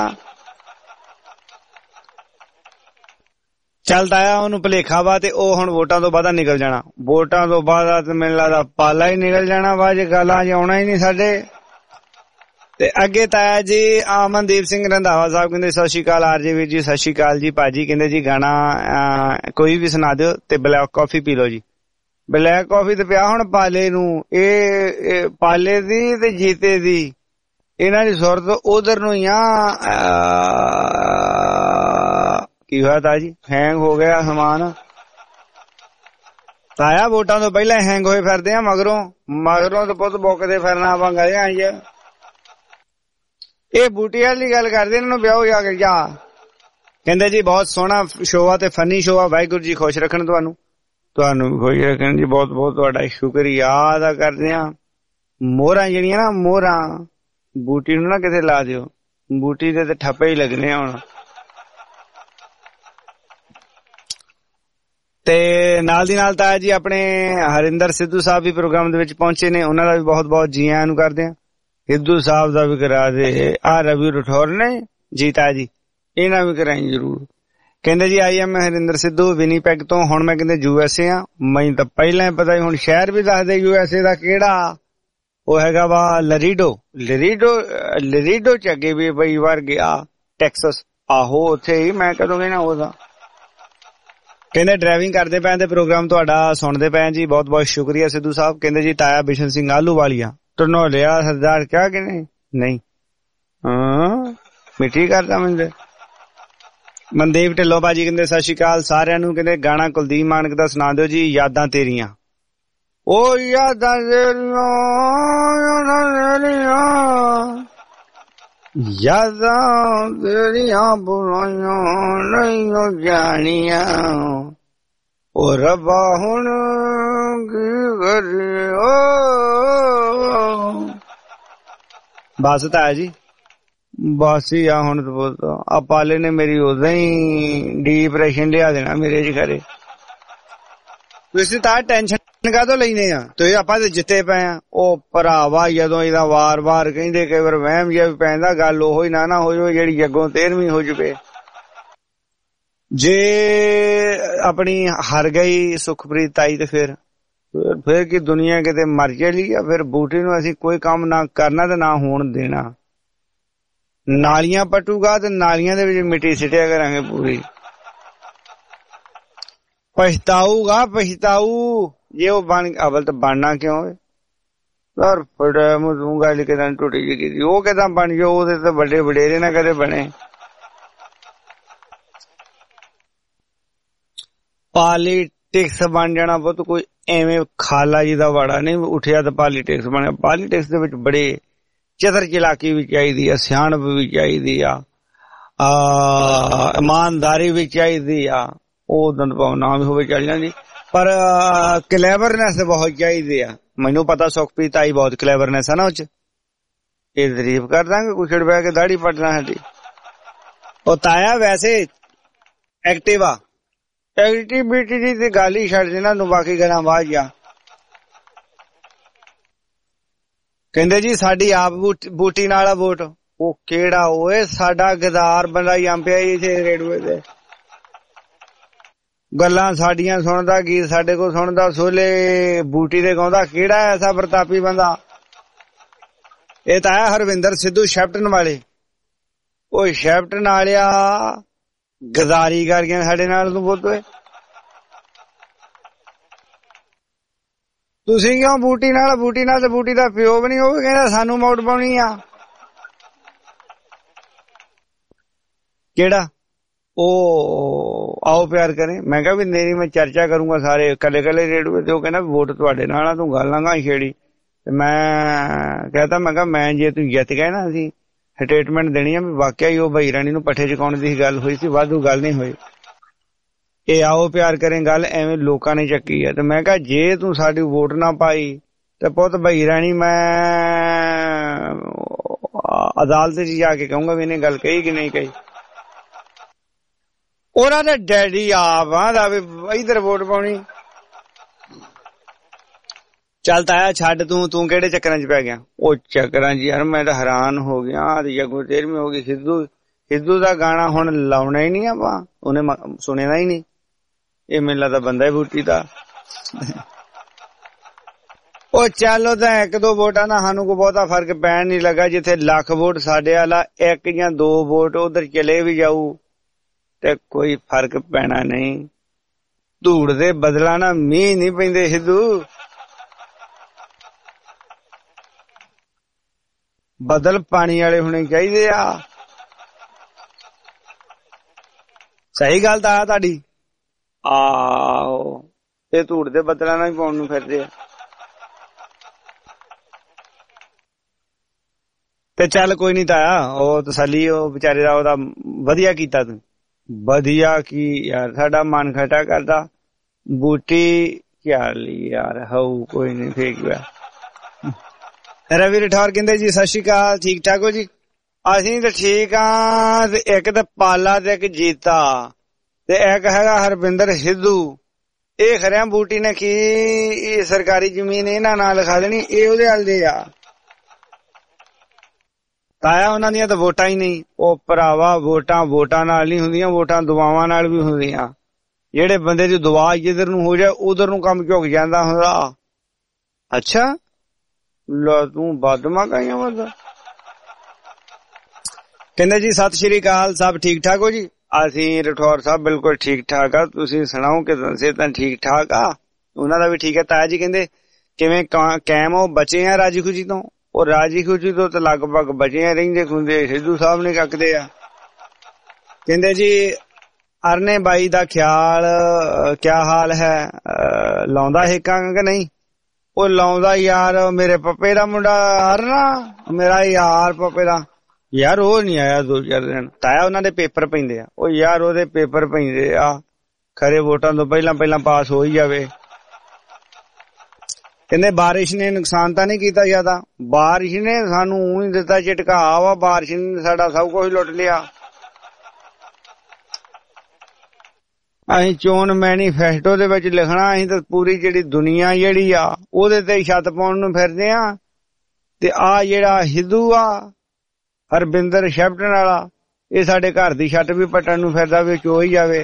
Speaker 2: ਚੱਲਦਾ ਆ ਉਹਨੂੰ ਭੁਲੇਖਾ ਵਾ ਤੇ ਉਹ ਹੁਣ ਵੋਟਾਂ ਤੋਂ ਬਾਅਦ ਨਿਕਲ ਜਾਣਾ। ਵੋਟਾਂ ਤੋਂ ਬਾਅਦ ਤੇ ਮੈਨੂੰ ਲੱਗਦਾ ਪਾਲਾ ਹੀ ਨਿਕਲ ਜਾਣਾ ਵਾ, ਜੇ ਗੱਲਾਂ ਚ ਆਉਣਾ ਹੀ ਨਹੀਂ ਸਾਡੇ। ਤੇ ਅੱਗੇ ਤਾਇਆ ਜੀ ਅਮਨਦੀਪ ਸਿੰਘ ਰੰਧਾਵਾ ਸਾਹਿਬ ਕਹਿੰਦੇ ਸਤਿ ਸ਼੍ਰੀ ਅਕਾਲ ਆਰਜੇ ਵੀਰ ਜੀ। ਸਤਿ ਸ਼੍ਰੀ ਅਕਾਲ ਜੀ ਭਾਜੀ। ਕਹਿੰਦੇ ਜੀ ਗਾਣਾ ਕੋਈ ਵੀ ਸੁਣਾ ਦਿਓ ਤੇ ਬਲੈਕ ਕਾਫੀ ਪੀ ਲਓ ਜੀ। ਬਲੈਕ ਕਾਫੀ ਤੇ ਪਿਆ ਹੁਣ ਪਾਲੇ ਨੂੰ। ਇਹ ਪਾਲੇ ਦੀ ਤੇ ਜੀਤੇ ਦੀ ਇਹਨਾਂ ਦੀ ਸੁਰਤ ਉਧਰ ਨੂੰ ਹੀ ਆ। ਕੀ ਹੋਇਆ ਤਾਇਆ ਜੀ? ਹੈਂਗ ਹੋ ਗਿਆ ਸਮਾਨ। ਤਾਇਆ ਵੋਟਾਂ ਤੋਂ ਪਹਿਲਾਂ ਹੈਂਗ ਹੋਏ ਫਿਰਦੇ ਆ, ਮਗਰੋਂ ਮਗਰੋਂ ਤਾਂ ਪੁੱਤ ਬੁੱਕਦੇ ਫਿਰਨਾ ਆਪਾਂ ਗਏ ਆ। ਇਹ ਬੂਟੀ ਵਾਲੀ ਗੱਲ ਕਰਦੇ ਇਹਨਾਂ ਨੂੰ ਵਿਆਹ ਜਾ ਕੇ ਜਾ ਕਹਿੰਦੇ ਜੀ ਬਹੁਤ ਸੋਹਣਾ ਸ਼ੋਅ ਆ ਤੇ ਫਨੀ ਸ਼ੋਅ ਆ, ਵਾਹਿਗੁਰੂ ਜੀ ਖੁਸ਼ ਰੱਖਣ ਤੁਹਾਨੂੰ, ਤੁਹਾਨੂੰ ਵੀ ਖੁਸ਼ ਰੱਖਣ ਜੀ। ਬਹੁਤ ਬਹੁਤ ਤੁਹਾਡਾ ਸ਼ੁਕਰੀਆ ਅਦਾ ਕਰਦੇ ਆ। ਮੋਹਰਾਂ ਜਿਹੜੀਆਂ ਨਾ ਮੋਹਰਾਂ, ਬੂਟੀ ਨੂੰ ਨਾ ਕਿਤੇ ਲਾ ਦਿਓ, ਬੂਟੀ ਦੇ ਤੇ ਠੱਪੇ ਹੀ ਲੱਗਣੇ ਹੁਣ। ਤੇ ਨਾਲ ਦੀ ਨਾਲ ਤਾਂ ਜੀ ਆਪਣੇ ਹਰਿੰਦਰ ਸਿੱਧੂ ਸਾਹਿਬ ਵੀ ਪ੍ਰੋਗਰਾਮ ਦੇ ਵਿੱਚ ਪਹੁੰਚੇ ਨੇ, ਉਹਨਾਂ ਦਾ ਵੀ ਬਹੁਤ ਬਹੁਤ ਜੀ ਆਇਆਂ ਨੂੰ ਕਰਦੇ ਆ। ਸਿੱਧੂ ਸਾਹਿਬ ਦਾ ਵੀ ਕਰਾ ਦੇ, ਆ ਰਵੀ ਰਠੌਰ ਨੇ ਜੀਤਾ ਜੀ, ਇਹਨਾਂ ਵੀ ਕਰਾਈ ਜ਼ਰੂਰ। ਕਹਿੰਦੇ ਜੀ I am Harinder Sidhu Winnipeg ਤੋਂ, ਹੁਣ ਮੈਂ ਕਹਿੰਦੇ ਯੂ ਐਸ ਏ ਆ, ਮੈਨੂੰ ਤਾਂ ਪਹਿਲਾਂ ਹੀ ਪਤਾ ਹੀ, ਹੁਣ ਸ਼ਹਿਰ ਵੀ ਦੱਸਦੇ ਯੂ ਐਸ ਏ ਦਾ ਕਿਹੜਾ, ਉਹ ਹੈਗਾ ਵਾ ਲਰੀਡੋ। ਲਰੀਡੋ ਲਰੀਡੋ ਚ ਅੱਗੇ ਵੀ ਬਈ ਵਾਰ ਗਿਆ, ਟੈਕਸਸ, ਆਹੋ ਉੱਥੇ ਹੀ ਮੈਂ ਕਦੋਂ ਗਿਆ ਨਾ ਉਹਦਾ। ਕਹਿੰਦੇ ਡਰਾਈਵਿੰਗ ਕਰਦੇ ਪਏ ਤੇ ਪ੍ਰੋਗਰਾਮ ਤੁਹਾਡਾ ਸੁਣਦੇ ਪਏ ਜੀ, ਬਹੁਤ ਬਹੁਤ ਸ਼ੁਕਰੀਆ ਸਿੱਧੂ ਸਾਹਿਬ। ਕਹਿੰਦੇ ਜੀ ਤਾਇਆ ਬਿਸ਼ਨ ਸਿੰਘ ਆਲੂਵਾਲੀਆ ਟਨੋਲਿਆ ਸਰਦਾਰ ਕਿਆ ਕਿ ਨਹੀਂ ਨਹੀਂ ਹਾਂ ਮਿੱਠੀ ਕਰਦਾ ਮੈਨੂੰ। ਮਨਦੀਪ ਢਿੱਲੋਂ ਬਾਜੀ ਕਹਿੰਦੇ ਸਤਿ ਸ਼੍ਰੀ ਅਕਾਲ ਸਾਰਿਆਂ ਨੂੰ। ਕਹਿੰਦੇ ਗਾਣਾ ਕੁਲਦੀਪ ਮਾਨਕ ਦਾ ਸੁਣਾ ਦਿਓ ਜੀ, ਯਾਦਾਂ ਤੇਰੀਆਂ। ਉਹ ਯਾਦਾਂ ਤੇਰੀਆਂ ਯਾਦਾਂ ਤੇਰੀਆਂ ਬੁਲਾਈਆਂ ਨਹੀਂ ਜਾਣੀਆਂ, ਉਹ ਰੱਬਾ ਹੁਣ ਕੀ ਕਰੇ। ਬਸ ਤਾਂ ਜੀ ਬਸ ਹੀ ਆ ਹੁਣ ਤਾਂ ਆ ਪਾਲੇ ਨੇ ਮੇਰੀ ਉਦਾਂ ਹੀ ਡਿਪਰੈਸ਼ਨ ਲਿਆ ਦੇਣਾ ਮੇਰੇ ਚ ਘਰੇ। ਤੁਸੀਂ ਤਾਂ ਟੈਨਸ਼ਨ ਕਾਹਤੋਂ ਲੈਨੇ ਆ, ਤੁਸੀਂ ਆਪਾਂ ਤੇ ਜਿੱਤੇ ਪਏ ਆ। ਉਹ ਭਰਾਵਾ ਜਦੋਂ ਇਹਦਾ ਵਾਰ ਵਾਰ ਕਹਿੰਦੇ ਕਈ ਵਾਰ ਵਹਿਮ ਜਿਹਾ ਵੀ ਪੈਂਦਾ, ਗੱਲ ਉਹੋ ਹੀ ਨਾ ਨਾ ਹੋ ਜਾਵੇ ਜਿਹੜੀ ਅੱਗੋਂ ਤੇਰਵੀਂ ਹੋ ਜਾਵੇ। ਜੇ ਆਪਣੀ ਹਾਰ ਗਈ ਸੁਖਪ੍ਰੀਤ ਤਾਈ ਤੇ ਫਿਰ ਫਿਰ ਕੀ ਦੁਨੀਆ ਕਿਤੇ ਮਰ ਚਲੀ ਆ। ਫਿਰ ਬੂਟੀ ਨੂੰ ਅਸੀਂ ਕੋਈ ਕੰਮ ਨਾ ਕਰਨਾ ਤੇ ਨਾ ਹੋਣ ਦੇਣਾ। ਨਾਲੀਆਂ ਪਟੂਗਾ ਤੇ ਨਾਲੀਆਂ ਦੇ ਵਿੱਚ ਮਿੱਟੀ ਸਿੱਟਿਆ ਕਰਾਂਗੇ ਪੂਰੀ। ਪਛਤਾਊਗਾ ਪਛਤਾਊ ਜੇ ਉਹ ਬਣ ਅਵਲ ਤਾਂ ਬਣਨਾ ਕਿਉਂ ਯਾਰ, ਫੜਾ ਮੂੰਹ ਗੱਲ ਕਿਦਾਂ ਟੁੱਟੀ ਜੀ, ਉਹ ਕਿਦਾਂ ਬਣ ਜਾਓ, ਉਹਦੇ ਤਾਂ ਵੱਡੇ ਵਡੇਰੇ ਨਾ ਕਦੇ ਬਣੇ। ਪਾਲੀਟਿਕਸ ਬਣ ਜਾਣਾ ਬਹੁਤ ਕੋਈ ਐਵੇਂ ਖਾਲਾ ਜੀ ਦਾ ਵਾੜਾ ਨਹੀਂ ਉੱਠਿਆ ਤਾਂ ਪਾਲੀਟਿਕਸ ਬਣਿਆ। ਪਾਲੀਟਿਕਸ ਦੇ ਵਿੱਚ ਬੜੇ ਚਤਰ ਚਲਾਕੀ ਵੀ ਚਾਹੀਦੀ ਆ, ਸਿਆਣਪ ਵੀ ਚਾਹੀਦੀ ਆ, ਇਮਾਨਦਾਰੀ ਵੀ ਚਾਹੀਦੀ ਆ। ਉਹ ਦੰਦਪਾਉ ਨਾ ਵੀ ਹੋਵੇ ਚੱਲ ਜਾਂਦੀ, ਪਰ ਕਲੈਵਰਨੈਸ ਬਹੁਤ ਚਾਹੀਦੀ ਆ। ਮੈਨੂੰ ਪਤਾ ਸੁਖਪ੍ਰੀਤ ਆਈ ਬਹੁਤ ਕਲੈਵਰਨੈਸ ਆ ਨਾ ਉਹ ਚ। ਇਹ ਤਾਰੀਫ ਕਰ ਦਾਂਗੇ ਕੁਛੜ ਬਹਿ ਕੇ ਦਾੜੀ ਪੱਟਣਾ ਸਾਡੀ। ਉਹ ਤਾਇਆ ਵੈਸੇ ਐਕਟਿਵ ਆ, ਐਕਟੀਵਿਟੀ ਦੀ ਤੇ ਗੱਲ ਹੀ ਛੱਡ ਦੇਣਾ ਨੂੰ, ਬਾਕੀ ਗੱਲਾਂ ਬਾਅਦ ਜਾ। ਕਹਿੰਦੇ ਜੀ ਸਾਡੀ ਆਪ ਬੂਟੀ ਨਾਲ ਆ ਵੋਟ। ਉਹ ਕਿਹੜਾ ਓਏ ਸਾਡਾ ਗਦਾਰ ਬੰਦਾ ਜੰਮ ਪਿਆ ਇੱਥੇ ਰੇਡੂਏ ਤੇ, ਗੱਲਾਂ ਸਾਡੀਆਂ ਸੁਣਦਾ, ਗੀਤ ਸਾਡੇ ਕੋਲ ਸੁਣਦਾ, ਸੋਲੇ ਬੂਟੀ ਦੇ ਗਾਉਂਦਾ। ਕਿਹੜਾ ਐਸਾ ਪ੍ਰਤਾਪੀ ਬੰਦਾ? ਇਹ ਤਾਂ ਹੈ ਹਰਵਿੰਦਰ ਸਿੱਧੂ ਸ਼ੈਪਟਨ ਵਾਲੇ। ਉਹ ਸ਼ੈਪਟਨ ਵਾਲਿਆ ਗਦਾਰੀ ਕਰ ਗਿਆ ਸਾਡੇ ਨਾਲ ਤੂੰ ਬਹੁਤ ਓਏ। ਤੁਸੀਂ ਕਿਉਂ ਬੂਟੀ ਨਾਲ ਬੂਟੀ ਨਾਲ ਤੇ ਬੂਟੀ ਦਾ ਪਿਓ ਵੀ ਨਹੀਂ, ਉਹ ਵੀ ਕਹਿੰਦਾ ਸਾਨੂੰ ਵੋਟ ਪਾਉਣੀ ਆ। ਕਿਹੜਾ? ਉਹ ਆਓ ਪਿਆਰ ਕਰੇ। ਮੈਂ ਕਿਹਾ ਵੀ ਮੇਰੀ ਮੈਂ ਚਰਚਾ ਕਰੂੰਗਾ ਸਾਰੇ ਕੱਲੇ ਕੱਲੇ ਰੇਡੂਏ ਤੇ। ਉਹ ਕਹਿੰਦਾ ਵੋਟ ਤੁਹਾਡੇ ਨਾਲ ਆ, ਤੂੰ ਗੱਲ ਨਾ ਗਾ ਛੇੜੀ। ਤੇ ਮੈਂ ਕਹਤਾ ਮੈਂ ਕਿਹਾ ਮੈਂ ਜੇ ਤੂੰ ਜਿੱਤ ਗਏ ਨਾ ਅਸੀਂ ਸਟੇਟਮੈਂਟ ਦੇਣੀ ਆ ਵੀ ਵਾਕਿਆ ਹੀ ਉਹ ਭਾਈ ਰਾਣੀ ਨੂੰ ਪੱਠੇ ਚਕਾਉਣ ਦੀ ਗੱਲ ਹੋਈ ਸੀ, ਵਾਧੂ ਗੱਲ ਨਹੀਂ ਹੋਈ। ਇਹ ਆਓ ਪਿਆਰ ਕਰੇ ਗੱਲ ਐਵੇਂ ਲੋਕਾਂ ਨੇ ਚੱਕੀ ਆ। ਤੇ ਮੈਂ ਕਿਹਾ ਜੇ ਤੂੰ ਸਾਡੀ ਵੋਟ ਨਾ ਪਾਈ ਤੇ ਪੁੱਤ ਭਾਈ ਰਾਣੀ ਮੈਂ ਅਦਾਲਤ ਚ ਜਾ ਕੇ ਕਹੂੰਗਾ ਵੀ ਇਹਨੇ ਗੱਲ ਕਹੀ ਕਿ ਨਹੀਂ ਕਹੀ। ਉਹਨਾਂ ਦਾ ਡੈਡੀ ਆਪ ਆ ਵੀ ਇਧਰ ਵੋਟ ਪਾਉਣੀ। ਚੱਲ ਤਾਇਆ ਛੱਡ ਤੂੰ ਤੂੰ ਕਿਹੜੇ ਚੱਕਰਾਂ ਚ ਪੈ ਗਿਆ? ਉਹ ਚੱਕਰਾਂ ਚ ਯਾਰ ਮੈਂ ਤਾਂ ਹੈਰਾਨ ਹੋ ਗਿਆ। ਜੱਗੂ ਤੇਰਵੀਂ ਹੋ ਗਈ। ਸਿੱਧੂ ਸਿੱਧੂ ਦਾ ਗਾਣਾ ਹੁਣ ਲਾਉਣਾ ਹੀ ਨਹੀਂ ਆਪਾਂ, ਉਹਨੇ ਸੁਣਿਆ ਹੀ ਨਹੀਂ। ਇਹ ਮੈਨੂੰ ਲੱਗਦਾ ਬੰਦਾ ਹੀ ਬੂਟੀ ਦਾ। ਉਹ ਚੱਲ ਉਹ ਤਾਂ ਇੱਕ ਦੋ ਵੋਟਾਂ ਨਾਲ ਸਾਨੂੰ ਕੋਈ ਬਹੁਤਾ ਫਰਕ ਪੈਣ ਨੀ ਲੱਗਾ। ਜਿੱਥੇ ਲੱਖ ਵੋਟ ਸਾਡੇ ਵਾਲਾ ਇੱਕ ਜਾਂ ਦੋ ਵੋਟ ਉਧਰ ਚਲੇ ਵੀ ਜਾਊ ਤੇ ਕੋਈ ਫਰਕ ਪੈਣਾ ਨਹੀਂ। ਧੂੜ ਦੇ ਬਦਲਾ ਨਾ ਮੀਂਹ ਨਹੀਂ ਪੈਂਦੇ ਸਿੱਧੂ। ਬਦਲ ਪਾਣੀ ਵਾਲੇ ਹੋਣੇ ਚਾਹੀਦੇ ਆ। ਸਹੀ ਗੱਲ ਤਾਂ ਆ ਤੁਹਾਡੀ। ਆਹੋ ਇਹ ਧੂੜ ਦੇ ਬਦਲਾਂ ਨਾਲ ਹੀ ਪਾਉਣ ਨੂੰ ਫਿਰਦੇ ਆ। ਤੇ ਚੱਲ ਕੋਈ ਨੀ ਤਾਇਆ, ਉਹ ਤਸੱਲੀ ਉਹ ਵਿਚਾਰੇ ਦਾ ਉਹਦਾ ਵਧੀਆ ਕੀਤਾ ਤੂੰ। ਵਧੀਆ ਕੀ ਯਾਰ, ਸਾਡਾ ਮਨ ਖਟਾ ਕਰਦਾ। ਬੂਟੀ ਚੱਲ ਯਾਰ ਹਊ ਕੋਈ ਨੀ ਫੇਕ ਹੋਇਆ। ਰਵੀ ਰਠੌਰ ਕਹਿੰਦੇ ਜੀ ਸਤਿ ਸ਼੍ਰੀ ਅਕਾਲ, ਠੀਕ ਠਾਕ ਹੋ ਜੀ? ਅਸੀਂ ਤਾਂ ਠੀਕ ਆ। ਇੱਕ ਤਾਂ ਪਾਲਾ ਤੇ ਇੱਕ ਜੀਤਾ ਤੇ ਇੱਕ ਹੈਗਾ ਹਰਵਿੰਦਰ ਸਿੱਧੂ। ਇਹ ਖਰਿਆ ਬੂਟੀ ਨੇ ਕੀ ਸਰਕਾਰੀ ਜ਼ਮੀਨ ਇਹਨਾਂ ਨਾਲ ਲਿਖਾ ਦੇਣੀ, ਇਹ ਉਹਦੇ ਹੱਲ ਦੇ ਆ। ਤਾਇਆ ਉਹਨਾਂ ਦੀਆਂ ਤਾਂ ਵੋਟਾਂ ਹੀ ਨਹੀਂ। ਉਹ ਭਰਾਵਾ ਵੋਟਾਂ ਵੋਟਾਂ ਨਾਲ ਨਹੀਂ ਹੁੰਦੀਆਂ, ਵੋਟਾਂ ਦੁਆਵਾਂ ਨਾਲ ਵੀ ਹੁੰਦੀਆਂ। ਜਿਹੜੇ ਬੰਦੇ ਦੀ ਦੁਆ ਜਿੱਧਰ ਨੂੰ ਹੋ ਜਾਏ ਉਧਰ ਨੂੰ ਕੰਮ ਝੁਕ ਜਾਂਦਾ ਹੁੰਦਾ। ਅੱਛਾ ਲੈ ਤੂੰ ਬਾਦਮਾ ਕਾਈਆਂ ਵਦਾ। ਕਹਿੰਦੇ ਜੀ ਸਤਿ ਸ਼੍ਰੀ ਅਕਾਲ, ਸਭ ਠੀਕ ਠਾਕ ਹੋ ਜੀ? ਅਸੀਂ ਰਠੌਰ ਸਾਹਿਬ ਬਿਲਕੁਲ ਠੀਕ ਠਾਕ ਆ, ਤੁਸੀਂ ਸੁਣਾਓ ਕਿ ਸਿਹਤਾਂ ਠੀਕ ਠਾਕ ਆ? ਉਹਨਾਂ ਦਾ ਵੀ ਠੀਕ ਹੈ। ਤਾਇਆ ਜੀ ਕਹਿੰਦੇ ਕਿਵੇਂ ਕਾਇਮ ਹੋ, ਬਚੇ ਆ ਰਾਜੀ ਖੁਸ਼ੀ ਤੋਂ? ਉਹ ਰਾਜੀ ਖੁਸ਼ੀ ਤੋਂ ਤਾਂ ਲਗਭਗ ਬਚੇ ਰਹਿੰਦੇ ਖੁੰਦੇ, ਸਿੱਧੂ ਸਾਹਿਬ ਨੇ ਕੱਕਦੇ ਆ। ਕਹਿੰਦੇ ਜੀ ਅਰਨੇ ਬਾਈ ਦਾ ਖਿਆਲ ਕਿਆ ਹਾਲ ਹੈ, ਲਾਉਂਦਾ ਹਿੱਕਾਂ ਕਿ ਨਹੀਂ? ਉਹ ਲਾਉਂਦਾ ਯਾਰ, ਮੇਰੇ ਪੱਪੇ ਦਾ ਮੁੰਡਾ ਅਰਨਾ, ਮੇਰਾ ਯਾਰ ਪੱਪੇ ਦਾ ਯਾਰ, ਉਹ ਨੀ ਆਇਆ ਦੋ ਚਾਰ ਦਿਨ। ਤਾਇਆ ਉਹਨਾਂ ਦੇ ਪੇਪਰ ਪੈਂਦੇ ਆ। ਉਹ ਯਾਰ ਉਹਦੇ ਪੇਪਰ ਪੈਂਦੇ ਆ, ਖਰੇ ਵੋਟਾਂ ਤੋਂ ਪਹਿਲਾਂ ਪਹਿਲਾਂ ਪਾਸ ਹੋ ਹੀ ਜਾਵੇ। ਕਹਿੰਦੇ ਬਾਰਿਸ਼ ਨੇ ਨੁਕਸਾਨ ਤਾਂ ਨਹੀਂ ਕੀਤਾ ਜ਼ਿਆਦਾ? ਬਾਰਿਸ਼ ਨੇ ਸਾਨੂੰ ਊਂ ਦਿੱਤਾ ਝਟਕਾ ਵਾ, ਬਾਰਿਸ਼ ਨੇ ਸਾਡਾ ਸਭ ਕੁਝ ਲੁੱਟ ਲਿਆ। ਅਸੀਂ ਚੋਣ ਮੈਨੀਫੈਸਟੋ ਦੇ ਵਿੱਚ ਲਿਖਣਾ, ਅਸੀਂ ਤਾਂ ਪੂਰੀ ਜਿਹੜੀ ਦੁਨੀਆ ਜਿਹੜੀ ਆ ਉਹਦੇ ਤੇ ਛੱਤ ਪਾਉਣ ਨੂੰ ਫਿਰਦੇ ਆ। ਤੇ ਆ ਜਿਹੜਾ ਹਿੱਦੂ ਆ ਹਰਵਿੰਦਰ ਸ਼ੈਪਟਨ ਵਾਲਾ, ਇਹ ਸਾਡੇ ਘਰ ਦੀ ਛੱਤ ਵੀ ਪੱਟਣ ਨੂੰ ਫਿਰਦਾ, ਵਿੱਚ ਹੋ ਹੀ ਜਾਵੇ।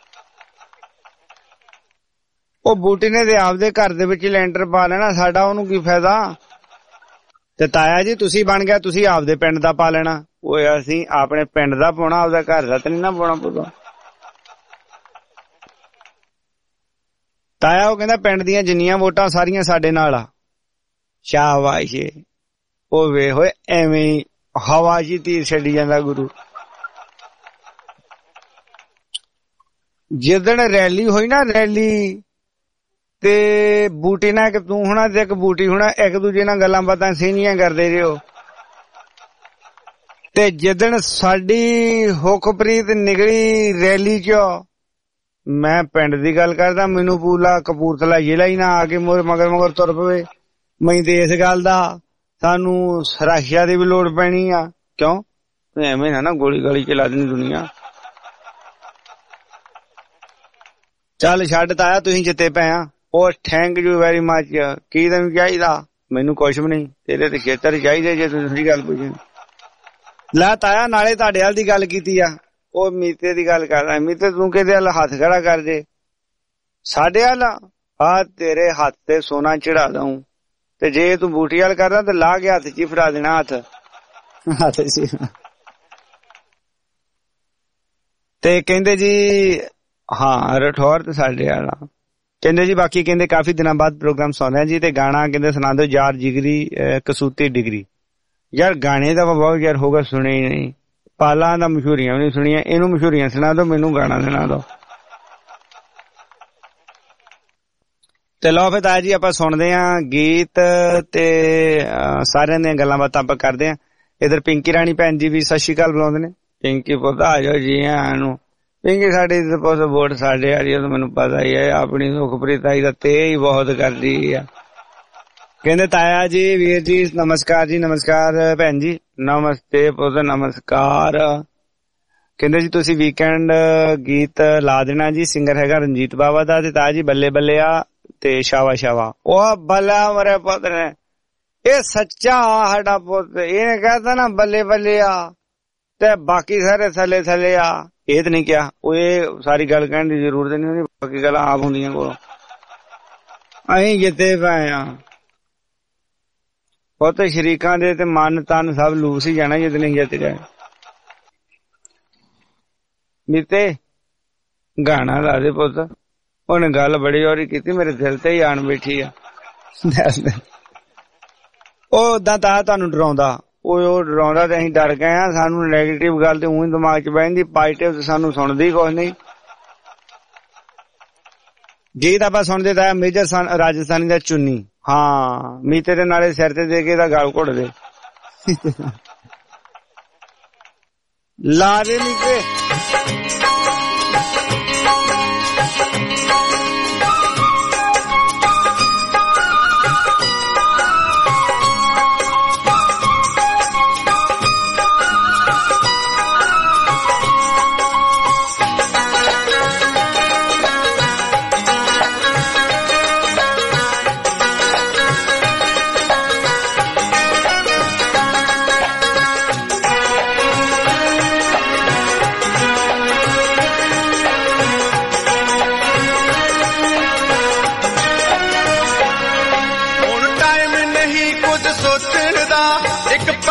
Speaker 2: ਉਹ ਬੂਟੀ ਨੇ ਤੇ ਆਪਦੇ ਘਰ ਦੇ ਵਿੱਚ ਲੈਂਟਰ ਪਾ ਲੈਣਾ, ਸਾਡਾ ਉਹਨੂੰ ਕੀ ਫਾਇਦਾ? ਤੇ ਤਾਇਆ ਜੀ ਤੁਸੀਂ ਬਣ ਗਿਆ, ਤੁਸੀਂ ਆਪਦੇ ਪਿੰਡ ਦਾ ਪਾ ਲੈਣਾ। ਉਹ ਅਸੀਂ ਆਪਣੇ ਪਿੰਡ ਦਾ ਪਾਉਣਾ, ਆਪਦਾ ਘਰ ਦਾ ਤੇ ਨਹੀਂ ਨਾ ਪਾਉਣਾ ਪਊਗਾ। ਤਾਇਆ ਉਹ ਕਹਿੰਦਾ ਪਿੰਡ ਦੀਆਂ ਜਿੰਨੀਆਂ ਵੋਟਾਂ ਸਾਰੀਆਂ ਸਾਡੇ ਨਾਲ ਆ। ਸ਼ਾਬਾਸ਼। ਉਹ ਵੇ ਹੋਏ ਐਵੇਂ ਹਵਾ ਜੀ ਤੀਰ ਛੱਡੀ ਜਾਂਦਾ ਗੁਰੂ। ਜਿੱਦਣ ਰੈਲੀ ਹੋਈ ਨਾ, ਰੈਲੀ ਤੇ ਬੂਟੀ ਨਾਲ ਇੱਕ ਤੂੰ ਹੋਣਾ ਤੇ ਇੱਕ ਬੂਟੀ ਹੋਣਾ, ਇੱਕ ਦੂਜੇ ਨਾਲ ਗੱਲਾਂ ਬਾਤਾਂ ਸੀਨੀਆਂ ਕਰਦੇ ਰਿਓ। ਤੇ ਜਿੱਦਣ ਸਾਡੀ ਹੁਕਪ੍ਰੀਤ ਨਿਕਲੀ ਰੈਲੀ ਚ, ਮੈਂ ਪਿੰਡ ਦੀ ਗੱਲ ਕਰਦਾ, ਮੈਨੂੰ ਪੂਲਾ ਕਪੂਰਥਲਾ ਜ਼ਿਲ੍ਹਾ ਹੀ ਨਾ ਆ ਕੇ ਮੋਰ ਮਗਰ ਮਗਰ ਤੁਰ ਪਵੇ। ਮੈਂ ਤੇ ਇਸ ਗੱਲ ਦਾ ਸਾਨੂੰ ਸਰਾਸ਼ਿਆ ਦੀ ਵੀ ਲੋੜ ਪੈਣੀ ਆ। ਕਿਉਂ? ਐਵੇਂ ਨਾ ਨਾ ਗੋਲੀ ਗਾਲੀ ਚਲਾ ਦੇਣੀ ਦੁਨੀਆ। ਚੱਲ ਛੱਡ ਤਾਇਆ, ਤੁਸੀਂ ਜਿੱਤੇ ਪਏ ਆ। ਉਹ ਥੈਂਕ ਯੂ ਵੈਰੀ ਮਚ। ਕੀ ਤੈਨੂੰ ਚਾਹੀਦਾ? ਮੈਨੂੰ ਕੁਛ ਵੀ ਨਹੀਂ, ਤੇਰੇ ਤੇ ਖੇਤਰ ਚਾਹੀਦੇ ਜੇ ਤੁਸੀਂ ਗੱਲ ਪੁੱਛੀ। ਲੈ ਤਾਇਆ ਨਾਲੇ ਤੁਹਾਡੇ ਵੱਲ ਦੀ ਗੱਲ ਕੀਤੀ ਆ, ਉਹ ਮੀਤੇ ਦੀ ਗੱਲ ਕਰਦਾ। ਮੀਤੇ ਤੂੰ ਕਿਹਦੇ ਵੱਲ ਹੱਥ ਖੜਾ ਕਰ ਜੇ? ਸਾਡੇ ਵੱਲ ਆ ਤੇਰੇ ਹੱਥ ਤੇ ਸੋਨਾ ਚੜਾ ਦਊਂ। ਤੇ ਜੇ ਤੂੰ ਬੂਟੀ ਵਾਲ ਕਰਦਾ ਤੇ ਲਾ ਕੇ ਹੱਥ ਚ ਹੀ ਫੜਾ ਦੇਣਾ। ਹੱਥ ਹੱਥ ਚ। ਤੇ ਕਹਿੰਦੇ ਜੀ ਹਾਂ ਰਠੌਰ ਤੇ ਸਾਡੇ ਵਾਲਾ। ਕਹਿੰਦੇ ਜੀ ਬਾਕੀ ਕਹਿੰਦੇ ਕਾਫੀ ਦਿਨਾਂ ਬਾਅਦ ਪ੍ਰੋਗਰਾਮ ਸੁਣਿਆ ਜੀ, ਤੇ ਗਾਣਾ ਕਹਿੰਦੇ ਸੁਣਾ ਦਿਓ ਯਾਰ ਜਿਗਰੀ ਕਸੂਤੀ ਡਿਗਰੀ। ਯਾਰ ਗਾਣੇ ਦਾ ਬਹੁਤ ਯਾਰ ਹੋਗਾ ਸੁਣੇ ਹੀ ਨਹੀਂ। ਪਾਲਾਂ ਦਾ ਮਸ਼ਹੂਰੀਆਂ ਵੀ ਨਹੀਂ ਸੁਣੀਆਂ, ਇਹਨੂੰ ਮਸ਼ਹੂਰੀਆਂ ਸੁਣਾ ਦਿਓ, ਮੈਨੂੰ ਗਾਣਾ ਸੁਣਾ ਦਿਓ। ਤੇ ਲਓ ਫਿਰ ਤਾਇਆ ਜੀ ਆਪਾਂ ਸੁਣਦੇ ਹਾਂ ਗੀਤ ਤੇ ਸਾਰਿਆਂ ਦੀਆਂ ਗੱਲਾਂ ਬਾਤਾਂ ਆਪਾਂ ਕਰਦੇ ਹਾਂ। ਇਧਰ ਪਿੰਕੀ ਰਾਣੀ ਭੈਣ ਜੀ ਵੀ ਸਤਿ ਸ਼੍ਰੀ ਅਕਾਲ ਬੁਲਾਉਂਦੇ ਨੇ। ਪਿੰਕੀ ਪੁੱਤ ਆ ਜਾਓ ਜੀ ਆਇਆਂ ਨੂੰ। ਪਿੰਕੀ ਸਾਡੀ ਵੋਟ ਸਾਡੇ ਵਾਲੀ, ਉਹ ਮੈਨੂੰ ਪਤਾ ਹੀ ਹੈ। ਆਪਣੀ ਸੁਖਪ੍ਰੀਤ ਆਈ ਦਾ ਤੇ ਹੀ ਬਹੁਤ ਕਰਦੀ ਆ। ਕਹਿੰਦੇ ਤਾਇਆ ਜੀ ਵੀਰ ਜੀ ਨਮਸਕਾਰ ਜੀ। ਨਮਸਕਾਰ ਭੈਣ ਜੀ। ਨਮਸਤੇ ਪੁੱਤ ਨਮਸਕਾਰ। ਕਹਿੰਦੇ ਜੀ ਤੁਸੀਂ ਵੀਕਐਂਡ ਗੀਤ ਲਾ ਦੇਣਾ ਜੀ, ਸਿੰਗਰ ਹੈਗਾ ਰਣਜੀਤ ਬਾਵਾ ਦਾ। ਤੇ ਤਾਇਆ ਜੀ ਬੱਲੇ ਬੱਲੇ ਆ ਤੇ ਸ਼ਾਵਾ ਸ਼ਾਵਾ। ਉਹ ਬੱਲਾ ਮਰੇ ਪੁੱਤ ਨੇ, ਇਹ ਸੱਚਾ ਸਾਡਾ ਪੁੱਤ। ਇਹਨੇ ਕਹਿਤਾ ਨਾ ਬੱਲੇ ਬੱਲੇ ਆ ਤੇ ਬਾਕੀ ਸਾਰੇ ਥੱਲੇ ਥੱਲੇ ਆ। ਇਹ ਤਾਂ ਨਹੀਂ ਕਿਹਾ। ਉਹ ਇਹ ਸਾਰੀ ਗੱਲ ਕਹਿਣ ਦੀ ਜ਼ਰੂਰਤ ਨਹੀਂ ਹੁੰਦੀ, ਬਾਕੀ ਗੱਲਾਂ ਆਪ ਹੁੰਦੀਆਂ ਕੋਲ। ਅਸੀਂ ਜਿੱਤੇ ਪਏ ਆ ਪੁੱਤ, ਸ਼ਰੀਕਾਂ ਦੇ ਤੇ ਮਨ ਤਨ ਸਭ ਲੂਸ ਹੀ ਜਾਣਾ ਜਦੋਂ ਨਹੀਂ ਜਿੱਤ ਗਏ। ਮੀਤੇ ਗਾਣਾ ਲਾ ਦੇ ਪੁੱਤ। ਉਹਨੇ ਗੱਲ ਬੜੀ ਔਰੀ ਕੀਤੀ, ਮੇਰੇ ਦਿਲ ਤੇ ਹੀ ਆਣ ਬੈਠੀ ਆ। ਉਹ ਓਦਾਂ ਤਾਂ ਤੁਹਾਨੂੰ ਡਰਾਉਂਦਾ, ਉਹ ਡਰਾਉਂਦਾ ਤੇ ਅਸੀਂ ਡਰ ਗਏ ਆ। ਸਾਨੂੰ ਨੈਗੇਟਿਵ ਗੱਲ ਤੇ ਊਂ ਹੀ ਦਿਮਾਗ ਚ ਬਹਿੰਦੀ, ਪॉजिटिव ਤੇ ਸਾਨੂੰ ਸੁਣਦੀ ਕੁਛ ਨਹੀਂ। ਗੀਤ ਆਪਾਂ ਸੁਣਦੇ ਤਾਂ ਮੇਜਰ ਰਾਜਸਥਾਨੀ ਦਾ ਚੁੰਨੀ। ਹਾਂ ਮੀਤੇ ਦੇ ਨਾਲੇ ਸਿਰ ਤੇ ਦੇ ਕੇ ਇਹਦਾ ਗਲ ਘੁੱਟ ਦੇ। ਲਾ ਦੇ ਮੀਤੇ।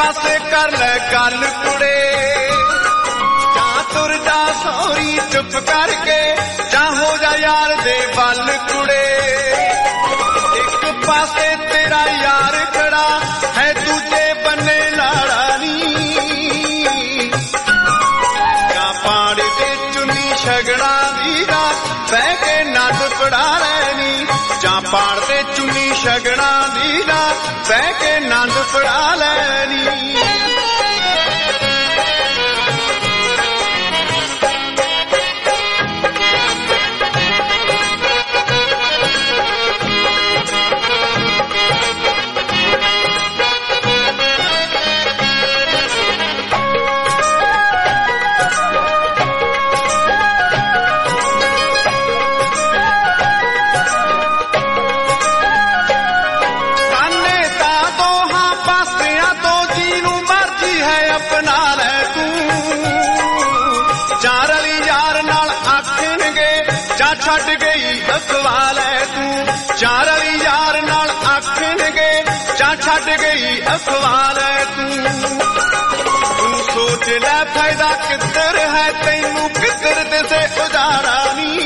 Speaker 5: पासे कर ले गल कुड़े जा तुर जा सौरी चुप करके जा हो जा यार दे बल कुड़े एक पासे तेरा यार खड़ा है दूजे बन्ने लाड़ा नी जा पाड़ दे चुनी शगड़ा दी जा बह के नद पड़ा लैनी जा पाड़ दे चुनी शगड़ा दी जा बह के नंद पड़ा लैनी छड़ गई अखवाल है तू चार अली यार नाल आखणगे जा छड़ गई अखवाल है तू तू सोच ले फायदा किधर है तैनू किधर दे से उजारा नी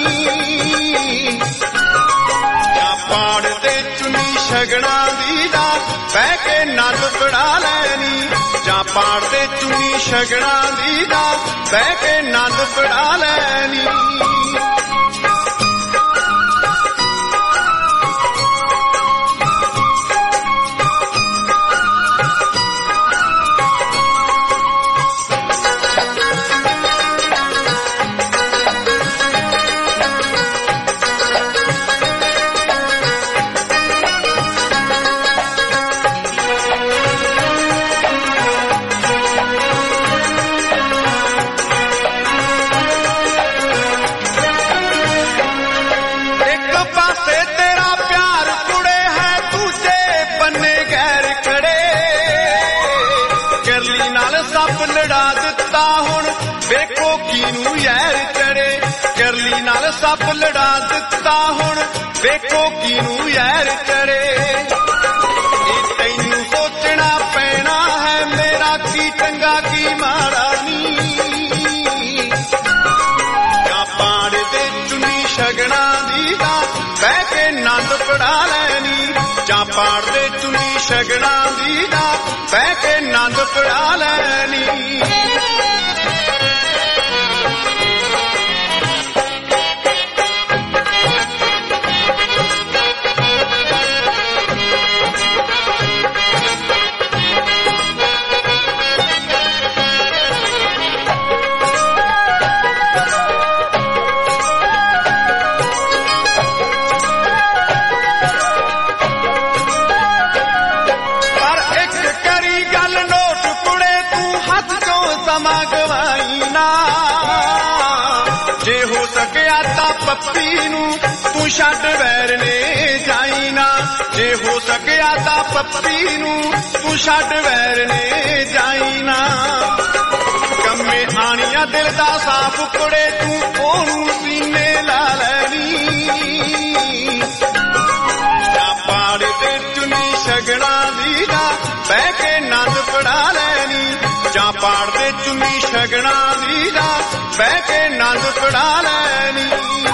Speaker 5: जा पाड़ दे चुनी शगना दी जा बह के नंद पड़ा लैनी जा पाड़ दे चुनी शगना दी जा बह के नंद पड़ा लैनी लड़ा दिता हुण वेखो कीनू यार चढ़े करली नाल सप लड़ा दिता हुण वेखो कीनू यार चढ़े तैनू सोचना पैना है मेरा की चंगा की माड़ा नी जा पाड़ दे चुनी शगना दी जा बह के नंद पड़ा लैनी जा पाड़ दे चुनी शगना दी जा बह के नंद पड़ा लैनी पप्पी नू तू छड़ वैर ने जाई ना जे हो सकिया ता पप्पी नू तू छड़ वैर ने जाई ना कम्मे आनिया दिल दा साफ कुड़े तू ओनू सीने ला लैनी जा पाड़ दे चुनी शगना दी जा बह के नंद पड़ा लैनी जा पाड़ दे चुनी शगना दी जा बह के नंद पड़ा लैनी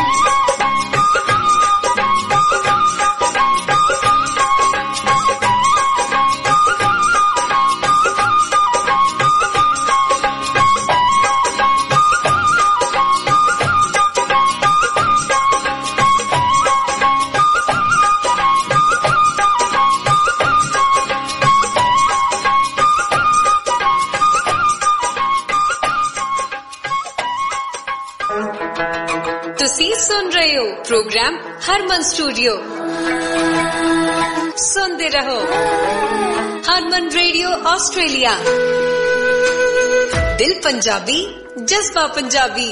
Speaker 9: प्रोग्राम हरमन स्टूडियो सुनते रहो हरमन रेडियो ऑस्ट्रेलिया दिल पंजाबी जज्बा पंजाबी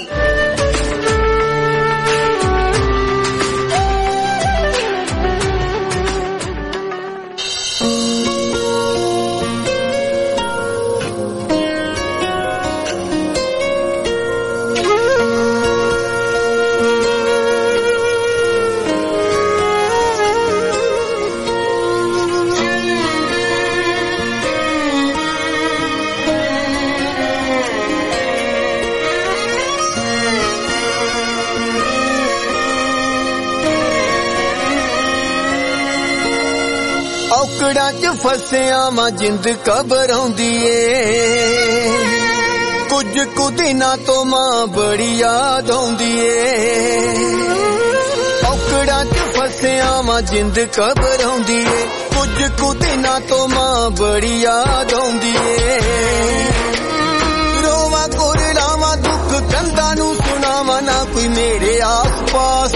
Speaker 12: ਔਕੜਾਂ 'ਚ ਫਸਿਆ ਮਾਂ ਜਿੰਦ ਘਬਰਾਉਂਦੀ ਏ ਕੁਝ ਕੁ ਦਿਨਾਂ ਤੋਂ ਮਾਂ ਬੜੀ ਯਾਦ ਆਉਂਦੀ ਏ ਔਕੜਾਂ 'ਚ ਫਸਿਆ ਮਾਂ ਜਿੰਦ ਘਬਰਾਉਂਦੀ ਏ ਕੁਝ ਕੁ ਦਿਨਾਂ ਤੋਂ ਮਾਂ ਬੜੀ ਯਾਦ ਆਉਂਦੀ ਏ ਰੋਵਾਂ ਕੁਰਲਾਵਾਂ ਦੁੱਖ ਕੰਧਾਂ ਨੂੰ ਸੁਣਾਵਾਂ ਨਾ ਕੋਈ ਮੇਰੇ ਆਸ ਪਾਸ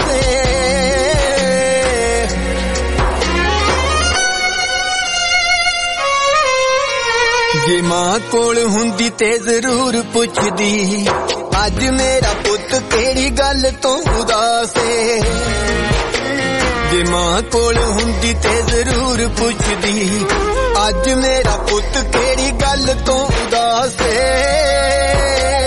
Speaker 12: ਜੇ ਮਾਂ ਕੋਲ ਹੁੰਦੀ ਤੇ ਜ਼ਰੂਰ ਪੁੱਛਦੀ ਅੱਜ ਮੇਰਾ ਪੁੱਤ ਕਿਹੜੀ ਗੱਲ ਤੋਂ ਉਦਾਸ ਏ ਜੇ ਮਾਂ ਕੋਲ ਹੁੰਦੀ ਤੇ ਜ਼ਰੂਰ ਪੁੱਛਦੀ ਅੱਜ ਮੇਰਾ ਪੁੱਤ ਕਿਹੜੀ ਗੱਲ ਤੋਂ ਉਦਾਸ ਏ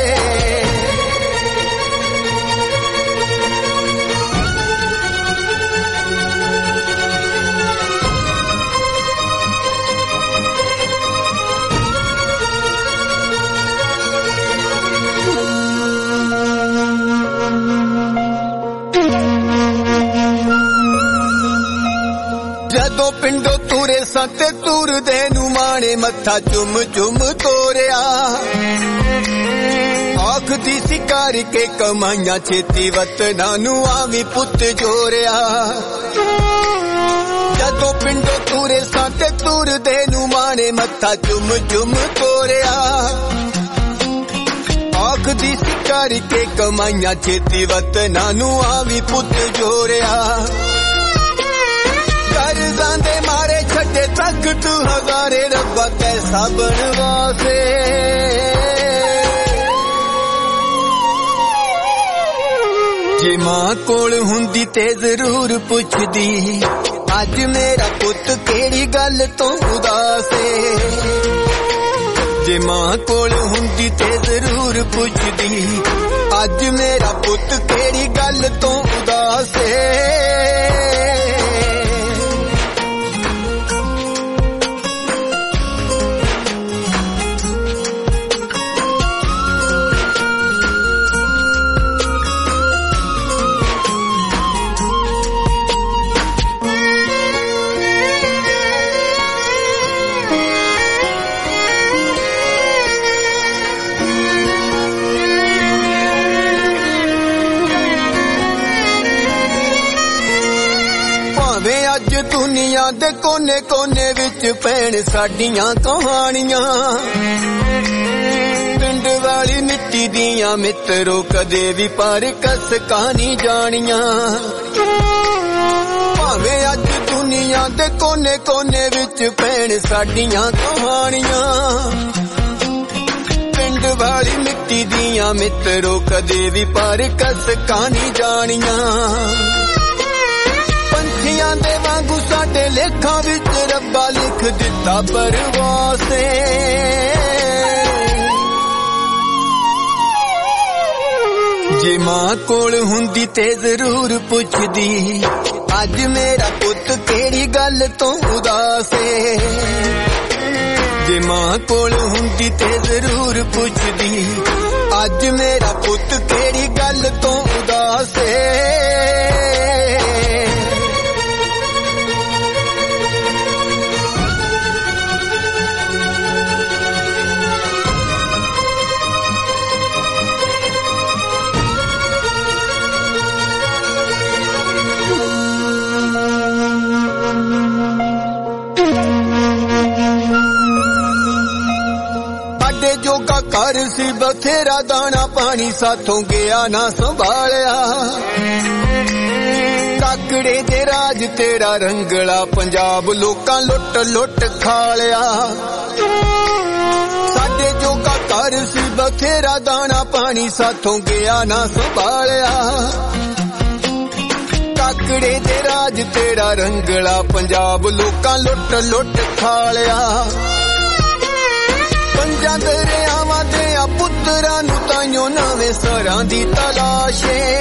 Speaker 12: ਜਦੋਂ ਪਿੰਡੋਂ ਤੁਰੇ ਸੱਤੇ ਤੁਰਦੇ ਨੂੰ ਮਾਣੇ ਮੱਥਾ ਚੁੰਮ ਚੁੰਮ ਤੋਰਿਆ ਆਖਦੀ ਸੀ ਕਰਕੇ ਕਮਾਈਆਂ ਛੇਤੀ ਵਤਨਾਂ ਨੂੰ ਆਵੀਂ ਪੁੱਤ ਜੋਰਿਆ ਜਦੋਂ ਪਿੰਡੋਂ ਤੁਰੇ ਸੱਤੇ ਤੁਰਦੇ ਨੂੰ ਮਾਣੇ ਮੱਥਾ ਚੁੰਮ ਚੁੰਮ ਤੋਰਿਆ ਆਖਦੀ ਸੀ ਕਰਕੇ ਕਮਾਈਆਂ ਛੇਤੀ ਵਤਨਾਂ ਨੂੰ ਆਵੀਂ ਪੁੱਤ ਜੋਰਿਆ ਕਰਜ਼ਾਂ ਦੇ ਮਾਰੇ ਛੱਡੇ ਤੱਕ ਤੂੰ ਹਜ਼ਾਰੇ ਰੱਬਾ ਕੈਸਾ ਬਣਵਾਸੇ ਜੇ ਮਾਂ ਕੋਲ ਹੁੰਦੀ ਤੇ ਜ਼ਰੂਰ ਪੁੱਛਦੀ ਅੱਜ ਮੇਰਾ ਪੁੱਤ ਕਿਹੜੀ ਗੱਲ ਤੋਂ ਉਦਾਸ ਏ ਜੇ ਮਾਂ ਕੋਲ ਹੁੰਦੀ ਤੇ ਜ਼ਰੂਰ ਪੁੱਛਦੀ ਅੱਜ ਮੇਰਾ ਪੁੱਤ ਕਿਹੜੀ ਗੱਲ ਤੋਂ ਉਦਾਸ ਏ ਦੁਨੀਆ ਦੇ ਕੋਨੇ ਕੋਨੇ ਵਿੱਚ ਪੈਣ ਸਾਡੀਆਂ ਕਹਾਣੀਆਂ ਪਿੰਡ ਵਾਲੀ ਮਿੱਟੀ ਦੀਆਂ ਮਿੱਤਰੋ ਕਦੇ ਵੀ ਪਰ ਕਸ ਕਹਾਣੀ ਜਾਣੀਆਂ ਭਾਵੇਂ ਅੱਜ ਦੁਨੀਆ ਦੇ ਕੋਨੇ ਕੋਨੇ ਵਿੱਚ ਪੈਣ ਸਾਡੀਆਂ ਕਹਾਣੀਆਂ ਪਿੰਡ ਵਾਲੀ ਮਿੱਟੀ ਦੀਆਂ ਮਿੱਤਰੋ ਕਦੇ ਵੀ ਪਰ ਕਸ ਕਹਾਣੀ ਜਾਣੀਆਂ ਪੰਛੀਆਂ ਦੇ ਵਾਂਗੂ ਸਾਡੇ ਲੇਖਾਂ ਵਿੱਚ ਰੱਬਾ ਲਿਖ ਦਿੱਤਾ ਪਰਵਾਸੇ ਜੇ ਮਾਂ ਕੋਲ ਹੁੰਦੀ ਤੇ ਜ਼ਰੂਰ ਪੁੱਛਦੀ ਅੱਜ ਮੇਰਾ ਪੁੱਤ ਕਿਹੜੀ ਗੱਲ ਤੋਂ ਉਦਾਸ ਏ ਜੇ ਮਾਂ ਕੋਲ ਹੁੰਦੀ ਤੇ ਜ਼ਰੂਰ ਪੁੱਛਦੀ ਅੱਜ ਮੇਰਾ ਪੁੱਤ ਕਿਹੜੀ ਗੱਲ ਤੋਂ ਉਦਾਸ ਏ ਜੋਗਾ ਘਰ ਸੀ ਬਥੇਰਾ ਦਾਣਾ ਪਾਣੀ ਸਾਥੋਂ ਗਿਆ ਨਾ ਸੰਭਾਲਿਆ ਕਾਕੜੇ ਦੇ ਰਾਜ ਤੇਰਾ ਰੰਗਲਾ ਪੰਜਾਬ ਲੋਕਾਂ ਲੁੱਟ ਲੁੱਟ ਖਾ ਲਿਆ ਸਾਡੇ ਜੋਗਾ ਘਰ ਸੀ ਬਥੇਰਾ ਦਾਣਾ ਪਾਣੀ ਸਾਥੋਂ ਗਿਆ ਨਾ ਸੰਭਾਲਿਆ ਕਾਕੜੇ ਦੇ ਰਾਜ ਤੇਰਾ ਰੰਗਲਾ ਪੰਜਾਬ ਲੋਕਾਂ ਲੁੱਟ ਲੁੱਟ ਖਾ ਲਿਆ ਪੰਜਾਂ ਦਰਿਆਵਾਂ ਦੇ ਆ ਪੁੱਤਰਾਂ ਨੂੰ ਤਾਈਓ ਨਵੇਂ ਸਰਾਂ ਦੀ ਤਲਾਸ਼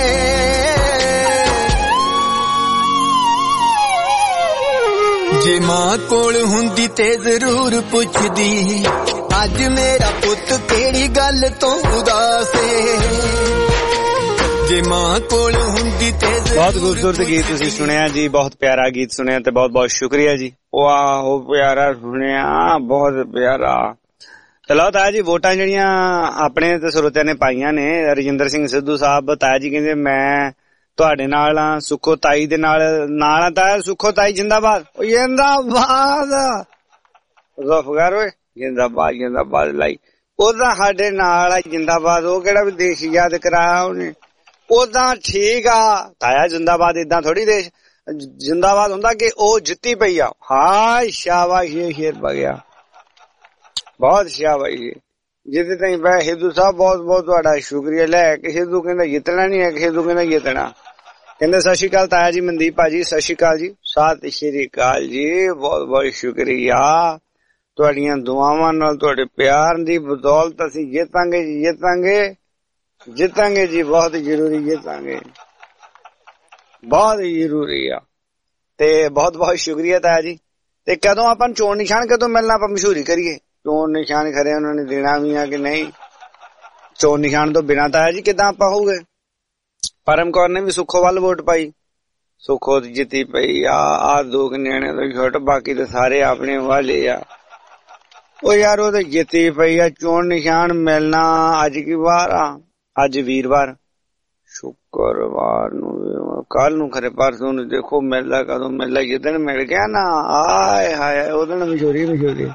Speaker 12: ਜੇ ਮਾਂ ਕੋਲ ਹੁੰਦੀ ਤੇ ਜ਼ਰੂਰ ਪੁੱਛਦੀ ਅੱਜ ਮੇਰਾ ਪੁੱਤ ਕਿਹੜੀ ਗੱਲ ਤੋਂ ਉਦਾਸ ਏ ਜੇ ਮਾਂ ਕੋਲ ਹੁੰਦੀ ਤੇ
Speaker 2: ਬਹੁਤ ਖੂਬਸੂਰਤ ਗੀਤ ਤੁਸੀਂ ਸੁਣਿਆ ਜੀ, ਬਹੁਤ ਪਿਆਰਾ ਗੀਤ ਸੁਣਿਆ ਤੇ ਬਹੁਤ ਬਹੁਤ ਸ਼ੁਕਰੀਆ ਜੀ। ਵਾਹ ਪਿਆਰਾ ਸੁਣਿਆ, ਬਹੁਤ ਪਿਆਰਾ। ਚਲੋ ਤਾਇਆ ਜੀ, ਵੋਟਾਂ ਜਿਹੜੀਆਂ ਆਪਣੇ ਤੇ ਸਰੋਤਿਆਂ ਨੇ ਪਾਈਆਂ ਨੇ, ਰਜਿੰਦਰ ਸਿੰਘ ਸਿੱਧੂ ਸਾਹਿਬ, ਤਾਇਆ ਜੀ ਕਹਿੰਦੇ ਮੈਂ ਤੁਹਾਡੇ ਨਾਲ ਆ, ਸੁੱਖੋ ਤਾਈ ਦੇ ਨਾਲ ਨਾਲ ਆ। ਤਾਇਆ ਸੁੱਖੋ ਤਾਈ ਜਿੰਦਾਬਾਦ, ਜਿੰਦਾਬਾਦ ਜ਼ਫਗਰ ਓਏ, ਜਿੰਦਾਬਾਦ ਜਿੰਦਾਬਾਦ ਲਾਈ। ਉਹਦਾ ਸਾਡੇ ਨਾਲ ਆ ਜਿੰਦਾਬਾਦ, ਉਹ ਕਿਹੜਾ ਵੀ ਦੇਸ਼ ਯਾਦ ਕਰਾਇਆ ਉਹਨੇ। ਉਦਾਂ ਠੀਕ ਆ ਤਾਇਆ, ਜਿੰਦਾਬਾਦ ਏਦਾਂ ਥੋੜੀ ਦੇਸ਼ ਜਿੰਦਾਬਾਦ ਹੁੰਦਾ ਕਿ ਉਹ ਜਿੱਤੀ ਪਈ ਆ। ਹਾਂ ਸ਼ਾਬਾਸ਼, ਇਹ ਸ਼ੇਰ ਬਗਿਆ, ਬਹੁਤ ਸ਼ਾਬਾਸ਼। ਜਿੱਦੇ ਤਾਈਂ ਪੈ ਸਿੱਧੂ ਸਾਹਿਬ, ਬਹੁਤ ਬਹੁਤ ਤੁਹਾਡਾ ਸ਼ੁਕਰੀਆ। ਲੈ ਕੇ ਸਿੱਧੂ ਕਹਿੰਦਾ ਜਿੱਤਣਾ ਨੀ ਹੈ, ਸਿੱਧੂ ਕਹਿੰਦਾ ਜਿੱਤਣਾ। ਕਹਿੰਦੇ ਸਤਿ ਸ਼੍ਰੀ ਅਕਾਲ ਤਾਇਆ ਜੀ, ਮਨਦੀਪ ਭਾਜੀ ਸਤਿ ਸ਼੍ਰੀ ਅਕਾਲ ਜੀ। ਸਤਿ ਸ਼੍ਰੀ ਅਕਾਲ ਜੀ, ਬਹੁਤ ਬਹੁਤ ਸ਼ੁਕਰੀਆ। ਤੁਹਾਡੀਆਂ ਦੁਆਵਾਂ ਨਾਲ, ਤੁਹਾਡੇ ਪਿਆਰ ਦੀ ਬਦੌਲਤ ਅਸੀਂ ਜਿੱਤਾਂਗੇ ਜੀ, ਜਿੱਤਾਂਗੇ ਜਿੱਤਾਂਗੇ ਜੀ, ਬਹੁਤ ਜ਼ਰੂਰੀ ਜਿੱਤਾਂਗੇ, ਬਹੁਤ ਜ਼ਰੂਰੀ ਆ। ਤੇ ਬਹੁਤ ਬਹੁਤ ਸ਼ੁਕਰੀਆ ਤਾਇਆ ਜੀ। ਤੇ ਕਦੋਂ ਆਪਾਂ ਨੂੰ ਚੋਣ ਨਿਸ਼ਾਨ ਕਦੋਂ ਮਿਲਣਾ, ਆਪਾਂ ਮਸ਼ਹੂਰੀ ਕਰੀਏ। ਚੋਣ ਨਿਸ਼ਾਨ ਖਰੇ ਉਹਨਾਂ ਨੇ ਦੇਣਾ ਵੀ ਆ ਕਿ ਨਹੀਂ, ਚੋਣ ਨਿਸ਼ਾਨ ਤੋਂ ਬਿਨਾਂ ਤਾਇਆ ਜੀ ਕਿੱਦਾਂ ਆਪਾਂ ਹੋਊਗੇ। ਪਰਮ ਕੌਰ ਨੇ ਵੀ ਸੁੱਖੋ ਵੱਲ ਵੋਟ ਪਾਈ, ਸੁੱਖੋ ਜਿੱਤੀ ਪਈ ਆ। ਆ ਦੋ ਨਿਆਣੇ ਤੋਂ ਛੁੱਟ, ਬਾਕੀ ਤਾਂ ਸਾਰੇ ਆਪਣੇ ਵਾਲੇ ਆ। ਉਹ ਯਾਰ ਉਹ ਤਾਂ ਜਿੱਤੀ ਪਈ ਆ। ਚੋਣ ਨਿਸ਼ਾਨ ਮਿਲਣਾ ਅੱਜ ਕੀ ਵਾਰ ਆ, ਅੱਜ ਵੀਰਵਾਰ, ਸ਼ੁੱਕਰਵਾਰ ਨੂੰ, ਕੱਲ ਨੂੰ ਖਰੇ ਪਰਸੋਂ ਨੂੰ, ਦੇਖੋ ਮਿਲਦਾ ਕਦੋਂ ਮਿਲਦਾ। ਜਿੱਦਣ ਮਿਲ ਗਿਆ ਨਾ, ਆਏ ਹਾਏ ਉਹਦਣ ਮਸ਼ਹੂਰੀ ਮਸ਼ਹੂਰੀ।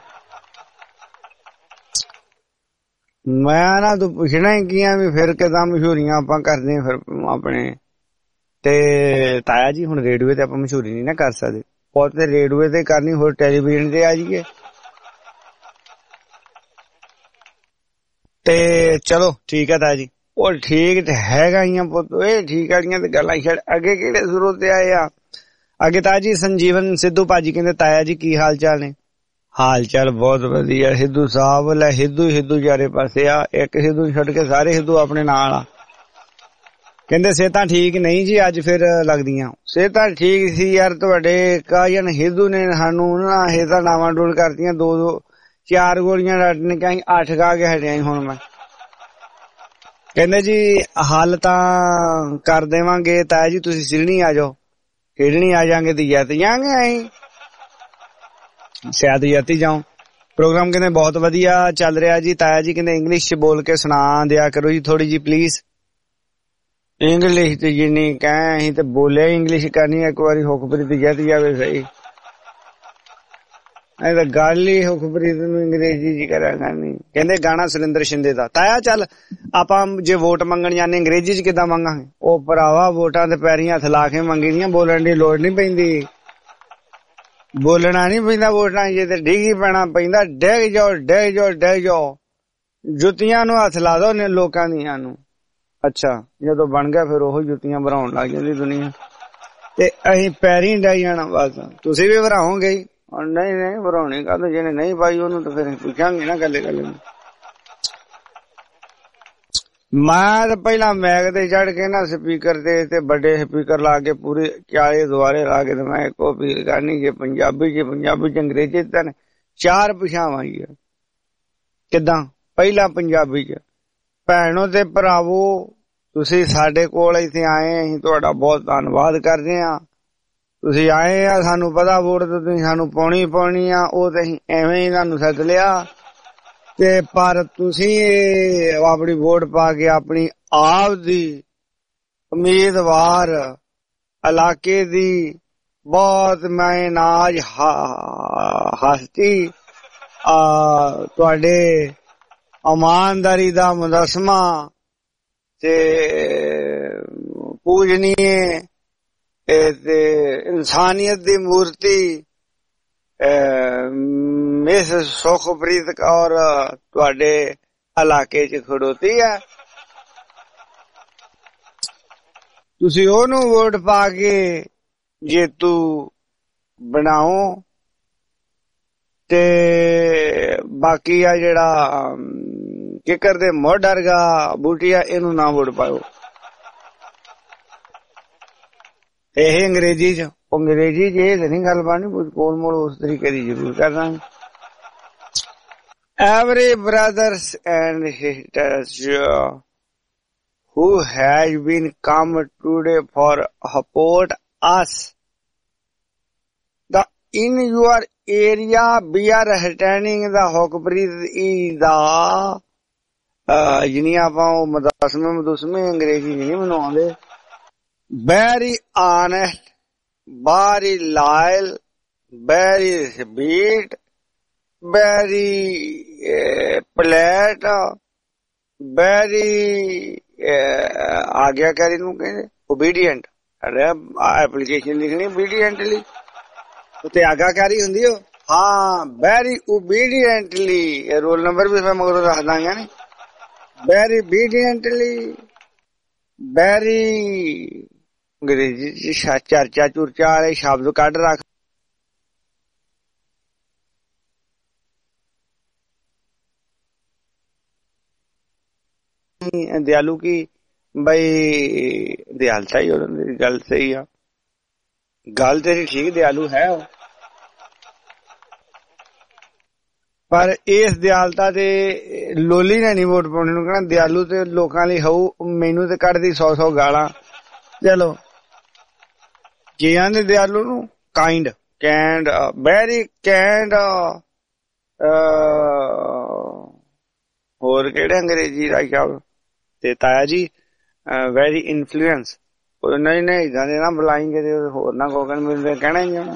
Speaker 2: ਮੈਂ ਨਾ ਤੂੰ ਪੁੱਛਣਾ ਹੀ ਕੀ ਆ ਵੀ ਫਿਰ ਕਿਦਾਂ ਮਸ਼ਹੂਰੀਆਂ ਆਪਾਂ ਕਰਦੇ ਫਿਰ ਆਪਣੇ। ਤੇ ਤਾਇਆ ਜੀ ਹੁਣ ਰੇਡੀਓ ਤੇ ਆਪਾਂ ਮਸ਼ਹੂਰੀ ਨਹੀਂ ਨਾ ਕਰ ਸਕਦੇ, ਉਹ ਤੇ ਰੇਡੀਓ ਤੇ ਕਰਨੀ, ਹੋਰ ਟੈਲੀਵਿਜ਼ਨ ਤੇ ਆ ਜਾਈਏ। ਤੇ ਚਲੋ ਠੀਕ ਹੈ ਤਾਇਆ ਜੀ, ਉਹ ਠੀਕ ਤੇ ਹੈਗਾ ਹੀ ਆ ਪੁੱਤ, ਇਹ ਠੀਕ ਵਾਲੀਆਂ ਤੇ ਗੱਲਾਂ ਛੱਡ। ਅੱਗੇ ਕਿਹੜੇ ਜ਼ਰੂਰ ਤੇ ਆਏ ਆ ਅੱਗੇ। ਤਾਇਆ ਜੀ ਸੰਜੀਵਨ ਸਿੱਧੂ ਭਾਜੀ ਕਹਿੰਦੇ ਤਾਇਆ ਜੀ ਕੀ ਹਾਲ ਚਾਲ ਨੇ। ਹਾਲ ਚਾਲ ਬਹੁਤ ਵਧੀਆ ਸਿੱਧੂ ਸਾਹਿਬ। ਲੈ ਸਿੱਧੂ ਸਿੱਧੂ ਚਾਰੇ ਪਾਸੇ ਆ, ਇੱਕ ਸਿੱਧੂ ਛੱਡ ਕੇ ਸਾਰੇ ਸਿੱਧੂ ਆਪਣੇ ਨਾਲ ਆ। ਕਹਿੰਦੇ ਸਿਹਤਾਂ ਠੀਕ ਨਹੀਂ ਜੀ ਅੱਜ ਫਿਰ ਲੱਗਦੀਆਂ। ਸਿਹਤਾਂ ਠੀਕ ਸੀ ਯਾਰ, ਤੁਹਾਡੇ ਕਾਜਨ ਸਿੱਧੂ ਨੇ ਸਾਨੂੰ ਨਾ ਸਿਹਤਾਂ ਡਾਵਾਂ ਡੋਲ ਕਰਤੀਆਂ। ਦੋ ਦੋ ਚਾਰ ਗੋਲੀਆਂ ਡਾਕਟਰ ਨੇ ਕਹੀਂ ਅੱਠ ਖਾ ਕੇ ਹਟਿਆ ਹੁਣ ਮੈਂ। ਕਹਿੰਦੇ ਜੀ ਹੱਲ ਤਾਂ ਕਰ ਦੇਵਾਂਗੇ ਤਾਇਆ ਜੀ, ਤੁਸੀਂ ਸਿਲਣੀ ਆ ਜਾਓ, ਖੇਡਣੀ ਆ ਜਾਾਂਗੇ ਤੇ ਜਿੱਤ ਜਾਾਂਗੇ। ਅਸੀਂ ਸ਼ਾਇਦ ਜਿੱਤ ਜਾਓ। ਪ੍ਰੋਗਰਾਮ ਕਹਿੰਦੇ ਬਹੁਤ ਵਧੀਆ ਚੱਲ ਰਿਹਾ ਜੀ। ਤਾਇਆ ਜੀ ਕਹਿੰਦੇ ਇੰਗਲਿਸ਼ ਚ ਬੋਲ ਕੇ ਸੁਣਾ ਦਿਆ ਕਰੋ ਜੀ ਥੋੜੀ ਜੀ ਪਲੀਜ਼। ਇੰਗਲਿਸ਼ ਤੇ ਜਿੰਨੀ ਕਹਿ ਅਸੀਂ ਤੇ ਬੋਲਿਆ ਇੰਗਲਿਸ਼ ਕਰਨੀ, ਇੱਕ ਵਾਰੀ ਹੁਕਮਪ੍ਰੀਤ ਜਿੱਤ ਜਾਵੇ ਸਹੀ। ਇਹ ਤਾਂ ਗੱਲ ਹੀ ਹੁਕਮਪ੍ਰੀਤ ਨੂੰ ਅੰਗਰੇਜ਼ੀ ਚ ਕਰਿਆ ਕਰਨੀ। ਕਹਿੰਦੇ ਗਾਣਾ ਸੁਰਿੰਦਰ ਸ਼ਿੰਦੇ ਦਾ। ਤਾਇਆ ਚੱਲ ਆਪਾਂ ਜੇ ਵੋਟ ਮੰਗਣ ਜਾਂਦੇ ਅੰਗਰੇਜ਼ੀ ਚ ਕਿੱਦਾਂ ਮੰਗਾਂਗੇ। ਉਹ ਭਰਾਵਾ ਵੋਟਾਂ ਤੇ ਪੈਰੀਂ ਹੱਥ ਲਾ ਕੇ ਮੰਗੀ ਦੀਆਂ, ਬੋਲਣ ਦੀ ਲੋੜ ਨੀ ਪੈਂਦੀ, ਬੋਲਣਾ ਨੀ ਪੈਂਦਾ ਵੋਟਾਂ ਜੇ ਤੇ ਡਿੱਗ ਹੀ ਪੈਣਾ ਪੈਂਦਾ। ਡਿੱਗ ਜਾਓ ਡਿੱਗ ਜਾਓ ਡਿੱਗ ਜਾਓ, ਜੁੱਤੀਆਂ ਨੂੰ ਹੱਥ ਲਾ ਦੋ ਨੇ ਲੋਕਾਂ ਦੀਆਂ ਨੂੰ। ਅੱਛਾ ਜਦੋਂ ਬਣ ਗਿਆ ਫਿਰ ਉਹ ਜੁੱਤੀਆਂ ਭਰਾਉਣ ਲੱਗ ਜਾਂਦੀ ਦੁਨੀਆ, ਤੇ ਅਸੀਂ ਪੈਰੀਂ ਡਾਈ ਜਾਣਾ ਬਸ। ਤੁਸੀਂ ਵੀ ਭਰਾਓਗੇ ਹੀ। ਨਹੀਂ ਨਹੀਂ ਭਰਾਉਣੀ ਕਾਹਦੋਂ, ਜਿਹਨੇ ਨਹੀਂ ਪਾਈ ਉਹਨੂੰ ਤਾਂ ਫਿਰ ਪੁੱਛਾਂਗੇ ਨਾ ਗੱਲੇ ਗੱਲੇ। ਮੈਂ ਤਾਂ ਪਹਿਲਾਂ ਮੈਗ ਤੇ ਚੜ ਕੇ ਨਾ ਸਪੀਕਰ ਤੇ ਤੇ ਵੱਡੇ ਸਪੀਕਰ ਲਾ ਕੇ ਪੂਰੇ ਚਾਲੇ ਦੁਆਰੇ ਲਾ ਕੇ ਤੇ ਮੈਂ ਇੱਕੋ ਅਪੀਲ ਕਰਨੀ, ਜੇ ਪੰਜਾਬੀ ਚ ਪੰਜਾਬੀ ਚ ਅੰਗਰੇਜ਼ੀ ਚ ਚਾਰ ਭਾਸ਼ਾਵਾਂ ਹੀ ਆ। ਕਿੱਦਾਂ ਪਹਿਲਾਂ ਪੰਜਾਬੀ ਚ। ਭੈਣੋ ਤੇ ਭਰਾਵੋ ਤੁਸੀਂ ਸਾਡੇ ਕੋਲ ਇੱਥੇ ਆਏ, ਅਸੀਂ ਤੁਹਾਡਾ ਬਹੁਤ ਧੰਨਵਾਦ ਕਰਦੇ ਹਾਂ। ਤੁਸੀਂ ਆਏ ਆ, ਸਾਨੂੰ ਪਤਾ ਵੋਟ ਤੇ ਤੁਸੀਂ ਸਾਨੂੰ ਪਾਉਣੀ ਪਾਉਣੀ ਆ, ਉਹ ਤੇ ਅਸੀਂ ਐਵੇਂ ਹੀ ਤੁਹਾਨੂੰ ਸੱਦ ਲਿਆ। ਤੇ ਪਰ ਤੁਸੀਂ ਆਪਣੀ ਵੋਟ ਪਾ ਕੇ ਆਪਣੀ ਆਪ ਦੀ ਉਮੀਦਵਾਰ ਇਲਾਕੇ ਦੀ ਬਹੁਤ ਮੈਂ ਨਾਜ ਹਸਤੀ ਤੁਹਾਡੇ ਇਮਾਨਦਾਰੀ ਦਾ ਮੁਜੱਸਮਾ ਤੇ ਪੂਜਨੀਏ ਤੇ ਇਨਸਾਨੀਅਤ ਦੀ ਮੂਰਤੀ ਮਿਸ ਸੁਖਪ੍ਰੀਤ ਕੌਰ ਤੁਹਾਡੇ ਇਲਾਕੇ ਚ ਖੜੋਤੀ ਹੈ। ਤੁਸੀਂ ਉਹਨੂੰ ਵੋਟ ਪਾ ਕੇ ਜੇਤੂ ਬਣਾਓ। ਤੇ ਬਾਕੀ ਆ ਜਿਹੜਾ ਕਿਕਰ ਦੇ ਮੋਢਰਗਾ ਬੂਟੀਆ ਇਹਨੂੰ ਨਾ ਵੋਟ ਪਾਓ। ਇਹ ਅੰਗਰੇਜ਼ੀ ਚ ਅੰਗਰੇਜ਼ੀ ਚ ਇਹ ਨਹੀਂ ਗੱਲ ਬਣਨੀ, ਕੋਲ ਮੋੜ ਉਸ ਤਰੀਕੇ ਦੀ ਜ਼ਰੂਰ ਕਰਨਾ। Every brothers and sisters who has been come today for support us. The in your area we are returning the Hawkbreed is the ਜਿਹਨੀਆਂ ਆਪਾਂ ਉਹ ਮਦਸਮੇ ਮਦਸਮੇ ਅੰਗਰੇਜ਼ੀ ਨਹੀਂ ਬਣਾਉਂਦੇ very honest, very loyal, very sweet, very uh, polite, very ਆਗਿਆਕਾਰੀ ਨੂੰ ਕਹਿੰਦੇ obedient. ਅਰੇ application ਲਿਖਣੀ obediently ਉੱਤੇ ਆਗਿਆਕਾਰੀ ਹੁੰਦੀ ਉਹ ਹਾਂ very obediently. ਰੋਲ ਨੰਬਰ ਵੀ ਮੈਂ ਮਗਰੋਂ ਦੱਸ ਦਾਂਗਾ ਨੇ very obediently, very ਅੰਗਰੇਜ਼ੀ ਚ ਚਰਚਾ ਚੁਰਚਾ ਵਾਲੇ ਸ਼ਬਦ ਕੱਢ ਰੱਖ ਦਿਆਲੂ ਕੀ ਬਈ ਦਿਆਲਤਾ ਹੀ ਉਹਦੀ ਗੱਲ ਸਹੀ ਆ ਗੱਲ ਤੇਰੀ ਠੀਕ ਦਿਆਲੂ ਹੈ ਉਹ ਪਰ ਇਸ ਦਿਆਲਤਾ ਤੇ ਲੋਲੀ ਨੇ ਨਹੀਂ ਵੋਟ ਪਾਉਣੀ ਨੂੰ ਕਹਿਣਾ ਦਿਆਲੂ ਤੇ ਲੋਕਾਂ ਲਈ ਹੋਊ ਮੈਨੂੰ ਤੇ ਕੱਢਦੀ ਸੌ ਸੌ ਗਾਲਾਂ ਚਲੋ ਜੇ ਆਂਦੇ ਦਿਆਲੂ ਨੂੰ ਕਾਇੰਡ ਕੈਂਡ ਵੈਰੀ ਕੈਂਡ ਹੋਰ ਕਿਹੜੇ ਅੰਗਰੇਜ਼ੀ ਦਾ ਸ਼ਬਦ ਤੇ ਤਾਇਆ ਜੀ ਵੈਰੀ ਇਨਫਲੂਐਂਸ ਨਹੀਂ ਨਹੀਂ ਇਦਾਂ ਦੇ ਨਾ ਬੁਲਾਏਂਗੇ ਤੇ ਹੋਰ ਨਾ ਕੋਕਣ ਮੈਨੂੰ ਕਹਿਣਾ ਹੀ ਆਉਣਾ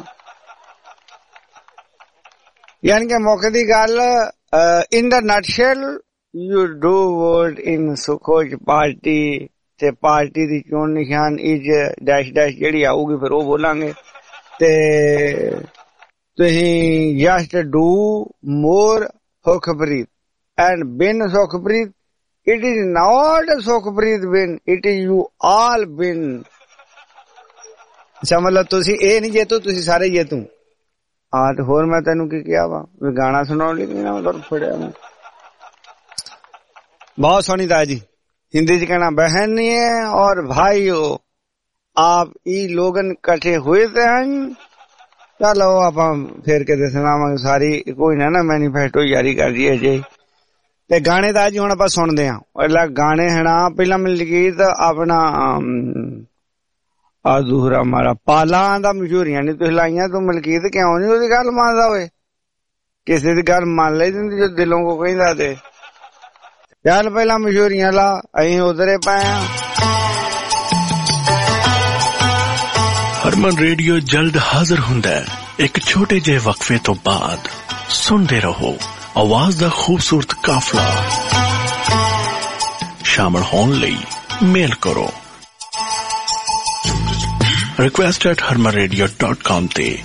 Speaker 2: ਯਾਨੀ ਕਿ ਮੌਕੇ ਦੀ ਗੱਲ in the nutshell you do vote in ਸੁਖੋਜ ਪਾਰਟੀ ਤੇ ਪਾਰਟੀ ਦੀ ਚੋਣ ਨਿਸ਼ਾਨ ਇਜ ਡੈਸ਼ ਡੈਸ਼ ਜਿਹੜੀ ਆਊਗੀ ਫਿਰ ਉਹ ਬੋਲਾਂਗੇ ਤੇ ਤੁਸੀਂ just do more Sukhpreet and been Sukhpreet it is not Sukhpreet been it is you all ਬਿਨ ਸਮਝ ਲਓ ਤੁਸੀਂ ਇਹ ਨਹੀਂ ਜੇਤੂ ਤੁਸੀਂ ਸਾਰੇ ਜੇਤੂ ਹਾਂ ਤੇ ਹੋਰ ਮੈਂ ਤੈਨੂੰ ਕੀ ਕਿਹਾ ਵਾ ਵੀ ਗਾਣਾ ਸੁਣਾਉਣ ਲਈ ਨਾ ਮੈਂ ਫੜਿਆ ਮੈਂ ਬਹੁਤ ਸੋਹਣੀ ਦਾ ਜੀ हिंदी च कहना बहन है और भाइयों आप ई लोगन इकट्ठे हुए थे हैं चलो आप फिर के सुनावांगे सारी कोई ना ना मैनीफेस्टो जारी कर दिए जे ते गाने दा जी हुण आपां सुणदे हां अगला गाने हना पहला मलकीत अपना आ दूसरा मारा पाला दा मशहूरियां नहीं तुसीं लाइयां तू मलकीत क्यों नहीं ओदी गल मनदा होए किसी दी गल मान लई दिंदी जो दिलों को कहंदा ते ਚੱਲ ਪਹਿਲਾਂ ਮਸ਼ਹੂਰੀਆਂ ਲਾ ਅਸੀਂ ਉਧਰੇ ਪਏ ਆ
Speaker 10: ਹਰਮਨ ਰੇਡੀਓ ਜਲਦ ਹਾਜ਼ਰ ਹੁੰਦਾ ਹੈ ਇੱਕ ਛੋਟੇ ਜਿਹੇ ਵਕਫੇ ਤੋਂ ਬਾਅਦ ਸੁਣਦੇ ਰਹੋ ਆਵਾਜ਼ ਦਾ ਖੂਬਸੂਰਤ ਕਾਫਲਾ ਸ਼ਾਮਲ ਹੋਣ ਲਈ ਮੇਲ ਕਰੋ request at harman radio dot com ਤੇ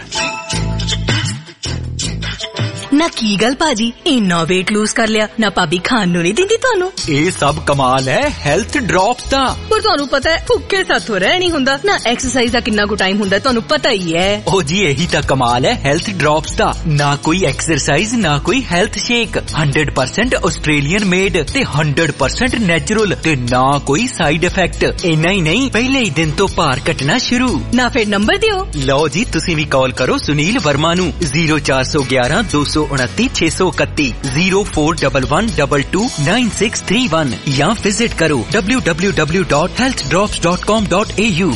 Speaker 14: ਨਾ ਕੀ ਗੱਲ ਭਾਜੀ ਇੰਨਾ weight lose ਕਰ ਲਿਆ ਨਾ ਭਾਬੀ ਖਾਣ ਨੂੰ ਨਹੀਂ ਦਿੰਦੀ ਤੁਹਾਨੂੰ
Speaker 15: ਇਹ ਸਭ ਕਮਾਲ ਹੈ ਹੈਲਥ ਡ੍ਰੌਪਸ ਦਾ
Speaker 14: ਪਰ ਤੁਹਾਨੂੰ ਪਤਾ ਹੈ ਭੁੱਖੇ ਸਾਥੋਂ ਰਹਿ ਨਹੀਂ ਹੁੰਦਾ ਨਾ ਐਕਸਰਸਾਈਜ਼ ਦਾ ਕਿੰਨਾ ਕੁ ਟਾਈਮ ਹੁੰਦਾ ਤੁਹਾਨੂੰ ਪਤਾ ਹੀ ਹੈ
Speaker 15: ਉਹ ਜੀ ਇਹੀ ਤਾਂ ਕਮਾਲ ਹੈ ਹੈਲਥ ਡ੍ਰੌਪਸ ਦਾ ਨਾ ਕੋਈ ਐਕਸਰਸਾਈਜ਼ ਨਾ ਕੋਈ health shake hundred percent Australian made ਤੇ ਹੰਡਰਡ ਪਰਸੈਂਟ ਨੈਚੁਰਲ ਤੇ ਨਾ ਕੋਈ ਸਾਈਡ ਇਫੈਕਟ ਇੰਨਾ ਹੀ ਨਹੀਂ ਪਹਿਲੇ ਹੀ ਦਿਨ ਤੋਂ ਭਾਰ ਘਟਣਾ ਸ਼ੁਰੂ
Speaker 14: ਨਾ ਫਿਰ ਨੰਬਰ ਦਿਓ
Speaker 15: ਲਓ ਜੀ ਤੁਸੀਂ ਵੀ ਕਾਲ ਕਰੋ ਸੁਨੀਲ ਵਰਮਾ ਨੂੰ ਜ਼ੀਰੋ ਚਾਰ ਸੌ ਗਿਆਰਾਂ ਦੋ ਸੌ उनतीस छह सौ इकतीस zero four one one two two nine six three one या विजिट करो W W W dot health drops dot com dot A U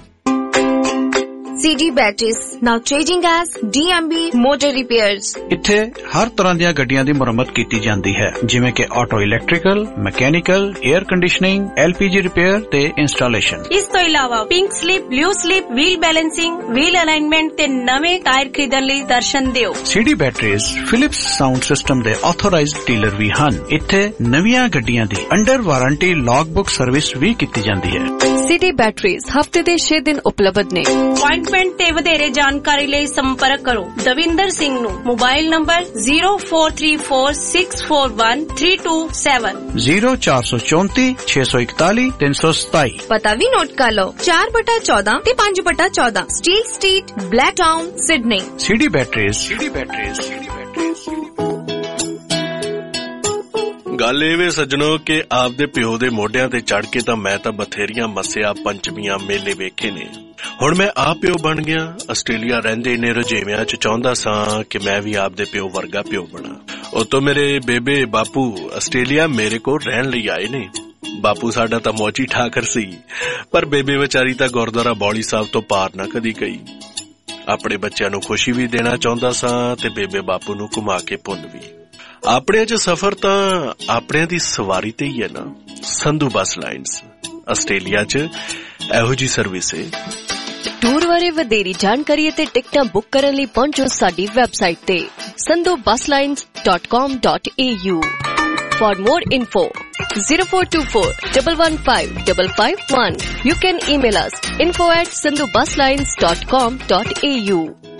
Speaker 16: C D Batteries, now changing as D M B Motor Repairs.
Speaker 10: ਇੱਥੇ ਹਰ ਤਰ੍ਹਾਂ ਦੀਆਂ ਗੱਡੀਆਂ ਦੀ ਮੁਰੰਮਤ ਕੀਤੀ ਜਾਂਦੀ ਹੈ ਜਿਵੇਂ ਕਿ auto electrical, mechanical, air conditioning, L P G repair ਤੇ ਇੰਸਟਾਲੇਸ਼ਨ।
Speaker 13: ਇਸ ਤੋਂ ਇਲਾਵਾ pink slip, blue slip, wheel balancing, wheel alignment ਤੇ ਨਵੇਂ ਟਾਇਰ ਖਰੀਦਣ ਲਈ ਦਰਸ਼ਨ ਦਿਓ।
Speaker 10: C D Batteries Philips sound system ਦੇ ਆਥੋਰਾਈਜ਼ਡ ਡੀਲਰ ਵੀ ਹਨ। ਇੱਥੇ ਨਵੀਆਂ ਗੱਡੀਆਂ ਦੀ under warranty log book service ਵੀ ਕੀਤੀ ਜਾਂਦੀ ਹੈ।
Speaker 9: C D Batteries ਹਫਤੇ ਦੇ ਛੇ ਦਿਨ ਉਪਲਬਧ ਨੇ।
Speaker 13: ਅਪਾਇੰਟਮੈਂਟ ਤੇ ਵਧੇਰੇ ਜਾਣਕਾਰੀ ਲਈ ਸੰਪਰਕ ਕਰੋ ਦਵਿੰਦਰ ਸਿੰਘ ਨੂੰ mobile number zero four three four six four one three two seven
Speaker 10: zero ਚਾਰ ਸੌ ਚੌਂਤੀ ਛੇ ਸੌ ਇਕਤਾਲੀ ਤਿੰਨ ਸੌ ਸਤਾਈ।
Speaker 16: ਪਤਾ ਵੀ ਨੋਟ ਕਰ ਲਓ ਚਾਰ ਬਟਾ ਚੌਦਾਂ ਤੇ ਪੰਜ ਬਟਾ ਚੌਦਾਂ Steel Street Blacktown Sydney.
Speaker 10: C D Batteries C D Batteries C D Batteries ਗੱਲ ਇਹ ਵੇ ਸੱਜਣੋ ਕਿ ਆਪਦੇ ਪਿਓ ਦੇ ਮੋਢਿਆਂ ਤੇ ਚੜ ਕੇ ਤਾਂ ਮੈਂ ਤਾਂ ਬਥੇਰੀਆਂ ਮੱਸਿਆ ਪੰਚਮੀਆਂ ਮੇਲੇ ਵੇਖੇ ਨੇ। ਹੁਣ ਮੈਂ ਆਪ ਪਿਓ ਬਣ ਗਿਆ। ਆਸਟ੍ਰੇਲੀਆ ਰਹਿੰਦੇ ਇੰਨੇ ਰੁਝੇਵਿਆਂ ਚ ਚਾਹੁੰਦਾ ਸਾਂ ਕਿ ਮੈਂ ਵੀ ਆਪਦੇ ਪਿਓ ਵਰਗਾ ਪਿਓ ਬਣਾ। ਉਤੋਂ ਮੇਰੇ ਬੇਬੇ ਬਾਪੂ ਆਸਟ੍ਰੇਲੀਆ ਮੇਰੇ ਕੋਲ ਰਹਿਣ ਲਈ ਆਏ ਨੇ। ਬਾਪੂ ਸਾਡਾ ਤਾਂ ਮੌਜੀ ਠਾਕਰ ਸੀ, ਪਰ ਬੇਬੇ ਵਿਚਾਰੀ ਤਾਂ ਗੁਰਦੁਆਰਾ ਬੌਲੀ ਸਾਹਿਬ ਤੋਂ ਪਾਰ ਨਾ ਕਦੀ ਗਈ। ਆਪਣੇ ਬੱਚਿਆਂ ਨੂੰ ਖੁਸ਼ੀ ਵੀ ਦੇਣਾ ਚਾਹੁੰਦਾ ਸਾਂ ਤੇ ਬੇਬੇ ਬਾਪੂ ਨੂੰ ਘੁਮਾ ਕੇ ਪੁੰਨ ਵੀ। ਆਪਣਿਆਂ 'ਚ ਸਫ਼ਰ ਤਾਂ ਆਪਣਿਆਂ ਦੀ ਸਵਾਰੀ ਤੇ ਹੀ ਹੈ ਨਾ। ਸੰਧੂ ਬੱਸ ਲਾਈਨਸ ਆਸਟ੍ਰੇਲੀਆ 'ਚ ਇਹੋ ਜੀ ਸਰਵਿਸ ਹੈ।
Speaker 11: ਟੂਰ ਬਾਰੇ ਵਧੇਰੀ ਜਾਣਕਾਰੀ ਅਤੇ ਟਿਕਟਾਂ ਬੁੱਕ ਕਰਨ ਲਈ ਪਹੁੰਚੋ ਸਾਡੀ ਵੈਬਸਾਈਟ ਤੇ ਸੰਧੂ ਬੱਸ Lines dot com dot A U. For more info, zero four two four, one one five, five five one. You can email us info at sandhubuslines dot com dot a u.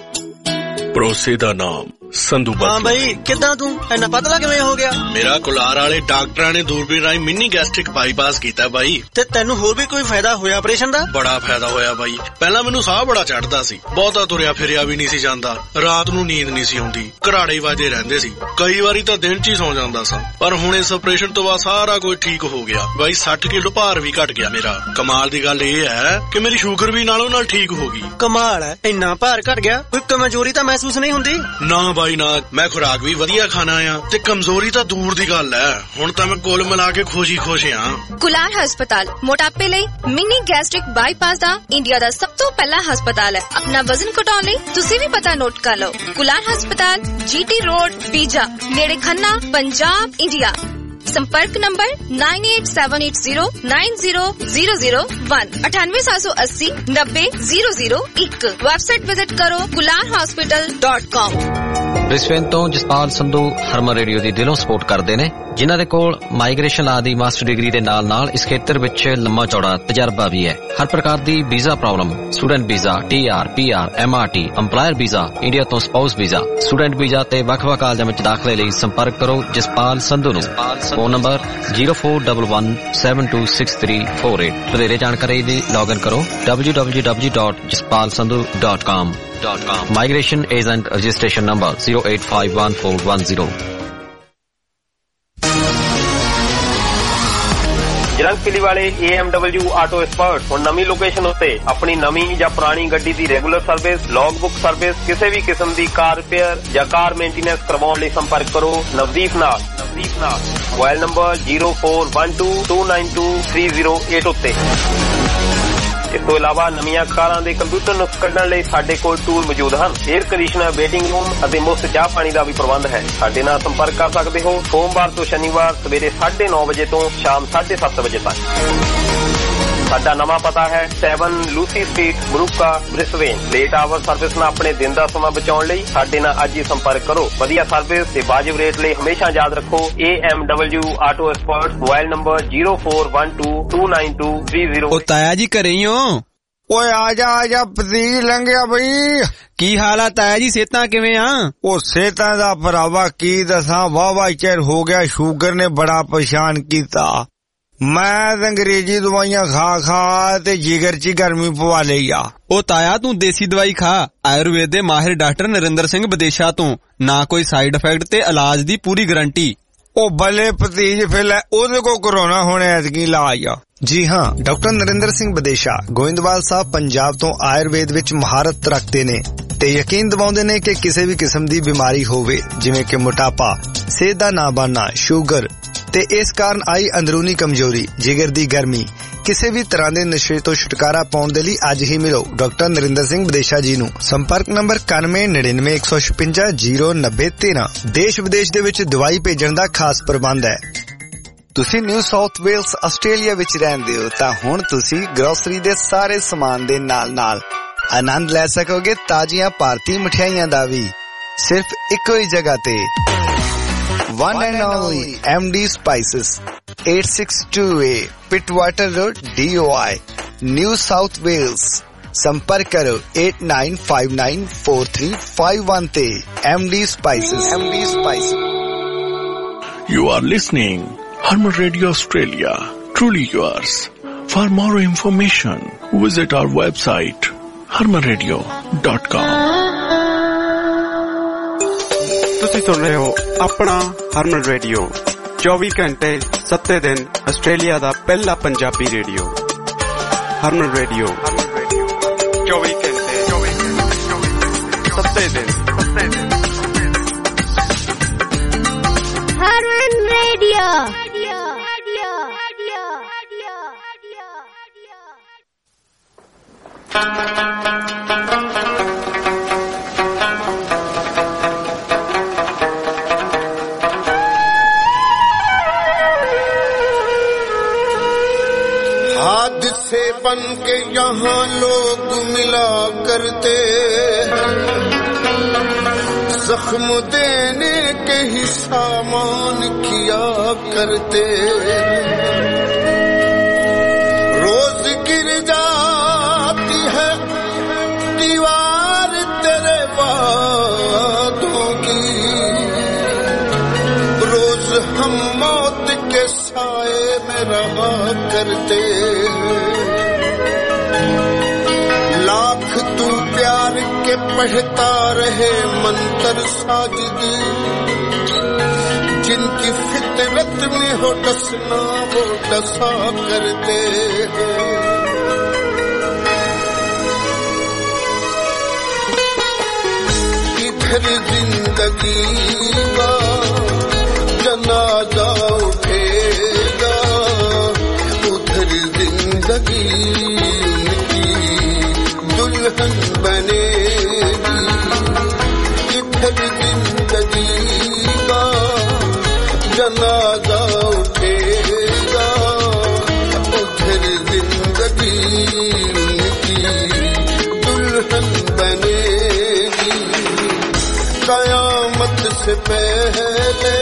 Speaker 10: ਭਰੋਸੇ ਦਾ ਨਾਮ ਸੰਧੂ ਬੱਸ।
Speaker 17: ਹਾਂ ਬਈ, ਕਿੱਦਾਂ ਤੂੰ ਇੰਨਾ ਪਤਲਾ ਕਿਵੇਂ ਹੋ ਗਿਆ?
Speaker 10: ਮੇਰਾ ਕੁਲਾਰ ਵਾਲੇ ਡਾਕਟਰਾਂ ਨੇ ਦੂਰਬੀਨ ਰਾਹੀਂ ਮਿੰਨੀ ਗੈਸਟ੍ਰਿਕ ਬਾਈਪਾਸ ਕੀਤਾ ਬਾਈ।
Speaker 17: ਤੇ ਤੈਨੂੰ ਹੋਰ ਵੀ ਕੋਈ ਫਾਇਦਾ ਹੋਇਆ ਆਪਰੇਸ਼ਨ ਦਾ?
Speaker 10: ਬੜਾ ਫਾਇਦਾ ਹੋਇਆ ਬਾਈ। ਪਹਿਲਾਂ ਮੈਨੂੰ ਸਾਹ ਬੜਾ ਚੜਦਾ ਸੀ, ਬਹੁਤਾ ਤੁਰਿਆ ਫਿਰਿਆ ਵੀ ਨਹੀਂ ਸੀ ਜਾਂਦਾ, ਰਾਤ ਨੂੰ ਨੀਂਦ ਨਹੀਂ ਸੀ ਆਉਂਦੀ, ਘਰਾੜੇ ਵਾਜੇ ਰਹਿੰਦੇ ਸੀ, ਕਈ ਵਾਰੀ ਤਾਂ ਦਿਨ 'ਚ ਹੀ ਸੌ ਜਾਂਦਾ ਸਾਂ। ਪਰ ਹੁਣ ਇਸ ਆਪਰੇਸ਼ਨ ਤੋਂ ਬਾਅਦ ਸਾਰਾ ਕੁਝ ਠੀਕ ਹੋ ਗਿਆ ਬਾਈ। ਸੱਠ ਕਿਲੋ ਭਾਰ ਵੀ ਘਟ ਗਿਆ ਮੇਰਾ। ਕਮਾਲ ਦੀ ਗੱਲ ਇਹ ਹੈ ਕਿ ਮੇਰੀ ਸ਼ੂਗਰ ਵੀ ਨਾਲੋਂ ਨਾਲ ਠੀਕ ਹੋ ਗਈ।
Speaker 17: ਕਮਾਲ ਹੈ, ਇੰਨਾ ਭਾਰ ਘਟ ਗਿਆ, ਕੋਈ ਕਮਜ਼ੋਰੀ ਤਾਂ ਮਹਿਸੂਸ ਨਹੀਂ ਹੁੰਦੀ?
Speaker 10: ਨਾ ਬਾਈ ਨਾ, ਮੈਂ ਖੁਰਾਕ ਵੀ ਵਧੀਆ ਖਾਣਾ ਆ ਤੇ ਕਮਜ਼ੋਰੀ ਤਾਂ ਦੂਰ ਦੀ ਗੱਲ ਹੈ। ਹੁਣ ਤਾਂ ਮੈਂ ਕੁੱਲ ਮਿਲਾ ਕੇ ਖੁਸ਼ ਹੀ ਖੁਸ਼ ਆ।
Speaker 16: ਕੁਲਾਰ ਹਸਪਤਾਲ ਮੋਟਾਪੇ ਲਈ ਮਿਨੀ ਗੈਸਟ੍ਰਿਕ ਬਾਈਪਾਸ ਦਾ ਇੰਡੀਆ ਦਾ ਸਭ ਤੋਂ ਪਹਿਲਾ ਹਸਪਤਾਲ ਹੈ। ਆਪਣਾ ਵਜ਼ਨ ਘਟਾਉਣ ਲਈ ਤੁਸੀਂ ਵੀ ਪਤਾ ਨੋਟ ਕਰ ਲਓ। ਕੁਲਾਰ ਹਸਪਤਾਲ, ਜੀਟੀ ਰੋਡ, ਪੀਜਾ, ਨੇੜੇ ਖੰਨਾ, ਪੰਜਾਬ, ਇੰਡੀਆ। संपर्क number nine eight seven eight zero nine zero zero zero one अठानवे सात सौ अस्सी नब्बे जीरो जीरो एक। वेबसाइट विजिट करो Kular hospital dot com.
Speaker 18: Brisbane तो जसपाल संधू हरमन रेडियो ਦੀ ਦਿਲੋਂ ਸਪੋਰਟ ਕਰਦੇ ਨੇ, ਜਿਨ੍ਹਾਂ ਦੇ ਕੋਲ ਮਾਈਗ੍ਰੇਸ਼ਨ ਲਾ ਦੀ ਮਾਸਟਰ ਡਿਗਰੀ ਦੇ ਨਾਲ ਨਾਲ ਇਸ ਖੇਤਰ ਵਿੱਚ ਲੰਮਾ ਚੌੜਾ ਤਜਰਬਾ ਵੀ ਹੈ। ਹਰ ਪ੍ਰਕਾਰ ਦੀ visa problem, student visa, T R, P R, M R T, employer visa, India ਤੋਂ ਸਪਾਊਸ ਵੀਜ਼ਾ, ਸਟੂਡੈਂਟ ਵੀਜ਼ਾ ਤੇ ਵੱਖ-ਵੱਖ ਕਾਲਜਾਂ ਵਿੱਚ ਦਾਖਲੇ ਲਈ ਸੰਪਰਕ ਕਰੋ ਜਸਪਾਲ ਸੰਧੂ ਨੂੰ। ਫੋਨ ਨੰਬਰ ਜ਼ੀਰੋ ਫੋਰ ਇੱਕ ਇੱਕ seven two six three four eight. ਵਧੇਰੇ ਜਾਣਕਾਰੀ ਲਈ ਲੌਗਇਨ ਕਰੋ W W W dot Jaspal Sandhu dot com. Migration agent registration number zero eight five one four one zero।
Speaker 19: Jalandhar ਵਾਲੇ A M W auto expert ਹੁਣ ਨਵੀਂ location ਉੱਤੇ ਆਪਣੀ ਨਵੀਂ ਜਾਂ ਪੁਰਾਣੀ ਗੱਡੀ ਦੀ regular service, log book service, ਕਿਸੇ ਵੀ ਕਿਸਮ ਦੀ ਕਾਰ ਰਿਪੇਅਰ ਜਾਂ ਕਾਰ ਮੇਨਟੇਨੈਂਸ ਕਰਵਾਉਣ ਲਈ ਸੰਪਰਕ ਕਰੋ ਨਵਦੀਪ ਨਾਲ। ਨਵਦੀਪ ਨਾਲ mobile number zero four one two two nine two three zero eight ਉੱਤੇ। ਇਸ ਤੋਂ ਇਲਾਵਾ ਨਵੀਆਂ ਕਾਰਾਂ ਦੇ ਕੰਪਿਊਟਰ ਨੁਕਸ ਕੱਢਣ ਲਈ ਸਾਡੇ ਕੋਲ ਟੂਲ ਮੌਜੂਦ ਹਨ। ਏਅਰ ਕੰਡੀਸ਼ਨਰ, ਵੇਟਿੰਗ ਰੂਮ ਅਤੇ ਮੁਫਤ ਚਾਹ ਪਾਣੀ ਦਾ ਵੀ ਪ੍ਰਬੰਧ ਹੈ। ਸਾਡੇ ਨਾਲ ਸੰਪਰਕ ਕਰ ਸਕਦੇ ਹੋ ਸੋਮਵਾਰ ਤੋਂ ਸ਼ਨੀਵਾਰ ਸਵੇਰੇ ਸਾਢੇ ਨੌ ਵਜੇ ਤੋਂ ਸ਼ਾਮ ਸਾਢੇ ਸੱਤ ਵਜੇ ਤੱਕ। ਸਾਡਾ ਨਵਾਂ ਪਤਾ ਹੈ seven Lucy Street, Moorooka, Brisbane. Late hour service ਨਾਲ ਆਪਣੇ ਦਿਨ ਦਾ ਸਮਾਂ ਬਚਾਉਣ ਲਈ ਸਾਡੇ ਨਾਲ ਅੱਜ ਹੀ ਸੰਪਰਕ ਕਰੋ। ਵਧੀਆ ਸਰਵਿਸ ਤੇ ਵਾਜਿਬ ਰੇਟ ਲਈ ਹਮੇਸ਼ਾ ਯਾਦ ਰੱਖੋ A M W auto expert. Mobile number zero four one two two nine two three zero.
Speaker 25: ਉਹ ਤਾਇਆ ਜੀ ਘਰੇ ਹੀ ਹੋ?
Speaker 2: ਓਏ ਆ ਜਾ ਆ ਜਾ, ਪਤੀਜ ਲੰਘਿਆ ਬਈ।
Speaker 25: ਕੀ ਹਾਲ ਆ ਤਾਇਆ ਜੀ, ਸਿਹਤਾਂ ਕਿਵੇਂ ਆ?
Speaker 2: ਉਹ ਸਿਹਤਾਂ ਦਾ ਭਰਾਵਾ ਕੀ ਦੱਸਾਂ, ਵਾਹ ਵਾਹ ਚਿਰ ਹੋ ਗਿਆ, ਸ਼ੂਗਰ ਨੇ ਬੜਾ ਪਰੇਸ਼ਾਨ ਕੀਤਾ। ਮੈਂ ਤਾਂ ਅੰਗਰੇਜ਼ੀ ਦਵਾਈਆਂ ਖਾ ਖਾ ਤੇ ਜਿਗਰ 'ਚ ਗਰਮੀ ਪਵਾ ਲਈ ਆ।
Speaker 25: ਉਹ ਤਾਇਆ ਤੂੰ ਦੇਸੀ ਦਵਾਈ ਖਾ, ਆਯੁਰਵੇਦ ਦੇ ਮਾਹਿਰ ਡਾਕਟਰ ਨਰਿੰਦਰ ਸਿੰਘ ਵਿਦੇਸ਼ਾ ਤੋਂ, ਨਾ ਕੋਈ ਸਾਈਡ ਇਫੈਕਟ ਤੇ ਇਲਾਜ ਦੀ ਪੂਰੀ ਗਰੰਟੀ।
Speaker 2: ਉਹ ਬੱਲੇ ਭਤੀਜ, ਫਿਰ ਉਹਦੇ ਕੋਲ ਕਰੋਨਾ ਹੁਣ ਐਤਕੀ ਇਲਾਜ ਆ।
Speaker 26: ਜੀ ਹਾਂ, ਡਾਕਟਰ ਨਰਿੰਦਰ ਸਿੰਘ ਵਿਦੇਸ਼ਾ ਗੋਇੰਦਵਾਲ ਸਾਹਿਬ ਪੰਜਾਬ ਤੋਂ ਆਯੁਰਵੇਦ ਵਿੱਚ ਮਹਾਰਤ ਰੱਖਦੇ ਨੇ ਤੇ ਯਕੀਨ ਦਿਵਾਉਂਦੇ ਨੇ ਕਿ ਕਿਸੇ ਵੀ ਕਿਸਮ ਦੀ ਬਿਮਾਰੀ ਹੋਵੇ, ਜਿਵੇਂ ਕਿ ਮੋਟਾਪਾ, ਸਿਹਤ ਦਾ ਨਾ ਬਣਨਾ, ਸ਼ੂਗਰ ਤੇ ਇਸ ਕਾਰਨ ਆਈ ਅੰਦਰੂਨੀ ਕਮਜ਼ੋਰੀ, ਜਿਗਰ ਦੀ ਗਰਮੀ, ਕਿਸੇ ਵੀ ਤਰ੍ਹਾਂ ਦੇ ਨਸ਼ੇ ਤੋਂ ਛੁਟਕਾਰਾ ਪਾਉਣ ਦੇ ਲਈ ਅੱਜ ਹੀ ਮਿਲੋ ਡਾਕਟਰ ਨਰਿੰਦਰ ਸਿੰਘ ਵਿਦੇਸ਼ਾ ਜੀ ਨੂੰ। ਸੰਪਰਕ ਨੰਬਰ ਇਕਾਨਵੇਂ ਨੜਿਨਵੇਂ ਇੱਕ ਸੌ ਛਪੰਜਾ ਜ਼ੀਰੋ ਨੱਬੇ ਤੇਰਾਂ। ਦੇਸ਼ ਵਿਦੇਸ਼ ਦੇ ਵਿੱਚ ਦਵਾਈ ਭੇਜਣ ਦਾ ਖਾਸ ਪ੍ਰਬੰਧ ਹੈ। ਤੁਸੀਂ ਨਿਊ ਸਾਊਥ ਵੇਲਸ ਆਸਟ੍ਰੇਲੀਆ ਵਿੱਚ ਰਹਿੰਦੇ ਹੋ ਤਾਂ ਹੁਣ ਤੁਸੀਂ ਗਰੋਸਰੀ ਦੇ ਸਾਰੇ ਸਮਾਨ ਦੇ ਨਾਲ ਨਾਲ ਆਨੰਦ ਲੈ ਸਕੋਗੇ ਤਾਜ਼ੀਆਂ ਭਾਰਤੀ ਮਠਿਆਈਆਂ ਦਾ ਵੀ, ਸਿਰਫ ਇੱਕੋ ਹੀ ਜਗ੍ਹਾ ਤੇ। One and only M D Spices, eight six two A Pittwater Road, D O I, New South Wales। संपर्क करो eight nine five nine four three five one ਤੇ। M D Spices, M D Spices।
Speaker 10: You are listening Harman Radio Australia, truly yours. For more information, visit our website harman radio dot com।
Speaker 1: ਤੁਸੀਂ ਸੁਣ ਰਹੇ ਹੋ ਆਪਣਾ ਹਰਮਨ radio, ਚੌਵੀ ਘੰਟੇ ਸੱਤੇ ਦਿਨ ਆਸਟ੍ਰੇਲੀਆ ਦਾ ਪਹਿਲਾ ਪੰਜਾਬੀ ਰੇਡੀਓ। ਹਰਮਨ ਰੇਡੀਓ ਚੌਵੀ ਘੰਟੇ ਸੱਤੇ ਦਿਨ।
Speaker 7: ਹਰਮਨ ਰੇਡੀਓ।
Speaker 3: हादसे बन के यहाँ लोग मिला करते हैं, जख्म देने के ही सामान किया करते हैं। रोज गिर जाती है दीवार तेरे वादों की, रोज हम मौत के साए में रहा करते हैं। लाख तू प्यार के पढ़ता रहे मंतर साजिदी, जिनकी फितरत में हो डसना वो डसा करते हैं। इधर जिंदगी का जनाजा उठेगा, उधर जिंदगी की दुल्हन बनेगी। इधर जिंदगी का जनाजा उठेगा, उधर जिंदगी की दुल्हन बनेगी। कयामत से पहले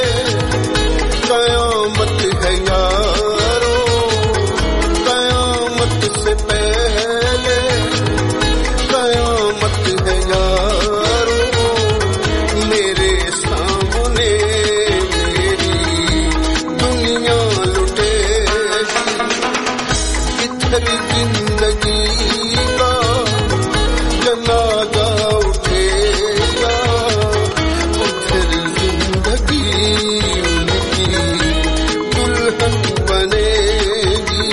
Speaker 3: कयामत है यारो, कयामत से पहले कयामत है यारो। मेरे सामने मेरी दुनिया लुटेगी। इधर जिंदगी का जनाजा उठेगा, उधर जिंदगी की दुल्हन बनेगी।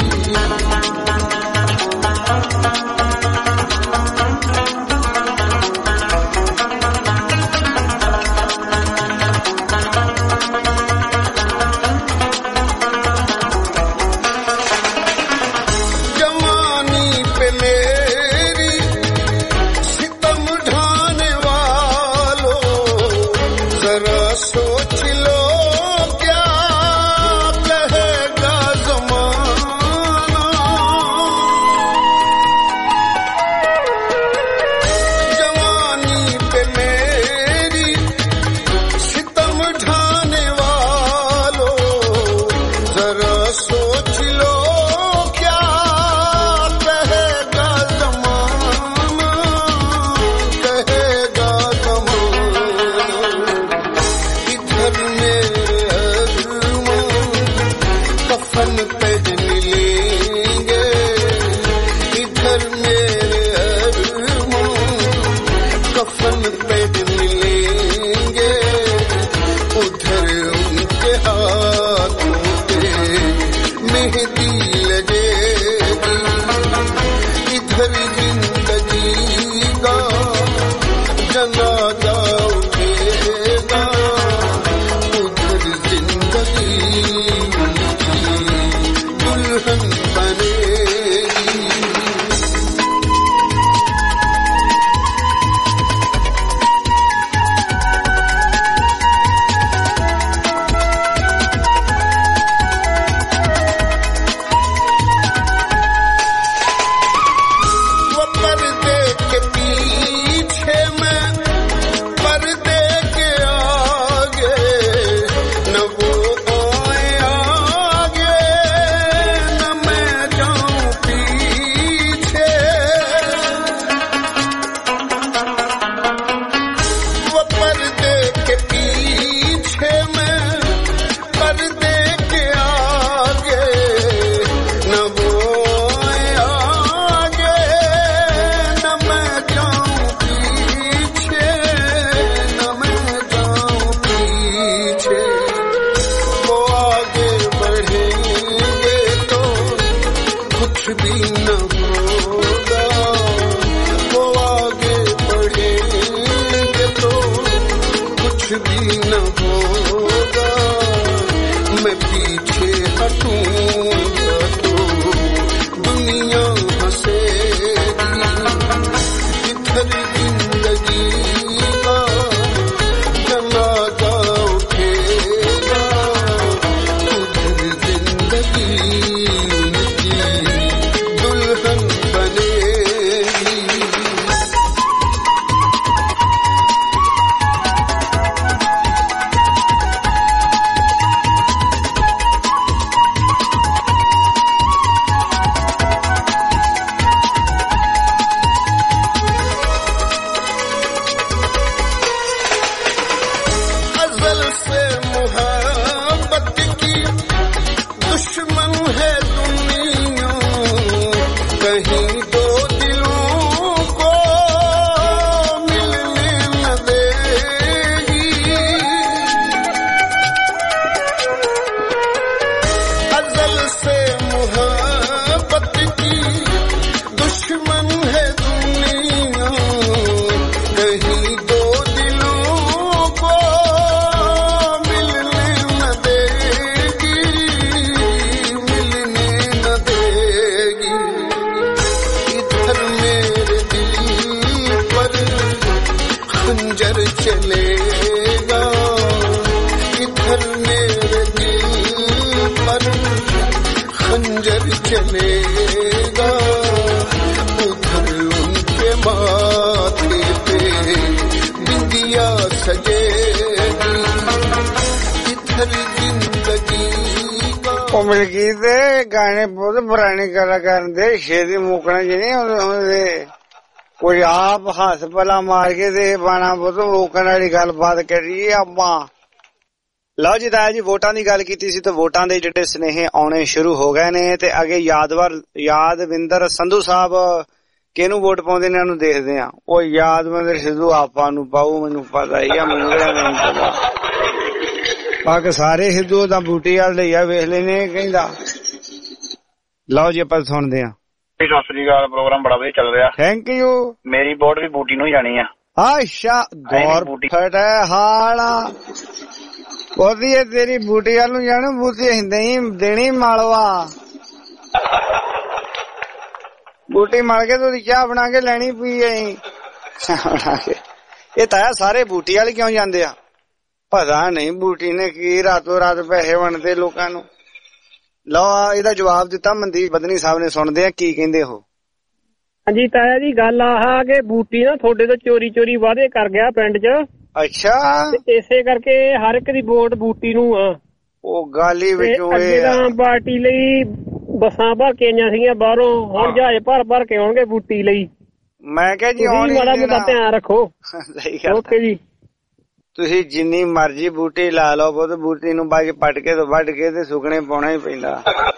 Speaker 3: जवानी पे मेरी सितम ढाने वालों, जरा सोच लो क्या कहेगा ज़माना। जवानी पे मेरी सितम ढाने वालों, जरा सोच लो क्या कहेगा ज़माना, कहेगा ज़माना। इधर मेरे अरमान कफन पहन लेंगे, इधर मेरे अरमान कफन पहन लेंगे, उधर उनके हाथों पे मेहंदी लगेगी। इधर जिंदगी का जनाजा उठेगा, उधर जिंदगी की दुल्हन बनेगी। वो पर्दे के पीछे मैं, पर्दे के आगे, न वो आए आगे न मैं जाऊं पीछे। वो पर्दे के पीछे मैं, पर्दे के आगे, न वो आए आगे न मैं जाऊं पीछे, न मैं जाऊं पीछे। वो आगे बढ़ेंगे तो कुछ भी न होगा, वो आगे बढ़ेंगे तो कुछ भी न होगा। मैं पीछे हटूंगा तो दुनिया हंसेगी। चलेगा इधर मेरे दिल पर खंजर चलेगा उधर उनके माथे पे बिंदिया सजेगी इधर जिंदगी
Speaker 2: ਉਹ ਮਲਕੀਤ ਦੇ ਗਾਣੇ ਬਹੁਤ ਪੁਰਾਣੇ ਕਲਾਕਾਰ ਦੇ ਛੇਤੀ ਮੁੱਕਣਾ ਚ ਨਹੀਂ ਹੁੰਦੇ। ਕੋਈ ਆਪ ਹੱਥ ਪਲਾ ਮਾਰ ਕੇ ਤੇ ਬਾਣਾ ਬਹੁਤ ਮੁੱਕਣ ਵਾਲੀ ਗੱਲਬਾਤ ਕਰੀਏ ਆਪਾਂ। ਲਓ ਜੀ ਤਾਇਆ ਜੀ, ਵੋਟਾਂ ਦੀ ਗੱਲ ਕੀਤੀ ਸੀ ਤੇ ਵੋਟਾਂ ਦੇ ਜਿਹੜੇ ਸੁਨੇਹੇ ਆਉਣੇ ਸ਼ੁਰੂ ਹੋ ਗਏ ਨੇ ਤੇ ਅੱਗੇ ਯਾਦਵਰ ਯਾਦਵਿੰਦਰ ਸੰਧੂ ਸਾਹਿਬ ਕਿਹਨੂੰ ਵੋਟ ਪਾਉਂਦੇ ਨੇ ਉਹਨੂੰ ਦੇਖਦੇ ਆ। ਉਹ ਯਾਦਵਿੰਦਰ ਸਿੱਧੂ ਆਪਾਂ ਨੂੰ ਪਾਉ, ਮੈਨੂੰ ਪਤਾ ਹੀ ਆ, ਮੈਨੂੰ ਨਹੀਂ ਪਤਾ। ਬਾਕੀ ਸਾਰੇ ਹਿੱਦੂ ਦਾ ਬੂਟੀ ਵਾਲ ਲਈਆ ਵੇਖ ਲੈਨੇ ਕਹਿੰਦਾ। ਲਓ ਜੀ ਆਪਾਂ ਸੁਣਦੇ ਆ।
Speaker 4: ਸਤਿ ਸ੍ਰੀ ਅਕਾਲ, ਪ੍ਰੋਗਰਾਮ ਬੜਾ ਵਧੀਆ ਚੱਲ ਰਿਹਾ।
Speaker 2: Thank you.
Speaker 4: ਮੇਰੀ ਵੋਟ ਵੀ ਬੂਟੀ ਨੂੰ ਹੀ ਜਾਣੀ ਆ।
Speaker 2: ਅੱਛਾ, ਗੌਰ ਫਟੇ ਹਾਲਾ ਉਹਦੀ ਤੇਰੀ ਬੂਟੀ ਵਾਲ ਨੂੰ ਜਾਣੂ, ਬੂਟੀ ਨਹੀਂ ਦੇਣੀ ਮਾਲਵਾ। ਬੂਟੀ ਮਲ ਕੇ ਤੂੰ ਚਾਹ ਬਣਾ ਕੇ ਲੈਣੀ ਪੀ ਆਈ ਬਣਾ ਕੇ। ਇਹ ਤਾਇਆ ਸਾਰੇ ਬੂਟੀ ਵਾਲੇ ਕਿਉਂ ਜਾਂਦੇ ਆ? ਪਤਾ ਨਹੀਂ ਬੂਟੀ ਨੇ ਕੀ ਰਾਤੋਂ ਰਾਤ ਪੈਸੇ ਵੰਡਦੇ ਲੋਕਾਂ ਨੂੰ। ਲਓ ਇਹਦਾ ਜਵਾਬ ਦਿੱਤਾ ਮਨਦੀਪ ਬਦਨੀ ਸਾਹਿਬ ਨੇ, ਸੁਣਦੇ ਆ ਕੀ ਕਹਿੰਦੇ ਉਹ।
Speaker 20: ਹਾਂਜੀ ਤਾਇਆ ਜੀ, ਗੱਲ ਆਹ ਕਿ ਬੂਟੀ ਨਾ ਤੁਹਾਡੇ ਤੋਂ ਚੋਰੀ ਚੋਰੀ ਵਾਅਦੇ ਕਰ ਗਿਆ ਪਿੰਡ 'ਚ।
Speaker 2: ਅੱਛਾ,
Speaker 20: ਇਸੇ ਕਰਕੇ ਹਰ ਇੱਕ ਦੀ ਵੋਟ ਬੂਟੀ ਨੂੰ ਆ।
Speaker 2: ਉਹ ਗਾਲੀ ਵਿੱਚੋਂ
Speaker 20: ਪਾਰਟੀ ਲਈ ਬੱਸਾਂ ਭਰ ਕੇ ਆਈਆਂ ਸੀਗੀਆਂ ਬਾਹਰੋਂ, ਹੁਣ ਜਹਾਜ਼ ਭਰ ਭਰ ਕੇ ਆਉਣਗੇ ਬੂਟੀ ਲਈ।
Speaker 2: ਮੈਂ ਕਿਹਾ ਜੀ
Speaker 20: ਮਾੜਾ ਮੋਟਾ ਧਿਆਨ ਰੱਖੋ। ਓਕੇ ਜੀ।
Speaker 2: ਤੁਸੀਂ ਜਿੰਨੀ ਮਰਜ਼ੀ ਬੂਟੀ ਲਾ ਲਓ, ਬਹੁਤ ਬੂਟੀ ਨੂੰ ਬਾਅਦ ਪੱਟ ਕੇ ਤੋਂ ਵੱਢ ਕੇ ਤੇ ਸੁੱਕਣੇ ਪਾਉਣਾ ਹੀ ਪੈਂਦਾ।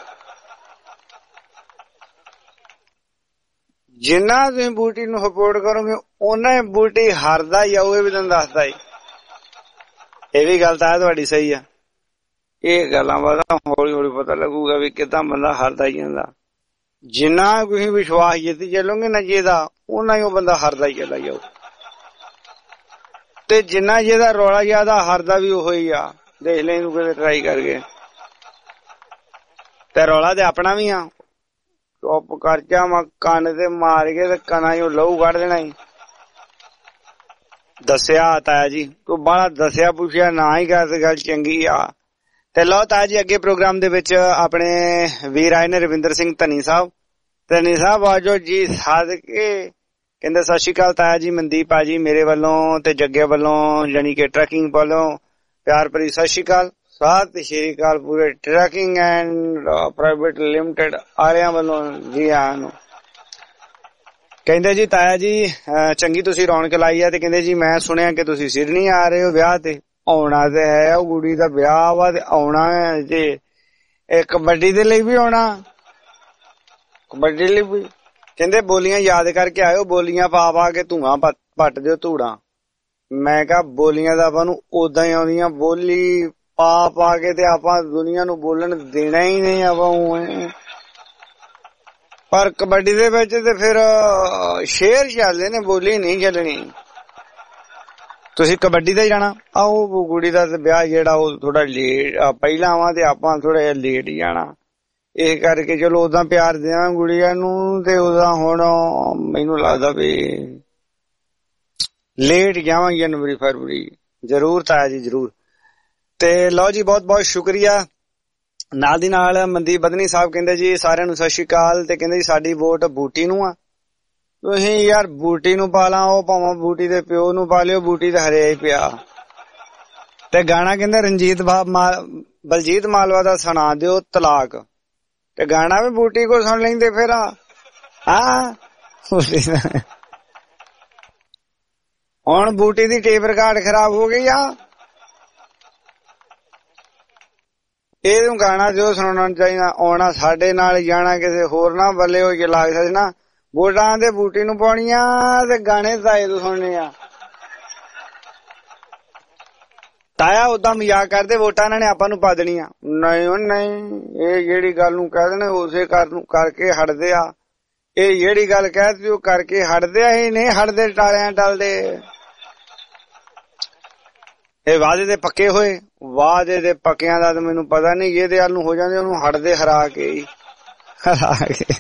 Speaker 2: ਜਿੰਨਾ ਤੁਸੀਂ ਬੂਟੀ ਨੂੰ ਸਪੋਰਟ ਕਰੋਗੇ ਉਹਨਾਂ ਹੀ ਬੂਟੀ ਹਾਰਦਾ ਹੀ ਆਊ। ਇਹ ਵੀ ਤੁਹਾਨੂੰ ਦੱਸਦਾ ਹੀ, ਇਹ ਵੀ ਗੱਲ ਤਾਂ ਤੁਹਾਡੀ ਸਹੀ ਆ। ਇਹ ਗੱਲਾਂ ਬਾਅਦ ਹੌਲੀ ਹੌਲੀ ਪਤਾ ਲੱਗੂਗਾ ਵੀ ਕਿੱਦਾਂ ਬੰਦਾ ਹਾਰਦਾ ਹੀ ਜਾਂਦਾ। ਜਿੰਨਾ ਤੁਸੀਂ ਵਿਸ਼ਵਾਸ ਜਿੱਤੀ ਚੱਲੋਗੇ ਨਾ ਜਿਹਦਾ, ਉਹਨਾਂ ਹੀ ਉਹ ਬੰਦਾ ਹਾਰਦਾ ਹੀ ਚਲਾ ਜਾਊ। ਤੇ ਜਿੰਨਾ ਜਿਹਦਾ ਰੌਲਾ ਜਿਆਦਾ ਹਾਰਦਾ ਵੀ ਉਹੋ ਹੀ ਆ। ਦੇਖ ਲੈ ਇਹਨੂੰ ਕਿਤੇ ਟਰਾਈ ਕਰਕੇ। ਤੇ ਰੌਲਾ ਤੇ ਆਪਣਾ ਵੀ ਆ। ਚੁੱਪ ਕਰ ਜਾ, ਮੈਂ ਕੰਨ ਤੇ ਮਾਰ ਕੇ ਤੇ ਕੰਨਾਂ ਚੋਂ ਲਹੂ ਕੱਢ ਦੇਣਾ ਹੀ। ਦੱਸਿਆ ਤਾਇਆ ਜੀ, ਤੂੰ ਬਾਹਲਾ ਦੱਸਿਆ ਪੁੱਛਿਆ ਨਾ ਹੀ ਕਰ ਤੇ ਗੱਲ ਚੰਗੀ ਆ। ਤੇ ਲਓ ਤਾਇਆ ਜੀ, ਅੱਗੇ ਪ੍ਰੋਗਰਾਮ ਦੇ ਵਿੱਚ ਆਪਣੇ ਵੀਰ ਆਏ ਨੇ ਰਵਿੰਦਰ ਸਿੰਘ ਧਨੀ ਸਾਹਿਬ। ਧਨੀ ਸਾਹਿਬ ਆਜੋ ਜੀ ਸਾਧ ਕੇ। ਕਹਿੰਦੇ ਸਤਿ ਸ਼੍ਰੀ ਅਕਾਲ ਤਾਇਆ ਜੀ, ਮਨਦੀਪ ਆ ਜੀ ਮੇਰੇ ਵੱਲੋਂ ਤੇ ਜੱਗੇ ਵੱਲੋਂ ਜਾਨੀ ਕਿ ਟਰੈਕਿੰਗ ਵੱਲੋਂ ਪਿਆਰ ਭਰੀ ਸਤਿ ਸ਼੍ਰੀ ਅਕਾਲ। ਸਤਿ ਸ਼੍ਰੀ ਅਕਾਲ ਪੂਰੇ ਟਰੈਕਿੰਗ ਐਂਡ ਪ੍ਰਾਈਵੇਟ ਲਿਮਟਿਡ ਆਲਿਆਂ ਵੱਲੋਂ ਜੀ ਆਇਆਂ ਨੂੰ। ਕਹਿੰਦੇ ਜੀ ਤਾਇਆ ਜੀ ਚੰਗੀ ਤੁਸੀਂ ਰੌਣਕ ਲਾਈ ਆ। ਤੇ ਕਹਿੰਦੇ ਜੀ ਮੈਂ ਸੁਣਿਆ ਕਿ ਤੁਸੀਂ ਸਿਡਨੀ ਆ ਰਹੇ ਹੋ ਵਿਆਹ ਤੇ। ਆਉਣਾ ਤੇ ਹੈ, ਉਹ ਕੁੜੀ ਦਾ ਵਿਆਹ ਵਾ ਤੇ ਆਉਣਾ ਜੇ। ਇਹ ਕਬੱਡੀ ਦੇ ਲਈ ਵੀ ਆਉਣਾ, ਕਬੱਡੀ ਲਈ ਵੀ। ਕਹਿੰਦੇ ਬੋਲੀਆਂ ਯਾਦ ਕਰਕੇ ਆਇਓ, ਬੋਲੀਆਂ ਪਾ ਪਾ ਕੇ ਧੂਆਂ ਪੱਟ ਦਿਓ ਧੂੜਾਂ। ਮੈਂ ਕਿਹਾ ਬੋਲੀਆਂ ਤਾਂ ਆਪਾਂ ਨੂੰ ਓਦਾਂ ਹੀ ਆਉਂਦੀਆਂ, ਬੋਲੀ ਪਾ ਪਾ ਕੇ ਤੇ ਆਪਾਂ ਦੁਨੀਆ ਨੂੰ ਬੋਲਣ ਦੇਣਾ ਹੀ ਨਹੀਂ ਆਪਾਂ। ਪਰ ਕਬੱਡੀ ਦੇ ਵਿੱਚ ਤੇ ਫਿਰ ਸ਼ੇਰ ਚੱਲਦੇ ਨੇ, ਬੋਲੀ ਨਹੀਂ ਚੱਲਣੀ। ਤੁਸੀਂ ਕਬੱਡੀ ਤੇ ਜਾਣਾ। ਆਓ ਕੁੜੀ ਦਾ ਵਿਆਹ ਜਿਹੜਾ ਉਹ ਥੋੜਾ ਲੇਟ ਪਹਿਲਾਂ ਵਾ ਤੇ ਆਪਾਂ ਥੋੜਾ ਜਿਹਾ ਲੇਟ ਜਾਣਾ। ਇਹ ਕਰਕੇ ਚਲੋ ਓਦਾਂ ਪਿਆਰ ਦੇਣਾ ਗੁੜੀਆ ਨੂੰ। ਤੇ ਉਹਦਾ ਹੁਣ ਮੈਨੂੰ ਲੱਗਦਾ ਵੀ ਲੇਟ ਜਾਵਾਂਗੇ, ਜਨਵਰੀ ਫਰਵਰੀ ਜ਼ਰੂਰ ਤਾਇਆ ਜੀ ਜ਼ਰੂਰ। ਤੇ ਲਓ ਜੀ, ਬਹੁਤ ਬਹੁਤ ਸ਼ੁਕਰੀਆ। ਨਾਲ ਦੀ ਨਾਲ ਮਨਦੀਪ ਬਦਨੀ ਸਾਹਿਬ ਕਹਿੰਦੇ ਜੀ ਸਾਰਿਆਂ ਨੂੰ ਸਤਿ ਸ਼੍ਰੀ ਅਕਾਲ। ਤੇ ਕਹਿੰਦੇ ਜੀ ਸਾਡੀ ਵੋਟ ਬੂਟੀ ਨੂੰ ਆ। ਤੁਸੀਂ ਯਾਰ ਬੂਟੀ ਨੂੰ ਪਾ ਲਾ, ਉਹ ਭਾਵੇਂ ਬੂਟੀ ਦੇ ਪਿਓ ਨੂੰ ਪਾ ਲਿਓ, ਬੂਟੀ ਤੇ ਹਰਿਆ ਹੀ ਪਿਆ। ਤੇ ਗਾਣਾ ਕਹਿੰਦੇ ਰਣਜੀਤ ਬਲਜੀਤ ਮਾਲਵਾ ਦਾ ਸੁਣਾ ਦਿਓ ਤਲਾਕ। ਤੇ ਗਾਣਾ ਵੀ ਬੂਟੀ ਕੋ ਸੁਣ ਲੈਂਦੇ ਫਿਰ। ਹਾਂ ਹੁਣ ਬੂਟੀ ਦੀ ਟੇਪ ਰਿਕਾਰਡ ਖਰਾਬ ਹੋ ਗਈ ਆ। ਇਹਨੂੰ ਗਾਣਾ ਜੋ ਸੁਣਾਉਣਾ ਚਾਹੀਦਾ। ਆਉਣਾ ਸਾਡੇ ਨਾਲ ਜਾਣਾ ਕਿਸੇ ਹੋਰ ਨਾ ਬੱਲੇ ਹੋ ਕੇ ਲੱਗ ਸਕਣਾ। ਵੋਟਾਂ ਦੇ ਬੂਟੀ ਨੂੰ ਪਾਉਣੀਆਂ ਤੇ ਗਾਣੇ ਤਾਏ ਤੋਂ ਸੁਣਨੇ ਆ। ਤਾਇਆ ਓਦਾਂ ਮਜ਼ਾਕ ਕਰਦੇ, ਵੋਟਾਂ ਇਹਨਾਂ ਨੇ ਆਪਾਂ ਨੂੰ ਪਾ ਦੇਣੀਆਂ। ਨਹੀਂ ਨਹੀਂ, ਇਹ ਜਿਹੜੀ ਗੱਲ ਨੂੰ ਕਹਿ ਦੇਣੇ ਉਸੇ ਕਰ ਨੂੰ ਕਰਕੇ ਹਟਦੇ ਆ। ਇਹ ਜਿਹੜੀ ਗੱਲ ਕਹਿਤੀ ਉਹ ਕਰਕੇ ਹਟਦੇ ਆ। ਇਹ ਨਹੀਂ ਹਟਦੇ, ਟਾਲਿਆਂ ਟਲਦੇ। ਇਹ ਵਾਅਦੇ ਦੇ ਪੱਕੇ ਹੋਏ, ਵਾਅਦੇ ਦੇ ਪੱਕਿਆਂ ਦਾ ਤਾਂ ਮੈਨੂੰ ਪਤਾ ਨਹੀਂ। ਇਹਦੇ ਵੱਲ ਨੂੰ ਹੋ ਜਾਂਦੇ, ਉਹਨੂੰ ਹਟਦੇ ਹਰਾ ਕੇ ਹੀ ਹਰਾ ਕੇ।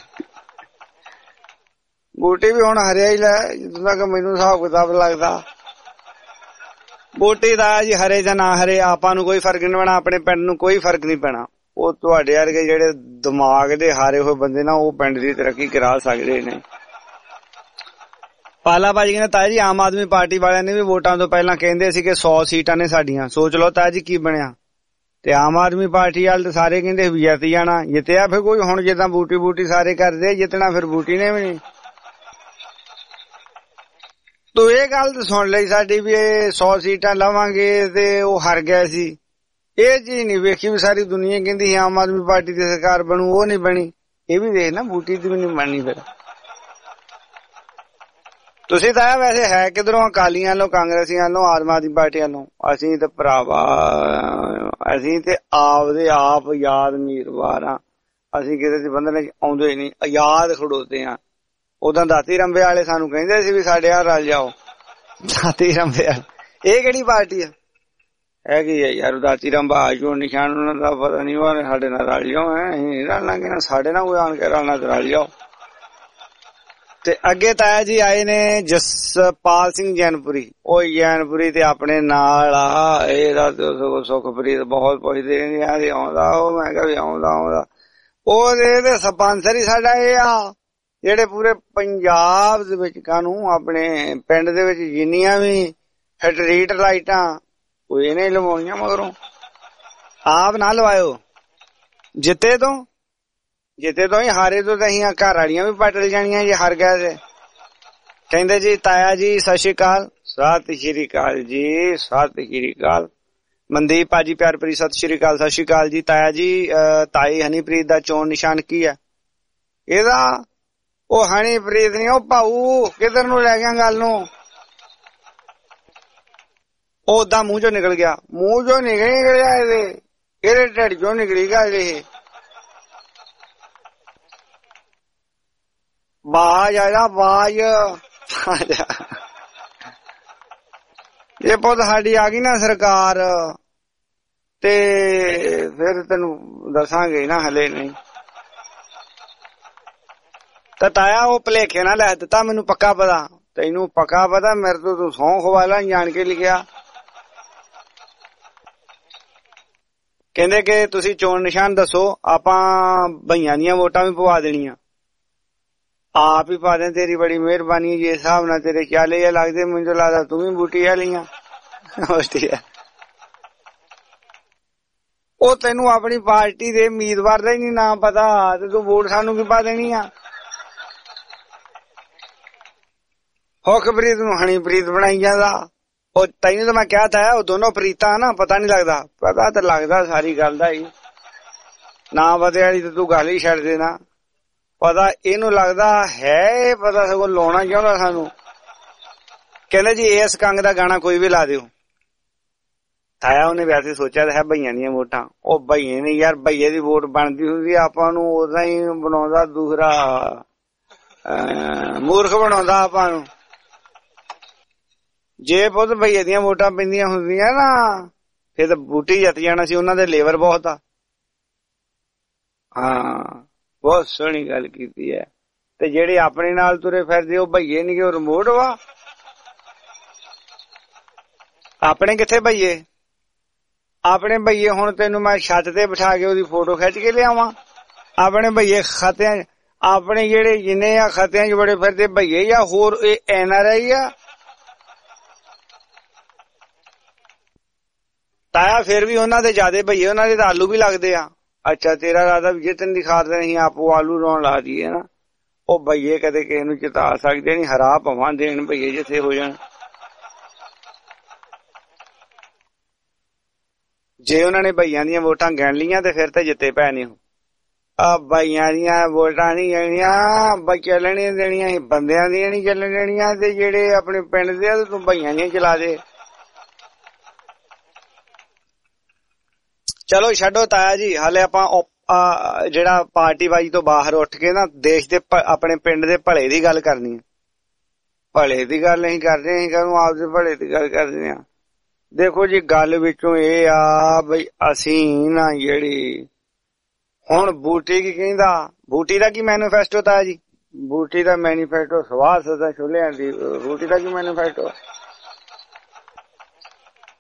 Speaker 2: ਬੂਟੀ ਵੀ ਹੁਣ ਹਰਿਆ ਹੀ ਲੈ, ਜਿੱਦਾਂ ਕਿ ਮੈਨੂੰ ਹਿਸਾਬ ਕਿਤਾਬ ਲੱਗਦਾ। ਵੋਟੀ ਦਾ ਜੀ ਹਰੇ ਜਾਂ ਨਾ ਹਰੇ ਆਪਾਂ ਨੂੰ ਕੋਈ ਫਰਕ ਨਹੀਂ ਪੈਣਾ, ਆਪਣੇ ਪਿੰਡ ਨੂੰ ਕੋਈ ਫਰਕ ਨਹੀਂ ਪੈਣਾ। ਉਹ ਤੁਹਾਡੇ ਵਰਗੇ ਜਿਹੜੇ ਦਿਮਾਗ ਦੇ ਹਾਰੇ ਹੋਏ ਬੰਦੇ ਨਾ ਉਹ ਪਿੰਡ ਦੀ ਤਰੱਕੀ ਕਰਾ ਸਕਦੇ ਨੇ। ਪਾਲਾ ਭਾਜੀ ਕਹਿੰਦੇ ਤਾਇਆ ਜੀ ਆਮ ਆਦਮੀ ਪਾਰਟੀ ਵਾਲਿਆਂ ਨੇ ਵੀ ਵੋਟਾਂ ਤੋਂ ਪਹਿਲਾਂ ਕਹਿੰਦੇ ਸੀ ਕਿ ਸੌ ਸੀਟਾਂ ਨੇ ਸਾਡੀਆਂ, ਸੋਚ ਲਓ ਤਾਇਆ ਜੀ ਕੀ ਬਣਿਆ। ਤੇ ਆਮ ਆਦਮੀ ਪਾਰਟੀ ਵਾਲੇ ਤਾਂ ਸਾਰੇ ਕਹਿੰਦੇ ਵੀ ਜਿੱਤ ਜਾਣਾ, ਜਿੱਤਿਆ ਫਿਰ ਕੋਈ? ਹੁਣ ਜਿੱਦਾਂ ਬੂਟੀ ਬੂਟੀ ਸਾਰੇ ਕਰਦੇ ਜਿੱਤਣਾ, ਫਿਰ ਬੂਟੀ ਨੇ ਵੀ ਨਹੀਂ। ਤੂੰ ਇਹ ਗੱਲ ਤਾਂ ਸੁਣ ਲਈ ਸਾਡੀ ਵੀ ਇਹ ਸੌ ਸੀਟਾਂ ਲਵਾਂਗੇ ਤੇ ਉਹ ਹਾਰ ਗਿਆ ਸੀ। ਇਹ ਚੀਜ਼ ਨਹੀਂ ਵੇਖੀ ਵੀ ਸਾਰੀ ਦੁਨੀਆ ਕਹਿੰਦੀ ਆਮ ਆਦਮੀ ਪਾਰਟੀ ਦੀ ਸਰਕਾਰ ਬਣੂ, ਉਹ ਨਹੀਂ ਬਣੀ। ਇਹ ਵੀ ਦੇਖ ਨਾ ਬੂਟੀ ਦੀ ਵੀ ਨਹੀਂ ਬਣਨੀ। ਫਿਰ ਤੁਸੀਂ ਤਾਂ ਵੈਸੇ ਹੈ ਕਿਧਰੋਂ? ਅਕਾਲੀਆਂ ਵੱਲੋਂ, ਕਾਂਗਰਸੀਆਂ ਵੱਲੋਂ, ਆਮ ਆਦਮੀ ਪਾਰਟੀ ਵੱਲੋਂ। ਅਸੀਂ ਤੇ ਭਰਾਵਾ ਅਸੀਂ ਤੇ ਆਪ ਦੇ ਆਪ ਆਜ਼ਾਦ ਉਮੀਦਵਾਰ ਆ। ਅਸੀਂ ਕਿਸੇ ਦੇ ਬੰਧਨ ਚ ਆਉਂਦੇ ਨਹੀਂ, ਆਜ਼ਾਦ ਖੜੋਤੇ ਆ। ਉਦਾਂ ਦਾਤੀ ਰੰਬੇ ਵਾਲੇ ਸਾਨੂੰ ਕਹਿੰਦੇ ਸੀ ਵੀ ਸਾਡੇ ਆ ਰਲ ਜਾਓ। ਦਾਤੀ ਰੰਬੇ ਵਾਲੇ ਇਹ ਕਿਹੜੀ ਪਾਰਟੀ ਆ? ਹੈਗੀ ਆ ਯਾਰ ਦਾਤੀ ਰੰਬਾ ਜੋ ਨਿਸ਼ਾਨ ਉਹਨਾਂ ਦਾ ਪਤਾ ਨਹੀਂ, ਉਹ ਸਾਡੇ ਨਾਲ ਰਲ ਜਾਓ। ਅਸੀਂ ਰਲ ਲਾਂਗੇ ਨਾ, ਸਾਡੇ ਨਾਲ ਕੋਈ ਆਣ ਕੇ ਰਲਣਾ ਤੇ ਰਲ ਜਾਓ। ਤੇ ਅੱਗੇ ਤਾਇਆ ਜੀ ਆਏ ਨੇ ਜਸਪਾਲ ਸਿੰਘ ਜੈਨਪੁਰੀ। ਉਹ ਜੈਨਪੁਰੀ ਤੇ ਆਪਣੇ ਨਾਲ ਆ, ਇਹਦਾ ਸੁਖਪ੍ਰੀਤ ਬਹੁਤ ਪੁੱਛਦੇ ਨੇ ਆਉਂਦਾ ਉਹ। ਮੈਂ ਕਿਹਾ ਵੀ ਆਉਂਦਾ ਆਉਂਦਾ ਉਹਦੇ ਸਪਾਂਸਰ ਹੀ ਸਾਡਾ ਇਹ ਆ ਜਿਹੜੇ ਪੂਰੇ ਪੰਜਾਬ ਦੇ ਵਿੱਚ ਕਾਨੂੰ ਆਪਣੇ ਪਿੰਡ ਦੇ ਵਿੱਚ ਜਿੰਨੀਆਂ ਵੀ ਸਟਰੀਟ ਲਾਈਟਾਂ ਉਹ ਇਹਨੇ ਲਵਾਉਣੀਆਂ। ਮਗਰੋਂ ਆਪ ਨਾ ਲਵਾਇਓ। ਜਿੱਤੇ ਤੋਂ ਜਿੱਤੇ ਤੋਂ ਹੀ, ਹਾਰੇ ਤੋਂ ਤਾਂ ਅਸੀਂ ਘਰ ਵਾਲੀਆਂ ਵੀ ਪਟਲ ਜਾਣੀਆਂ ਜੇ ਹਾਰ ਗਿਆ ਤੇ। ਕਹਿੰਦੇ ਜੀ ਤਾਇਆ ਜੀ ਸਤਿ ਸ਼੍ਰੀ ਅਕਾਲ। ਸਤਿ ਸ਼੍ਰੀ ਅਕਾਲ ਜੀ, ਸਤਿ ਸ਼੍ਰੀ ਅਕਾਲ। ਮਨਦੀਪ ਭਾਜੀ ਪਿਆਰਪੁਰੀ ਸਤਿ ਸ਼੍ਰੀ ਅਕਾਲ। ਸਤਿ ਸ਼੍ਰੀ ਅਕਾਲ ਜੀ ਤਾਇਆ ਜੀ। ਤਾਈ ਹਨੀਪ੍ਰੀਤ ਦਾ ਚੋਣ ਨਿਸ਼ਾਨ ਕੀ ਹੈ? ਇਹਦਾ ਉਹ ਹਨੀਪ੍ਰੀਤ ਨੀ, ਉਹ ਭਾਊ ਕਿੱਧਰ ਨੂੰ ਲੈ ਗਿਆ ਗੱਲ ਨੂੰ? ਉਹ ਓਦਾਂ ਮੂੰਹ ਚੋਂ ਨਿਕਲ ਗਿਆ, ਮੂੰਹ ਚੋਂ ਨਿਕਲ ਨਿਕਲਿਆ ਇਹਦੇ ਇਹਦੇ ਢਿੱਡ ਚੋਂ ਨਿਕਲੀ ਗੱਲ। ਇਹ ਬਾਜ ਆਇਆ ਬਾਜ। ਇਹ ਪੁੱਤ ਸਾਡੀ ਆ ਗਈ ਨਾ ਸਰਕਾਰ ਤੇ ਫਿਰ ਤੈਨੂੰ ਦੱਸਾਂਗੇ ਨਾ, ਹਲੇ ਨਹੀਂ। ਤਾਂ ਤਾਇਆ ਉਹ ਭਲੇਖੇ ਨਾਲ ਲੈ ਦਿੱਤਾ, ਮੈਨੂੰ ਪੱਕਾ ਪਤਾ। ਤੈਨੂੰ ਪੱਕਾ ਪਤਾ? ਮੇਰੇ ਤੋਂ ਤੂੰ ਸਹੁੰ ਖਵਾ ਲਾ, ਜਾਣ ਕੇ ਲਿਖਿਆ। ਕਹਿੰਦੇ ਕਿ ਤੁਸੀਂ ਚੋਣ ਨਿਸ਼ਾਨ ਦੱਸੋ, ਆਪਾਂ ਭਈਆਂ ਦੀਆਂ ਵੋਟਾਂ ਵੀ ਪਵਾ ਦੇਣੀਆਂ। ਆਪ ਹੀ ਪਾ ਦੇ, ਤੇਰੀ ਬੜੀ ਮਿਹਰਬਾਨੀ। ਜੇ ਹਿਸਾਬ ਨਾਲ ਤੇਰੇ ਚਾਲੇ ਜਾਂ ਲੱਗਦੇ, ਮੈਨੂੰ ਲੱਗਦਾ ਤੂੰ ਵੀ ਬੂਟੀ ਆ ਲਈਆਂ। ਉਹ ਤੈਨੂੰ ਆਪਣੀ ਪਾਰਟੀ ਦੇ ਉਮੀਦਵਾਰ ਦਾ ਹੀ ਨੀ ਨਾਮ ਪਤਾ ਤੇ ਤੂੰ ਵੋਟ ਸਾਨੂੰ ਕੀ ਪਾ ਦੇਣੀ ਆ? ਹੁਕਪ੍ਰੀਤ ਨੂੰ ਹਨੀਪ੍ਰੀਤ ਬਣਾਈ ਜਾਂਦਾ। ਉਹ ਤੈਨੂੰ ਤਾਂ ਮੈਂ ਕਿਹਾ ਤਾ ਉਹ ਦੋਨੋਂ ਪ੍ਰੀਤਾਂ ਨਾ, ਪਤਾ ਨੀ ਲੱਗਦਾ। ਪਤਾ ਤਾਂ ਲੱਗਦਾ ਸਾਰੀ ਗੱਲ ਦਾ ਹੀ। ਨਾ ਪਤੇ ਵਾਲੀ ਤੇ ਤੂੰ ਗੱਲ ਹੀ ਛੱਡ ਦੇਣਾ। ਪਤਾ ਇਹਨੂੰ ਲੱਗਦਾ ਹੈ, ਪਤਾ ਸਗੋਂ ਲਾਉਣਾ ਚਾਹੁੰਦਾ ਸਾਨੂੰ। ਕਹਿੰਦੇ ਜੀ ਇਸ ਕੰਗ ਦਾ ਗਾਣਾ ਕੋਈ ਵੀ ਲਾ ਦਿਓ। ਤਾਇਆ ਉਹਨੇ ਵੈਸੇ ਸੋਚਿਆ ਤਾਂ ਹੈ ਭਈਆਂ ਦੀਆਂ ਵੋਟਾਂ। ਉਹ ਭਈਏ ਨੇ ਯਾਰ, ਭਈਏ ਦੀ ਵੋਟ ਬਣਦੀ ਹੁੰਦੀ ਆਪਾਂ ਨੂੰ ਉਦਾਂ ਹੀ ਬਣਾਉਂਦਾ, ਦੂਸਰਾ ਮੂਰਖ ਬਣਾਉਂਦਾ ਆਪਾਂ ਨੂੰ। ਜੇ ਪੁੱਤ ਭਈਏ ਦੀਆਂ ਵੋਟਾਂ ਪੈਂਦੀਆਂ ਹੁੰਦੀਆਂ ਨਾ ਫਿਰ ਤਾਂ ਬੂਟੀ ਜਿੱਤ ਜਾਣਾ ਸੀ। ਉਹਨਾਂ ਦੇ ਲੇਬਰ ਬਹੁਤ ਆ। ਹਾਂ, ਬਹੁਤ ਸੋਹਣੀ ਗੱਲ ਕੀਤੀ ਹੈ। ਤੇ ਜਿਹੜੇ ਆਪਣੇ ਨਾਲ ਤੁਰੇ ਫਿਰਦੇ ਉਹ ਭਈਏ ਨੀ, ਉਹ ਰਿਮੋਟ ਵਾ। ਆਪਣੇ ਕਿੱਥੇ ਭਈਏ? ਆਪਣੇ ਭਈਏ ਹੁਣ ਤੈਨੂੰ ਮੈਂ ਛੱਤ ਤੇ ਬਿਠਾ ਕੇ ਉਹਦੀ ਫੋਟੋ ਖਿੱਚ ਕੇ ਲਿਆਵਾਂ? ਆਪਣੇ ਭਈਏ ਖਤਿਆਂ, ਆਪਣੇ ਜਿਹੜੇ ਜਿੰਨੇ ਆ ਖਤਿਆਂ ਚ ਬੜੇ ਫਿਰਦੇ ਭਈਏ ਜਾਂ ਹੋਰ ਇਹ ਐਨ ਆਰ ਆਈ ਆ? ਤਾਇਆ ਫਿਰ ਵੀ ਉਹਨਾਂ ਦੇ ਜ਼ਿਆਦੇ ਭਈਏ, ਉਹਨਾਂ ਦੇ ਤਾਂ ਆਲੂ ਵੀ ਲੱਗਦੇ ਆ। ਅੱਛਾ, ਤੇਰਾ ਰਾਦਾ ਵੀ ਜਿੱਤਨ ਦੀ ਖਾਤਰ ਅਸੀਂ ਆਪੋ ਆਲੂ ਰੋਣ ਲਾ ਦਈਏ ਨਾ। ਉਹ ਭਈਏ ਕਦੇ ਕਿਸੇ ਨੂੰ ਜਿਤਾ ਸਕਦੇ ਨੀ, ਹਰਾ ਭਵਾਂ ਦੇਣ ਭਈਏ ਜਿੱਥੇ ਹੋ ਜਾਣ। ਜੇ ਉਹਨਾਂ ਨੇ ਭਈਆਂ ਦੀਆਂ ਵੋਟਾਂ ਗਿਣ ਲੀਆਂ ਤੇ ਫਿਰ ਤਾਂ ਜਿੱਤੇ ਪੈ ਨੇ। ਆ ਭਈਆਂ ਦੀਆਂ ਵੋਟਾਂ ਨੀ ਗਿਣੀਆਂ, ਬਈ ਚੱਲਣੀਆਂ ਦੇਣੀਆਂ ਸੀ, ਬੰਦਿਆਂ ਦੀਆਂ ਨੀ ਚੱਲਣ ਦੇਣੀਆਂ। ਤੇ ਜਿਹੜੇ ਆਪਣੇ ਪਿੰਡ ਦੇ ਆ ਤੂੰ ਭਈਆਂ ਦੀਆਂ ਚਲਾ ਦੇ। ਚਲੋ ਛੱਡੋ ਤਾਇਆ ਜੀ, ਹਾਲੇ ਆਪਾਂ ਜਿਹੜਾ ਪਾਰਟੀ ਬਾਜੀ ਤੋਂ ਬਾਹਰ ਉੱਠ ਕੇ ਨਾ ਦੇਸ਼ ਦੇ ਆਪਣੇ ਪਿੰਡ ਦੇ ਭਲੇ ਦੀ ਗੱਲ ਕਰਨੀ ਹੈ। ਭਲੇ ਦੀ ਗੱਲ ਨਹੀਂ ਕਰਦੇ, ਅਸੀਂ ਕਹੂੰ ਆਪਦੇ ਭਲੇ ਦੀ ਗੱਲ ਕਰਦੇ ਆ। ਦੇਖੋ ਜੀ, ਗੱਲ ਵਿੱਚੋਂ ਇਹ ਆ ਬਈ ਅਸੀਂ ਨਾ ਜਿਹੜੀ ਹੁਣ ਬੂਟੀ ਕੀ ਕਹਿੰਦਾ, ਬੂਟੀ ਦਾ ਕੀ ਮੈਨੀਫੈਸਟੋ ਤਾਇਆ ਜੀ? ਬੂਟੀ ਦਾ ਮੈਨੀਫੈਸਟੋ ਸਵਾਹ ਸਦਾ ਛੋਲਿਆਂ ਦੀ। ਬੂਟੀ ਦਾ ਕੀ ਮੈਨੀਫੈਸਟੋ?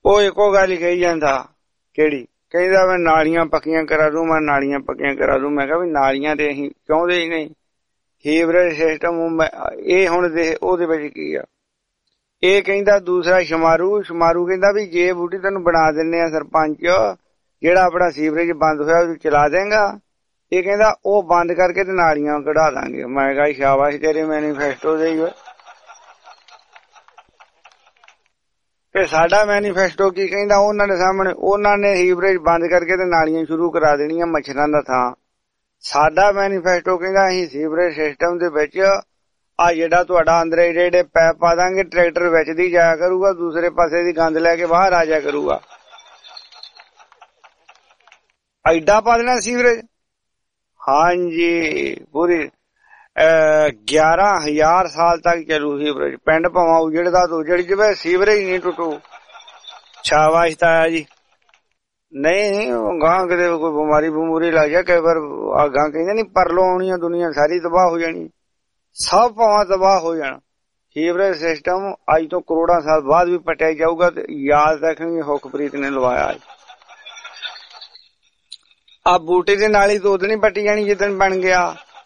Speaker 2: ਉਹ ਇੱਕੋ ਗੱਲ ਹੀ ਕਹੀ ਜਾਂਦਾ। ਕਿਹੜੀ? ਕਹਿੰਦਾ ਮੈਂ ਨਾਲੀਆਂ ਪੱਕੀਆਂ ਕਰਾ ਦੂੰ, ਮੈਂ ਨਾਲੀਆਂ ਪੱਕੀਆਂ ਕਰਾ ਦੂੰ। ਮੈਂ ਕਿਹਾ ਵੀ ਨਾਲੀਆਂ ਤੇ ਅਸੀਂ ਚਾਹੁੰਦੇ ਹੀ ਨਹੀਂ, ਸੀਵਰੇਜ ਸਿਸਟਮ ਇਹ ਹੁਣ ਦੇ ਉਹਦੇ ਵਿੱਚ ਕੀ ਆ। ਇਹ ਕਹਿੰਦਾ ਦੂਸਰਾ ਸ਼ਮਾਰੂ ਸ਼ਮਾਰੂ ਕਹਿੰਦਾ ਵੀ ਜੇ ਬੂਟੀ ਤੈਨੂੰ ਬਣਾ ਦਿੰਨੇ ਆ ਸਰਪੰਚ, ਜਿਹੜਾ ਆਪਣਾ ਸੀਵਰੇਜ ਬੰਦ ਹੋਇਆ ਉਹ ਚਲਾ ਦੇਂਗਾ। ਇਹ ਕਹਿੰਦਾ ਉਹ ਬੰਦ ਕਰਕੇ ਤੇ ਨਾਲੀਆਂ ਕਢਾ ਦਾਂਗੇ। ਮੈਂ ਕਿਹਾ ਸ਼ਾਬਾਸ਼ ਤੇਰੇ ਮੈਨੀਫੈਸਟੋ ਦੇ ਹੀ। ਤੇ ਸਾਡਾ ਮੈਨੀਫੈਸਟੋ ਕੀ ਕਹਿੰਦਾ ਉਹਨਾਂ ਦੇ ਸਾਹਮਣੇ? ਉਹਨਾਂ ਨੇ ਸੀਵਰੇਜ ਬੰਦ ਕਰਕੇ ਤੇ ਨਾਲੀਆਂ ਸ਼ੁਰੂ ਕਰਾ ਦੇਣੀਆਂ ਮੱਛਰਾਂ ਦਾ ਥਾਂ। ਸਾਡਾ ਮੈਨੀਫੈਸਟੋ ਕਹਿੰਦਾ ਅਸੀਂ ਸੀਵਰੇਜ ਸਿਸਟਮ ਦੇ ਵਿੱਚ ਆ ਜਿਹੜਾ ਤੁਹਾਡਾ ਅੰਦਰ ਏਡੇ ਏਡੇ ਪੈਪ ਪਾ ਦਾਂਗੇ, ਟਰੈਕਟਰ ਵਿੱਚ ਦੀ ਜਾਇਆ ਕਰੂਗਾ, ਦੂਸਰੇ ਪਾਸੇ ਦੀ ਗੰਦ ਲੈ ਕੇ ਬਾਹਰ ਆ ਜਾਇਆ ਕਰੂਗਾ। ਐਡਾ ਪਾ ਦੇਣਾ ਸੀਵਰੇਜ। ਹਾਂਜੀ, ਪੂਰੀ ਗਿਆਰਾਂ ਹਜ਼ਾਰ ਸਾਲ ਤੱਕ ਚੱਲੂ ਸੀਵਰੇਜ। ਪਿੰਡ ਭਾਵਾਂ ਉਜੜਦਾ ਤਾਂ ਉਜੜ ਜਾਵੇ, ਸੀਵਰੇਜ ਨਹੀਂ ਟੁੱਟੂ। ਸ਼ਾਬਾਸ਼ ਤਾਇਆ ਜੀ। ਨਹੀਂ ਗਾਂ ਕਿਤੇ ਕੋਈ ਬਿਮਾਰੀ ਬਮੂਰੀ ਲੱਗ ਜਾ ਕਈ ਵਾਰ, ਗਾਂ ਕਹਿੰਦੇ ਨੀ ਪਰਲੋਂ ਆਉਣੀ ਆ ਦੁਨੀਆ ਸਾਰੀ ਤਬਾਹ ਹੋ ਜਾਣੀ, ਸਭ ਭਾਵਾਂ ਤਬਾਹ ਹੋ ਜਾਣਾ। ਸੀਵਰੇਜ ਸਿਸਟਮ ਅੱਜ ਤੋਂ ਕਰੋੜਾਂ ਸਾਲ ਬਾਅਦ ਵੀ ਪਟਿਆ ਜਾਊਗਾ ਤੇ ਯਾਦ ਰੱਖਣਗੇ ਹੁਕਮਪ੍ਰੀਤ ਨੇ ਲਵਾਇਆ। ਆ ਬੂਟੇ ਦੇ ਨਾਲ ਹੀ ਦੁੱਧ ਨਹੀਂ ਪੱਟੀ ਜਾਣੀ ਜਿੱਦਣ ਬਣ ਗਿਆ।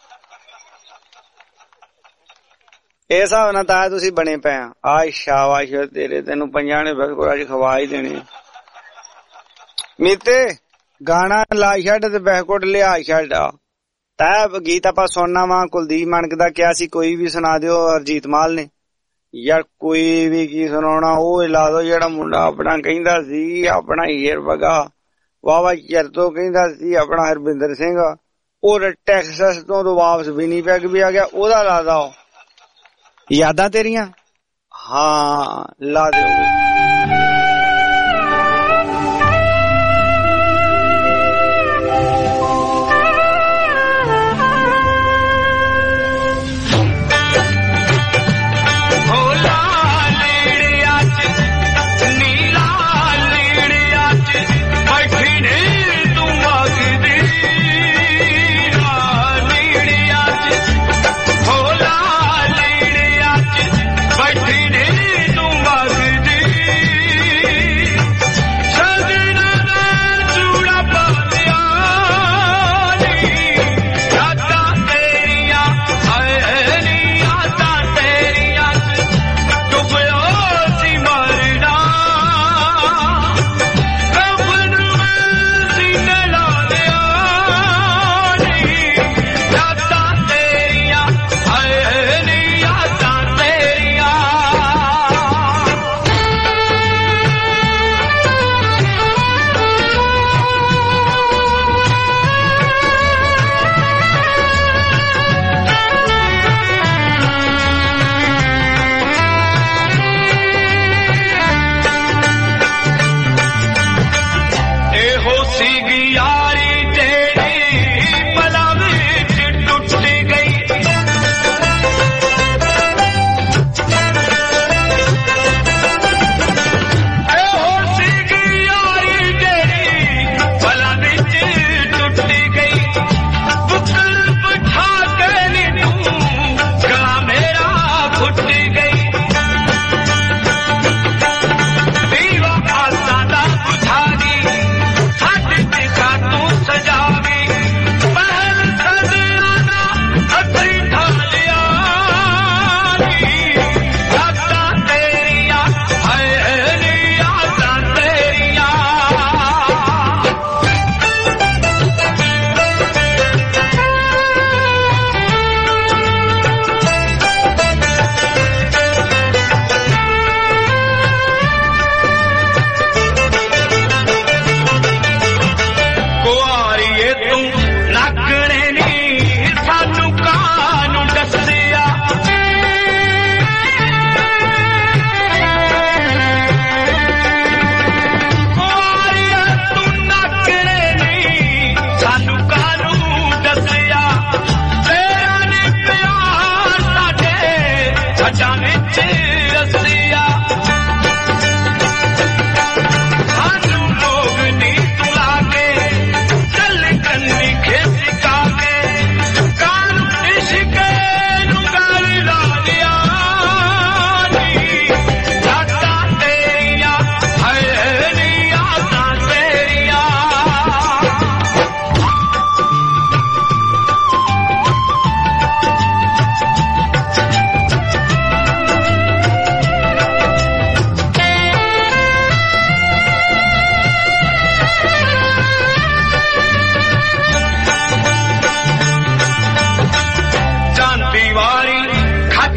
Speaker 2: ਇਹ ਹਿਸਾਬ ਨਾਲ ਤਾਂ ਤੁਸੀਂ ਬਣੇ ਪਏ ਆ। ਆ ਸ਼ਾਬਾਸ਼ ਤੇਰੇ, ਤੈਨੂੰ ਪੰਜਾਂ ਨੇ ਬਿਲਕੁਲ ਅੱਜ ਖਵਾ ਹੀ ਦੇਣੇ। ਮੀਤੇ ਗਾਣਾ ਲਾ ਛੱਡ ਤੇ ਬਹਿਕੋਟ ਲਿਆ ਛੱਡ। ਤੈ ਗੀਤ ਆਪਾਂ ਸੁਣਨਾ ਵਾ ਕੁਲਦੀਪ ਮਾਨਕ ਦਾ ਕਿਹਾ ਸੀ ਕੋਈ ਵੀ ਸੁਣਾ ਦਿਓ। ਹਰਜੀਤ ਮਾਲ ਨੇ ਯਾਰ ਕੋਈ ਵੀ ਕੀ ਸੁਣਾਉਣਾ ਉਹ ਲਾ ਦੋ ਜਿਹੜਾ ਮੁੰਡਾ ਆਪਣਾ ਕਹਿੰਦਾ ਸੀ, ਆਪਣਾ ਹੀਰ ਵਗਾ ਵਾਵਾ ਚਿਰ ਤੋਂ ਕਹਿੰਦਾ ਸੀ, ਆਪਣਾ ਹਰਵਿੰਦਰ ਸਿੰਘ, ਉਹ ਟੈਕਸਸ ਤੋਂ ਵਾਪਸ ਵਿਨੀਪੈਗ ਵੀ ਆ ਗਿਆ, ਉਹਦਾ ਲਾ ਦੋ। ਯਾਦਾਂ ਤੇਰੀਆਂ? ਹਾਂ ਲਾ ਦਿਓ।
Speaker 5: ਬੈਠੀ ਨੀ ਤੂੰ ਵਗਦੀ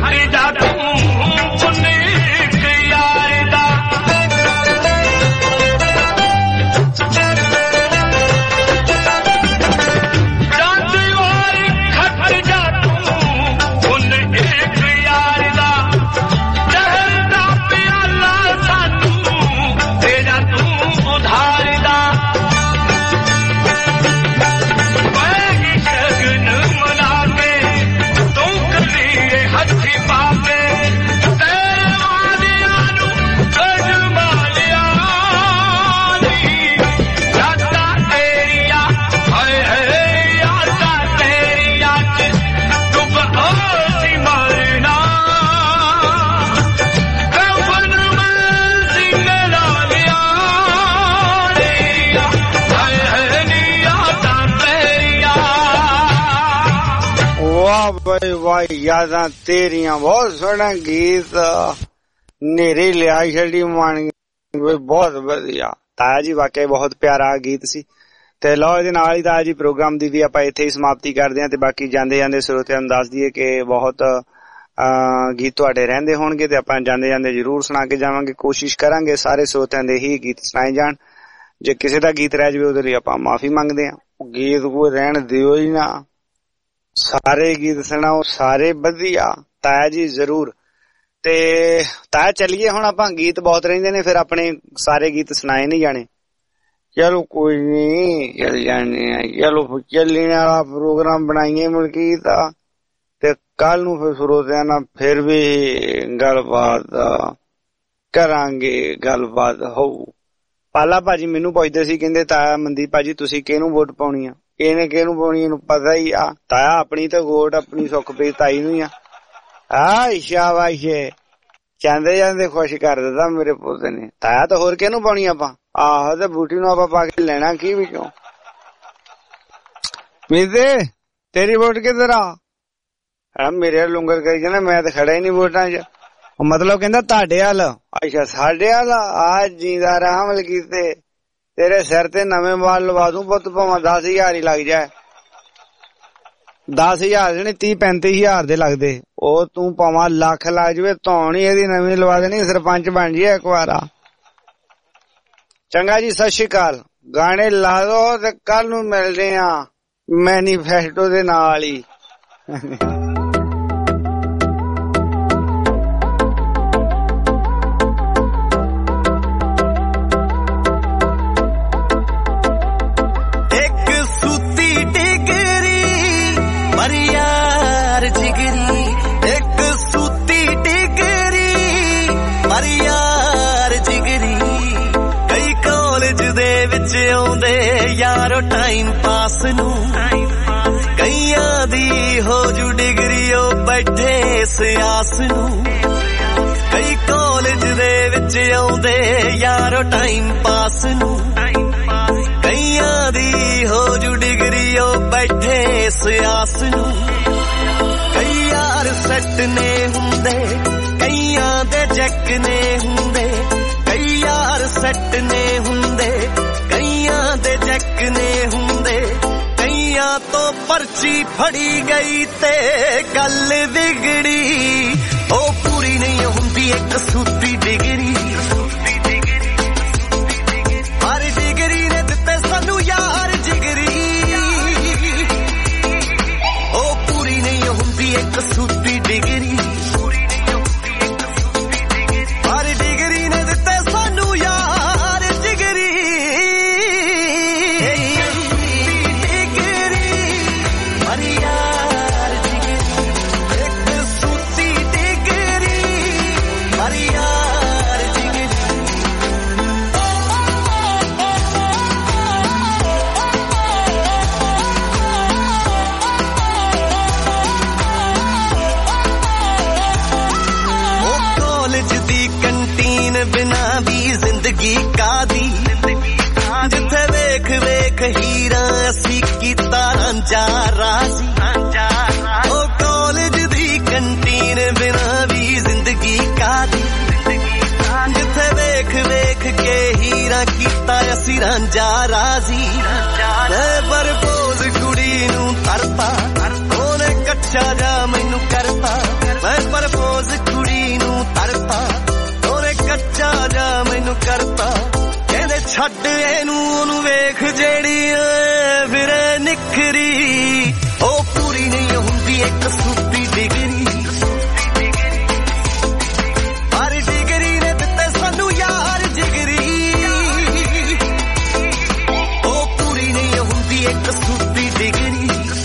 Speaker 2: भाई वाह यादां तेरियां बहुत सोहना गीत नेरे लिया छड़ी मान बहुत वधिया ताया जी वाकई बहुत प्यारा गीत सी ते लो ਇਹਦੇ ਨਾਲ ਹੀ ਤਾਇਆ ਜੀ ਪ੍ਰੋਗਰਾਮ ਦੀ ਵੀ ਆਪਾਂ ਇੱਥੇ ਹੀ ਸਮਾਪਤੀ ਕਰਦੇ ਹਾਂ ਤੇ ਬਾਕੀ ਜਾਂਦੇ ਜਾਂਦੇ ਸਰੋਤਿਆਂ ਨੂੰ ਦੱਸ ਦਈਏ ਕਿ ਬਹੁਤ ਗੀਤ ਤੁਹਾਡੇ ਰਹਿੰਦੇ ਹੋਣਗੇ ਤੇ ਆਪਾਂ ਜਾਂਦੇ ਜਾਂਦੇ ਜ਼ਰੂਰ ਸੁਣਾ ਕੇ ਜਾਵਾਂਗੇ ਕੋਸ਼ਿਸ਼ ਕਰਾਂਗੇ ਸਾਰੇ ਸਰੋਤਿਆਂ ਦੇ ਹੀ ਗੀਤ ਸੁਣਾਏ ਜਾਣ ਜੇ ਕਿਸੇ ਦਾ ਗੀਤ ਰਹਿ ਜਾਵੇ ਉਹਦੇ ਲਈ ਆਪਾਂ ਮਾਫੀ ਮੰਗਦੇ ਹਾਂ ਗੀਤ ਕੋਈ ਰਹਿਣ ਦਿਓ ਹੀ ਨਾ ਸਾਰੇ ਗੀਤ ਸੁਣਾਓ ਸਾਰੇ ਵਧੀਆ ਤਾਇਆ ਜੀ ਜ਼ਰੂਰ ਤੇ ਤਾਇਆ ਚੱਲੀਏ ਹੁਣ ਆਪਾਂ ਗੀਤ ਬਹੁਤ ਰਹਿੰਦੇ ਨੇ ਫਿਰ ਆਪਣੇ ਸਾਰੇ ਗੀਤ ਸੁਣਾਏ ਨਹੀਂ ਜਾਣੇ ਚਲੋ ਕੋਈ ਨੀ ਚੱਲ ਜਾਣੇ ਆ ਚਲੋ ਚੱਲਣ ਵਾਲਾ ਪ੍ਰੋਗਰਾਮ ਬਣਾਈਏ ਮੁਲਕੀ ਦਾ ਤੇ ਕੱਲ ਨੂੰ ਫਿਰ ਸਰੋਤਿਆਂ ਨਾਲ ਫਿਰ ਵੀ ਗੱਲਬਾਤ ਕਰਾਂਗੇ ਗੱਲਬਾਤ ਹੋਊ ਪਾਲਾ ਭਾਜੀ ਮੈਨੂੰ ਪੁੱਛਦੇ ਸੀ ਕਹਿੰਦੇ ਤਾਇਆ ਮਨਦੀਪ ਭਾਜੀ ਤੁਸੀਂ ਕਿਹਨੂੰ ਵੋਟ ਪਾਉਣੀ ਆ ਇਹਨੇ ਕਿਹਨੂੰ ਪਾਉਣੀ ਇਹਨੂੰ ਪਤਾ ਹੀ ਆ ਤਾਇਆ ਆਪਣੀ ਤਾਂ ਵੋਟ ਆਪਣੀ ਸੁੱਖ ਪੇ ਤਾਈ ਨੂੰ ਹੀ ਆ ਆ ਸ਼ਾਬਾਸ਼ੇ ਜਾਂਦੇ ਜਾਂਦੇ ਖੁਸ਼ ਕਰ ਦਿੱਤਾ ਮੇਰੇ ਪੁੱਤ ਨੇ ਤਾਇਆ ਤਾਂ ਹੋਰ ਕਿਹਨੂੰ ਪਾਉਣੀ ਆਪਾਂ ਆਹੋ ਤੇ ਬੂਟੀ ਨੂੰ ਆਪਾਂ ਪਾ ਕੇ ਲੈਣਾ ਕੀ ਵਿੱਚੋਂ ਮੀਦੇ ਤੇਰੀ ਵੋਟ ਕਿੱਧਰ ਆ ਮੇਰੇ ਲੰਗਰ ਕਰੀ ਕਹਿੰਦਾ ਮੈਂ ਤਾਂ ਖੜਾ ਹੀ ਨੀ ਵੋਟਾਂ ਚ ਮਤਲਬ ਕਹਿੰਦਾ ਤੁਹਾਡੇ ਵੱਲ ਅੱਛਾ ਸਾਡੇ ਵੱਲ ਆ ਜੀਂਦਾ ਰਹਿਮਲ ਕੀਤੇ ਤੇਰੇ ਸਿਰ ਤੇ ਨਵੇਂ ਵਾਲ ਲਵਾ ਦੂੰ ਪੁੱਤ ਭਾਵੇਂ ਦਸ ਹਜ਼ਾਰ ਹੀ ਲੱਗ ਜਾਏ ਦਸ ਹਜ਼ਾਰ ਜਿਹੜੇ ਤੀਹ ਪੈਂਤੀ ਹਜ਼ਾਰ ਦੇ ਲੱਗਦੇ ਉਹ ਤੂੰ ਭਾਵੇਂ ਲੱਖ ਲੱਗ ਜਾਵੇ ਧੌਣ ਹੀ ਇਹਦੀ ਨਵੀਂ ਲਵਾ ਦੇਣੀ ਸਰਪੰਚ ਬਣ ਜਾਈਏ ਇੱਕ ਵਾਰ ਚੰਗਾ ਜੀ ਸਤਿ ਸ਼੍ਰੀ ਅਕਾਲ ਗਾਣੇ ਲਾ ਦੋ ਤੇ ਕੱਲ ਨੂੰ ਮਿਲਦੇ ਆ ਮੈਨੀਫੈਸਟੋ ਦੇ ਨਾਲ ਹੀ
Speaker 5: यारो टाइम पास नू कईया दी हो जू डिग्री ओ बैठे सियास नू कई कॉलेज दे विच आउंदे यारो टाइम पास नू कईया दी हो जू डिग्री ओ बैठे सियास नू कई यार सट ने हुंदे कईया दे जक ने हुंदे कई यार सट ने हुंदे दे जक ने हुंदे कईयां तो पर्ची फड़ी गई ते गल बिगड़ी ओ पूरी नहीं हुंदी एक सूती डिग्री हर डिग्री ने दिते सानू यार जिगरी ओ पूरी नहीं हुंदी एक सूती डिग्री हर डिग्री ने दिते सानू यार जिगरी बिना भी जिंदगी कादी जिथे वेख वेख हीरा असी कीता रांझा राजी ओ कॉलेज दी कंटीन बिना भी जिंदगी कादी जिथे वेख वेख के हीरा कीता असी रांझा राजी पर बोझ कुड़ी नू तरता ओने कच्चा जा मैनू करता मैं पर ਛੱਡ ਇਹਨੂੰ ਉਹਨੂੰ ਵੇਖ ਜਿਹੜੀ ਫਿਰੇ ਨਿਖਰੀ ਉਹ ਪੂਰੀ ਨਹੀਂ ਹੁੰਦੀ ਇੱਕ ਸੁੱਤੀ ਡਿਗਰੀ ਹਰ ਡਿਗਰੀ ਨੇ ਦਿੱਤੇ ਸਾਨੂੰ ਯਾਰ ਜਿਗਰੀ ਉਹ ਪੂਰੀ ਨਹੀਂ ਹੁੰਦੀ ਇੱਕ ਸੁੱਤੀ ਡਿਗਰੀ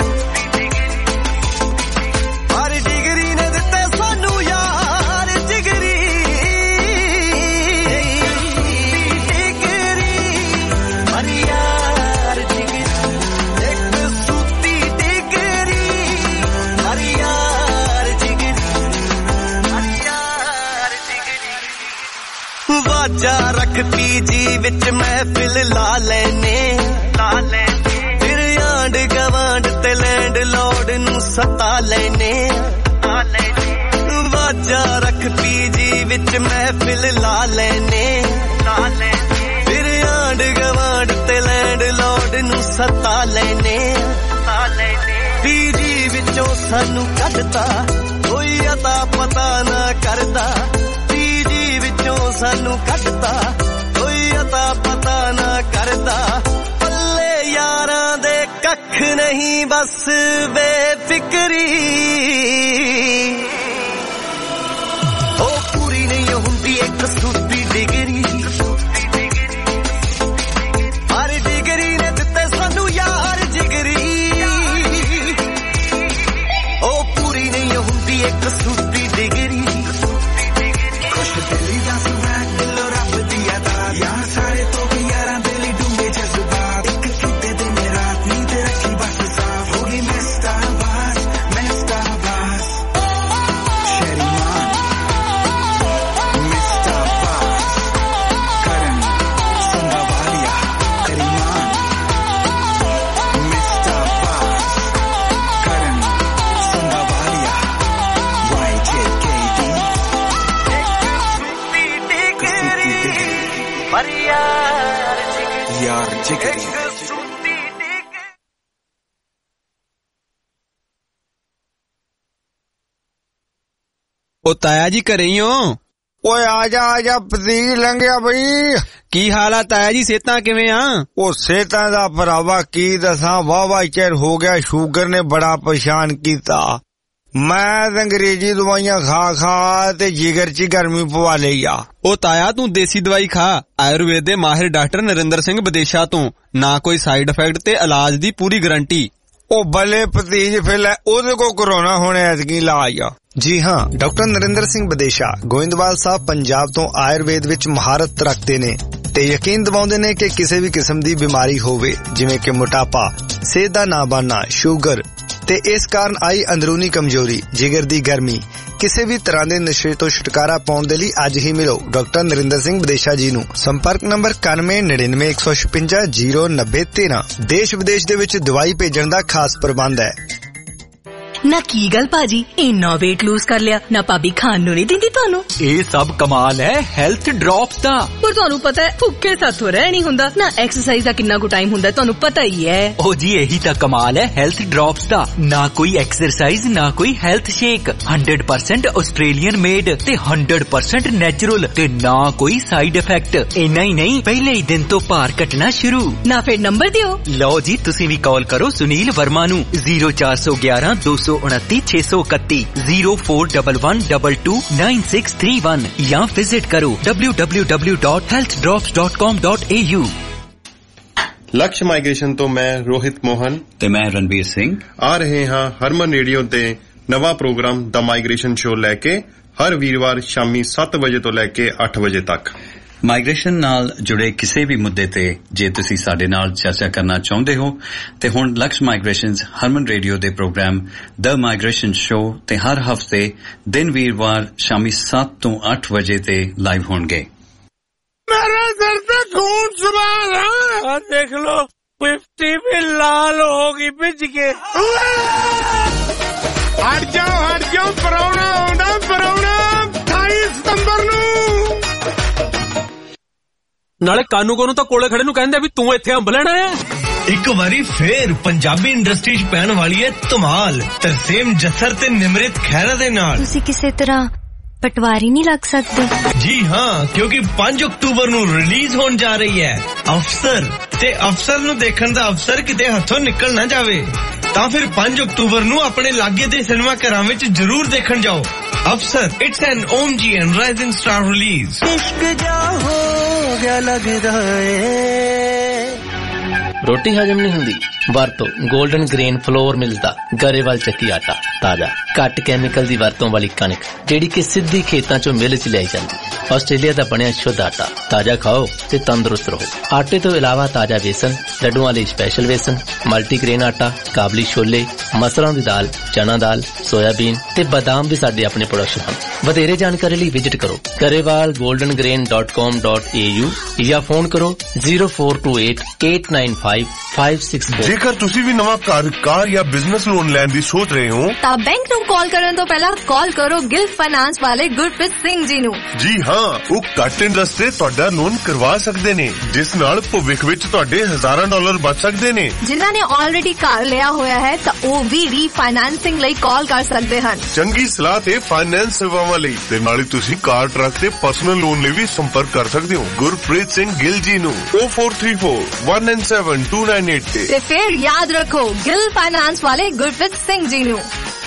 Speaker 5: ਵਾਜਾ ਰੱਖਤੀ ਜੀ ਵਿੱਚ ਮਹਿਫਿਲ ਲਾ ਲੈਨੇ ਲਾ ਲੈਨੇ ਫਿਰ ਆਂਡ ਗਵਾਂਡ ਤੇ ਲੈਂਡ ਲੋਡ ਨੂੰ ਸਤਾ ਲੈਨੇ ਆ ਲੈਨੇ ਵਾਜਾ ਰੱਖਤੀ ਜੀ ਵਿੱਚ ਮਹਿਫਿਲ ਲਾ ਲੈਨੇ ਲਾ ਲੈਨੇ ਫਿਰ ਆਂਡ ਗਵਾਂਡ ਤੇ ਲੈਂਡ ਲੋਡ ਨੂੰ ਸਤਾ ਲੈਨੇ ਆ ਲੈਨੇ ਪੀਜੀ ਵਿੱਚੋਂ ਸਾਨੂੰ ਕੱਢਤਾ ਕੋਈ ਅਤਾ ਪਤਾ ਨਾ ਕਰਦਾ ਵਿੱਚੋਂ ਸਾਨੂੰ ਕੱਢਤਾ ਕੋਈ ਅਤਾ ਪਤਾ ਨਾ ਕਰਦਾ ਪੱਲੇ ਯਾਰਾਂ ਦੇ ਕੱਖ ਨਹੀਂ ਬਸ ਬੇਫਿਕਰੀ ਉਹ ਪੂਰੀ ਨਹੀਂ ਹੁੰਦੀ ਇੱਕ ਸੁੱਤੀ ਡਿਗਰੀ ਹਰ ਡਿਗਰੀ ਨੇ ਦਿੱਤੇ ਸਾਨੂੰ ਯਾਰ ਜਿਗਰੀ ਉਹ ਪੂਰੀ ਨਹੀਂ ਹੁੰਦੀ ਇੱਕ ਸੁੱਤੀ ਡਿਗਰੀ
Speaker 25: ਉਹ ਤਾਇਆ ਜੀ ਘਰੇ ਹੀ ਹੋ?
Speaker 2: ਓਏ ਆ ਜਾ ਆ ਜਾ ਪਤੀਜ ਲੰਘਿਆ ਬਈ।
Speaker 25: ਕੀ ਹਾਲ ਆ ਤਾਇਆ ਜੀ, ਸਿਹਤਾਂ ਕਿਵੇਂ ਆ?
Speaker 2: ਉਹ ਸਿਹਤਾਂ ਦਾ ਭਰਾਵਾ ਕੀ ਦੱਸਾਂ, ਵਾਹ ਵਾਹ ਚਿਰ ਹੋ ਗਿਆ, ਸ਼ੂਗਰ ਨੇ ਬੜਾ ਪਰੇਸ਼ਾਨ ਕੀਤਾ। ਮੈਂ ਅੰਗਰੇਜ਼ੀ ਦਵਾਈਆਂ ਖਾ ਖਾ ਤੇ ਜਿਗਰ ਚ ਗਰਮੀ ਪਵਾ ਲਈ ਆ।
Speaker 25: ਉਹ ਤਾਇਆ ਤੂੰ ਦੇਸੀ ਦਵਾਈ ਖਾ, ਆਯੁਰਵੇਦ ਦੇ ਮਾਹਿਰ ਡਾਕਟਰ ਨਰਿੰਦਰ ਸਿੰਘ ਵਿਦੇਸ਼ਾ ਤੋਂ, ਨਾ ਕੋਈ ਸਾਈਡ ਇਫੈਕਟ ਤੇ ਇਲਾਜ ਦੀ ਪੂਰੀ ਗਰੰਟੀ।
Speaker 2: ਉਹ ਬੱਲੇ ਭਤੀਜ ਫਿਰ ਉਹਦੇ ਕੋ ਕਰੋਨਾ ਹੋਣੇ ਐਤਕੀ ਇਲਾਜ ਆ।
Speaker 26: ਜੀ ਹਾਂ, ਡਾਕਟਰ ਨਰਿੰਦਰ ਸਿੰਘ ਵਿਦੇਸ਼ਾ ਗੋਇੰਦਵਾਲ ਸਾਹਿਬ ਪੰਜਾਬ ਤੋਂ ਆਯੁਰਵੇਦ ਵਿੱਚ ਮਹਾਰਤ ਰੱਖਦੇ ਨੇ ਤੇ ਯਕੀਨ ਦਿਵਾਉਂਦੇ ਨੇ ਕਿ ਕਿਸੇ ਵੀ ਕਿਸਮ ਦੀ ਬਿਮਾਰੀ ਹੋਵੇ, ਜਿਵੇਂ ਕਿ ਮੋਟਾਪਾ, ਸਿਹਤ ਦਾ ਨਾ ਬਣਨਾ, ਸ਼ੂਗਰ ਤੇ ਇਸ ਕਾਰਨ ਆਈ ਅੰਦਰੂਨੀ ਕਮਜ਼ੋਰੀ, ਜਿਗਰ ਦੀ ਗਰਮੀ, ਕਿਸੇ ਵੀ ਤਰ੍ਹਾਂ ਦੇ ਨਸ਼ੇ ਤੋਂ ਛੁਟਕਾਰਾ ਪਾਉਣ ਦੇ ਲਈ ਅੱਜ ਹੀ ਮਿਲੋ ਡਾਕਟਰ ਨਰਿੰਦਰ ਸਿੰਘ ਵਿਦੇਸ਼ਾ ਜੀ ਨੂੰ। ਸੰਪਰਕ ਨੰਬਰ ਇਕਾਨਵੇਂ ਨੜਿਨਵੇਂ ਇੱਕ ਸੌ ਛਪੰਜਾ ਜ਼ੀਰੋ ਨੱਬੇ ਤੇਰਾਂ। ਦੇਸ਼ ਵਿਦੇਸ਼ ਦੇ ਵਿੱਚ ਦਵਾਈ ਭੇਜਣ ਦਾ ਖਾਸ ਪ੍ਰਬੰਧ ਹੈ।
Speaker 14: ਨਾ ਕੀ ਗੱਲ ਭਾਜੀ, ਇੰਨਾ weight lose ਕਰ ਲਿਆ, ਨਾ ਭਾਬੀ ਖਾਣ ਨੂੰ ਨਹੀਂ ਦਿੰਦੀ ਤੁਹਾਨੂੰ?
Speaker 15: ਇਹ ਸਭ ਕਮਾਲ ਹੈ ਹੈਲਥ ਡ੍ਰੌਪਸ ਦਾ।
Speaker 14: ਪਰ ਤੁਹਾਨੂੰ ਪਤਾ ਹੈ ਭੁੱਖੇ ਸਾਥੋਂ ਰਹਿ ਨਹੀਂ ਹੁੰਦਾ, ਨਾ ਐਕਸਰਸਾਈਜ਼ ਦਾ ਕਿੰਨਾ ਕੁ ਟਾਈਮ ਹੁੰਦਾ ਤੁਹਾਨੂੰ ਪਤਾ ਹੀ ਹੈ।
Speaker 15: ਉਹ ਜੀ ਇਹੀ ਤਾਂ ਕਮਾਲ ਹੈ ਹੈਲਥ ਡ੍ਰੌਪਸ ਦਾ, ਨਾ ਕੋਈ ਐਕਸਰਸਾਈਜ਼ ਨਾ ਕੋਈ health shake, hundred percent Australian made ਤੇ ਹੰਡਰਡ ਪਰਸੈਂਟ ਨੈਚੁਰਲ ਤੇ ਨਾ ਕੋਈ ਸਾਈਡ ਇਫੈਕਟ। ਇੰਨਾ ਹੀ ਨਹੀਂ, ਪਹਿਲੇ ਹੀ ਦਿਨ ਤੋਂ ਭਾਰ ਘਟਣਾ ਸ਼ੁਰੂ।
Speaker 14: ਨਾ ਫਿਰ ਨੰਬਰ ਦਿਓ।
Speaker 15: ਲਓ ਜੀ, ਤੁਸੀਂ ਵੀ ਕਾਲ ਕਰੋ ਸੁਨੀਲ ਵਰਮਾ ਨੂੰ ਜ਼ੀਰੋ ਚਾਰ ਸੌ ਗਿਆਰਾਂ ਦੋ ਸੌ ਉਨੱਤੀ ਛੇ ਸੌ ਇਕੱਤੀ zero four double one double two nine six three one ਜਾਂ ਵਿਜ਼ਿਟ ਕਰੋ W W W dot health drops dot com dot A U.
Speaker 10: Laksh migration ਤੋਂ ਮੈਂ ਰੋਹਿਤ ਮੋਹਨ
Speaker 6: ਤੇ ਮੈਂ ਰਣਵੀਰ ਸਿੰਘ
Speaker 10: ਆ ਰਹੇ ਹਾਂ ਹਰਮਨ ਰੇਡੀਓ ਤੇ ਨਵਾਂ ਪ੍ਰੋਗਰਾਮ ਦ ਮਾਈਗ੍ਰੇਸ਼ਨ ਸ਼ੋ ਲੈ ਕੇ, ਹਰ ਵੀਰਵਾਰ ਸ਼ਾਮੀ ਸੱਤ ਵਜੇ ਤੋਂ ਲੈ ਕੇ ਅੱਠ ਵਜੇ ਤੱਕ।
Speaker 6: ਮਾਈਗ੍ਰੇਸ਼ਨ ਨਾਲ ਜੁੜੇ ਕਿਸੇ ਵੀ ਮੁੱਦੇ ਤੇ ਜੇ ਤੁਸੀਂ ਸਾਡੇ ਨਾਲ ਚਰਚਾ ਕਰਨਾ ਚਾਹੁੰਦੇ ਹੋ ਤੇ ਹੁਣ ਲਕਸ਼ ਮਾਈਗ੍ਰੇਸ਼ਨਜ਼ ਹਰਮਨ ਰੇਡੀਓ ਦੇ ਪ੍ਰੋਗਰਾਮ ਦ ਮਾਈਗ੍ਰੇਸ਼ਨ ਸ਼ੋ ਤੇ ਹਰ ਹਫਤੇ ਦਿਨ ਵੀਰਵਾਰ ਸ਼ਾਮੀ ਸੱਤ ਤੋਂ ਅੱਠ ਵਜੇ ਤੇ ਲਾਈਵ ਹੋਣਗੇ।
Speaker 5: ਮੇਰੇ ਸਿਰ ਤੇ ਖੂਨ ਸਵਾਰ ਆ, ਦੇਖ ਲੋ ਪਿਫਟੀ ਵੀ ਲਾਲ ਹੋ ਗਈ ਭਿੱਜ ਕੇ। ਹਟ ਜਾਓ ਹਟ ਜਾਓ, ਪਰਾਉਣਾ ਆਉਂਦਾ ਪਰਾਉਣਾ ਅਠਾਈ ਸਤੰਬਰ ਨੂੰ।
Speaker 8: ਨਾਲੇ ਕਾਨੂੰ ਕੋਨੂੰ ਤਾਂ ਕੋਲੇ ਖੜੇ ਨੂੰ ਕਹਿੰਦੇ ਵੀ ਤੂੰ ਇੱਥੇ ਅੰਬ ਲੈਣਾ ਹੈ।
Speaker 21: ਇੱਕ ਵਾਰੀ ਫੇਰ ਪੰਜਾਬੀ ਇੰਡਸਟਰੀ 'ਚ ਪੈਣ ਵਾਲੀ ਹੈ ਧਮਾਲ, ਤਰਸੇਮ ਜੱਸਰ ਤੇ ਨਿਮਰਤ ਖਹਿਰਾ ਦੇ ਨਾਲ।
Speaker 16: ਤੁਸੀਂ ਕਿਸੇ ਤਰ੍ਹਾਂ
Speaker 7: ਪਟਵਾਰੀ ਨਹੀਂ ਲੱਗ ਸਕਦੇ?
Speaker 21: जी हाँ, क्योंकि पांच अक्टूबर ਨੂੰ ਰਿਲੀਜ਼ ਹੋਣ ਜਾ ਰਹੀ ਹੈ ਅਫਸਰ, ਤੇ ਅਫਸਰ ਨੂੰ ਦੇਖਣ ਦਾ ਅਫਸਰ ਕਿਤੇ ਹੱਥੋਂ ਨਿਕਲ ਨਾ ਜਾਵੇ, ਤਾਂ ਫਿਰ ਪੰਜ ਅਕਤੂਬਰ ਨੂੰ ਆਪਣੇ ਲਾਗੇ ਦੇ ਸਿਨੇਮਾ ਘਰਾਂ ਵਿੱਚ ਜ਼ਰੂਰ ਦੇਖਣ ਜਾਓ। ਅਫਸਰ, ਇਟਸ ਐਨ ਓਮ ਜੀ ਐਂਡ ਰਾਈਜ਼ਿੰਗ ਸਟਾਰ ਰਿਲੀਜ਼।
Speaker 5: इश्क जा हो गया लगदा ਏ।
Speaker 9: ਰੋਟੀ ਹਜਮ ਨਹੀਂ ਹੁੰਦੀ? ਵਰਤੋ 골ਡਨ ਗ੍ਰੇਨ ਫਲੋਰ ਮਿਲਦਾ ਗਰੇਵਾਲ ਚੱਕੀ ਆਟਾ, ਤਾਜ਼ਾ ਘੱਟ ਕੈਮੀਕਲ ਦੀ ਵਰਤੋਂ ਵਾਲੀ ਕਣਕ ਜਿਹੜੀ ਕਿ ਸਿੱਧੀ ਖੇਤਾਂ ਚੋਂ ਮਿਲ ਚ ਲਿਆਈ ਜਾਂਦੀ। ਆਸਟ੍ਰੇਲੀਆ ਦਾ ਬਣਿਆ ਸ਼ੁੱਧ ਆਟਾ, ਤਾਜ਼ਾ ਖਾਓ ਤੇ ਤੰਦਰੁਸਤ ਰਹੋ। ਆਟੇ ਤੋਂ ਇਲਾਵਾ ਤਾਜ਼ਾ ਵੇਸਣ, ਲੱਡੂਆਂ ਲਈ ਸਪੈਸ਼ਲ ਵੇਸਣ, ਮਲਟੀਗ੍ਰੇਨ ਆਟਾ, ਕਾਬਲੀ ਛੋਲੇ, ਮਸਰਾਂ ਦੀ ਦਾਲ, ਚਨਾ ਦਾਲ, ਸੋਇਆਬੀਨ ਤੇ ਬਦਾਮ ਵੀ ਸਾਡੇ ਆਪਣੇ ਪ੍ਰੋਡਕਸ਼ਨ ਹਨ। ਵਧੇਰੇ ਜਾਣਕਾਰੀ ਲਈ ਵਿਜ਼ਿਟ ਕਰੋ Grewal golden grain dot com dot A U ਜਾਂ ਫੋਨ ਕਰੋ zero four two eight eight nine five five six four.
Speaker 12: ਜੇਕਰ ਤੁਸੀਂ ਵੀ ਨਵਾਂ ਘਰ, ਕਾਰ ਜਾਂ ਬਿਜ਼ਨਸ ਲੋਨ ਲੈਣ ਦੀ ਸੋਚ ਰਹੇ ਹੋ
Speaker 16: ਤਾਂ ਬੈਂਕ ਨੂੰ ਕਾਲ ਕਰਨ ਤੋਂ ਪਹਿਲਾਂ ਕਾਲ ਕਰੋ ਗਿਲ ਫਾਈਨਾਂਸ ਵਾਲੇ ਗੁਰਪ੍ਰੀਤ ਸਿੰਘ ਜੀ ਨੂੰ।
Speaker 12: ਜੀ ਹਾਂ, ਉਹ ਘੱਟ ਇੰਟਰਸਟ ਤੇ ਤੁਹਾਡਾ ਲੋਨ ਕਰਵਾ ਸਕਦੇ ਨੇ, ਜਿਸ ਨਾਲ ਭਵਿੱਖ ਵਿੱਚ ਤੁਹਾਡੇ ਹਜ਼ਾਰਾਂ ਡਾਲਰ ਬਚ ਸਕਦੇ ਨੇ।
Speaker 16: ਜਿਨ੍ਹਾਂ ਨੇ ਆਲਰੇਡੀ ਘਰ ਲਿਆ ਹੋਇਆ ਹੈ ਤਾਂ ਉਹ ਵੀ ਰੀਫਾਈਨਾਂਸਿੰਗ ਲਈ ਕਾਲ ਕਰ ਸਕਦੇ ਹਨ।
Speaker 12: ਚੰਗੀ ਸਲਾਹ ਤੇ ਫਾਈਨੈਂਸ ਸੇਵਾਵਾਂ ਲਈ ਤੇ ਨਾਲੇ ਤੁਸੀਂ ਕਾਰ, ਟਰੱਕ ਤੇ ਪਰਸਨਲ ਲੋਨ ਲਈ ਵੀ ਸੰਪਰਕ ਕਰ ਸਕਦੇ ਹੋ ਗੁਰਪ੍ਰੀਤ ਸਿੰਘ ਗਿੱਲ ਜੀ ਨੂੰ O four three four one nine seven two nine eight ਤੇ।
Speaker 16: ਤੇ ਫਿਰ ਯਾਦ ਰੱਖੋ ਗਿੱਲ ਫਾਈਨਾਂਸ ਵਾਲੇ ਗੁਰਪ੍ਰੀਤ ਸਿੰਘ ਜੀ ਨੂੰ।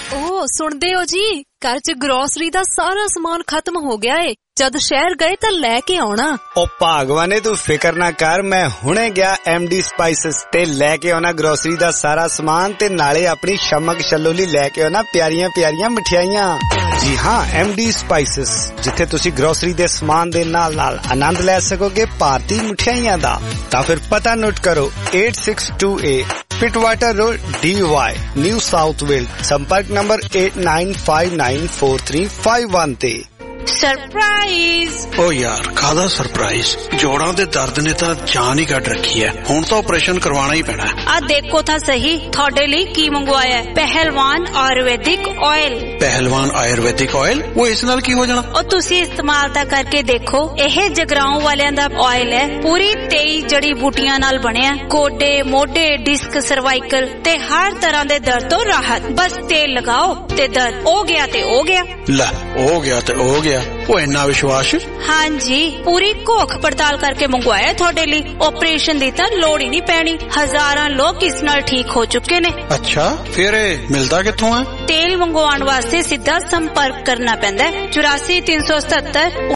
Speaker 11: ਓ ਸੁਣਦੇ ਹੋ ਜੀ, ਘਰ ਚ ਗਰੋਸਰੀ ਦਾ ਸਾਰਾ ਸਮਾਨ ਖਤਮ ਹੋ ਗਿਆ ਏ। ਜਦ ਸ਼ਹਿਰ ਗਏ ਤਾਂ ਲੈ ਕੇ ਆਉਣਾ।
Speaker 26: ਓ ਭਾਗਵਾਨੇ ਤੂੰ ਫਿਕਰ ਨਾ ਕਰ, ਮੈਂ ਹੁਣੇ ਗਿਆ ਐਮਡੀ ਸਪਾਈਸਸ ਤੇ ਲੈ ਕੇ ਆਉਣਾ ਗਰੋਸਰੀ ਦਾ ਸਾਰਾ ਸਮਾਨ ਤੇ ਨਾਲੇ ਆਪਣੀ ਸ਼ਮਕ ਛੱਲੋਲੀ ਲੈ ਕੇ ਆਉਣਾ ਪਿਆਰੀਆਂ ਪਿਆਰੀਆਂ ਮਠਿਆਈਆਂ। ਜੀ ਹਾਂ, ਐਮਡੀ ਸਪਾਈਸਸ, ਜਿੱਥੇ ਤੁਸੀਂ ਗਰੋਸਰੀ ਦੇ ਸਮਾਨ ਦੇ ਨਾਲ ਨਾਲ ਆਨੰਦ ਲੈ ਸਕੋਗੇ ਭਾਰਤੀ ਮਠਿਆਈਆਂ ਦਾ। ਤਾਂ ਫਿਰ ਪਤਾ ਨੋਟ ਕਰੋ eight six two eight Pittwater Road, Dee Why, New South Wales. ਸੰਪਰਕ ਨੰਬਰ eight nine five nine four three five one ਤੇ।
Speaker 16: ਸਰਪ੍ਰਾਈਜ਼।
Speaker 10: ਓ ਯਾਰ, ਕਾਹਦਾ ਸਰਪ੍ਰਾਈਜ਼? ਜੋੜਾਂ ਦੇ ਦਰਦ ਨੇ ਤਾਂ ਜਾਨ ਹੀ ਕੱਢ ਰੱਖੀ ਹੈ, ਹੁਣ ਤਾਂ ਆਪਰੇਸ਼ਨ ਕਰਵਾਉਣਾ ਹੀ ਪੈਣਾ।
Speaker 13: ਆ ਦੇਖੋ ਤਾਂ ਸਹੀ ਤੁਹਾਡੇ ਲਈ ਕੀ ਮੰਗਵਾਇਆ ਹੈ। ਪਹਿਲਵਾਨ ਆਯੁਰਵੈਦਿਕ ਆਇਲ।
Speaker 10: ਪਹਿਲਵਾਨ ਆਯੁਰਵੈਦਿਕ ਆਇਲ? ਉਹ ਇਸ ਨਾਲ ਕੀ ਹੋ ਜਾਣਾ?
Speaker 13: ਉਹ ਤੁਸੀਂ ਇਸਤੇਮਾਲ ਤਾਂ ਕਰਕੇ ਦੇਖੋ। ਇਹ ਜਗਰਾਉਂ ਵਾਲਿਆਂ ਦਾ ਆਇਲ ਹੈ, ਪੂਰੀ ਤੇਈ ਜੜੀ ਬੂਟੀਆਂ ਨਾਲ ਬਣਿਆ। ਗੋਡੇ, ਮੋਢੇ, ਡਿਸਕ, ਸਰਵਾਈਕਲ ਤੇ ਹਰ ਤਰ੍ਹਾਂ ਦੇ ਦਰਦ ਤੋਂ ਰਾਹਤ। ਬਸ ਤੇਲ ਲਗਾਓ ਤੇ ਦਰਦ ਹੋ ਗਿਆ ਤੇ ਹੋ ਗਿਆ।
Speaker 10: ਲੈ, ਹੋ ਗਿਆ ਤੇ ਹੋ ਗਿਆ। ਉਹ ਇੰਨਾ ਵਿਸ਼ਵਾਸ?
Speaker 13: ਹਾਂਜੀ, ਪੂਰੀ ਘੋਖ ਪੜਤਾਲ ਕਰਕੇ ਮੰਗਵਾਇਆ ਤੁਹਾਡੇ ਲਈ। ਆਪਰੇਸ਼ਨ ਦੀ ਤਾਂ ਲੋੜ ਹੀ ਨਹੀਂ ਪੈਣੀ। ਹਜ਼ਾਰਾਂ ਲੋਕ ਇਸ ਨਾਲ ਠੀਕ ਹੋ ਚੁੱਕੇ ਨੇ।
Speaker 10: ਅੱਛਾ, ਫਿਰ ਇਹ ਮਿਲਦਾ ਕਿੱਥੋਂ ਹੈ?
Speaker 13: ਤੇਲ ਮੰਗਵਾਉਣ ਵਾਸਤੇ ਸਿੱਧਾ ਸੰਪਰਕ ਕਰਨਾ ਪੈਂਦਾ ਹੈ ਚੁਰਾਸੀ ਤਿੰਨ ਸੌ ਸਤੱਤਰ